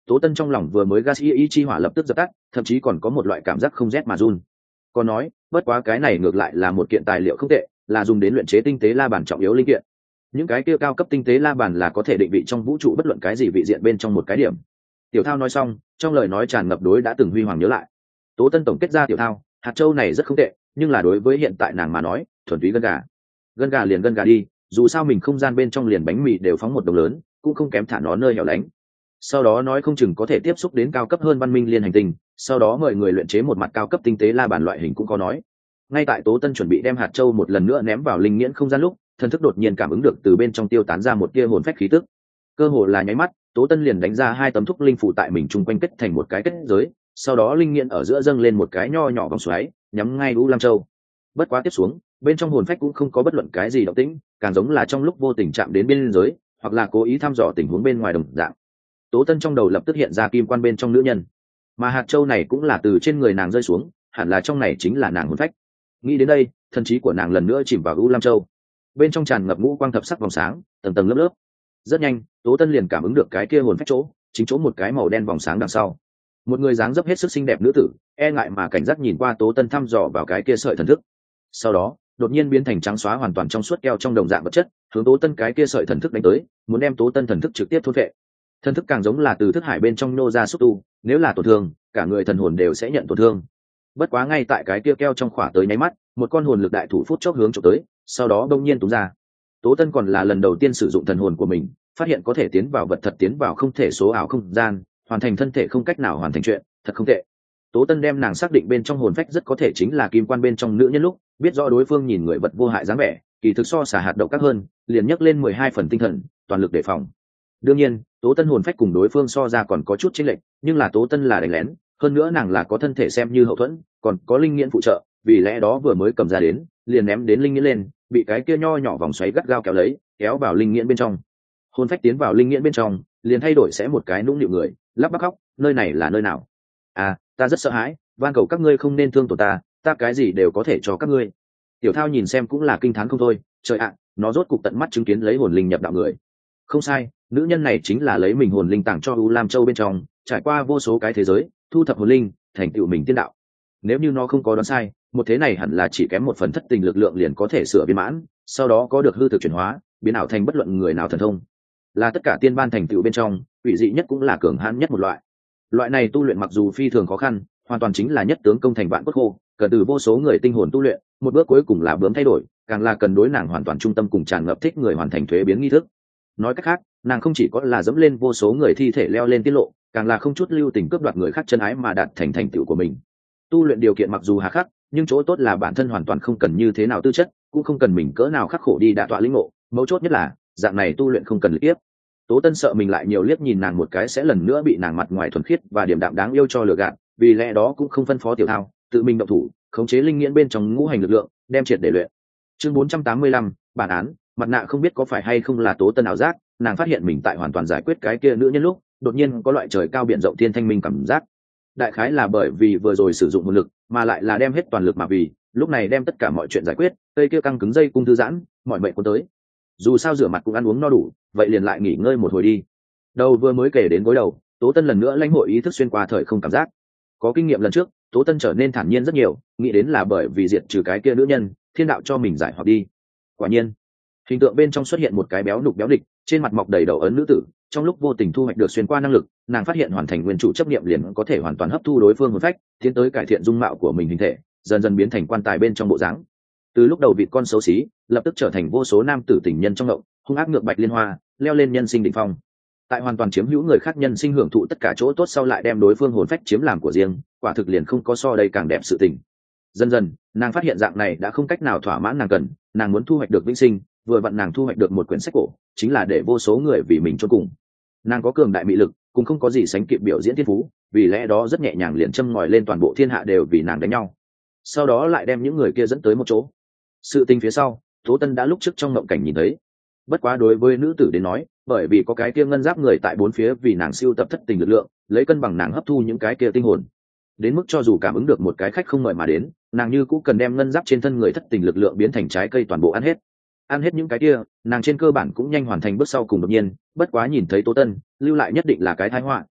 Tố Tân trong lòng vừa mới gas y chi hỏa lập tức dập tắt, thậm chí còn có một loại cảm giác không rét mà run. Còn nói, bất quá cái này ngược lại là một kiện tài liệu không tệ, là dùng đến luyện chế tinh tế la bàn trọng yếu linh kiện. Những cái kia cao cấp tinh tế la bàn là có thể định vị trong vũ trụ bất luận cái gì vị diện bên trong một cái điểm. Tiểu Thao nói xong, trong lời nói tràn ngập đối đã từng huy hoàng nhớ lại. Tố Tân tổng kết ra Tiểu Thao, hạt châu này rất không tệ, nhưng là đối với hiện tại nàng mà nói, thuần túy gân gà liền gân gà đi, dù sao mình không gian bên trong liền bánh mì đều phóng một đồng lớn, cũng không kém thả nó nơi hẻo lánh. Sau đó nói không chừng có thể tiếp xúc đến cao cấp hơn văn minh liên hành tinh, sau đó mời người luyện chế một mặt cao cấp tinh tế la bàn loại hình cũng có nói. Ngay tại Tố Tân chuẩn bị đem hạt châu một lần nữa ném vào linh nghiễn không gian lúc, thần thức đột nhiên cảm ứng được từ bên trong tiêu tán ra một tia hồn phách khí tức. Cơ hồ là nháy mắt, Tố Tân liền đánh ra 2 tấm thúc linh phù tại mình chung quanh kết thành một cái kết giới, sau đó linh nghiễn ở giữa dâng lên một cái nho nhỏ vòng xoáy, nhắm ngay U Lam Châu. Bất quá tiếp xuống, bên trong hồn phách cũng không có bất luận cái gì động tĩnh, càng giống là trong lúc vô tình chạm đến biên giới, hoặc là cố ý thăm dò tình huống bên ngoài đồng dạng. Tố Tân trong đầu lập tức hiện ra kim quan bên trong nữ nhân, mà hạt châu này cũng là từ trên người nàng rơi xuống, hẳn là trong này chính là nàng hồn phách. Nghĩ đến đây, thần trí của nàng lần nữa chìm vào U Lam Châu, bên trong tràn ngập ngũ quang thập sắc vòng sáng, tầng tầng lớp lớp. Rất nhanh, Tố Tân liền cảm ứng được cái kia hồn phách chỗ, chính chỗ một cái màu đen vòng sáng đằng sau. Một người dáng dấp hết sức xinh đẹp nữ tử, e ngại mà cảnh giác nhìn qua Tố Tân thăm dò vào cái kia sợi thần thức. Sau đó, đột nhiên biến thành trắng xóa hoàn toàn trong suốt keo trong đồng dạng vật chất, hướng Tố Tân cái kia sợi thần thức đánh tới, muốn đem Tố Tân thần thức trực tiếp thôn phệ. Thần thức càng giống là từ thức hải bên trong nô ra xúc tu, nếu là tổn thương, cả người thần hồn đều sẽ nhận tổn thương. Bất quá ngay tại cái kia keo trong khỏa tới nháy mắt, một con hồn lực đại thủ phút chốc hướng chụp tới, sau đó đông nhiên túm ra. Tố Tân còn là lần đầu tiên sử dụng thần hồn của mình, phát hiện có thể tiến vào vật thật, tiến vào không thể số ảo không gian, hoàn thành thân thể không cách nào hoàn thành chuyện, thật không tệ. Tố Tân đem nàng xác định bên trong hồn phách rất có thể chính là kim quan bên trong nữ nhân lúc, biết rõ đối phương nhìn người vật vô hại dáng vẻ, kỳ thực so xả hạt độc các hơn, liền nhấc lên 12 phần tinh thần, toàn lực đề phòng. Đương nhiên, Tố Tân hồn phách cùng đối phương so ra còn có chút chênh lệch, nhưng là Tố Tân là đánh lén, hơn nữa nàng là có thân thể xem như hậu thuẫn, còn có linh nghiễn phụ trợ, vì lẽ đó vừa mới cầm ra đến, liền ném đến linh nghiễn lên, bị cái kia nho nhỏ vòng xoáy gắt gao kéo lấy, kéo vào linh nghiễn bên trong. Hồn phách tiến vào linh nghiễn bên trong, liền thay đổi sẽ một cái nũng nịu người, lắp bắp khóc, nơi này là nơi nào? À, ta rất sợ hãi, van cầu các ngươi không nên thương tổn ta, ta cái gì đều có thể cho các ngươi. Tiểu Thao nhìn xem cũng là kinh thán không thôi, trời ạ, nó rốt cục tận mắt chứng kiến lấy hồn linh nhập đạo người. Không sai, nữ nhân này chính là lấy mình hồn linh tặng cho U Lam Châu bên trong, trải qua vô số cái thế giới, thu thập hồn linh, thành tựu mình tiên đạo. Nếu như nó không có đoán sai, một thế này hẳn là chỉ kém một phần thất tình lực lượng liền có thể sửa viên mãn, sau đó có được hư thực chuyển hóa, biến ảo thành bất luận người nào thần thông. Là tất cả tiên ban thành tựu bên trong, ủy dị nhất cũng là cường hãn nhất một loại. Loại này tu luyện mặc dù phi thường khó khăn, hoàn toàn chính là nhất tướng công thành vạn cốt khô, cần từ vô số người tinh hồn tu luyện, một bước cuối cùng là bướm thay đổi, càng là cần đối nàng hoàn toàn trung tâm cùng tràn ngập thích người hoàn thành thuế biến nghi thức. Nói cách khác, nàng không chỉ có là dẫm lên vô số người thi thể leo lên tiết lộ, càng là không chút lưu tình cướp đoạt người khác chân ái mà đạt thành thành tựu của mình. Tu luyện điều kiện mặc dù hà khắc, nhưng chỗ tốt là bản thân hoàn toàn không cần như thế nào tư chất, cũng không cần mình cỡ nào khắc khổ đi đả tọa lĩnh ngộ, mấu chốt nhất là dạng này tu luyện không cần liếc. Tố Tân sợ mình lại nhiều liếc nhìn nàng một cái sẽ lần nữa bị nàng mặt ngoài thuần khiết và điểm đạm đáng yêu cho lừa gạt, vì lẽ đó cũng không phân phó Tiểu Thao, tự mình động thủ, khống chế linh nghiễn bên trong ngũ hành lực lượng, đem triệt để luyện. Chương 485, bản án, mặt nạ không biết có phải hay không là Tố Tân ảo giác, nàng phát hiện mình tại hoàn toàn giải quyết cái kia nữ nhân lúc, đột nhiên có loại trời cao biển rộng thiên thanh minh cảm giác. Đại khái là bởi vì vừa rồi sử dụng nguồn lực, mà lại là đem hết toàn lực mà vì, lúc này đem tất cả mọi chuyện giải quyết, cây kia căng cứng dây cung thư giãn, mọi mệnh cuốn tới. Dù sao rửa mặt cũng ăn uống no đủ, vậy liền lại nghỉ ngơi một hồi đi. Đầu vừa mới kể đến gối đầu, Tố Tân lần nữa lãnh hội ý thức xuyên qua thời không cảm giác. Có kinh nghiệm lần trước, Tố Tân trở nên thản nhiên rất nhiều, nghĩ đến là bởi vì diệt trừ cái kia nữ nhân, thiên đạo cho mình giải hoặc đi. Quả nhiên, hình tượng bên trong xuất hiện một cái béo nục béo địch, trên mặt mọc đầy đầu ấn nữ tử, trong lúc vô tình thu hoạch được xuyên qua năng lực, nàng phát hiện hoàn thành nguyên chủ chấp niệm liền có thể hoàn toàn hấp thu đối phương hồn phách, tiến tới cải thiện dung mạo của mình hình thể, dần dần biến thành quan tài bên trong bộ dáng. Từ lúc đầu vịt con xấu xí, lập tức trở thành vô số nam tử tình nhân trong ngộng, hung ác ngược bạch liên hoa, leo lên nhân sinh đỉnh phong. Tại hoàn toàn chiếm hữu người khác nhân sinh hưởng thụ tất cả chỗ tốt sau lại đem đối phương hồn phách chiếm làm của riêng, quả thực liền không có so đây càng đẹp sự tình. Dần dần, nàng phát hiện dạng này đã không cách nào thỏa mãn nàng cần, nàng muốn thu hoạch được vĩnh sinh, vừa vặn nàng thu hoạch được một quyển sách cổ, chính là để vô số người vì mình chôn cùng. Nàng có cường đại mị lực, cũng không có gì sánh kịp biểu diễn thiên phú, vì lẽ đó rất nhẹ nhàng liền châm ngòi lên toàn bộ thiên hạ đều vì nàng đánh nhau. Sau đó lại đem những người kia dẫn tới một chỗ. Sự tình phía sau, Tố Tân đã lúc trước trong mộng cảnh nhìn thấy. Bất quá đối với nữ tử đến nói, bởi vì có cái kia ngân giáp người tại bốn phía vì nàng siêu tập thất tình lực lượng, lấy cân bằng nàng hấp thu những cái kia tinh hồn. Đến mức cho dù cảm ứng được một cái khách không mời mà đến, nàng như cũng cần đem ngân giáp trên thân người thất tình lực lượng biến thành trái cây toàn bộ ăn hết. Ăn hết những cái kia, nàng trên cơ bản cũng nhanh hoàn thành bước sau cùng đột nhiên, bất quá nhìn thấy Tố Tân, lưu lại nhất định là cái tai họa,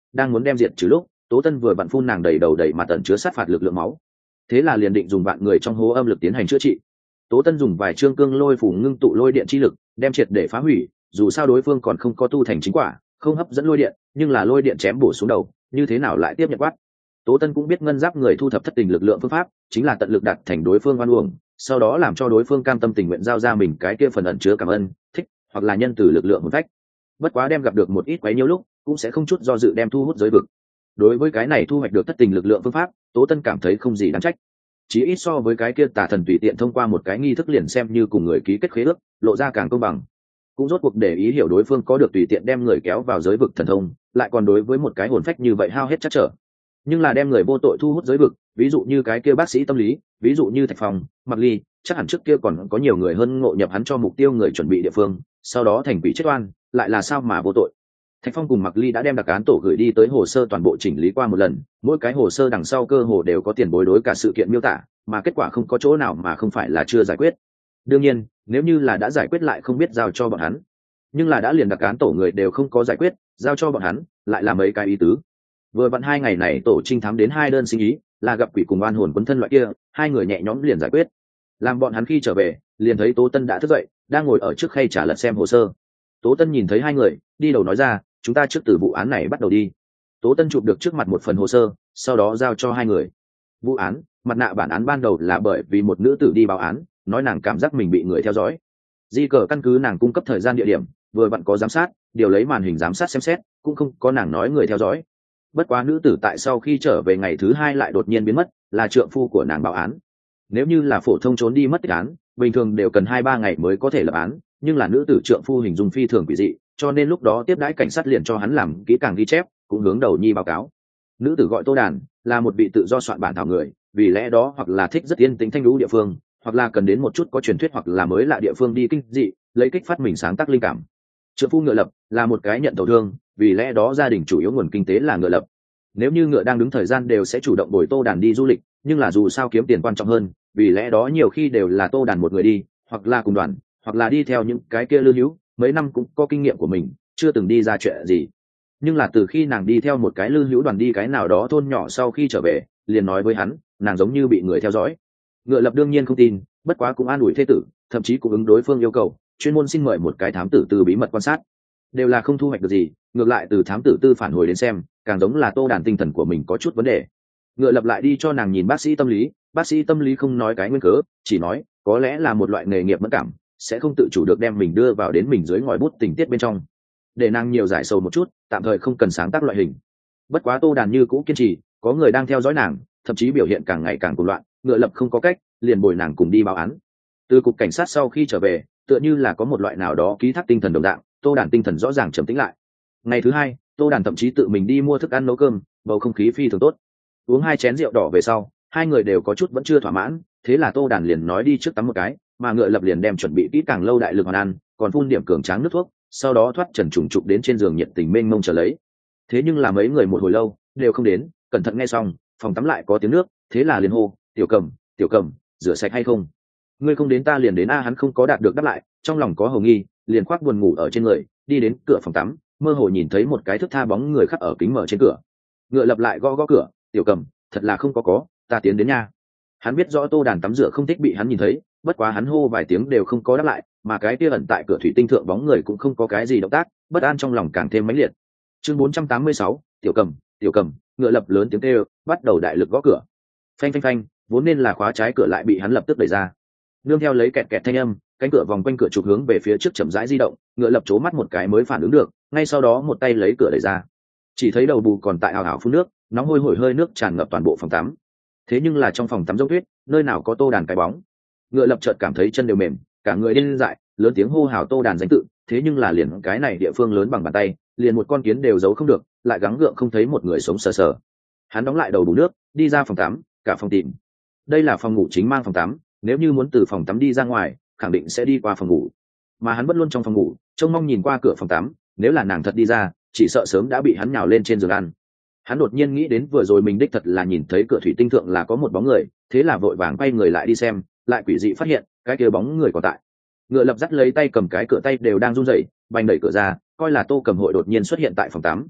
đang muốn đem diệt trừ lúc Tố Tân vừa vặn phun nàng đầy đầu đầy mặt ẩn chứa sát phạt lực lượng máu, thế là liền định dùng vạn người trong hố âm lực tiến hành chữa trị. Tố Tân dùng vài chương cương lôi phủ ngưng tụ lôi điện chi lực đem triệt để phá hủy, dù sao đối phương còn không có tu thành chính quả, không hấp dẫn lôi điện, nhưng là lôi điện chém bổ xuống đầu, như thế nào lại tiếp nhận quát. Tố Tân cũng biết ngân giáp người thu thập thất tình lực lượng phương pháp chính là tận lực đạt thành đối phương oan uổng, sau đó làm cho đối phương cam tâm tình nguyện giao ra mình cái kia phần ẩn chứa cảm ơn, thích hoặc là nhân từ lực lượng hồn phách. Bất quá đem gặp được một ít quấy nhiễu lúc, cũng sẽ không chút do dự đem thu hút giới vực. Đối với cái này thu hoạch được thất tình lực lượng phương pháp, Tố Tân cảm thấy không gì đáng trách. Chỉ ít so với cái kia tà thần tùy tiện thông qua một cái nghi thức liền xem như cùng người ký kết khế ước, lộ ra càng công bằng. Cũng rốt cuộc để ý hiểu đối phương có được tùy tiện đem người kéo vào giới vực thần thông, lại còn đối với một cái hồn phách như vậy hao hết chắc trở. Nhưng là đem người vô tội thu hút giới vực, ví dụ như cái kia bác sĩ tâm lý, ví dụ như Thạch Phong, Mặc Ly, chắc hẳn trước kia còn có nhiều người hơn ngộ nhập hắn cho mục tiêu người chuẩn bị địa phương, sau đó thành quỷ chết oan, lại là sao mà vô tội. Thạch Phong cùng Mặc Ly đã đem đặc án tổ gửi đi tới hồ sơ toàn bộ chỉnh lý qua một lần, mỗi cái hồ sơ đằng sau cơ hồ đều có tiền bối đối cả sự kiện miêu tả, mà kết quả không có chỗ nào mà không phải là chưa giải quyết. Đương nhiên, nếu như là đã giải quyết lại không biết giao cho bọn hắn, nhưng là đã liền đặc án tổ người đều không có giải quyết, giao cho bọn hắn, lại là mấy cái ý tứ. Vừa vặn 2 ngày này tổ trinh thám đến 2 đơn sinh ý, là gặp quỷ cùng oan hồn quấn thân loại kia, 2 người nhẹ nhõm liền giải quyết. Làm bọn hắn khi trở về, liền thấy Tố Tân đã thức dậy, đang ngồi ở trước khay trà lật xem hồ sơ. Tố Tân nhìn thấy 2 người, đi đầu nói ra, chúng ta trước từ vụ án này bắt đầu đi. Tố Tân chụp được trước mặt một phần hồ sơ, sau đó giao cho 2 người. Vụ án, mặt nạ bản án ban đầu là bởi vì một nữ tử đi báo án, nói nàng cảm giác mình bị người theo dõi. Di cờ căn cứ nàng cung cấp thời gian địa điểm, vừa vặn có giám sát, điều lấy màn hình giám sát xem xét, cũng không có nàng nói người theo dõi. Bất quá nữ tử tại sau khi trở về ngày thứ 2 lại đột nhiên biến mất, là trượng phu của nàng báo án. Nếu như là phổ thông trốn đi mất tích án, bình thường đều cần 2-3 ngày mới có thể lập án, nhưng là nữ tử trượng phu hình dung phi thường quỷ dị, cho nên lúc đó tiếp đãi cảnh sát liền cho hắn làm kỹ càng ghi chép, cũng hướng đầu nhi báo cáo. Nữ tử gọi Tô Đàn, là một vị tự do soạn bản thảo người, vì lẽ đó hoặc là thích rất yên tĩnh thanh lũ địa phương, hoặc là cần đến một chút có truyền thuyết hoặc là mới lạ địa phương đi kinh dị, lấy kích phát mình sáng tác linh cảm. Trượng phu Ngựa Lập là một cái nhận tàu thương, vì lẽ đó gia đình chủ yếu nguồn kinh tế là ngựa lập. Nếu như ngựa đang đứng thời gian đều sẽ chủ động bồi Tô Đàn đi du lịch, nhưng là dù sao kiếm tiền quan trọng hơn, vì lẽ đó nhiều khi đều là Tô Đàn một người đi, hoặc là cùng đoàn, hoặc là đi theo những cái kia lưu hữu, mấy năm cũng có kinh nghiệm của mình, chưa từng đi ra chuyện gì. Nhưng là từ khi nàng đi theo một cái lưu hữu đoàn đi cái nào đó thôn nhỏ sau khi trở về, liền nói với hắn, nàng giống như bị người theo dõi. Ngựa Lập đương nhiên không tin, bất quá cũng an ủi thê tử, thậm chí cũng ứng đối phương yêu cầu, chuyên môn xin mời một cái thám tử tư bí mật quan sát. Đều là không thu hoạch được gì, ngược lại từ thám tử tư phản hồi đến xem, càng giống là Tô Đàn tinh thần của mình có chút vấn đề. Ngựa Lập lại đi cho nàng nhìn bác sĩ tâm lý, bác sĩ tâm lý không nói cái nguyên cớ, chỉ nói có lẽ là một loại nghề nghiệp mẫn cảm, sẽ không tự chủ được đem mình đưa vào đến mình dưới ngòi bút tình tiết bên trong, để nàng nhiều giải sầu một chút, tạm thời không cần sáng tác loại hình. Bất quá Tô Đàn như cũ kiên trì, có người đang theo dõi nàng, thậm chí biểu hiện càng ngày càng cuồng loạn. Ngựa Lập không có cách, liền bồi nàng cùng đi báo án. Từ cục cảnh sát sau khi trở về, tựa như là có một loại nào đó ký thác tinh thần đồng dạng, Tô Đàn tinh thần rõ ràng trầm tĩnh lại. Ngày thứ 2, Tô Đàn thậm chí tự mình đi mua thức ăn nấu cơm, bầu không khí phi thường tốt. Uống 2 chén rượu đỏ về sau, 2 người đều có chút vẫn chưa thỏa mãn, thế là Tô Đàn liền nói đi trước tắm một cái, mà Ngựa Lập liền đem chuẩn bị kỹ càng lâu đại lực hoàn ăn, còn phun điểm cường tráng nước thuốc, sau đó thoát trần trùng trục đến trên giường nhiệt tình mênh mông chờ lấy. Thế nhưng là mấy người một hồi lâu đều không đến, cẩn thận nghe xong, phòng tắm lại có tiếng nước, thế là liền hô, tiểu Cầm, rửa sạch hay không? Ngươi không đến ta liền đến a. Hắn không có đạt được đáp lại, trong lòng có hầu nghi, liền khoác buồn ngủ ở trên người, đi đến cửa phòng tắm, mơ hồ nhìn thấy một cái thước tha bóng người khắc ở kính mở trên cửa. Ngựa Lập lại gõ gõ cửa, tiểu Cầm, thật là không có, ta tiến đến nha. Hắn biết rõ Tô Đàn tắm rửa không thích bị hắn nhìn thấy, bất quá hắn hô vài tiếng đều không có đáp lại, mà cái kia ẩn tại cửa thủy tinh thượng bóng người cũng không có cái gì động tác, bất an trong lòng càng thêm mãnh liệt. Chương 486, tiểu Cầm, Ngựa Lập lớn tiếng kêu, bắt đầu đại lực gõ cửa. Phanh phanh phanh, vốn nên là khóa trái cửa lại bị hắn lập tức đẩy ra. Nương theo lấy kẹt kẹt thanh âm, cánh cửa vòng quanh cửa chụp hướng về phía trước chậm rãi di động. Ngựa Lập chố mắt một cái mới phản ứng được, ngay sau đó một tay lấy cửa đẩy ra. Chỉ thấy đầu bù còn tại hào hào phun nước, nóng hôi hổi hơi nước tràn ngập toàn bộ phòng tắm. Thế nhưng là trong phòng tắm giống tuyết, nơi nào có Tô Đàn cái bóng. Ngựa Lập chợt cảm thấy chân đều mềm, cả người điên dại, lớn tiếng hô hào Tô Đàn danh tự, thế nhưng là liền cái này địa phương lớn bằng bàn tay, liền một con kiến đều giấu không được, lại gắng gượng không thấy một người sống sờ sờ. Hắn đóng lại đầu bù nước, đi ra phòng tắm, cả phòng tìm. Đây là phòng ngủ chính mang phòng tắm, nếu như muốn từ phòng tắm đi ra ngoài, khẳng định sẽ đi qua phòng ngủ. Mà hắn vẫn luôn trong phòng ngủ, trông mong nhìn qua cửa phòng tắm, nếu là nàng thật đi ra, chỉ sợ sớm đã bị hắn nhào lên trên giường ăn. Hắn đột nhiên nghĩ đến vừa rồi mình đích thật là nhìn thấy cửa thủy tinh thượng là có một bóng người, thế là vội vàng quay người lại đi xem, lại quỷ dị phát hiện cái kia bóng người còn tại. Ngựa Lập dắt lấy tay cầm cái cửa tay đều đang run rẩy, bành đẩy cửa ra, coi là Tô Cầm hội đột nhiên xuất hiện tại phòng tắm.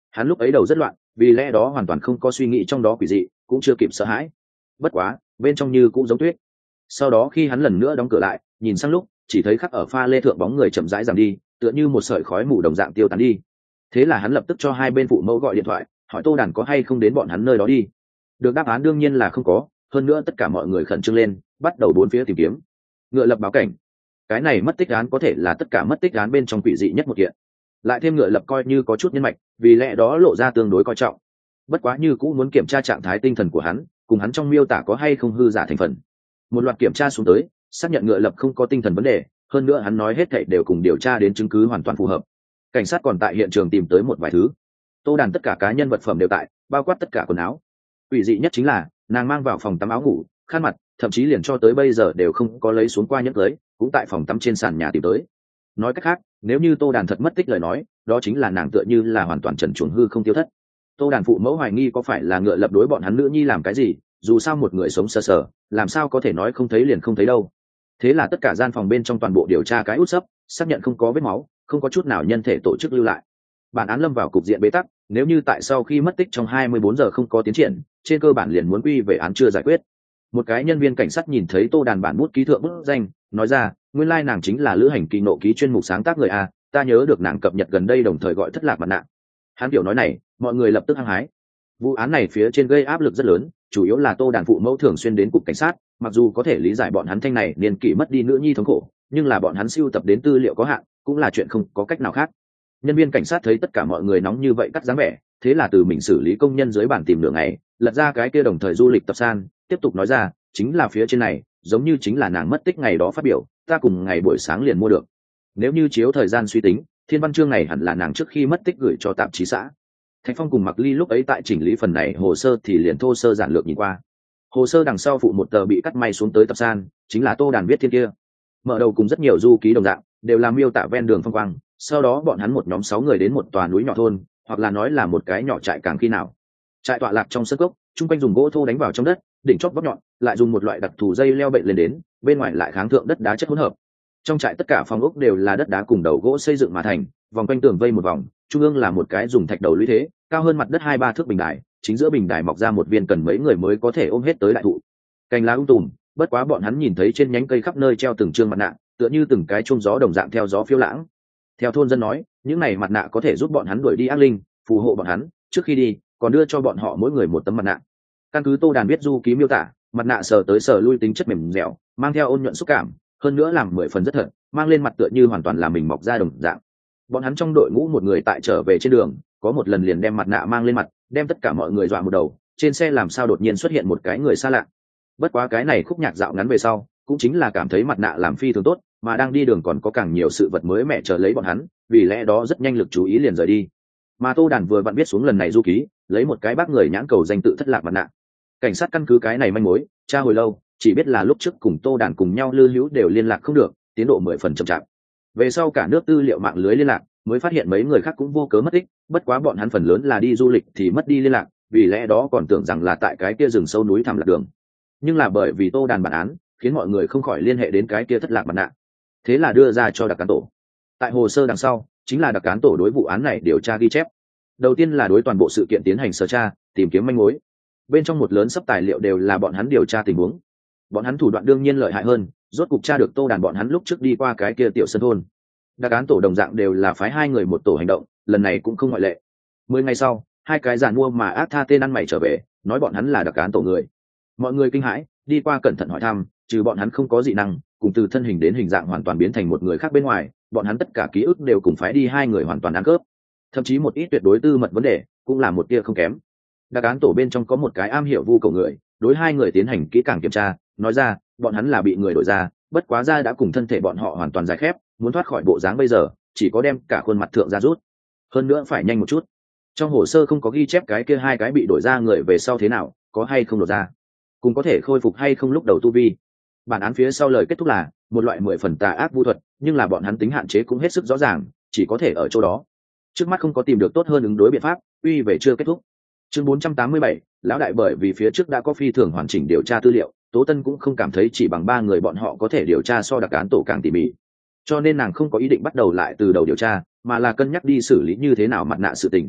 Hắn lúc ấy đầu rất loạn, vì lẽ đó hoàn toàn không có suy nghĩ trong đó quỷ dị, cũng chưa kịp sợ hãi. Bất quá bên trong như cũng giống tuyết. Sau đó khi hắn lần nữa đóng cửa lại, nhìn sang lúc chỉ thấy khắc ở pha lê thượng bóng người chậm rãi giảm đi, tựa như một sợi khói mù đồng dạng tiêu tán đi. Thế là hắn lập tức cho hai bên phụ mẫu gọi điện thoại, hỏi Tô Đàn có hay không đến bọn hắn nơi đó đi. Được đáp án đương nhiên là không có, hơn nữa tất cả mọi người khẩn trương lên, bắt đầu bốn phía tìm kiếm. Ngựa lập báo cảnh. Cái này mất tích án có thể là tất cả mất tích án bên trong quỷ dị nhất một kiện. Lại thêm ngựa lập coi như có chút nhân mạch, vì lẽ đó lộ ra tương đối coi trọng. Bất quá như cũng muốn kiểm tra trạng thái tinh thần của hắn, cùng hắn trong miêu tả có hay không hư giả thành phần. Một loạt kiểm tra xuống tới, xác nhận ngựa lập không có tinh thần vấn đề, hơn nữa hắn nói hết thảy đều cùng điều tra đến chứng cứ hoàn toàn phù hợp. Cảnh sát còn tại hiện trường tìm tới một vài thứ. Tô Đàn tất cả cá nhân vật phẩm đều tại, bao quát tất cả quần áo. Quỷ dị nhất chính là nàng mang vào phòng tắm áo ngủ, khăn mặt, thậm chí liền cho tới bây giờ đều không có lấy xuống qua nhẫn cưới, cũng tại phòng tắm trên sàn nhà tìm tới. Nói cách khác, nếu như Tô Đàn thật mất tích lời nói, đó chính là nàng tựa như là hoàn toàn trần truồng hư không tiêu thất. Tô Đàn phụ mẫu hoài nghi có phải là ngựa lập đối bọn hắn nữ nhi làm cái gì, dù sao một người sống sờ sờ, làm sao có thể nói không thấy liền không thấy đâu. Thế là tất cả gian phòng bên trong toàn bộ điều tra cái út sấp, xác nhận không có vết máu, không có chút nào nhân thể tổ chức lưu lại. Bản án lâm vào cục diện bế tắc, nếu như tại sau khi mất tích trong 24 giờ không có tiến triển, trên cơ bản liền muốn quy về án chưa giải quyết. Một cái nhân viên cảnh sát nhìn thấy Tô Đàn bản bút ký thượng bút danh, nói ra, nguyên lai nàng chính là Lữ Hành Kỳ nộ ký chuyên mục sáng tác người a, ta nhớ được nàng cập nhật gần đây đồng thời gọi thất lạc mặt nạ. Hắn kiểu nói này, mọi người lập tức hăng hái. Vụ án này phía trên gây áp lực rất lớn, chủ yếu là Tô Đàn phụ mẫu thường xuyên đến cục cảnh sát, mặc dù có thể lý giải bọn hắn thanh này niên kỷ mất đi nữ nhi thống khổ, nhưng là bọn hắn sưu tập đến tư liệu có hạn, cũng là chuyện không có cách nào khác. Nhân viên cảnh sát thấy tất cả mọi người nóng như vậy cắt dáng vẻ, thế là từ mình xử lý công nhân dưới bàn tìm nửa ngày, lật ra cái kia đồng thời du lịch tập san, tiếp tục nói ra, chính là phía trên này, giống như chính là nàng mất tích ngày đó phát biểu, ta cùng ngày buổi sáng liền mua được. Nếu như chiếu thời gian suy tính, thiên văn chương này hẳn là nàng trước khi mất tích gửi cho tạp chí xã. Thạch Phong cùng Mặc Ly lúc ấy tại chỉnh lý phần này hồ sơ thì liền thô sơ giản lược nhìn qua. Hồ sơ đằng sau phụ một tờ bị cắt may xuống tới tập san, chính là Tô Đàn viết thiên kia. Mở đầu cùng rất nhiều du ký đồng dạng, đều làm miêu tả ven đường phong quang, sau đó bọn hắn một nhóm 6 người đến một tòa núi nhỏ thôn, hoặc là nói là một cái nhỏ trại càng khi nào. Trại tọa lạc trong sơn cốc, trung quanh dùng gỗ thô đánh vào trong đất, đỉnh chóp vóc nhọn, lại dùng một loại đặc thù dây leo bệnh lên đến, bên ngoài lại kháng thượng đất đá chất hỗn hợp. Trong trại tất cả phòng ốc đều là đất đá cùng đầu gỗ xây dựng mà thành, vòng quanh tường vây một vòng, trung ương là một cái dùng thạch đầu lũy thế, cao hơn mặt đất 2-3 thước bình đài, chính giữa bình đài mọc ra một viên cần mấy người mới có thể ôm hết tới đại thụ. Cành lá tùm, bất quá bọn hắn nhìn thấy trên nhánh cây khắp nơi treo từng trương mặt nạ, tựa như từng cái chuông gió đồng dạng theo gió phiêu lãng. Theo thôn dân nói, những này mặt nạ có thể giúp bọn hắn đuổi đi ác linh, phù hộ bọn hắn, trước khi đi, còn đưa cho bọn họ mỗi người một tấm mặt nạ. Căn cứ Tô Đàn biết du ký miêu tả, mặt nạ sờ tới sờ lui tính chất mềm dẻo, mang theo ôn nhuận xúc cảm, hơn nữa làm 10 phần rất thật, mang lên mặt tựa như hoàn toàn là mình mọc ra đồng dạng. Bọn hắn trong đội ngũ một người tại trở về trên đường, có một lần liền đem mặt nạ mang lên mặt, đem tất cả mọi người dọa một đầu, trên xe làm sao đột nhiên xuất hiện một cái người xa lạ. Bất quá cái này khúc nhạc dạo ngắn về sau, cũng chính là cảm thấy mặt nạ làm phi thường tốt, mà đang đi đường còn có càng nhiều sự vật mới mẻ chờ lấy bọn hắn, vì lẽ đó rất nhanh lực chú ý liền rời đi. Mà Tô Đàn vừa vặn biết xuống lần này du ký, lấy một cái bác người nhãn cầu danh tự thất lạc mặt nạ. Cảnh sát căn cứ cái này manh mối, tra hồi lâu, chỉ biết là lúc trước cùng Tô Đàn cùng nhau lư hữu đều liên lạc không được, tiến độ 10 phần chậm chạp. Về sau cả nước tư liệu mạng lưới liên lạc, mới phát hiện mấy người khác cũng vô cớ mất tích, bất quá bọn hắn phần lớn là đi du lịch thì mất đi liên lạc, vì lẽ đó còn tưởng rằng là tại cái kia rừng sâu núi thẳm lạc đường. Nhưng là bởi vì Tô Đàn bản án, khiến mọi người không khỏi liên hệ đến cái kia thất lạc mặt nạ. Thế là đưa ra cho đặc cán tổ. Tại hồ sơ đằng sau, chính là đặc cán tổ đối vụ án này điều tra ghi chép. Đầu tiên là đối toàn bộ sự kiện tiến hành sơ tra, tìm kiếm manh mối. Bên trong một lớn sấp tài liệu đều là bọn hắn điều tra tình huống. Bọn hắn thủ đoạn đương nhiên lợi hại hơn, rốt cục tra được Tô Đàn bọn hắn lúc trước đi qua cái kia tiểu sân thôn. Đặc án tổ đồng dạng đều là phái 2 người một tổ hành động, lần này cũng không ngoại lệ. 10 ngày sau, 2 cái giàn mua mà ác tha tên ăn mày trở về, nói bọn hắn là đặc án tổ người. Mọi người kinh hãi, đi qua cẩn thận hỏi thăm, trừ bọn hắn không có dị năng, cùng từ thân hình đến hình dạng hoàn toàn biến thành một người khác bên ngoài, bọn hắn tất cả ký ức đều cùng phái đi 2 người hoàn toàn ăn cướp. Thậm chí một ít tuyệt đối tư mật vấn đề, cũng là một tia không kém. Đặc án tổ bên trong có một cái am hiểu vu cầu người, đối 2 người tiến hành kỹ càng kiểm tra, nói ra, bọn hắn là bị người đổi ra, bất quá da đã cùng thân thể bọn họ hoàn toàn dài khép, muốn thoát khỏi bộ dáng bây giờ, chỉ có đem cả khuôn mặt thượng ra rút. Hơn nữa phải nhanh một chút. Trong hồ sơ không có ghi chép cái kia 2 cái bị đổi ra người về sau thế nào, có hay không đổi ra, cùng có thể khôi phục hay không lúc đầu tu vi. Bản án phía sau lời kết thúc là một loại 10 phần tà ác vu thuật, nhưng là bọn hắn tính hạn chế cũng hết sức rõ ràng, chỉ có thể ở chỗ đó. Trước mắt không có tìm được tốt hơn ứng đối biện pháp, uy về chưa kết thúc. Chương 487, lão đại bởi vì phía trước đã có phi thường hoàn chỉnh điều tra tư liệu, Tố Tân cũng không cảm thấy chỉ bằng 3 người bọn họ có thể điều tra so đặc án tổ càng tỉ mỉ. Cho nên nàng không có ý định bắt đầu lại từ đầu điều tra, mà là cân nhắc đi xử lý như thế nào mặt nạ sự tình.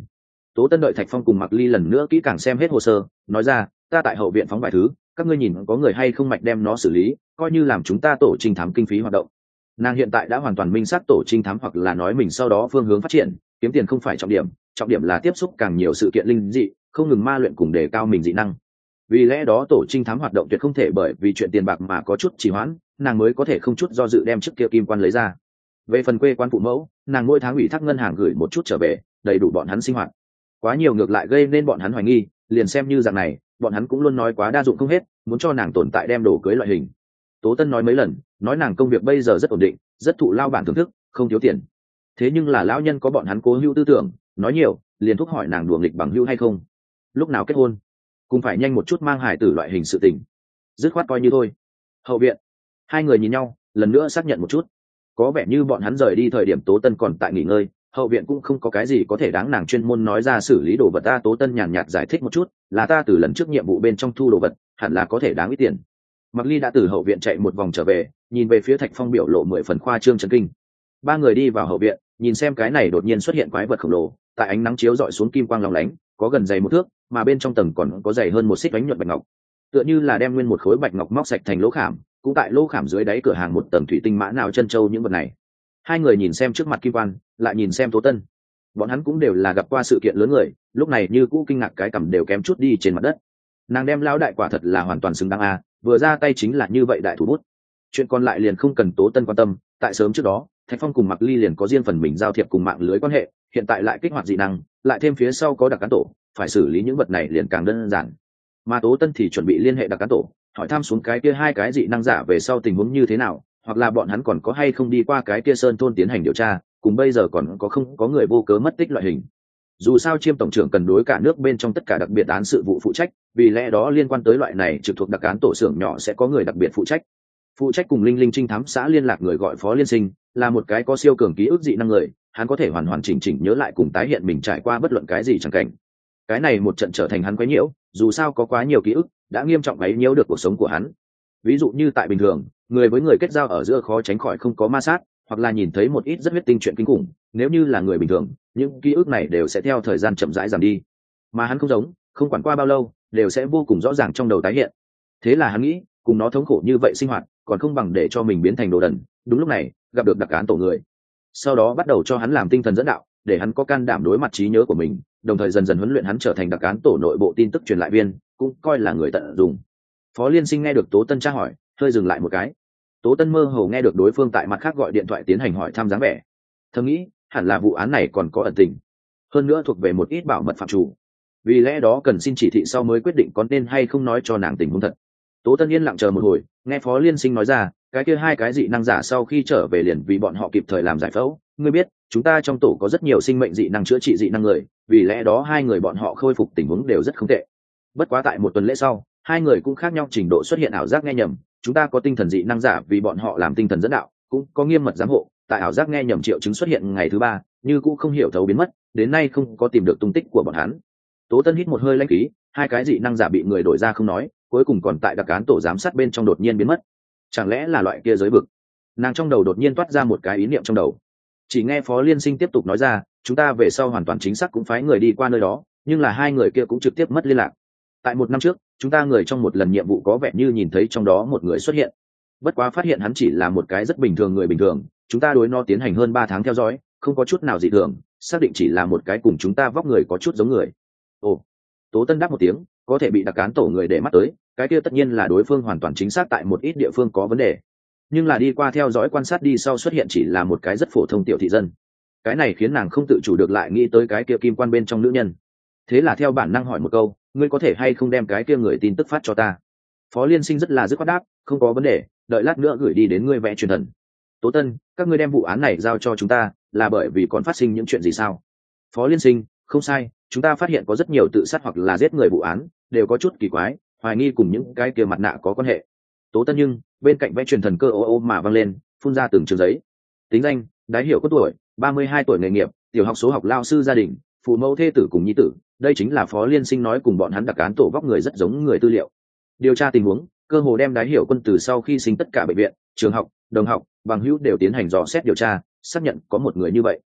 Tố Tân đợi Thạch Phong cùng Mạc Ly lần nữa kỹ càng xem hết hồ sơ, nói ra, ta tại hậu viện phóng vài thứ, các ngươi nhìn có người hay không mạch đem nó xử lý, coi như làm chúng ta tổ trinh thám kinh phí hoạt động. Nàng hiện tại đã hoàn toàn minh xác tổ trinh thám, hoặc là nói mình sau đó phương hướng phát triển, kiếm tiền không phải trọng điểm là tiếp xúc càng nhiều sự kiện linh dị, không ngừng ma luyện cùng đề cao mình dị năng. Vì lẽ đó tổ trinh thám hoạt động tuyệt không thể bởi vì chuyện tiền bạc mà có chút trì hoãn, nàng mới có thể không chút do dự đem chiếc kia kim quan lấy ra. Về phần quê quan phụ mẫu, nàng mỗi tháng ủy thác ngân hàng gửi một chút trở về, đầy đủ bọn hắn sinh hoạt. Quá nhiều ngược lại gây nên bọn hắn hoài nghi, liền xem như dạng này, bọn hắn cũng luôn nói quá đa dụng không hết, muốn cho nàng tồn tại đem đồ cưới loại hình. Tố Tân nói mấy lần, nói nàng công việc bây giờ rất ổn định, rất thụ lao bản thưởng thức, không thiếu tiền. Thế nhưng là lão nhân có bọn hắn cố hữu tư tưởng, nói nhiều, liền thúc hỏi nàng đùa nghịch bằng hữu hay không, lúc nào kết hôn, cũng phải nhanh một chút mang hài tử loại hình sự tình, dứt khoát coi như thôi. Hậu viện, hai người nhìn nhau, lần nữa xác nhận một chút. Có vẻ như bọn hắn rời đi thời điểm Tố Tân còn tại nghỉ ngơi, hậu viện cũng không có cái gì có thể đáng nàng chuyên môn nói ra xử lý đồ vật. Ta Tố Tân nhàn nhạt giải thích một chút, là ta từ lần trước nhiệm vụ bên trong thu đồ vật, hẳn là có thể đáng ít tiền. Mạc Ly đã từ hậu viện chạy một vòng trở về, nhìn về phía Thạch Phong biểu lộ 10 phần khoa trương chấn kinh. Ba người đi vào hậu viện, nhìn xem cái này đột nhiên xuất hiện quái vật khổng lồ, tại ánh nắng chiếu rọi xuống kim quang lóng lánh, có gần dày 1 thước, mà bên trong tầng còn có dày hơn 1 xích ánh nhuận bạch ngọc, tựa như là đem nguyên một khối bạch ngọc móc sạch thành lỗ khảm, cũng tại lỗ khảm dưới đáy cửa hàng một tầng thủy tinh mã nào chân châu những vật này. Hai người nhìn xem trước mặt kim quan, lại nhìn xem Tố Tân, bọn hắn cũng đều là gặp qua sự kiện lớn người, lúc này như cũ kinh ngạc, cái cằm đều kém chút đi trên mặt đất. Nàng đem lão đại quả thật là hoàn toàn xứng đáng a, vừa ra tay chính là như vậy đại thủ bút. Chuyện còn lại liền không cần Tố Tân quan tâm, tại sớm trước đó Thạch Phong cùng Mạc Ly liền có riêng phần mình giao thiệp cùng mạng lưới quan hệ, hiện tại lại kích hoạt dị năng, lại thêm phía sau có đặc cán tổ, phải xử lý những vật này liền càng đơn giản. Mà Tố Tân thì chuẩn bị liên hệ đặc cán tổ, hỏi thăm xuống cái kia 2 cái dị năng giả về sau tình huống như thế nào, hoặc là bọn hắn còn có hay không đi qua cái kia sơn thôn tiến hành điều tra, cùng bây giờ còn có không có người vô cớ mất tích loại hình. Dù sao Chiêm tổng trưởng cần đối cả nước bên trong tất cả đặc biệt án sự vụ phụ trách, vì lẽ đó liên quan tới loại này trực thuộc đặc án tổ xưởng nhỏ sẽ có người đặc biệt phụ trách. Phụ trách cùng Linh Linh trinh thám xã liên lạc người gọi Phó Liên Sinh, là một cái có siêu cường ký ức dị năng người, hắn có thể hoàn hoàn chỉnh chỉnh nhớ lại cùng tái hiện mình trải qua bất luận cái gì chẳng cảnh. Cái này một trận trở thành hắn quấy nhiễu, dù sao có quá nhiều ký ức, đã nghiêm trọng quấy nhiễu được cuộc sống của hắn. Ví dụ như tại bình thường, người với người kết giao ở giữa khó tránh khỏi không có ma sát, hoặc là nhìn thấy một ít rất huyết tinh chuyện kinh khủng, nếu như là người bình thường, những ký ức này đều sẽ theo thời gian chậm rãi giảm đi. Mà hắn không giống, không quản qua bao lâu, đều sẽ vô cùng rõ ràng trong đầu tái hiện. Thế là hắn nghĩ, cùng nó thống khổ như vậy sinh hoạt, còn không bằng để cho mình biến thành đồ đần. Đúng lúc này, gặp được đặc án tổ người, sau đó bắt đầu cho hắn làm tinh thần dẫn đạo, để hắn có can đảm đối mặt trí nhớ của mình, đồng thời dần dần huấn luyện hắn trở thành đặc án tổ nội bộ tin tức truyền lại viên, cũng coi là người tận dụng. Phó Liên Sinh nghe được Tố Tân tra hỏi, hơi dừng lại một cái. Tố Tân mơ hồ nghe được đối phương tại mặt khác gọi điện thoại tiến hành hỏi thăm dáng vẻ, thầm nghĩ hẳn là vụ án này còn có ẩn tình, hơn nữa thuộc về một ít bảo mật phạm chủ, vì lẽ đó cần xin chỉ thị sau mới quyết định có nên hay không nói cho nàng tình huống thật. Tố Tân yên lặng chờ một hồi, nghe Phó Liên Sinh nói ra, cái kia 2 cái dị năng giả sau khi trở về liền vì bọn họ kịp thời làm giải phẫu, ngươi biết chúng ta trong tổ có rất nhiều sinh mệnh dị năng chữa trị dị năng người, vì lẽ đó 2 người bọn họ khôi phục tình huống đều rất không tệ. Bất quá tại 1 tuần lễ sau, 2 người cũng khác nhau trình độ xuất hiện ảo giác nghe nhầm, chúng ta có tinh thần dị năng giả vì bọn họ làm tinh thần dẫn đạo, cũng có nghiêm mật giám hộ, tại ảo giác nghe nhầm triệu chứng xuất hiện ngày thứ 3, như cũng không hiểu thấu biến mất, đến nay không có tìm được tung tích của bọn hắn. Tố Tân hít một hơi lãnh khí, 2 cái dị năng giả bị người đổi ra không nói, cuối cùng còn tại đặc án tổ giám sát bên trong đột nhiên biến mất. Chẳng lẽ là loại kia giới vực? Nàng trong đầu đột nhiên toát ra một cái ý niệm trong đầu. Chỉ nghe Phó Liên Sinh tiếp tục nói ra, chúng ta về sau hoàn toàn chính xác cũng phái người đi qua nơi đó, nhưng là 2 người kia cũng trực tiếp mất liên lạc. Tại 1 năm trước, chúng ta người trong 1 lần nhiệm vụ có vẻ như nhìn thấy trong đó một người xuất hiện, bất quá phát hiện hắn chỉ là một cái rất bình thường người bình thường, chúng ta đối nó tiến hành hơn 3 tháng theo dõi, không có chút nào dị thường, xác định chỉ là một cái cùng chúng ta vóc người có chút giống người. Ồ. Tố Tân đáp một tiếng, có thể bị đặc án tổ người để mắt tới, cái kia tất nhiên là đối phương hoàn toàn chính xác tại một ít địa phương có vấn đề, nhưng là đi qua theo dõi quan sát đi sau xuất hiện chỉ là một cái rất phổ thông tiểu thị dân. Cái này khiến nàng không tự chủ được lại nghĩ tới cái kia kim quan bên trong nữ nhân, thế là theo bản năng hỏi một câu, ngươi có thể hay không đem cái kia người tin tức phát cho ta? Phó Liên Sinh rất là dứt khoát đáp, không có vấn đề, đợi lát nữa gửi đi đến ngươi vẽ truyền thần. Tố Tân, các ngươi đem vụ án này giao cho chúng ta là bởi vì còn phát sinh những chuyện gì sao? Phó Liên Sinh, không sai, chúng ta phát hiện có rất nhiều tự sát hoặc là giết người vụ án, đều có chút kỳ quái, hoài nghi cùng những cái kia mặt nạ có quan hệ. Tố Tân, nhưng bên cạnh vẽ truyền thần cơ ô ô mà văng lên, phun ra từng trường giấy. Tính danh, Đái Hiểu có tuổi, 32 tuổi, nghề nghiệp, tiểu học số học lao sư, gia đình, phụ mẫu thê tử cùng nhi tử. Đây chính là Phó Liên Sinh nói cùng bọn hắn đặc án tổ vóc người rất giống người tư liệu. Điều tra tình huống, cơ hồ đem Đái Hiểu Quân từ sau khi sinh tất cả bệnh viện, trường học, đồng học, bằng hữu đều tiến hành dò xét điều tra, xác nhận có một người như vậy.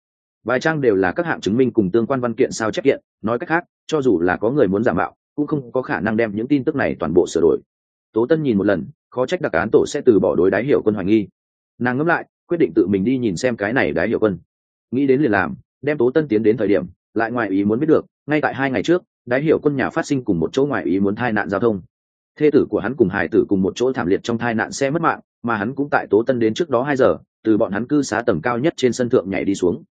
vài trang đều là các hạng chứng minh cùng tương quan văn kiện sao chép kiện, nói cách khác cho dù là có người muốn giả mạo cũng không có khả năng đem những tin tức này toàn bộ sửa đổi. Tố Tân nhìn một lần, khó trách đặc án tổ sẽ từ bỏ đối Đái Hiểu Quân hoài nghi. Nàng ngẫm lại, quyết định tự mình đi nhìn xem cái này Đái Hiểu Quân. Nghĩ đến liền làm, đem Tố Tân tiến đến thời điểm, lại ngoài ý muốn biết được, ngay tại 2 ngày trước, Đái Hiểu Quân nhà phát sinh cùng một chỗ ngoài ý muốn tai nạn giao thông. Thê tử của hắn cùng hài tử cùng một chỗ thảm liệt trong tai nạn xe mất mạng, mà hắn cũng tại Tố Tân đến trước đó 2 giờ, từ bọn hắn cư xá tầng cao nhất trên sân thượng nhảy đi xuống.